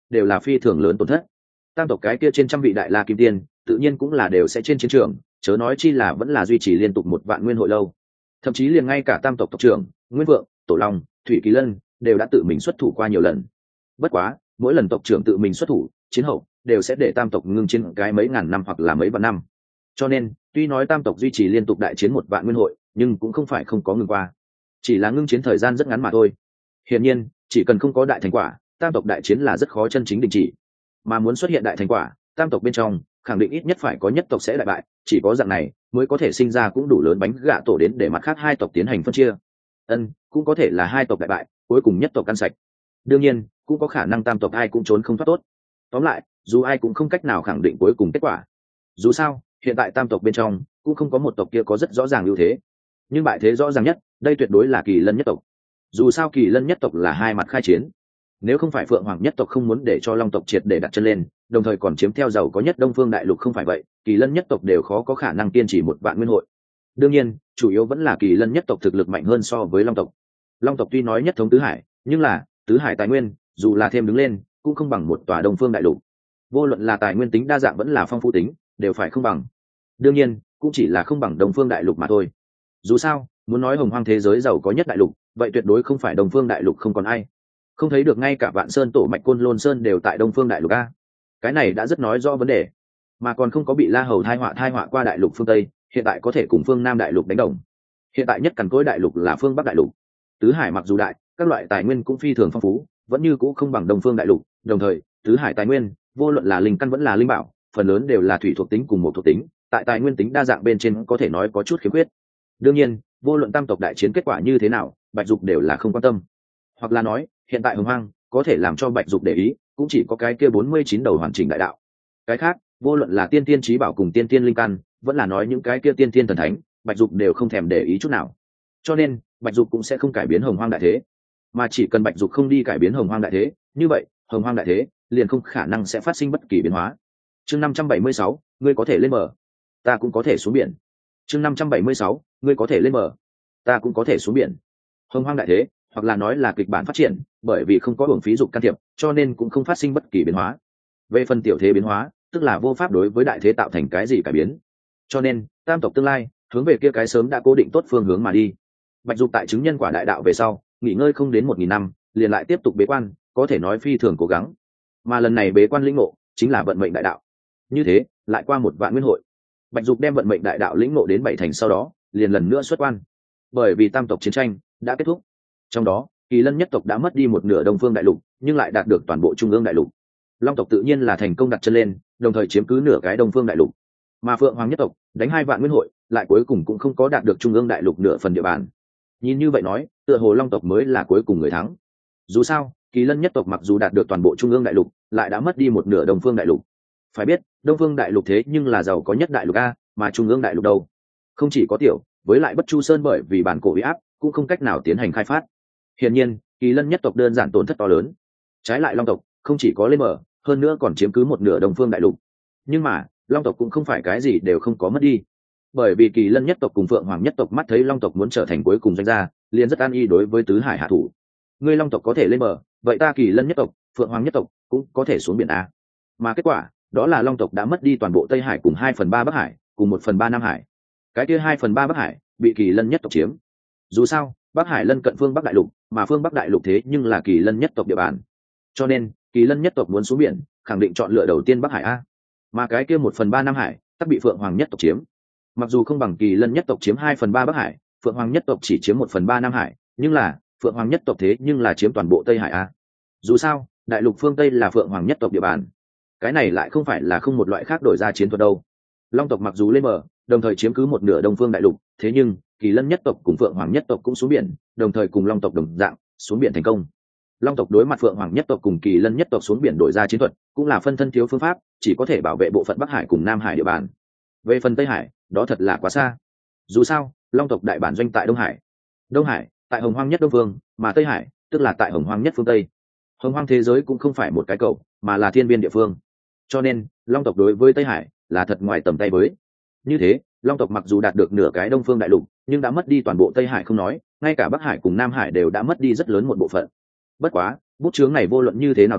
đều là phi thường lớn tổn thất. Tam tộc cái kia trên trăm vị đại la kim tiên tự nhiên cũng là đều sẽ trên chiến trường, chớ nói chi là vẫn là duy trì liên tục một vạn nguyên hội lâu. Thậm chí liền ngay cả tam tộc tộc trưởng Nguyên Vượng, Tổ Long, Thủy Kỳ Lân đều đã tự mình xuất thủ qua nhiều lần. Bất quá mỗi lần tộc trưởng tự mình xuất thủ chiến hậu đều sẽ để tam tộc ngưng chiến cái mấy ngàn năm hoặc là mấy vạn năm. Cho nên tuy nói tam tộc duy trì liên tục đại chiến một vạn nguyên hội, nhưng cũng không phải không có ngừng qua, chỉ là ngưng chiến thời gian rất ngắn mà thôi. Hiển nhiên chỉ cần không có đại thành quả, tam tộc đại chiến là rất khó chân chính đình chỉ. Mà muốn xuất hiện đại thành quả, tam tộc bên trong khẳng định ít nhất phải có nhất tộc sẽ đại bại, chỉ có dạng này mới có thể sinh ra cũng đủ lớn bánh gạ tổ đến để mặt khác hai tộc tiến hành phân chia. Ân, cũng có thể là hai tộc đại bại, cuối cùng nhất tộc ăn sạch. Đương nhiên cũng có khả năng tam tộc ai cũng trốn không thoát tốt. Tóm lại dù ai cũng không cách nào khẳng định cuối cùng kết quả. Dù sao hiện tại tam tộc bên trong cũng không có một tộc kia có rất rõ ràng ưu thế, nhưng bại thế rõ ràng nhất đây tuyệt đối là Kỳ Lân nhất tộc. Dù sao Kỳ Lân nhất tộc là hai mặt khai chiến, nếu không phải Phượng Hoàng nhất tộc không muốn để cho Long tộc triệt để đặt chân lên, đồng thời còn chiếm theo giàu có nhất Đông Phương đại lục, không phải vậy Kỳ Lân nhất tộc đều khó có khả năng kiên trì một vạn nguyên hội. Đương nhiên chủ yếu vẫn là Kỳ Lân nhất tộc thực lực mạnh hơn so với Long tộc. Long tộc tuy nói nhất thống tứ hải, nhưng là tứ hải tài nguyên dù là thêm đứng lên cũng không bằng một tòa Đông Phương đại lục. Vô luận là tài nguyên tính đa dạng vẫn là phong phú tính đều phải không bằng. Đương nhiên cũng chỉ là không bằng Đông Phương đại lục mà thôi. Dù sao muốn nói hồng hoang thế giới giàu có nhất đại lục, vậy tuyệt đối không phải Đông Phương đại lục không còn ai. Không thấy được ngay cả Vạn Sơn tổ mạch Côn Lôn Sơn đều tại Đông Phương đại lục a. Cái này đã rất nói rõ vấn đề, mà còn không có bị La Hầu thai họa thai họa qua đại lục phương Tây, hiện tại có thể cùng phương Nam đại lục đánh đồng. Hiện tại nhất cằn cỗi đại lục là phương Bắc đại lục. Tứ hải mặc dù đại, các loại tài nguyên cũng phi thường phong phú, vẫn như cũ không bằng Đông Phương đại lục. Đồng thời tứ hải tài nguyên vô luận là linh căn vẫn là linh bảo, phần lớn đều là thủy thuộc tính cùng một thuộc tính, tại tài nguyên tính đa dạng bên trên có thể nói có chút khiếm khuyết. Đương nhiên vô luận tam tộc đại chiến kết quả như thế nào, Bạch Dục đều là không quan tâm. Hoặc là nói hiện tại hồng hoang có thể làm cho Bạch Dục để ý cũng chỉ có cái kia bốn mươi chín đầu hoàn chỉnh đại đạo. Cái khác vô luận là tiên tiên trí bảo cùng tiên tiên linh căn, vẫn là nói những cái kia tiên tiên thần thánh, Bạch Dục đều không thèm để ý chút nào. Cho nên Bạch Dục cũng sẽ không cải biến hồng hoang đại thế, mà chỉ cần Bạch Dục không đi cải biến hồng hoang đại thế, như vậy hồng hoang đại thế liền không khả năng sẽ phát sinh bất kỳ biến hóa. Chương năm trăm bảy mươi sáu, ngươi có thể lên bờ, ta cũng có thể xuống biển. Chương năm trăm bảy mươi sáu, ngươi có thể lên bờ, ta cũng có thể xuống biển. Hồng hoang đại thế, hoặc là nói là kịch bản phát triển, bởi vì không có hưởng phí dục can thiệp, cho nên cũng không phát sinh bất kỳ biến hóa. Về phần tiểu thế biến hóa, tức là vô pháp đối với đại thế tạo thành cái gì cải biến. Cho nên tam tộc tương lai hướng về kia cái sớm đã cố định tốt phương hướng mà đi. Bạch Dục tại chứng nhân quả đại đạo về sau, nghỉ ngơi không đến một nghìn năm, liền lại tiếp tục bế quan, có thể nói phi thường cố gắng. Mà lần này bế quan lĩnh ngộ chính là vận mệnh đại đạo. Như thế lại qua một vạn nguyên hội, Bạch Dục đem vận mệnh đại đạo lĩnh ngộ đến bảy thành sau đó, liền lần nữa xuất quan. Bởi vì tam tộc chiến tranh đã kết thúc, trong đó Kỳ Lân nhất tộc đã mất đi một nửa Đông Phương đại lục, nhưng lại đạt được toàn bộ Trung ương đại lục. Long tộc tự nhiên là thành công đặt chân lên, đồng thời chiếm cứ nửa cái Đông Phương đại lục. Mà Phượng Hoàng nhất tộc đánh hai vạn nguyên hội, lại cuối cùng cũng không có đạt được Trung ương đại lục nửa phần địa bàn. Nhìn như vậy nói, tựa hồ Long tộc mới là cuối cùng người thắng. Dù sao Kỳ Lân nhất tộc mặc dù đạt được toàn bộ Trung ương đại lục, lại đã mất đi một nửa Đông Phương đại lục. Phải biết Đông Phương đại lục thế nhưng là giàu có nhất đại lục a, mà Trung ương đại lục đâu? Không chỉ có tiểu, với lại Bất Chu Sơn bởi vì bản cổ uy áp cũng không cách nào tiến hành khai phát. Hiển nhiên Kỳ Lân nhất tộc đơn giản tổn thất to lớn. Trái lại Long tộc không chỉ có lên mở, hơn nữa còn chiếm cứ một nửa Đông Phương đại lục. Nhưng mà Long tộc cũng không phải cái gì đều không có mất đi, bởi vì Kỳ Lân nhất tộc cùng Phượng Hoàng nhất tộc mắt thấy Long tộc muốn trở thành cuối cùng danh gia, liền rất an y đối với tứ hải hạ thủ. Ngươi Long tộc có thể lên bờ, vậy ta Kỳ Lân nhất tộc, Phượng Hoàng nhất tộc cũng có thể xuống biển a. Mà kết quả đó là Long tộc đã mất đi toàn bộ Tây Hải cùng hai phần ba Bắc Hải, cùng một phần ba Nam Hải. Cái kia hai phần ba Bắc Hải bị Kỳ Lân nhất tộc chiếm. Dù sao Bắc Hải lân cận phương Bắc đại lục, mà phương Bắc đại lục thế nhưng là Kỳ Lân nhất tộc địa bàn. Cho nên Kỳ Lân nhất tộc muốn xuống biển, khẳng định chọn lựa đầu tiên Bắc Hải a. Mà cái kia một phần ba Nam Hải tất bị Phượng Hoàng nhất tộc chiếm. Mặc dù không bằng Kỳ Lân nhất tộc chiếm hai phần ba Bắc Hải, Phượng Hoàng nhất tộc chỉ chiếm một phần ba Nam Hải, nhưng là Phượng Hoàng nhất tộc thế nhưng là chiếm toàn bộ Tây Hải a. Dù sao đại lục phương Tây là Phượng Hoàng nhất tộc địa bàn, cái này lại không phải là không một loại khác đổi ra chiến thuật đâu. Long tộc mặc dù lên bờ, đồng thời chiếm cứ một nửa Đông Phương đại lục, thế nhưng Kỳ Lân nhất tộc cùng Phượng Hoàng nhất tộc cũng xuống biển, đồng thời cùng Long tộc đồng dạng xuống biển thành công. Long tộc đối mặt Phượng Hoàng nhất tộc cùng Kỳ Lân nhất tộc xuống biển đổi ra chiến thuật, cũng là phân thân thiếu phương pháp, chỉ có thể bảo vệ bộ phận Bắc Hải cùng Nam Hải địa bàn. Về phần Tây Hải, đó thật là quá xa. Dù sao Long tộc đại bản doanh tại Đông Hải, Đông Hải tại Hồng Hoang nhất Đông Phương, mà Tây Hải tức là tại Hồng Hoang nhất phương Tây. Hồng Hoang thế giới cũng không phải một cái cầu, mà là thiên biên địa phương, cho nên Long tộc đối với Tây Hải là thật ngoài tầm tay với. Như thế Long tộc mặc dù đạt được nửa cái Đông Phương đại lục, nhưng đã mất đi toàn bộ Tây Hải không nói, ngay cả Bắc Hải cùng Nam Hải đều đã mất đi rất lớn một bộ phận. Bất quá bút chướng này vô luận như thế nào tính,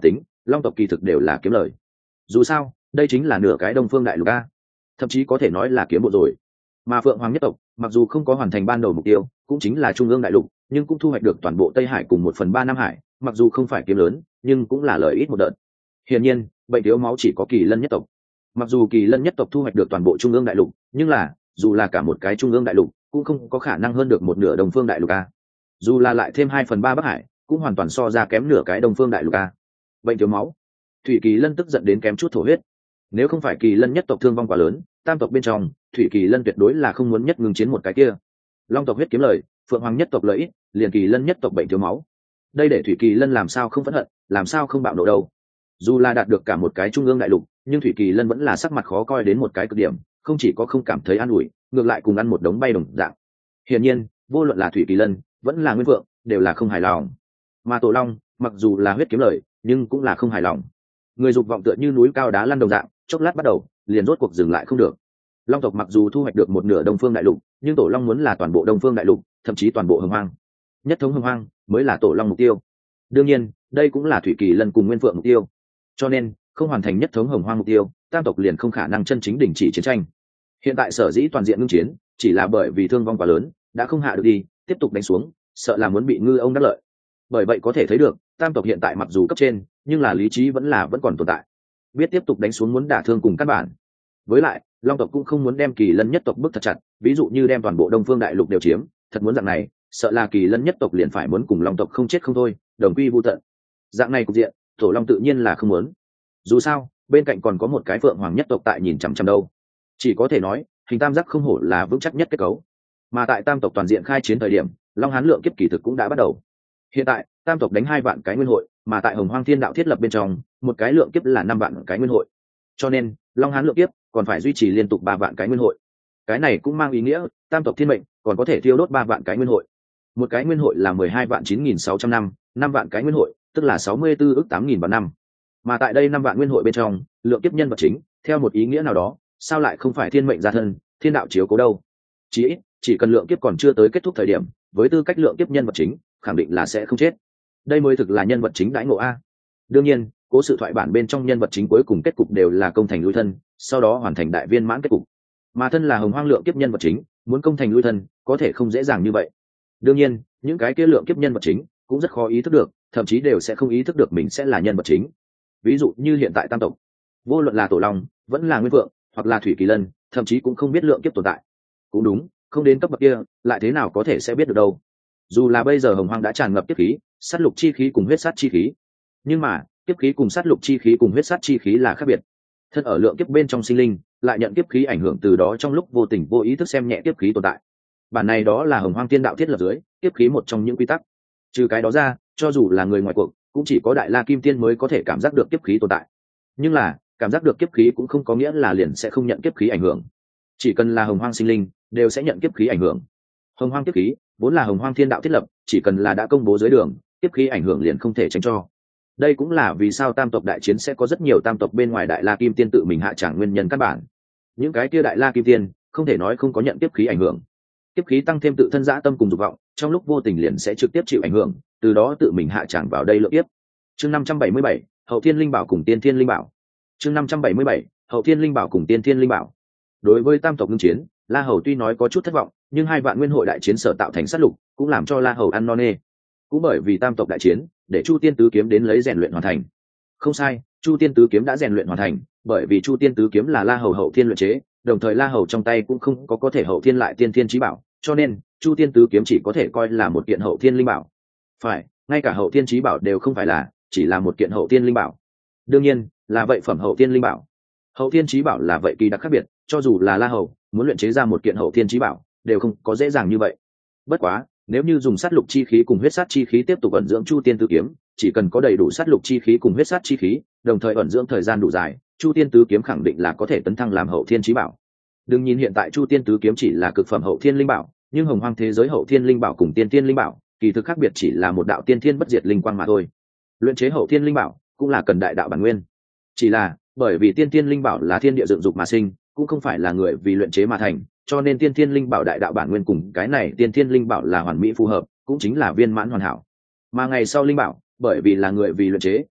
long tộc kỳ thực đều là kiếm lời. Dù sao đây chính là nửa cái đông phương đại lục a, thậm chí có thể nói là kiếm bộ rồi. Mà phượng hoàng nhất tộc mặc dù không có hoàn thành ban đầu mục tiêu cũng chính là trung ương đại lục, nhưng cũng thu hoạch được toàn bộ tây hải cùng một phần ba nam hải, mặc dù không phải kiếm lớn nhưng cũng là lợi ít một đợt. Hiển nhiên bệnh thiếu máu chỉ có kỳ lân nhất tộc. Mặc dù kỳ lân nhất tộc thu hoạch được toàn bộ trung ương đại lục, nhưng là dù là cả một cái trung ương đại lục cũng không có khả năng hơn được một nửa đông phương đại lục a. Dù là lại thêm hai phần ba bắc hải cũng hoàn toàn so ra kém nửa cái đông phương đại lục a. Bệnh thiếu máu, thủy kỳ lân tức giận đến kém chút thổ huyết. Nếu không phải kỳ lân nhất tộc thương vong quá lớn, tam tộc bên trong thủy kỳ lân tuyệt đối là không muốn nhất ngừng chiến một cái kia. Long tộc huyết kiếm lời, phượng hoàng nhất tộc lợi ích, liền kỳ lân nhất tộc bệnh thiếu máu. Đây để thủy kỳ lân làm sao không phẫn hận, làm sao không bạo nộ đâu. Dù là đạt được cả một cái trung ương đại lục, nhưng thủy kỳ lân vẫn là sắc mặt khó coi đến một cái cực điểm, không chỉ có không cảm thấy an ủi, ngược lại cùng ăn một đống bay đồng dạng. Hiển nhiên vô luận là thủy kỳ lân vẫn là nguyên vượng đều là không hài lòng. Mà tổ long mặc dù là huyết kiếm lời nhưng cũng là không hài lòng. Người dục vọng tựa như núi cao đá lăn đồng dạng, chốc lát bắt đầu liền rốt cuộc dừng lại không được. Long tộc mặc dù thu hoạch được một nửa đông phương đại lục, nhưng tổ long muốn là toàn bộ đông phương đại lục, thậm chí toàn bộ hồng hoang. Nhất thống hồng hoang mới là tổ long mục tiêu. Đương nhiên đây cũng là thủy kỳ lân cùng nguyên phượng mục tiêu, cho nên không hoàn thành nhất thống hồng hoang mục tiêu, tam tộc liền không khả năng chân chính đình chỉ chiến tranh. Hiện tại sở dĩ toàn diện ngưng chiến chỉ là bởi vì thương vong quá lớn, đã không hạ được đi tiếp tục đánh xuống, sợ là muốn bị ngư ông đắc lợi. Bởi vậy có thể thấy được tam tộc hiện tại mặc dù cấp trên nhưng là lý trí vẫn là vẫn còn tồn tại, biết tiếp tục đánh xuống muốn đả thương cùng căn bản. Với lại long tộc cũng không muốn đem kỳ lân nhất tộc bức thật chặt, ví dụ như đem toàn bộ đông phương đại lục đều chiếm, thật muốn dạng này sợ là kỳ lân nhất tộc liền phải muốn cùng long tộc không chết không thôi, đồng quy vu tận. Dạng này cục diện tổ long tự nhiên là không muốn. Dù sao bên cạnh còn có một cái phượng hoàng nhất tộc tại nhìn chằm chằm đâu. Chỉ có thể nói hình tam giác không hổ là vững chắc nhất kết cấu. Mà tại tam tộc toàn diện khai chiến thời điểm, long hán lượng kiếp kỳ thực cũng đã bắt đầu. Hiện tại tam tộc đánh hai vạn cái nguyên hội, mà tại hồng hoang thiên đạo thiết lập bên trong một cái lượng kiếp là năm vạn cái nguyên hội, cho nên long hán lượng kiếp còn phải duy trì liên tục ba vạn cái nguyên hội. Cái này cũng mang ý nghĩa tam tộc thiên mệnh còn có thể tiêu đốt ba vạn cái nguyên hội. Một cái nguyên hội là mười hai vạn chín nghìn sáu trăm năm, năm vạn cái nguyên hội tức là sáu mươi tư ước tám nghìn vạn năm. Mà tại đây năm vạn nguyên hội bên trong, lượng kiếp nhân vật chính theo một ý nghĩa nào đó sao lại không phải thiên mệnh gia thân, thiên đạo chiếu cố đâu. Chỉ ít chỉ cần lượng kiếp còn chưa tới kết thúc thời điểm, với tư cách lượng kiếp nhân vật chính khẳng định là sẽ không chết. Đây mới thực là nhân vật chính đãi ngộ a. Đương nhiên cố sự thoại bản bên trong nhân vật chính cuối cùng kết cục đều là công thành lui thân, sau đó hoàn thành đại viên mãn kết cục. Mà thân là hồng hoang lượng kiếp nhân vật chính muốn công thành lui thân có thể không dễ dàng như vậy. Đương nhiên những cái kia lượng kiếp nhân vật chính cũng rất khó ý thức được, thậm chí đều sẽ không ý thức được mình sẽ là nhân vật chính. Ví dụ như hiện tại tam tộc, vô luận là tổ long vẫn là nguyên vượng hoặc là thủy kỳ lân, thậm chí cũng không biết lượng kiếp tồn tại. Cũng đúng, không đến cấp bậc kia lại thế nào có thể sẽ biết được đâu. Dù là bây giờ hồng hoang đã tràn ngập kiếp khí, sát lục chi khí cùng huyết sát chi khí, nhưng mà kiếp khí cùng sát lục chi khí cùng huyết sát chi khí là khác biệt. Thân ở lượng kiếp bên trong sinh linh lại nhận kiếp khí ảnh hưởng, từ đó trong lúc vô tình vô ý thức xem nhẹ kiếp khí tồn tại. Bản này đó là hồng hoang tiên đạo thiết lập dưới kiếp khí một trong những quy tắc. Trừ cái đó ra, cho dù là người ngoài cuộc cũng chỉ có đại la kim tiên mới có thể cảm giác được kiếp khí tồn tại. Nhưng là cảm giác được kiếp khí cũng không có nghĩa là liền sẽ không nhận kiếp khí ảnh hưởng. Chỉ cần là hồng hoang sinh linh đều sẽ nhận kiếp khí ảnh hưởng. Hồng hoang kiếp khí vốn là hồng hoang thiên đạo thiết lập, chỉ cần là đã công bố dưới đường, kiếp khí ảnh hưởng liền không thể tránh cho. Đây cũng là vì sao tam tộc đại chiến sẽ có rất nhiều tam tộc bên ngoài đại la kim tiên tự mình hạ tràng nguyên nhân căn bản. Những cái kia đại la kim tiên không thể nói không có nhận kiếp khí ảnh hưởng. Kiếp khí tăng thêm tự thân dã tâm cùng dục vọng, trong lúc vô tình liền sẽ trực tiếp chịu ảnh hưởng, từ đó tự mình hạ tràng vào đây lượng kiếp. Chương năm trăm bảy mươi bảy, Hậu Thiên Linh Bảo cùng Tiên Thiên Linh Bảo. Chương năm trăm bảy mươi bảy, Hậu Thiên Linh Bảo cùng Tiên Thiên Linh Bảo. Đối với tam tộc ngưng chiến, La Hầu tuy nói có chút thất vọng, nhưng hai vạn nguyên hội đại chiến sở tạo thành sát lục, cũng làm cho La Hầu ăn no nê. Cũng bởi vì tam tộc đại chiến, để Chu Tiên Tứ Kiếm đến lấy rèn luyện hoàn thành. Không sai, Chu Tiên Tứ Kiếm đã rèn luyện hoàn thành, bởi vì Chu Tiên Tứ Kiếm là La Hầu hậu thiên luyện chế, đồng thời La Hầu trong tay cũng không có có thể hậu thiên lại tiên thiên chí bảo, cho nên Chu Tiên Tứ Kiếm chỉ có thể coi là một kiện hậu thiên linh bảo. Phải, ngay cả hậu thiên chí bảo đều không phải là, chỉ là một kiện hậu thiên linh bảo. Đương nhiên, là vậy phẩm hậu thiên linh bảo. Hậu thiên chí bảo là vậy kỳ đặc khác biệt, cho dù là La Hầu muốn luyện chế ra một kiện hậu thiên chí bảo, đều không có dễ dàng như vậy. Bất quá, nếu như dùng sát lục chi khí cùng huyết sát chi khí tiếp tục ẩn dưỡng Chu Tiên Tứ Kiếm, chỉ cần có đầy đủ sát lục chi khí cùng huyết sát chi khí, đồng thời ẩn dưỡng thời gian đủ dài, Chu Tiên Tứ Kiếm khẳng định là có thể tấn thăng làm hậu thiên chí bảo. Đừng nhìn hiện tại Chu Tiên Tứ Kiếm chỉ là cực phẩm hậu thiên linh bảo, nhưng hồng hoang thế giới hậu thiên linh bảo cùng tiên thiên linh bảo, kỳ thực khác biệt chỉ là một đạo tiên thiên bất diệt linh quang mà thôi. Luyện chế hậu thiên linh bảo cũng là cần đại đạo bản nguyên. Chỉ là bởi vì tiên thiên linh bảo là thiên địa dựng dục mà sinh, cũng không phải là người vì luyện chế mà thành, cho nên tiên thiên linh bảo đại đạo bản nguyên cùng cái này tiên thiên linh bảo là hoàn mỹ phù hợp, cũng chính là viên mãn hoàn hảo. Mà ngày sau linh bảo, bởi vì là người vì luyện chế,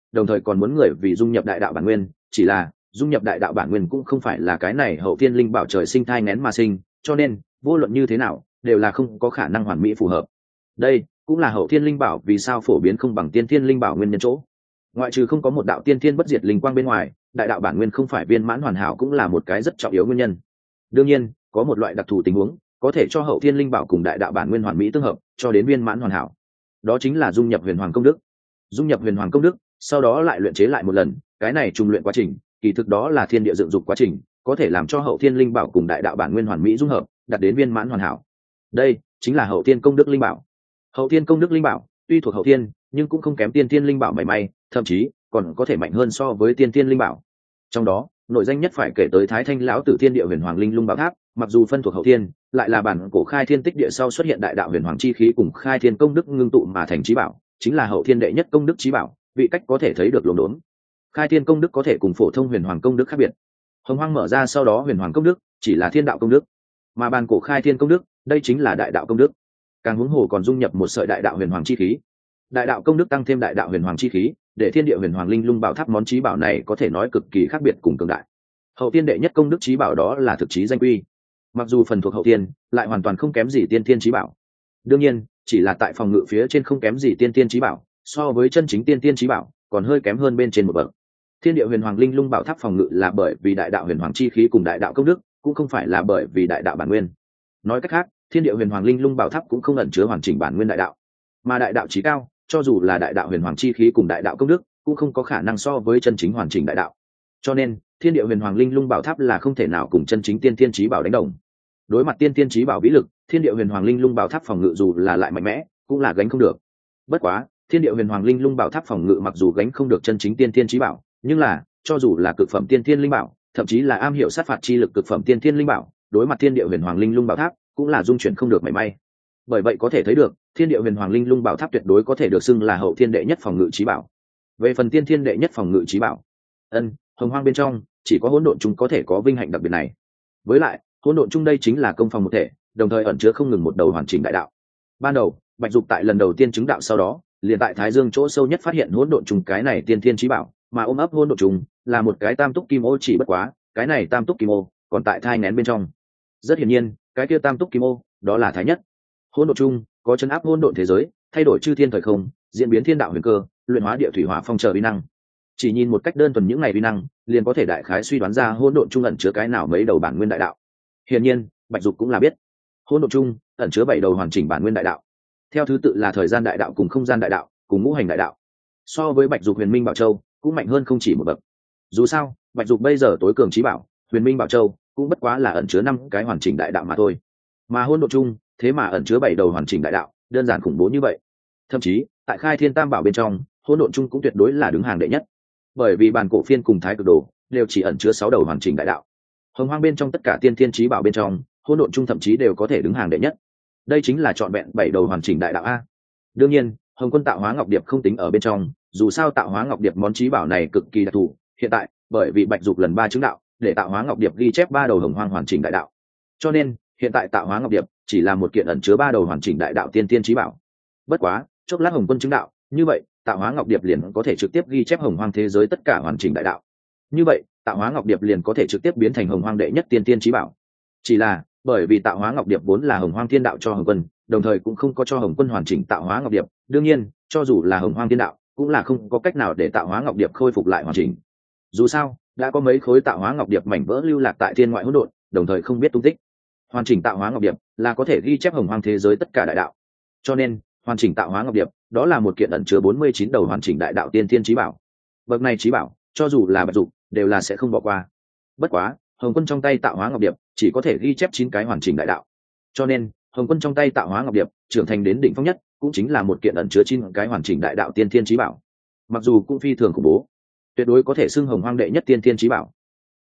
đồng thời còn muốn người vì dung nhập đại đạo bản nguyên, chỉ là dung nhập đại đạo bản nguyên cũng không phải là cái này hậu thiên linh bảo trời sinh thai nghén mà sinh, cho nên vô luận như thế nào đều là không có khả năng hoàn mỹ phù hợp. Đây cũng là hậu thiên linh bảo vì sao phổ biến không bằng tiên thiên linh bảo nguyên nhân chỗ. Ngoại trừ không có một đạo tiên thiên bất diệt linh quang bên ngoài, đại đạo bản nguyên không phải viên mãn hoàn hảo cũng là một cái rất trọng yếu nguyên nhân. Đương nhiên có một loại đặc thù tình huống có thể cho hậu thiên linh bảo cùng đại đạo bản nguyên hoàn mỹ tương hợp cho đến viên mãn hoàn hảo, đó chính là dung nhập huyền hoàng công đức. Dung nhập huyền hoàng công đức sau đó lại luyện chế lại một lần, cái này trùng luyện quá trình kỳ thực đó là thiên địa dựng dục quá trình, có thể làm cho hậu thiên linh bảo cùng đại đạo bản nguyên hoàn mỹ dung hợp, đạt đến viên mãn hoàn hảo. Đây chính là hậu thiên công đức linh bảo. Hậu thiên công đức linh bảo tuy thuộc hậu thiên nhưng cũng không kém tiên thiên linh bảo mảy may, thậm chí còn có thể mạnh hơn so với tiên thiên linh bảo. Trong đó nội danh nhất phải kể tới Thái Thanh lão tử thiên địa huyền hoàng linh lung bảo tháp, mặc dù phân thuộc hậu thiên lại là bản cổ khai thiên tích địa sau xuất hiện đại đạo huyền hoàng chi khí cùng khai thiên công đức ngưng tụ mà thành chí bảo, chính là hậu thiên đệ nhất công đức chí bảo, vị cách có thể thấy được luồng đốn. Khai thiên công đức có thể cùng phổ thông huyền hoàng công đức khác biệt. Hồng hoang mở ra sau đó huyền hoàng công đức chỉ là thiên đạo công đức, mà bản cổ khai thiên công đức đây chính là đại đạo công đức, càng huống hồ còn dung nhập một sợi đại đạo huyền hoàng chi khí. Đại đạo công đức tăng thêm đại đạo huyền hoàng chi khí, để thiên địa huyền hoàng linh lung bảo tháp món chí bảo này có thể nói cực kỳ khác biệt cùng cường đại. Hậu tiên đệ nhất công đức chí bảo đó là thực chí danh quy, mặc dù phần thuộc hậu tiên lại hoàn toàn không kém gì tiên tiên chí bảo. Đương nhiên chỉ là tại phòng ngự phía trên không kém gì tiên tiên chí bảo, so với chân chính tiên tiên chí bảo còn hơi kém hơn bên trên một bậc. Thiên địa huyền hoàng linh lung bảo tháp phòng ngự là bởi vì đại đạo huyền hoàng chi khí cùng đại đạo công đức, cũng không phải là bởi vì đại đạo bản nguyên. Nói cách khác, thiên địa huyền hoàng linh lung bảo tháp cũng không ẩn chứa hoàn chỉnh bản nguyên đại đạo, mà đại đạo chí cao cho dù là đại đạo huyền hoàng chi khí cùng đại đạo công đức cũng không có khả năng so với chân chính hoàn chỉnh đại đạo, cho nên thiên địa huyền hoàng linh lung bảo tháp là không thể nào cùng chân chính tiên tiên chí bảo đánh đồng. Đối mặt tiên tiên chí bảo vĩ lực, thiên địa huyền hoàng linh lung bảo tháp phòng ngự dù là lại mạnh mẽ cũng là gánh không được. Bất quá thiên địa huyền hoàng linh lung bảo tháp phòng ngự mặc dù gánh không được chân chính tiên tiên chí bảo, nhưng là cho dù là cực phẩm tiên tiên linh bảo, thậm chí là am hiểu sát phạt chi lực cực phẩm tiên tiên linh bảo, đối mặt thiên địa huyền hoàng linh lung bảo tháp cũng là dung chuyển không được mảy may. Bởi vậy có thể thấy được thiên địa huyền hoàng linh lung bảo tháp tuyệt đối có thể được xưng là hậu thiên đệ nhất phòng ngự chí bảo. Về phần tiên thiên đệ nhất phòng ngự chí bảo, ân hồng hoang bên trong chỉ có hỗn độn chung có thể có vinh hạnh đặc biệt này. Với lại hỗn độn chung đây chính là công phòng một thể, đồng thời ẩn chứa không ngừng một đầu hoàn chỉnh đại đạo. Ban đầu Bạch Dục tại lần đầu tiên chứng đạo sau đó liền tại Thái Dương chỗ sâu nhất phát hiện hỗn độn chung cái này tiên thiên chí bảo, mà ôm ấp hỗn độn chung là một cái tam túc kim ô, chỉ bất quá cái này tam túc kim ô còn tại thai nghén bên trong. Rất hiển nhiên cái kia tam túc kim ô đó là Thái Nhất. Hỗn độn chung có chấn áp hỗn độn thế giới, thay đổi chư thiên thời không, diễn biến thiên đạo huyền cơ, luyện hóa địa thủy hỏa phong chờ uy năng. Chỉ nhìn một cách đơn thuần những ngày uy năng liền có thể đại khái suy đoán ra hỗn độn chung ẩn chứa cái nào mấy đầu bản nguyên đại đạo. Hiển nhiên Bạch Dục cũng là biết hỗn độn chung ẩn chứa bảy đầu hoàn chỉnh bản nguyên đại đạo, theo thứ tự là thời gian đại đạo cùng không gian đại đạo cùng ngũ hành đại đạo. So với Bạch Dục huyền minh bảo châu cũng mạnh hơn không chỉ một bậc. Dù sao Bạch Dục bây giờ tối cường chí bảo huyền minh bảo châu cũng bất quá là ẩn chứa năm cái hoàn chỉnh đại đạo mà thôi, mà hỗn độn chung thế mà ẩn chứa bảy đầu hoàn chỉnh đại đạo, đơn giản khủng bố như vậy. Thậm chí tại khai thiên tam bảo bên trong hỗn độn chung cũng tuyệt đối là đứng hàng đệ nhất, bởi vì bản cổ phiên cùng thái cực đồ đều chỉ ẩn chứa sáu đầu hoàn chỉnh đại đạo. Hồng hoang bên trong tất cả tiên thiên chí bảo bên trong hỗn độn chung thậm chí đều có thể đứng hàng đệ nhất, đây chính là trọn vẹn bảy đầu hoàn chỉnh đại đạo a. Đương nhiên Hồng Quân tạo hóa ngọc điệp không tính ở bên trong, dù sao tạo hóa ngọc điệp món chí bảo này cực kỳ đặc thù, hiện tại bởi vì Bạch Dục lần ba chứng đạo để tạo hóa ngọc điệp ghi chép ba đầu hồng hoang hoàn chỉnh đại đạo, cho nên hiện tại tạo hóa ngọc điệp chỉ là một kiện ẩn chứa ba đầu hoàn chỉnh đại đạo tiên tiên chí bảo. Bất quá chốc lát Hồng Quân chứng đạo, như vậy tạo hóa ngọc điệp liền có thể trực tiếp ghi chép hồng hoang thế giới tất cả hoàn chỉnh đại đạo, như vậy tạo hóa ngọc điệp liền có thể trực tiếp biến thành hồng hoang đệ nhất tiên tiên chí bảo. Chỉ là bởi vì tạo hóa ngọc điệp vốn là hồng hoang thiên đạo cho Hồng Quân, đồng thời cũng không có cho Hồng Quân hoàn chỉnh tạo hóa ngọc điệp, đương nhiên cho dù là hồng hoang thiên đạo cũng là không có cách nào để tạo hóa ngọc điệp khôi phục lại hoàn chỉnh. Dù sao đã có mấy khối tạo hóa ngọc điệp mảnh vỡ lưu lạc tại thiên ngoại hỗn độn, đồng thời không biết tung tích. Hoàn chỉnh tạo hóa ngọc điệp là có thể ghi chép hồng hoang thế giới tất cả đại đạo, cho nên hoàn chỉnh tạo hóa ngọc điệp đó là một kiện ẩn chứa bốn mươi chín đầu hoàn chỉnh đại đạo tiên thiên chí bảo. Bậc này chí bảo cho dù là Bạch Dục đều là sẽ không bỏ qua. Bất quá Hồng Quân trong tay tạo hóa ngọc điệp chỉ có thể ghi chép chín cái hoàn chỉnh đại đạo, cho nên Hồng Quân trong tay tạo hóa ngọc điệp trưởng thành đến đỉnh phong nhất cũng chính là một kiện ẩn chứa chín cái hoàn chỉnh đại đạo tiên thiên chí bảo. Mặc dù cũng phi thường khủng bố, tuyệt đối có thể xưng hồng hoang đệ nhất tiên thiên chí bảo.